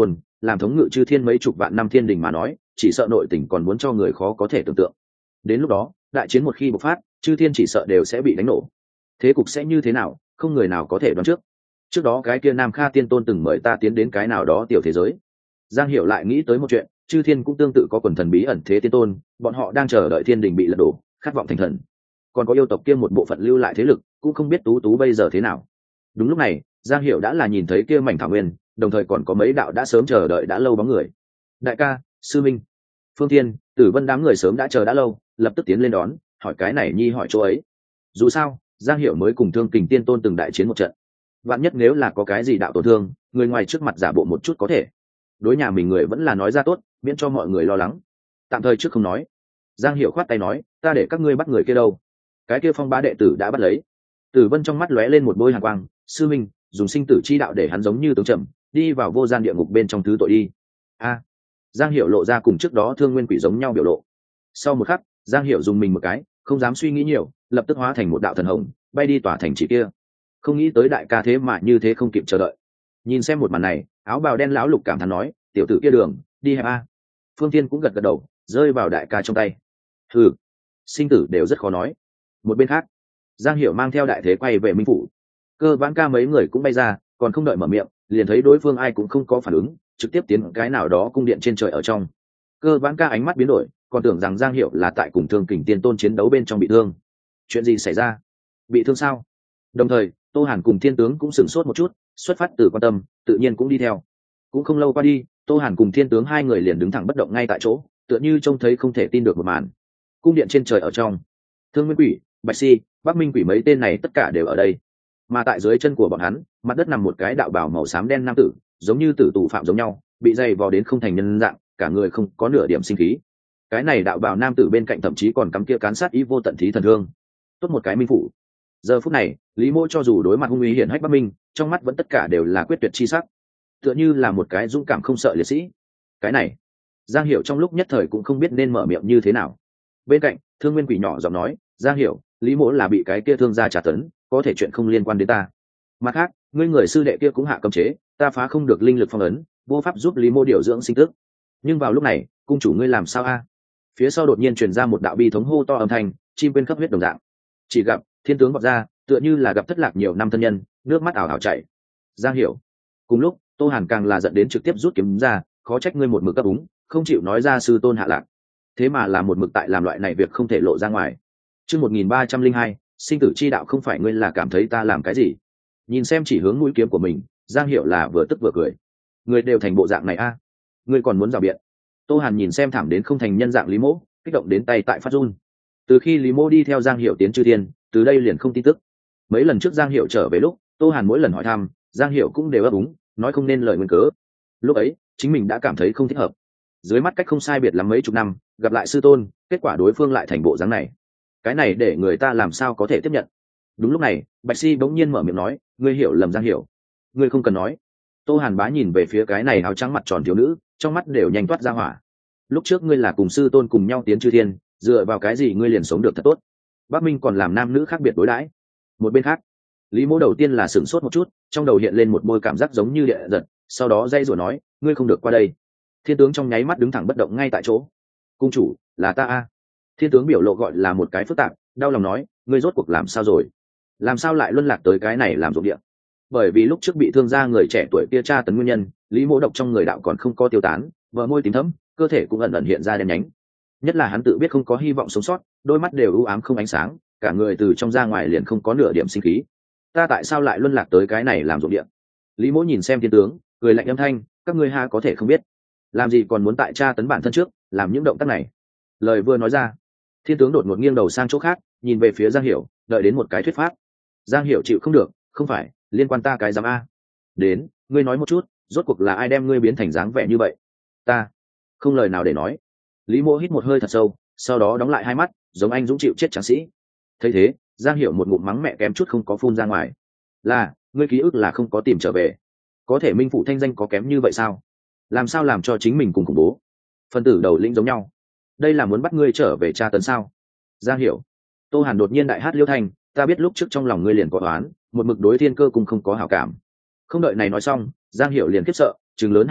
làm thống ngự chư thiên mấy chục vạn năm thiên đình mà nói, chỉ sợ nội tình còn muốn cho người khó có thể tưởng tượng. Đến lúc đó đại chiến một khi bộc phát, chư thiên chỉ sợ đều sẽ bị đánh nổ. Thế cục sẽ như thế nào, không người nào có thể đoán trước. Trước đó cái kia Nam Kha Tiên Tôn từng mời ta tiến đến cái nào đó tiểu thế giới. Giang Hiểu lại nghĩ tới một chuyện, chư thiên cũng tương tự có quần thần bí ẩn thế tiên tôn, bọn họ đang chờ đợi thiên đình bị lật đổ, khát vọng thành thần. Còn có yêu tộc kia một bộ phận lưu lại thế lực, cũng không biết tú tú bây giờ thế nào. Đúng lúc này, Giang Hiểu đã là nhìn thấy kia mảnh thảo nguyên, đồng thời còn có mấy đạo đã sớm chờ đợi đã lâu bóng người. Đại ca, sư minh, Phương Thiên, Tử Vân đám người sớm đã chờ đã lâu, lập tức tiến lên đón, hỏi cái này nhi hỏi chỗ ấy. Dù sao, Giang Hiểu mới cùng Thương Kình Tiên Tôn từng đại chiến một trận. Vạn nhất nếu là có cái gì đạo tổn thương, người ngoài trước mặt giả bộ một chút có thể. Đối nhà mình người vẫn là nói ra tốt, miễn cho mọi người lo lắng. Tạm thời trước không nói. Giang Hiểu khoát tay nói, ta để các ngươi bắt người kia đâu? Cái kia Phong Bá đệ tử đã bắt lấy. Tử Vân trong mắt lóe lên một bôi hàn quang, sư minh, dùng sinh tử chi đạo để hắn giống như tướng trầm, đi vào vô gian địa ngục bên trong thứ tội đi. A. Giang Hiểu lộ ra cùng trước đó Thương Nguyên Quỷ giống nhau biểu lộ. Sau một khắc, Giang Hiểu dùng mình một cái, không dám suy nghĩ nhiều, lập tức hóa thành một đạo thần hồng, bay đi tỏa thành chỉ kia. Không nghĩ tới đại ca thế mà như thế không kịp chờ đợi. Nhìn xem một màn này, áo bào đen lão lục cảm thán nói, tiểu tử kia đường đi hẹp a. Phương Thiên cũng gật gật đầu, rơi vào đại ca trong tay. Ừ, sinh tử đều rất khó nói. Một bên khác, Giang Hiểu mang theo đại thế quay về Minh phủ. Cơ Vãn Ca mấy người cũng bay ra, còn không đợi mở miệng, liền thấy đối phương ai cũng không có phản ứng, trực tiếp tiến cái nào đó cung điện trên trời ở trong. Cơ Vãn Ca ánh mắt biến đổi, còn tưởng rằng Giang Hiểu là tại cùng Thương Kình Tiên Tôn chiến đấu bên trong bị thương. Chuyện gì xảy ra? Bị thương sao? Đồng thời, Tô Hàn cùng Thiên Tướng cũng sửng sốt một chút, xuất phát từ quan tâm, tự nhiên cũng đi theo. Cũng không lâu qua đi, Tô Hàn cùng Thiên Tướng hai người liền đứng thẳng bất động ngay tại chỗ, tựa như trông thấy không thể tin được một màn. Cung điện trên trời ở trong, Thương Nguyên Quỷ, Bạch Si, Bắc Minh Quỷ mấy tên này tất cả đều ở đây. Mà tại dưới chân của bọn hắn, mặt đất nằm một cái đạo bào màu xám đen nam tử, giống như tử tù phạm giống nhau, bị dày vò đến không thành nhân dạng, cả người không có nửa điểm sinh khí. Cái này đạo bào nam tử bên cạnh thậm chí còn cắm kia cán sát ý vô tận thí thần thương. Tốt một cái minh phủ. Giờ phút này, Lý Mỗ cho dù đối mặt hung uy hiển hách Bắc Minh, trong mắt vẫn tất cả đều là quyết tuyệt chi sắc, tựa như là một cái dũng cảm không sợ liệt sĩ. Cái này, Giang Hiểu trong lúc nhất thời cũng không biết nên mở miệng như thế nào. Bên cạnh, Thương Nguyên Quỷ nhỏ giọng nói, Giang Hiểu, Lý Mỗ là bị cái kia thương gia trả tấn, có thể chuyện không liên quan đến ta. Mặt khác, ngươi người sư đệ kia cũng hạ cấm chế, ta phá không được linh lực phong ấn, vô pháp giúp Lý Mỗ điều dưỡng sinh tức. Nhưng vào lúc này, cung chủ ngươi làm sao a? Phía sau đột nhiên truyền ra một đạo bi thống hô to âm thanh, chim quên khắp huyết đồng dạng. Chỉ gặp Thiên Tướng vọt ra, tựa như là gặp thất lạc nhiều năm thân nhân, nước mắt ảo ảo chảy. Giang Hiểu. Cùng lúc, Tô Hàn càng là giận đến trực tiếp rút kiếm ra, khó trách ngươi một mực cấp úng, không chịu nói ra sư tôn hạ lạc. Thế mà là một mực tại làm loại này việc không thể lộ ra ngoài. Chương 1302, sinh tử chi đạo không phải ngươi là cảm thấy ta làm cái gì? Nhìn xem chỉ hướng mũi kiếm của mình, Giang Hiểu là vừa tức vừa cười. Người đều thành bộ dạng này a, ngươi còn muốn rào biện? Tô Hàn nhìn xem thảm đến không thành nhân dạng Lý Mỗ, kích động đến tay tại phát run. Từ khi Lý Mỗ đi theo Giang Hiểu tiến chư thiên, từ đây liền không tin tức. Mấy lần trước Giang Hiểu trở về lúc, Tô Hàn mỗi lần hỏi thăm, Giang Hiểu cũng đều ấp úng, nói không nên lời nguyên cớ. Lúc ấy, chính mình đã cảm thấy không thích hợp. Dưới mắt cách không sai biệt lắm mấy chục năm, gặp lại sư tôn, kết quả đối phương lại thành bộ dáng này. Cái này để người ta làm sao có thể tiếp nhận? Đúng lúc này, Bạch Si bỗng nhiên mở miệng nói, ngươi hiểu lầm Giang Hiểu. Ngươi không cần nói. Tô Hàn bá nhìn về phía cái này áo trắng mặt tròn thiếu nữ, trong mắt đều nhanh toát ra hỏa. Lúc trước ngươi là cùng sư tôn cùng nhau tiến chư thiên, dựa vào cái gì ngươi liền sống được thật tốt? Bắc Minh còn làm nam nữ khác biệt đối đãi. Một bên khác, Lý Mỗ đầu tiên là sửng sốt một chút, trong đầu hiện lên một bôi cảm giác giống như địa giật, sau đó dây rủa nói, ngươi không được qua đây. Thiên Tướng trong nháy mắt đứng thẳng bất động ngay tại chỗ. Cung chủ, là ta a. Thiên Tướng biểu lộ gọi là một cái phức tạp, đau lòng nói, ngươi rốt cuộc làm sao rồi? Làm sao lại luân lạc tới cái này làm ruộng địa? Bởi vì lúc trước bị thương gia người trẻ tuổi kia tra tấn nguyên nhân, Lý Mỗ độc trong người đạo còn không có tiêu tán, bờ môi tím thẫm, cơ thể cũng ẩn ẩn hiện ra đen nhánh. Nhất là hắn tự biết không có hy vọng sống sót, đôi mắt đều u ám không ánh sáng, cả người từ trong ra ngoài liền không có nửa điểm sinh khí. Ta tại sao lại luân lạc tới cái này làm ruộng địa? Lý Mỗ nhìn xem Thiên Tướng, cười lạnh âm thanh, các ngươi ha có thể không biết, làm gì còn muốn tại tra tấn bản thân trước, làm những động tác này. Lời vừa nói ra, Thiên Tướng đột ngột nghiêng đầu sang chỗ khác, nhìn về phía Giang Hiểu, đợi đến một cái thuyết pháp. Giang Hiểu chịu không được, không phải liên quan ta cái dám a. Đến, ngươi nói một chút, rốt cuộc là ai đem ngươi biến thành dáng vẻ như vậy? Ta không lời nào để nói. Lý Mỗ hít một hơi thật sâu, sau đó đóng lại hai mắt, giống anh dũng chịu chết tráng sĩ. Thấy thế, Giang Hiểu một ngụm mắng mẹ kém chút không có phun ra ngoài. Là, ngươi ký ức là không có tìm trở về. Có thể Minh Phủ thanh danh có kém như vậy sao? Làm sao làm cho chính mình cùng khủng bố? Phân tử đầu lĩnh giống nhau. Đây là muốn bắt ngươi trở về tra tấn sao? Giang Hiểu. Tô Hàn đột nhiên đại hát liêu thanh, ta biết lúc trước trong lòng ngươi liền có oán, một mực đối Thiên Cơ cùng không có hảo cảm. Không đợi này nói xong, Giang Hiểu liền khiếp sợ, trừng lớn hai mắt,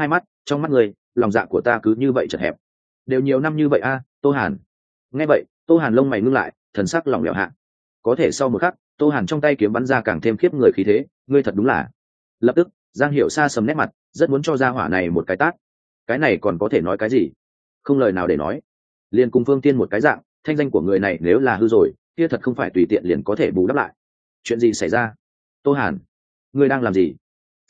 trong mắt ngươi lòng dạ của ta cứ như vậy chật hẹp. Đều nhiều năm như vậy Tô Hàn. Nghe vậy Tô Hàn lông mày ngưng lại, thần sắc lỏng lẻo hạ. Có thể sau một khắc Tô Hàn trong tay kiếm bắn ra càng thêm khiếp người khí thế, ngươi thật đúng là. Lập tức Giang Hiểu Sa sầm nét mặt, rất muốn cho ra hỏa này một cái tát. Cái này còn có thể nói cái gì? Không lời nào để nói. Liên cùng Phương Tiên một cái dạng, thanh danh của người này nếu là hư rồi, kia thật không phải tùy tiện liền có thể bù đắp lại. Chuyện gì xảy ra? Tô Hàn, ngươi đang làm gì?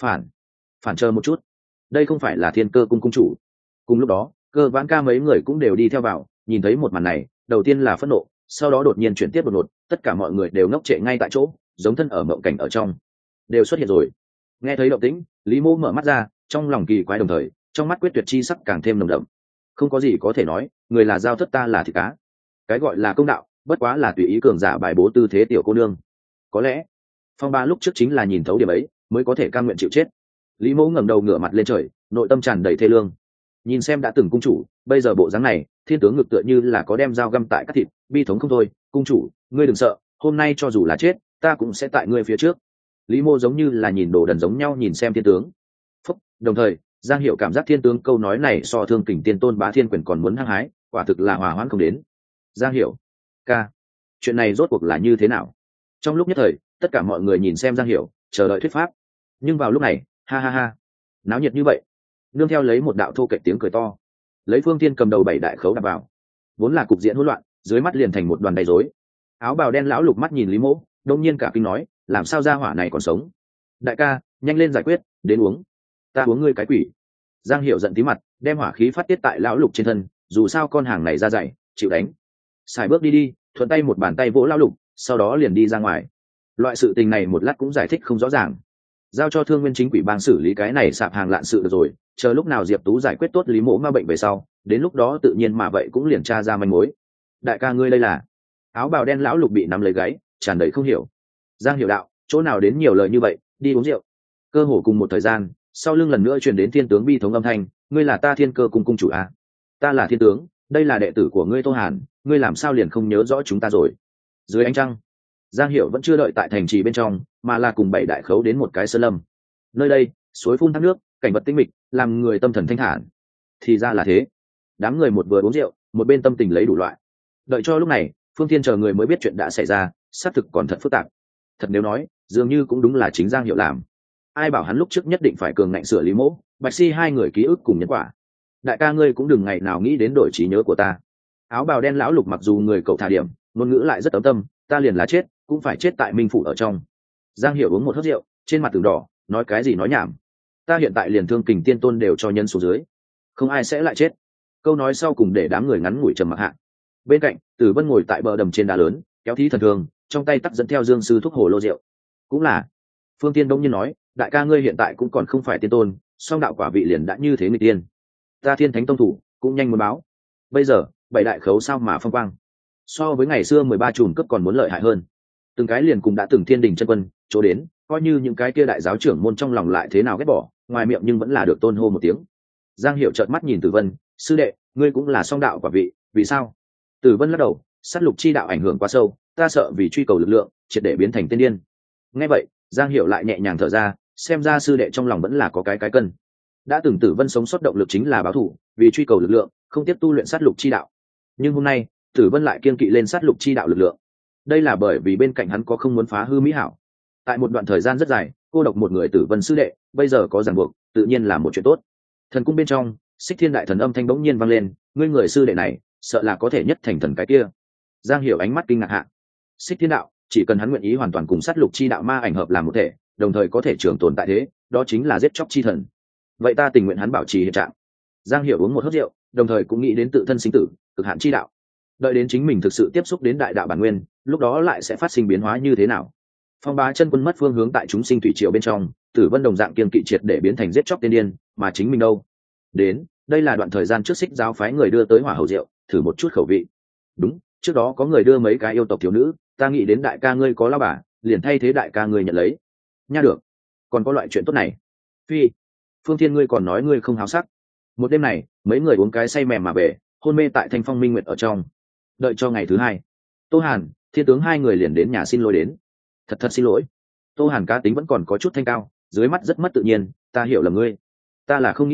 Phản chờ một chút, đây không phải là Thiên Cơ cung cung chủ. Cùng lúc đó Cơ Vãn Ca mấy người cũng đều đi theo vào, nhìn thấy một màn này đầu tiên là phẫn nộ, sau đó đột nhiên chuyển tiếp đột ngột, tất cả mọi người đều ngốc trệ ngay tại chỗ, giống thân ở mộng cảnh ở trong. Đều xuất hiện rồi. Nghe thấy động tĩnh, Lý Mô mở mắt ra, trong lòng kỳ quái đồng thời trong mắt quyết tuyệt chi sắc càng thêm nồng đậm. Không có gì có thể nói, người là dao thất, ta là thịt cá. Cái gọi là công đạo bất quá là tùy ý cường giả bài bố tư thế tiểu cô nương. Có lẽ Phong Ba lúc trước chính là nhìn thấu điểm ấy mới có thể cam nguyện chịu chết. Lý Mẫu ngẩng đầu ngửa mặt lên trời, nội tâm tràn đầy thê lương. Nhìn xem đã từng cung chủ, bây giờ bộ dáng này, thiên tướng ngực tựa như là có đem dao găm tại các thịt, bi thống không thôi. Cung chủ, ngươi đừng sợ, hôm nay cho dù là chết, ta cũng sẽ tại ngươi phía trước. Lý Mô giống như là nhìn đồ đần giống nhau nhìn xem thiên tướng. Phúc, đồng thời Giang Hiểu cảm giác thiên tướng câu nói này so Thương Kình Tiên Tôn Bá Thiên Quyền còn muốn hăng hái, quả thực là hòa hoãn không đến. Giang Hiểu ca, chuyện này rốt cuộc là như thế nào? Trong lúc nhất thời tất cả mọi người nhìn xem Giang Hiểu, chờ đợi thuyết pháp. Nhưng vào lúc này ha ha ha, náo nhiệt như vậy, nương theo lấy một đạo thô kệch tiếng cười to, lấy Phương Thiên cầm đầu 7 đại khấu đạp vào, vốn là cục diện hỗn loạn dưới mắt liền thành một đoàn đầy rối. Áo bào đen lão lục mắt nhìn Lý Mỗ, đông nhiên cả kinh nói, làm sao gia hỏa này còn sống? Đại ca, nhanh lên giải quyết, đến uống. Ta uống ngươi cái quỷ. Giang Hiểu giận tí mặt, đem hỏa khí phát tiết tại lão lục trên thân, dù sao con hàng này ra dày, chịu đánh. Xài bước đi, thuận tay một bàn tay vỗ lão lục, sau đó liền đi ra ngoài. Loại sự tình này một lát cũng giải thích không rõ ràng, giao cho Thương Nguyên Chính Quỷ bang xử lý cái này sạp hàng lạn sự được rồi, chờ lúc nào Diệp Tú giải quyết tốt Lý Mỗ ma bệnh về sau, đến lúc đó tự nhiên mà vậy cũng liền tra ra manh mối. Đại ca ngươi đây là? Áo bào đen lão lục bị nắm lấy gáy, tràn đầy không hiểu. Giang Hiểu đạo, chỗ nào đến nhiều lời như vậy, đi uống rượu. Cơ hồ cùng một thời gian, sau lưng lần nữa truyền đến thiên tướng bi thống âm thanh, ngươi là ta Thiên Cơ cung cung chủ à? Ta là thiên tướng, đây là đệ tử của ngươi Tô Hàn, ngươi làm sao liền không nhớ rõ chúng ta rồi? Dưới ánh trăng, Giang Hiểu vẫn chưa đợi tại thành trì bên trong, mà là cùng 7 đại khấu đến một cái sơn lâm. Nơi đây suối phun thác nước, cảnh vật tĩnh mịch, làm người tâm thần thanh thản. Thì ra là thế. Đám người một vừa uống rượu, một bên tâm tình lấy đủ loại. Đợi cho lúc này Phương Thiên chờ người mới biết chuyện đã xảy ra, xác thực còn thật phức tạp. Thật nếu nói, dường như cũng đúng là chính Giang Hiểu làm. Ai bảo hắn lúc trước nhất định phải cường ngạnh sửa Lý Mỗ, Bạch Si hai người ký ức cùng nhân quả. Đại ca ngươi cũng đừng ngày nào nghĩ đến đổi trí nhớ của ta. Áo bào đen lão lục mặc dù người cậu thả điểm, ngôn ngữ lại rất ấm tâm, ta liền là chết cũng phải chết tại Minh phủ ở trong. Giang Hiểu uống một hớp rượu, trên mặt tường đỏ, nói cái gì nói nhảm. Ta hiện tại liền Thương Kình Tiên Tôn đều cho nhân số dưới, không ai sẽ lại chết. Câu nói sau cùng để đám người ngắn ngủi trầm mặc hạ. Bên cạnh Tử Vân ngồi tại bờ đầm trên đá lớn, kéo thí thần thường, trong tay tắc dẫn theo dương sư thuốc hồ lô rượu. Cũng là Phương Tiên đông nhiên nói, đại ca ngươi hiện tại cũng còn không phải tiên tôn, song đạo quả vị liền đã như thế người tiên. Ta Thiên Thánh tông thủ cũng nhanh muốn báo. Bây giờ 7 đại khấu sao mà phong quang, so với ngày xưa 13 chùm cấp còn muốn lợi hại hơn. Từng cái liền cùng đã từng Thiên Đình chân quân chỗ đến, coi như những cái kia đại giáo trưởng môn trong lòng lại thế nào ghét bỏ, ngoài miệng nhưng vẫn là được tôn hô một tiếng. Giang Hiểu trợn mắt nhìn Tử Vân, sư đệ, ngươi cũng là song đạo quả vị, vì sao? Tử Vân lắc đầu, sát lục chi đạo ảnh hưởng quá sâu, ta sợ vì truy cầu lực lượng, triệt để biến thành tiên điên. Nghe vậy, Giang Hiểu lại nhẹ nhàng thở ra, xem ra sư đệ trong lòng vẫn là có cái cân. Đã từng Tử Vân sống sót động lực chính là báo thù, vì truy cầu lực lượng, không tiếp tu luyện sát lục chi đạo. Nhưng hôm nay, Tử Vân lại kiên kỵ lên sát lục chi đạo lực lượng. Đây là bởi vì bên cạnh hắn có không muốn phá hư mỹ hảo. Tại một đoạn thời gian rất dài, cô độc một người Tử Vân sư đệ, bây giờ có ràng buộc, tự nhiên là một chuyện tốt. Thần cung bên trong, Xích Thiên đại thần âm thanh bỗng nhiên vang lên, ngươi người sư đệ này, sợ là có thể nhất thành thần cái kia. Giang Hiểu ánh mắt kinh ngạc hạ. Xích Thiên đạo, chỉ cần hắn nguyện ý hoàn toàn cùng sát lục chi đạo ma ảnh hợp làm một thể, đồng thời có thể trường tồn tại thế, đó chính là giết chóc chi thần. Vậy ta tình nguyện hắn bảo trì hiện trạng. Giang Hiểu uống một hớp rượu, đồng thời cũng nghĩ đến tự thân sinh tử, cực hạn chi đạo. Đợi đến chính mình thực sự tiếp xúc đến đại đạo bản nguyên, lúc đó lại sẽ phát sinh biến hóa như thế nào? Phong Bá chân quân mất phương hướng tại chúng sinh thủy triều bên trong, Tử Vân đồng dạng kiên kỵ triệt để biến thành giết chóc tiên điên, mà chính mình đâu? Đến, đây là đoạn thời gian trước Xích giáo phái người đưa tới hỏa hầu rượu, thử một chút khẩu vị. Đúng, trước đó có người đưa mấy cái yêu tộc thiếu nữ, ta nghĩ đến đại ca ngươi có lao bà, liền thay thế đại ca ngươi nhận lấy. Nha được, còn có loại chuyện tốt này. Phi, Phương Thiên ngươi còn nói ngươi không háo sắc. Một đêm này, mấy người uống cái say mềm mà về, hôn mê tại Thanh Phong Minh Nguyệt ở trong. Đợi cho ngày thứ hai, Tô Hàn, Thiên tướng hai người liền đến nhà xin lỗi đến. Thật xin lỗi. Tô Hàn cá tính vẫn còn có chút thanh cao, dưới mắt rất mất tự nhiên, ta hiểu là ngươi. Ta là không nghĩ tới,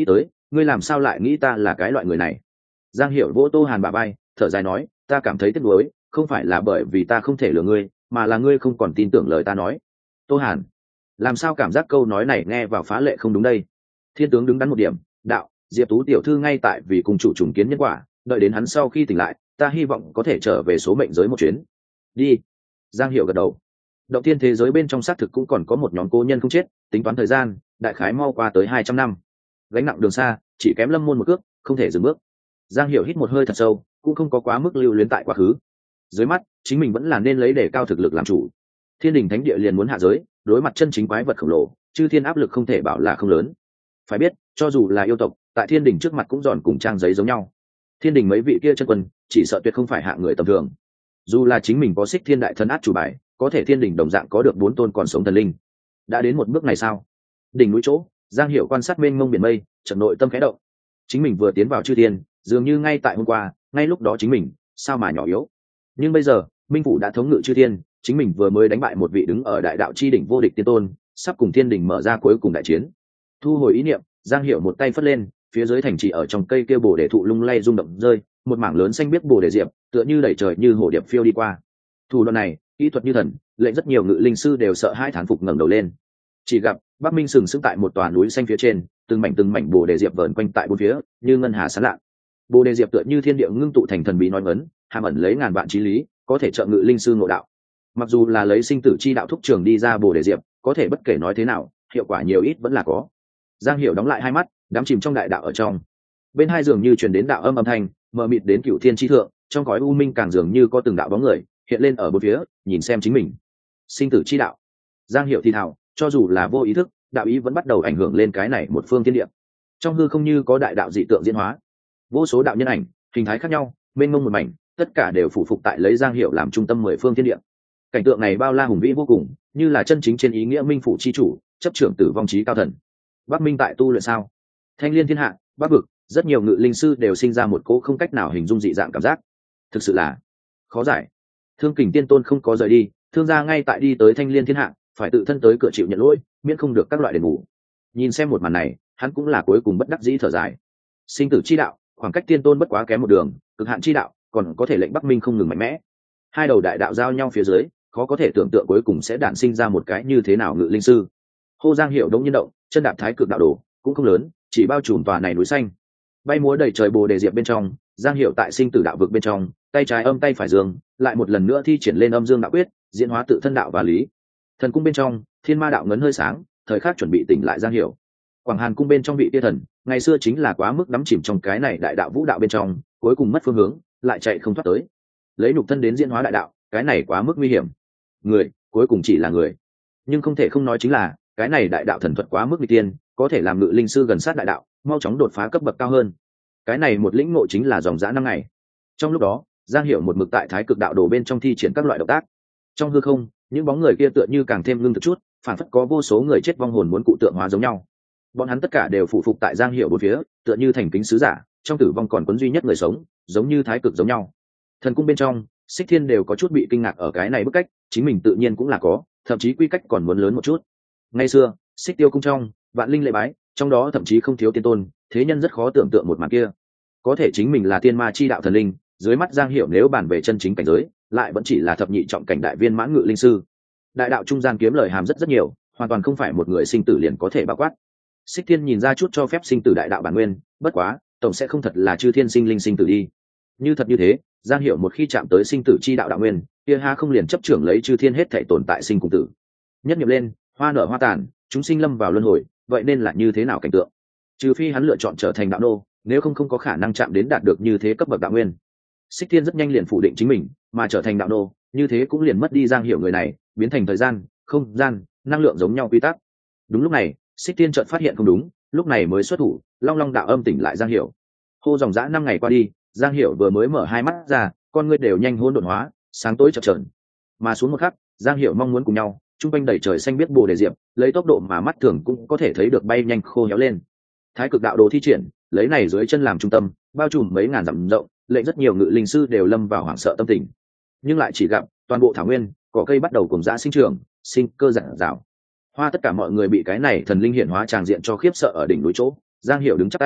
ngươi làm sao lại nghĩ ta là cái loại người này? Giang Hiểu vỗ Tô Hàn bả vai, thở dài nói, ta cảm thấy tiếc nuối, không phải là bởi vì ta không thể lừa ngươi, mà là ngươi không còn tin tưởng lời ta nói. Tô Hàn, làm sao cảm giác câu nói này nghe vào phá lệ không đúng đây? Thiên tướng đứng đắn một điểm, đạo, Diệp Tú tiểu thư ngay tại vì cùng chủ trùng kiến nhân quả, đợi đến hắn sau khi tỉnh lại, ta hy vọng có thể trở về số mệnh giới một chuyến. Đi. Giang Hiểu gật đầu. Động thiên thế giới bên trong xác thực cũng còn có một nhóm cô nhân không chết, tính toán thời gian, đại khái mau qua tới 200 năm. Gánh nặng đường xa, chỉ kém Lâm môn một cước, không thể dừng bước. Giang Hiểu hít một hơi thật sâu, cũng không có quá mức lưu luyến tại quá khứ. Dưới mắt, chính mình vẫn là nên lấy để cao thực lực làm chủ. Thiên đình thánh địa liền muốn hạ giới, đối mặt chân chính quái vật khổng lồ, chư thiên áp lực không thể bảo là không lớn. Phải biết, cho dù là yêu tộc, tại thiên đình trước mặt cũng giòn cùng trang giấy giống nhau. Thiên đình mấy vị kia chân quân, chỉ sợ tuyệt không phải hạng người tầm thường. Dù là chính mình có Xích Thiên đại thần át chủ bài, có thể thiên đình đồng dạng có được 4 tôn còn sống thần linh. Đã đến một bước này sao? Đỉnh núi chỗ, Giang Hiểu quan sát mênh mông biển mây, chợt nội tâm khẽ động. Chính mình vừa tiến vào chư thiên, dường như ngay tại hôm qua, ngay lúc đó chính mình, sao mà nhỏ yếu. Nhưng bây giờ, Minh Phủ đã thống ngự chư thiên, chính mình vừa mới đánh bại một vị đứng ở đại đạo chi đỉnh vô địch tiên tôn, sắp cùng thiên đình mở ra cuối cùng đại chiến. Thu hồi ý niệm, Giang Hiểu một tay phất lên, phía dưới thành trì ở trong cây kia bồ đề thụ lung lay rung động rơi, một mảng lớn xanh biếc bồ đề diệp, tựa như đẩy trời như hồ điệp phiêu đi qua. Thủ đoạn này, kỹ thuật như thần, lệnh rất nhiều ngự linh sư đều sợ hãi thán phục ngẩng đầu lên. Chỉ gặp Bắc Minh sừng sững tại một tòa núi xanh phía trên, từng mảnh bồ đề diệp vờn quanh tại bốn phía, như ngân hà sáng lạ. Bồ đề diệp tựa như thiên địa ngưng tụ thành thần bí nói ngấn, hàm ẩn lấy ngàn vạn chí lý, có thể trợ ngự linh sư ngộ đạo. Mặc dù là lấy sinh tử chi đạo thúc trường đi ra bồ đề diệp, có thể bất kể nói thế nào, hiệu quả nhiều ít vẫn là có. Giang Hiểu đóng lại hai mắt, đắm chìm trong đại đạo ở trong. Bên hai dường như truyền đến đạo âm thanh, mờ mịt đến cửu thiên chi thượng, trong cõi u minh càng dường như có từng đạo bóng người hiện lên ở bốn phía, nhìn xem chính mình. Sinh tử chi đạo. Giang Hiểu thì thào, cho dù là vô ý thức, đạo ý vẫn bắt đầu ảnh hưởng lên cái này một phương thiên địa. Trong hư không như có đại đạo dị tượng diễn hóa, vô số đạo nhân ảnh, hình thái khác nhau, mênh mông một mảnh, tất cả đều phụ phục tại lấy Giang Hiểu làm trung tâm 10 phương thiên địa. Cảnh tượng này bao la hùng vĩ vô cùng, như là chân chính trên ý nghĩa minh phủ chi chủ, chấp trưởng tử vong chí cao thần. Bắc Minh tại tu luyện sao? Thanh liên thiên hạ, Bắc vực, rất nhiều ngự linh sư đều sinh ra một cỗ không cách nào hình dung dị dạng cảm giác. Thực sự là khó giải. Thương Kình Tiên Tôn không có rời đi, thương gia ngay tại đi tới Thanh liên thiên hạ, phải tự thân tới cửa chịu nhận lỗi, miễn không được các loại đền bù. Nhìn xem một màn này, hắn cũng là cuối cùng bất đắc dĩ thở dài. Sinh tử chi đạo, khoảng cách tiên tôn bất quá kém một đường, cực hạn chi đạo, còn có thể lệnh Bắc Minh không ngừng mạnh mẽ. Hai đầu đại đạo giao nhau phía dưới, khó có thể tưởng tượng cuối cùng sẽ đản sinh ra một cái như thế nào ngự linh sư. Hô Giang Hiểu đống nhiên động, chân đạp thái cực đạo đồ, cũng không lớn, chỉ bao trùm tòa này núi xanh. Bay múa đầy trời bồ đề diệp bên trong, Giang Hiểu tại sinh tử đạo vực bên trong, tay trái âm tay phải dương, lại một lần nữa thi triển lên âm dương đạo quyết, diễn hóa tự thân đạo và lý. Thần cung bên trong, thiên ma đạo ngấn hơi sáng, thời khắc chuẩn bị tỉnh lại Giang Hiểu. Quảng Hàn cung bên trong vị tia thần, ngày xưa chính là quá mức đắm chìm trong cái này đại đạo vũ đạo bên trong, cuối cùng mất phương hướng, lại chạy không thoát tới. Lấy nhục thân đến diễn hóa đại đạo, cái này quá mức nguy hiểm. Người, cuối cùng chỉ là người. Nhưng không thể không nói chính là, cái này đại đạo thần thuật quá mức nguy tiên, có thể làm ngự linh sư gần sát đại đạo, mau chóng đột phá cấp bậc cao hơn. Cái này một lĩnh ngộ chính là dòng dã 5 ngày. Trong lúc đó, Giang Hiểu một mực tại thái cực đạo đồ bên trong thi triển các loại động tác. Trong hư không, những bóng người kia tựa như càng thêm ngưng thực chút, phản phất có vô số người chết vong hồn muốn cụ tượng hóa giống nhau. Bọn hắn tất cả đều phụ phục tại Giang Hiểu bốn phía, tựa như thành kính sứ giả, trong tử vong còn quấn duy nhất người sống, giống như thái cực giống nhau. Thần cung bên trong, Xích Thiên đều có chút bị kinh ngạc ở cái này bức cách, chính mình tự nhiên cũng là có, thậm chí quy cách còn muốn lớn một chút. Ngày xưa, Xích Tiêu cung trong, vạn linh lễ bái, trong đó thậm chí không thiếu tiên tôn, thế nhân rất khó tưởng tượng một màn kia. Có thể chính mình là tiên ma chi đạo thần linh, dưới mắt Giang Hiểu nếu bàn về chân chính cảnh giới, lại vẫn chỉ là thập nhị trọng cảnh đại viên mãn ngự linh sư. Đại đạo trung gian kiếm lời hàm rất nhiều, hoàn toàn không phải một người sinh tử liền có thể bao quát. Xích Thiên nhìn ra chút cho phép sinh tử đại đạo bản nguyên, bất quá, tổng sẽ không thật là chư thiên sinh linh sinh tử đi. Như thật như thế, Giang Hiểu một khi chạm tới sinh tử chi đạo đạo nguyên, kia ha không liền chấp trưởng lấy chư thiên hết thảy tồn tại sinh cùng tử. Nhất niệm lên, hoa nở hoa tàn, chúng sinh lâm vào luân hồi, vậy nên là như thế nào cảnh tượng? Trừ phi hắn lựa chọn trở thành đạo nô, nếu không có khả năng chạm đến đạt được như thế cấp bậc đạo nguyên. Xích Thiên rất nhanh liền phủ định chính mình, mà trở thành đạo nô, như thế cũng liền mất đi Giang Hiểu người này, biến thành thời gian, không gian, năng lượng giống nhau quy tắc. Đúng lúc này, Xích Thiên chợt phát hiện không đúng, lúc này mới xuất thủ, long long đạo âm tỉnh lại Giang Hiểu. Hô dòng dã 5 ngày qua đi, Giang Hiểu vừa mới mở hai mắt ra, con ngươi đều nhanh hỗn độn hóa, sáng tối chập chờn. Mà xuống một khắc, Giang Hiểu mong muốn cùng nhau, trung quanh đầy trời xanh biết bồ đề diệp, lấy tốc độ mà mắt thường cũng có thể thấy được bay nhanh khô héo lên. Thái cực đạo đồ thi triển, lấy này dưới chân làm trung tâm, bao trùm mấy ngàn dặm rộng, lệnh rất nhiều ngự linh sư đều lâm vào hoảng sợ tâm tình. Nhưng lại chỉ gặp toàn bộ thảo nguyên, cỏ cây bắt đầu cùng dã sinh trưởng, sinh cơ rạng rào. Hoa tất cả mọi người bị cái này thần linh hiển hóa tràng diện cho khiếp sợ ở đỉnh núi chỗ. Giang Hiểu đứng chắp tay,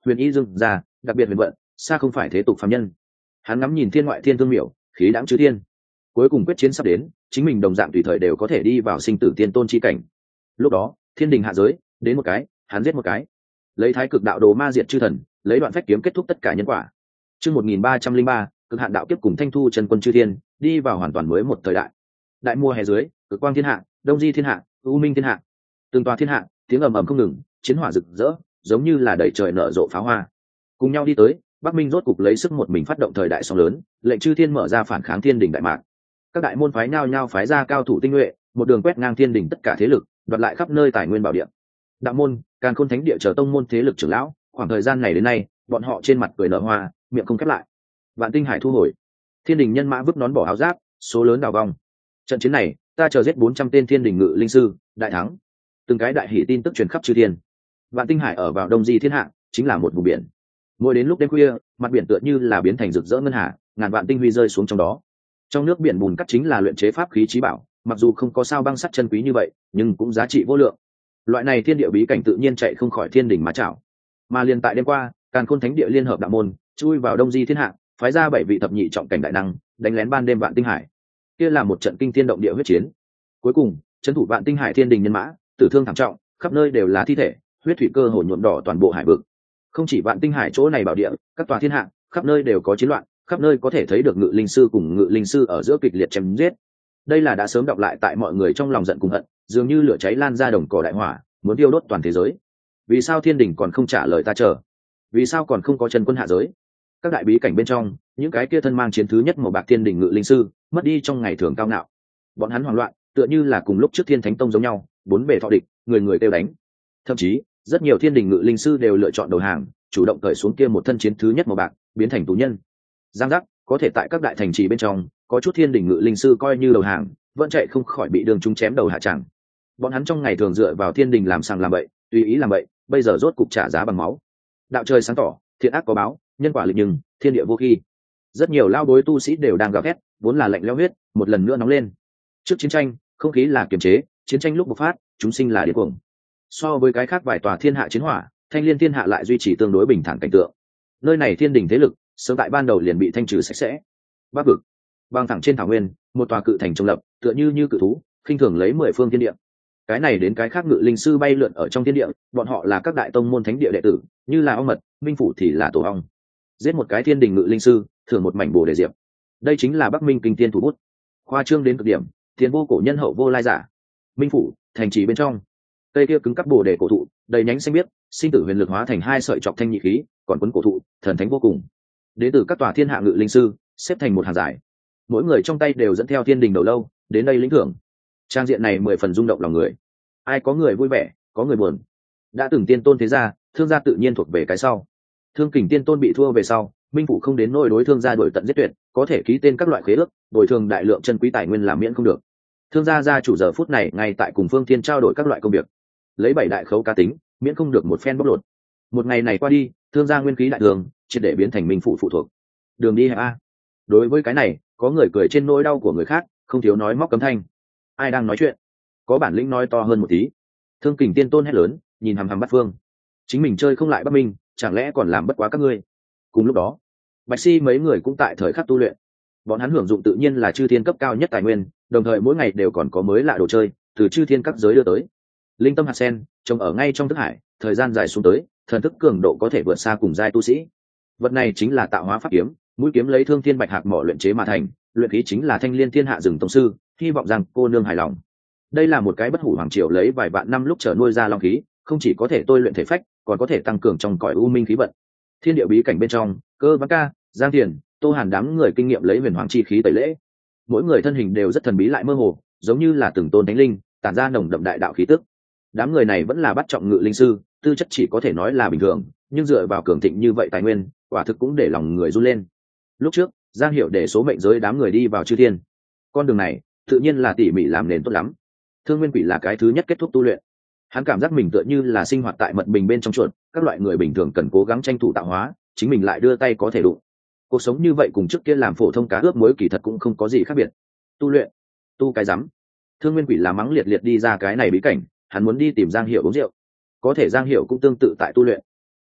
huyền y dưng ra đặc biệt huyền vận xa không phải thế tục phàm nhân. Hắn ngắm nhìn thiên ngoại thiên thương miểu khí đãng chư thiên, cuối cùng quyết chiến sắp đến, chính mình đồng dạng tùy thời đều có thể đi vào sinh tử tiên tôn chi cảnh. Lúc đó thiên đình hạ giới đến một cái, hắn giết một cái, lấy thái cực đạo đồ ma diệt chư thần, lấy đoạn phách kiếm kết thúc tất cả nhân quả. Chương 1303, cực hạn đạo kiếp cùng thanh thu chân quân chư thiên đi vào hoàn toàn mới một thời đại. Đại mùa hè dưới, cực quang thiên hạ, đông di thiên hạ, u minh thiên hạ, từng tòa thiên hạ tiếng ầm ầm không ngừng, chiến hỏa rực rỡ giống như là đẩy trời nở rộ pháo hoa. Cùng nhau đi tới, Bắc Minh rốt cục lấy sức một mình phát động thời đại sóng lớn, lệnh chư thiên mở ra phản kháng thiên đình đại mạc. Các đại môn phái nhao nhao phái ra cao thủ tinh nhuệ, một đường quét ngang thiên đình tất cả thế lực, đoạt lại khắp nơi tài nguyên bảo địa. Đạo môn, Càn Khôn Thánh Địa chờ tông môn thế lực trưởng lão, khoảng thời gian này đến nay, bọn họ trên mặt cười nở hoa, miệng không khép lại. Vạn Tinh Hải thu hồi, thiên đình nhân mã vứt nón bỏ áo giáp, số lớn đào vong. Trận chiến này, ta chờ giết 400 tên thiên đình ngự linh sư, đại thắng. Từng cái đại hỷ tin tức truyền khắp chư thiên. Vạn Tinh Hải ở vào đông di thiên hạ, chính là một vùng biển. Mỗi đến lúc đêm khuya, mặt biển tựa như là biến thành rực rỡ ngân hà, ngàn vạn tinh huy rơi xuống trong đó. Trong nước biển bùn cắt chính là luyện chế pháp khí chí bảo, mặc dù không có sao băng sắt chân quý như vậy, nhưng cũng giá trị vô lượng. Loại này thiên địa bí cảnh tự nhiên chạy không khỏi thiên đình mà chảo. Mà liền tại đêm qua, Càn Khôn Thánh Địa liên hợp đạo môn, chui vào đông di thiên hạ, phái ra 7 vị thập nhị trọng cảnh đại năng, đánh lén ban đêm Vạn Tinh Hải. Kia là một trận kinh thiên động địa huyết chiến. Cuối cùng, trấn thủ Vạn Tinh Hải thiên đình nhân mã, tử thương thảm trọng, khắp nơi đều là thi thể, huyết thủy cơ hồ nhuộm đỏ toàn bộ hải vực. Không chỉ Vạn Tinh Hải chỗ này bảo địa, các tòa thiên hạ, khắp nơi đều có chiến loạn, khắp nơi có thể thấy được ngự linh sư cùng ngự linh sư ở giữa kịch liệt chém giết. Đây là đã sớm đọc lại tại mọi người trong lòng giận cùng hận, dường như lửa cháy lan ra đồng cỏ đại hỏa, muốn tiêu đốt toàn thế giới. Vì sao thiên đình còn không trả lời ta chờ? Vì sao còn không có chân quân hạ giới? Các đại bí cảnh bên trong, những cái kia thân mang chiến thứ nhất màu bạc thiên đình ngự linh sư, mất đi trong ngày thường cao ngạo. Bọn hắn hoảng loạn, tựa như là cùng lúc trước Thiên Thánh Tông giống nhau, bốn bề thọ địch, người người kêu đánh. Thậm chí, rất nhiều thiên đình ngự linh sư đều lựa chọn đầu hàng, chủ động cởi xuống kia một thân chiến thứ nhất màu bạc, biến thành tù nhân. Giang giác, có thể tại các đại thành trì bên trong, có chút thiên đình ngự linh sư coi như đầu hàng, vẫn chạy không khỏi bị đường chúng chém đầu hạ tràng. Bọn hắn trong ngày thường dựa vào thiên đình làm sàng làm bậy, tùy ý làm bậy, bây giờ rốt cục trả giá bằng máu. Đạo trời sáng tỏ, thiện ác có báo, nhân quả lịch nhưng, thiên địa vô khi. Rất nhiều lao bối tu sĩ đều đang gào thét, vốn là lạnh lẽo huyết, một lần nữa nóng lên. Trước chiến tranh, không khí là kiềm chế, chiến tranh lúc bộc phát, chúng sinh là điên cuồng. So với cái khác vài tòa thiên hạ chiến hỏa, Thanh Liên thiên hạ lại duy trì tương đối bình thản cảnh tượng. Nơi này thiên đình thế lực, sớm tại ban đầu liền bị thanh trừ sạch sẽ. Bắc vực, băng thẳng trên thảo nguyên, một tòa cự thành trông lập, tựa như cự thú, khinh thường lấy 10 phương thiên địa. Cái này đến cái khác ngự linh sư bay lượn ở trong thiên địa, bọn họ là các đại tông môn thánh địa đệ tử, như là ong mật, minh phủ thì là tổ ong. Giết một cái thiên đình ngự linh sư, thưởng một mảnh bồ đề diệp. Đây chính là Bắc Minh kinh tiên thủ bút. Khoa trương đến cực điểm, tiền vô cổ nhân hậu vô lai giả. Minh phủ, thành trì bên trong, cây kia cứng cắp bồ đề cổ thụ, đầy nhánh xanh biếc, sinh tử huyền lực hóa thành 2 sợi chọc thanh nhị khí, còn quấn cổ thụ, thần thánh vô cùng. Đến từ các tòa thiên hạ ngự linh sư, xếp thành một hàng dài. Mỗi người trong tay đều dẫn theo thiên đình đầu lâu, đến đây lĩnh thưởng. Trang diện này 10 phần rung động lòng người. Ai có người vui vẻ, có người buồn. Đã từng tiên tôn thế gia, thương gia tự nhiên thuộc về cái sau. Thương kình tiên tôn bị thua về sau, minh phủ không đến nỗi đối thương gia đổi tận giết tuyệt, có thể ký tên các loại khế ước, bồi thường đại lượng chân quý tài nguyên làm miễn không được. Thương gia gia chủ giờ phút này ngay tại cùng Phương Thiên trao đổi các loại công việc, lấy 7 đại khấu cá tính, miễn không được một phen bóc lột. Một ngày này qua đi, thương gia nguyên khí đại thường, triệt để biến thành minh phủ phụ thuộc. Đường đi hẹp a. Đối với cái này, có người cười trên nỗi đau của người khác, không thiếu nói móc cấm thanh. Ai đang nói chuyện? Có bản lĩnh nói to hơn một tí. Thương kình tiên tôn hét lớn, nhìn hằm hằm Bát Phương. Chính mình chơi không lại Bắc Minh, chẳng lẽ còn làm bất quá các ngươi? Cùng lúc đó, Bạch Si mấy người cũng tại thời khắc tu luyện. Bọn hắn hưởng dụng tự nhiên là chư thiên cấp cao nhất tài nguyên, đồng thời mỗi ngày đều còn có mới lạ đồ chơi từ chư thiên các giới đưa tới. Linh tâm hạt sen trồng ở ngay trong thức hải, thời gian dài xuống tới, thần thức cường độ có thể vượt xa cùng giai tu sĩ. Vật này chính là tạo hóa pháp kiếm, mũi kiếm lấy thương thiên bạch hạc mỏ luyện chế mà thành, luyện khí chính là Thanh Liên thiên hạ rừng tông sư, hy vọng rằng cô nương hài lòng. Đây là một cái bất hủ hoàng triều lấy vài vạn năm lúc trở nuôi ra long khí, không chỉ có thể tôi luyện thể phách, còn có thể tăng cường trong cõi u minh khí vận. Thiên địa bí cảnh bên trong, Cơ Vãn Ca, Giang Thiền, Tô Hàn đám người kinh nghiệm lấy huyền hoàng chi khí tẩy lễ. Mỗi người thân hình đều rất thần bí lại mơ hồ, giống như là từng tôn thánh linh, tản ra nồng đậm đại đạo khí tức. Đám người này vẫn là bắt trọng ngự linh sư, tư chất chỉ có thể nói là bình thường, nhưng dựa vào cường thịnh như vậy tài nguyên, quả thực cũng để lòng người run lên. Lúc trước, Giang Hiểu để số mệnh giới đám người đi vào chư thiên. Con đường này, tự nhiên là tỉ mỉ làm nền tốt lắm. Thương Nguyên Quỷ là cái thứ nhất kết thúc tu luyện. Hắn cảm giác mình tựa như là sinh hoạt tại mật bình bên trong chuột, các loại người bình thường cần cố gắng tranh thủ tạo hóa, chính mình lại đưa tay có thể đụng. Cuộc sống như vậy cùng trước kia làm phổ thông cá ướp muối kỳ thật cũng không có gì khác biệt. Tu luyện, tu cái rắm. Thương Nguyên Quỷ là mắng liệt liệt đi ra cái này bí cảnh, hắn muốn đi tìm Giang Hiểu uống rượu. Có thể Giang Hiểu cũng tương tự tại tu luyện.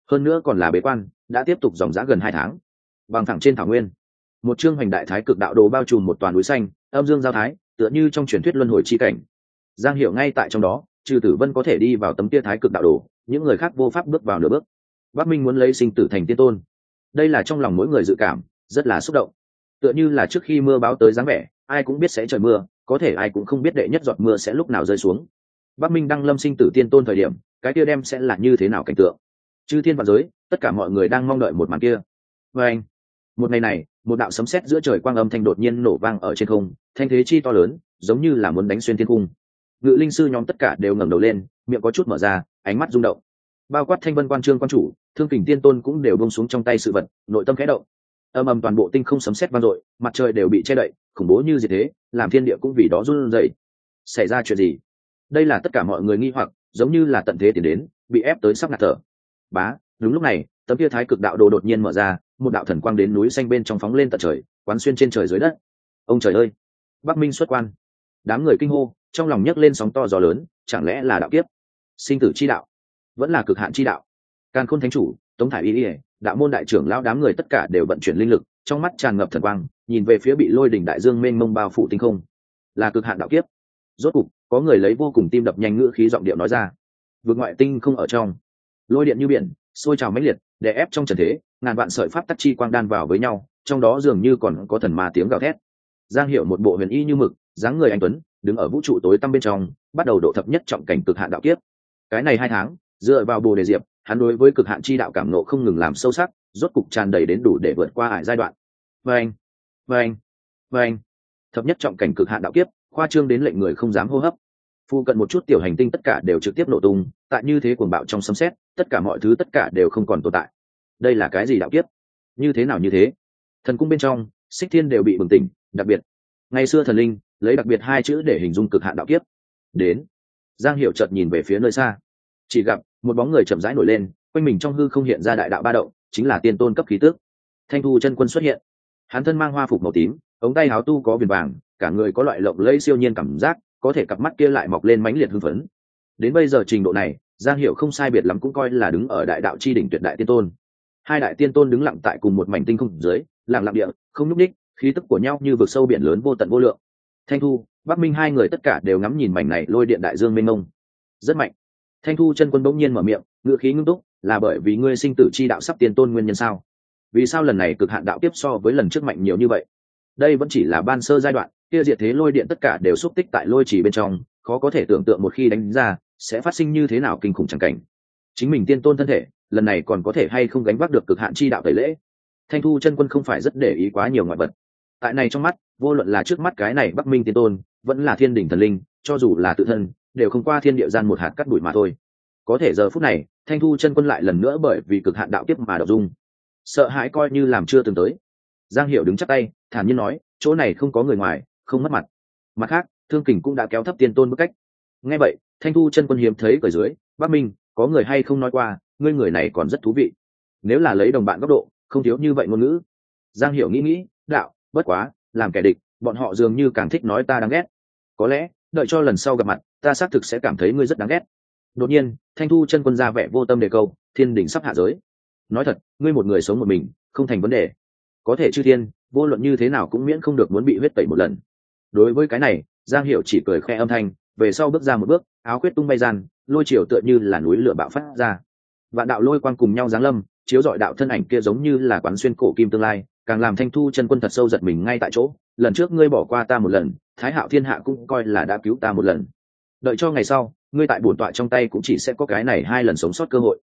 hơn nữa còn là bế quan đã tiếp tục dòng dã gần 2 tháng. Bằng thẳng trên thảo nguyên, một chương hoành đại thái cực đạo đồ bao trùm một toàn núi xanh, âm dương giao thái, tựa như trong truyền thuyết luân hồi chi cảnh. Giang Hiểu ngay tại trong đó, trừ Tử Vân có thể đi vào tấm kia thái cực đạo đồ, những người khác vô pháp bước vào nửa bước. Bắc Minh muốn lấy sinh tử thành tiên tôn, đây là trong lòng mỗi người dự cảm, rất là xúc động. Tựa như là trước khi mưa báo tới dáng vẻ, ai cũng biết sẽ trời mưa, có thể ai cũng không biết đệ nhất giọt mưa sẽ lúc nào rơi xuống. Bắc Minh đăng lâm sinh tử tiên tôn thời điểm, cái kia đem sẽ là như thế nào cảnh tượng? Chư thiên vạn giới, tất cả mọi người đang mong đợi một màn kia. Và anh, một ngày này, một đạo sấm sét giữa trời quang âm thanh đột nhiên nổ vang ở trên không, thanh thế chi to lớn, giống như là muốn đánh xuyên thiên cung. Ngự linh sư nhóm tất cả đều ngẩng đầu lên, miệng có chút mở ra, ánh mắt rung động. Bao quát Thanh Vân Quan Trương quan chủ, Thương Kình Tiên Tôn cũng đều buông xuống trong tay sự vật, nội tâm khẽ động. Âm ầm toàn bộ tinh không sấm sét vang dội, mặt trời đều bị che đậy, khủng bố như diệt thế, làm thiên địa cũng vì đó run rẩy. Xảy ra chuyện gì? Đây là tất cả mọi người nghi hoặc, giống như là tận thế tiến đến, bị ép tới sắp ngạt thở. Bá, đúng lúc này, tấm kia thái cực đạo đồ đột nhiên mở ra, một đạo thần quang đến núi xanh bên trong phóng lên tận trời, quán xuyên trên trời dưới đất. Ông trời ơi, Bắc Minh xuất quan! Đám người kinh hô, trong lòng nhấc lên sóng to gió lớn, chẳng lẽ là đạo kiếp, sinh tử chi đạo, vẫn là cực hạn chi đạo? Càn Khôn Thánh Chủ, Tống Thải Y, đạo môn đại trưởng lão đám người tất cả đều vận chuyển linh lực, trong mắt tràn ngập thần quang, nhìn về phía bị lôi đỉnh đại dương mênh mông bao phủ tinh không, là cực hạn đạo kiếp. Rốt cục, có người lấy vô cùng tim đập nhanh ngữ khí giọng điệu nói ra. Vượt ngoại tinh không ở trong, lôi điện như biển, sôi trào mãnh liệt, đè ép trong trần thế, ngàn vạn sợi pháp tắc chi quang đan vào với nhau, trong đó dường như còn có thần ma tiếng gào thét. Giang Hiểu một bộ huyền y như mực, dáng người anh tuấn, đứng ở vũ trụ tối tăm bên trong, bắt đầu độ thập nhất trọng cảnh cực hạn đạo kiếp. Cái này 2 tháng, dựa vào Bồ Đề Diệp, hắn đối với cực hạn chi đạo cảm ngộ không ngừng làm sâu sắc, rốt cục tràn đầy đến đủ để vượt qua ải giai đoạn. Vâng, vâng, vâng, thập nhất trọng cảnh cực hạn đạo kiếp, khoa trương đến lệnh người không dám hô hấp. Phu cận một chút tiểu hành tinh tất cả đều trực tiếp nổ tung, tại như thế cuồng bạo trong sấm sét, tất cả mọi thứ tất cả đều không còn tồn tại. Đây là cái gì đạo kiếp? Như thế nào như thế? Thần cung bên trong, Xích Thiên đều bị bừng tỉnh, đặc biệt. Ngày xưa thần linh lấy đặc biệt 2 chữ để hình dung cực hạn đạo kiếp. Đến. Giang Hiểu chợt nhìn về phía nơi xa, chỉ gặp một bóng người chậm rãi nổi lên, quanh mình trong hư không hiện ra đại đạo ba động, chính là tiên tôn cấp khí tước. Thanh Thu Chân Quân xuất hiện. Hắn thân mang hoa phục màu tím, ống tay áo tu có viền vàng, cả người có loại lộng lẫy siêu nhiên cảm giác, có thể cặp mắt kia lại mọc lên mãnh liệt hưng phấn. Đến bây giờ trình độ này, Giang Hiểu không sai biệt lắm cũng coi là đứng ở đại đạo chi đỉnh tuyệt đại tiên tôn. 2 đại tiên tôn đứng lặng tại cùng một mảnh tinh không dưới, lặng lặng địa, không nhúc nhích, khí tức của nhau như vực sâu biển lớn vô tận vô lượng. Thanh Thu, Bắc Minh 2 người tất cả đều ngắm nhìn mảnh này lôi điện đại dương mênh mông. Rất mạnh. Thanh Thu Chân Quân bỗng nhiên mở miệng, ngữ khí ngưng túc, là bởi vì ngươi sinh tử chi đạo sắp tiên tôn nguyên nhân sao? Vì sao lần này cực hạn đạo tiếp so với lần trước mạnh nhiều như vậy? Đây vẫn chỉ là ban sơ giai đoạn, kia diệt thế lôi điện tất cả đều xúc tích tại lôi trì bên trong, khó có thể tưởng tượng một khi đánh ra sẽ phát sinh như thế nào kinh khủng chẳng cảnh. Chính mình tiên tôn thân thể, lần này còn có thể hay không gánh vác được cực hạn chi đạo tẩy lễ? Thanh Thu Chân Quân không phải rất để ý quá nhiều ngoại vật. Tại này trong mắt, vô luận là trước mắt cái này Bắc Minh tiên tôn, vẫn là thiên đỉnh thần linh, cho dù là tự thân, đều không qua thiên địa gian một hạt cát bụi mà thôi. Có thể giờ phút này, Thanh Thu Chân Quân lại lần nữa bởi vì cực hạn đạo tiếp mà động dung, sợ hãi coi như làm chưa từng tới. Giang Hiểu đứng chắp tay, thản nhiên nói, chỗ này không có người ngoài, không mất mặt. Mặt khác, Thương Kình cũng đã kéo thấp tiên tôn bức cách. Nghe vậy, Thanh Thu Chân Quân hiếm thấy cởi dưới, Bắc Minh, có người hay không nói qua, ngươi người này còn rất thú vị. Nếu là lấy đồng bạn góc độ, không thiếu như vậy ngôn ngữ. Giang Hiểu nghĩ, đạo, bất quá, làm kẻ địch, bọn họ dường như càng thích nói ta đáng ghét. Có lẽ, đợi cho lần sau gặp mặt, ta xác thực sẽ cảm thấy ngươi rất đáng ghét. Đột nhiên, Thanh Thu Chân Quân ra vẻ vô tâm đề câu, thiên đỉnh sắp hạ giới. Nói thật, ngươi một người sống một mình, không thành vấn đề. Có thể chư thiên, vô luận như thế nào cũng miễn không được muốn bị huyết tẩy một lần. Đối với cái này, Giang Hiểu chỉ cười khẽ âm thanh, về sau bước ra một bước, áo quyết tung bay gian, lôi chiều tựa như là núi lửa bạo phát ra. Vạn đạo lôi quang cùng nhau giáng lâm, chiếu rọi đạo thân ảnh kia giống như là quán xuyên cổ kim tương lai, càng làm Thanh Thu Chân Quân thật sâu giật mình ngay tại chỗ. Lần trước ngươi bỏ qua ta một lần, Thái Hạo Thiên Hạ cũng coi là đã cứu ta một lần. Đợi cho ngày sau, ngươi tại bổn tọa trong tay cũng chỉ sẽ có cái này 2 lần sống sót cơ hội.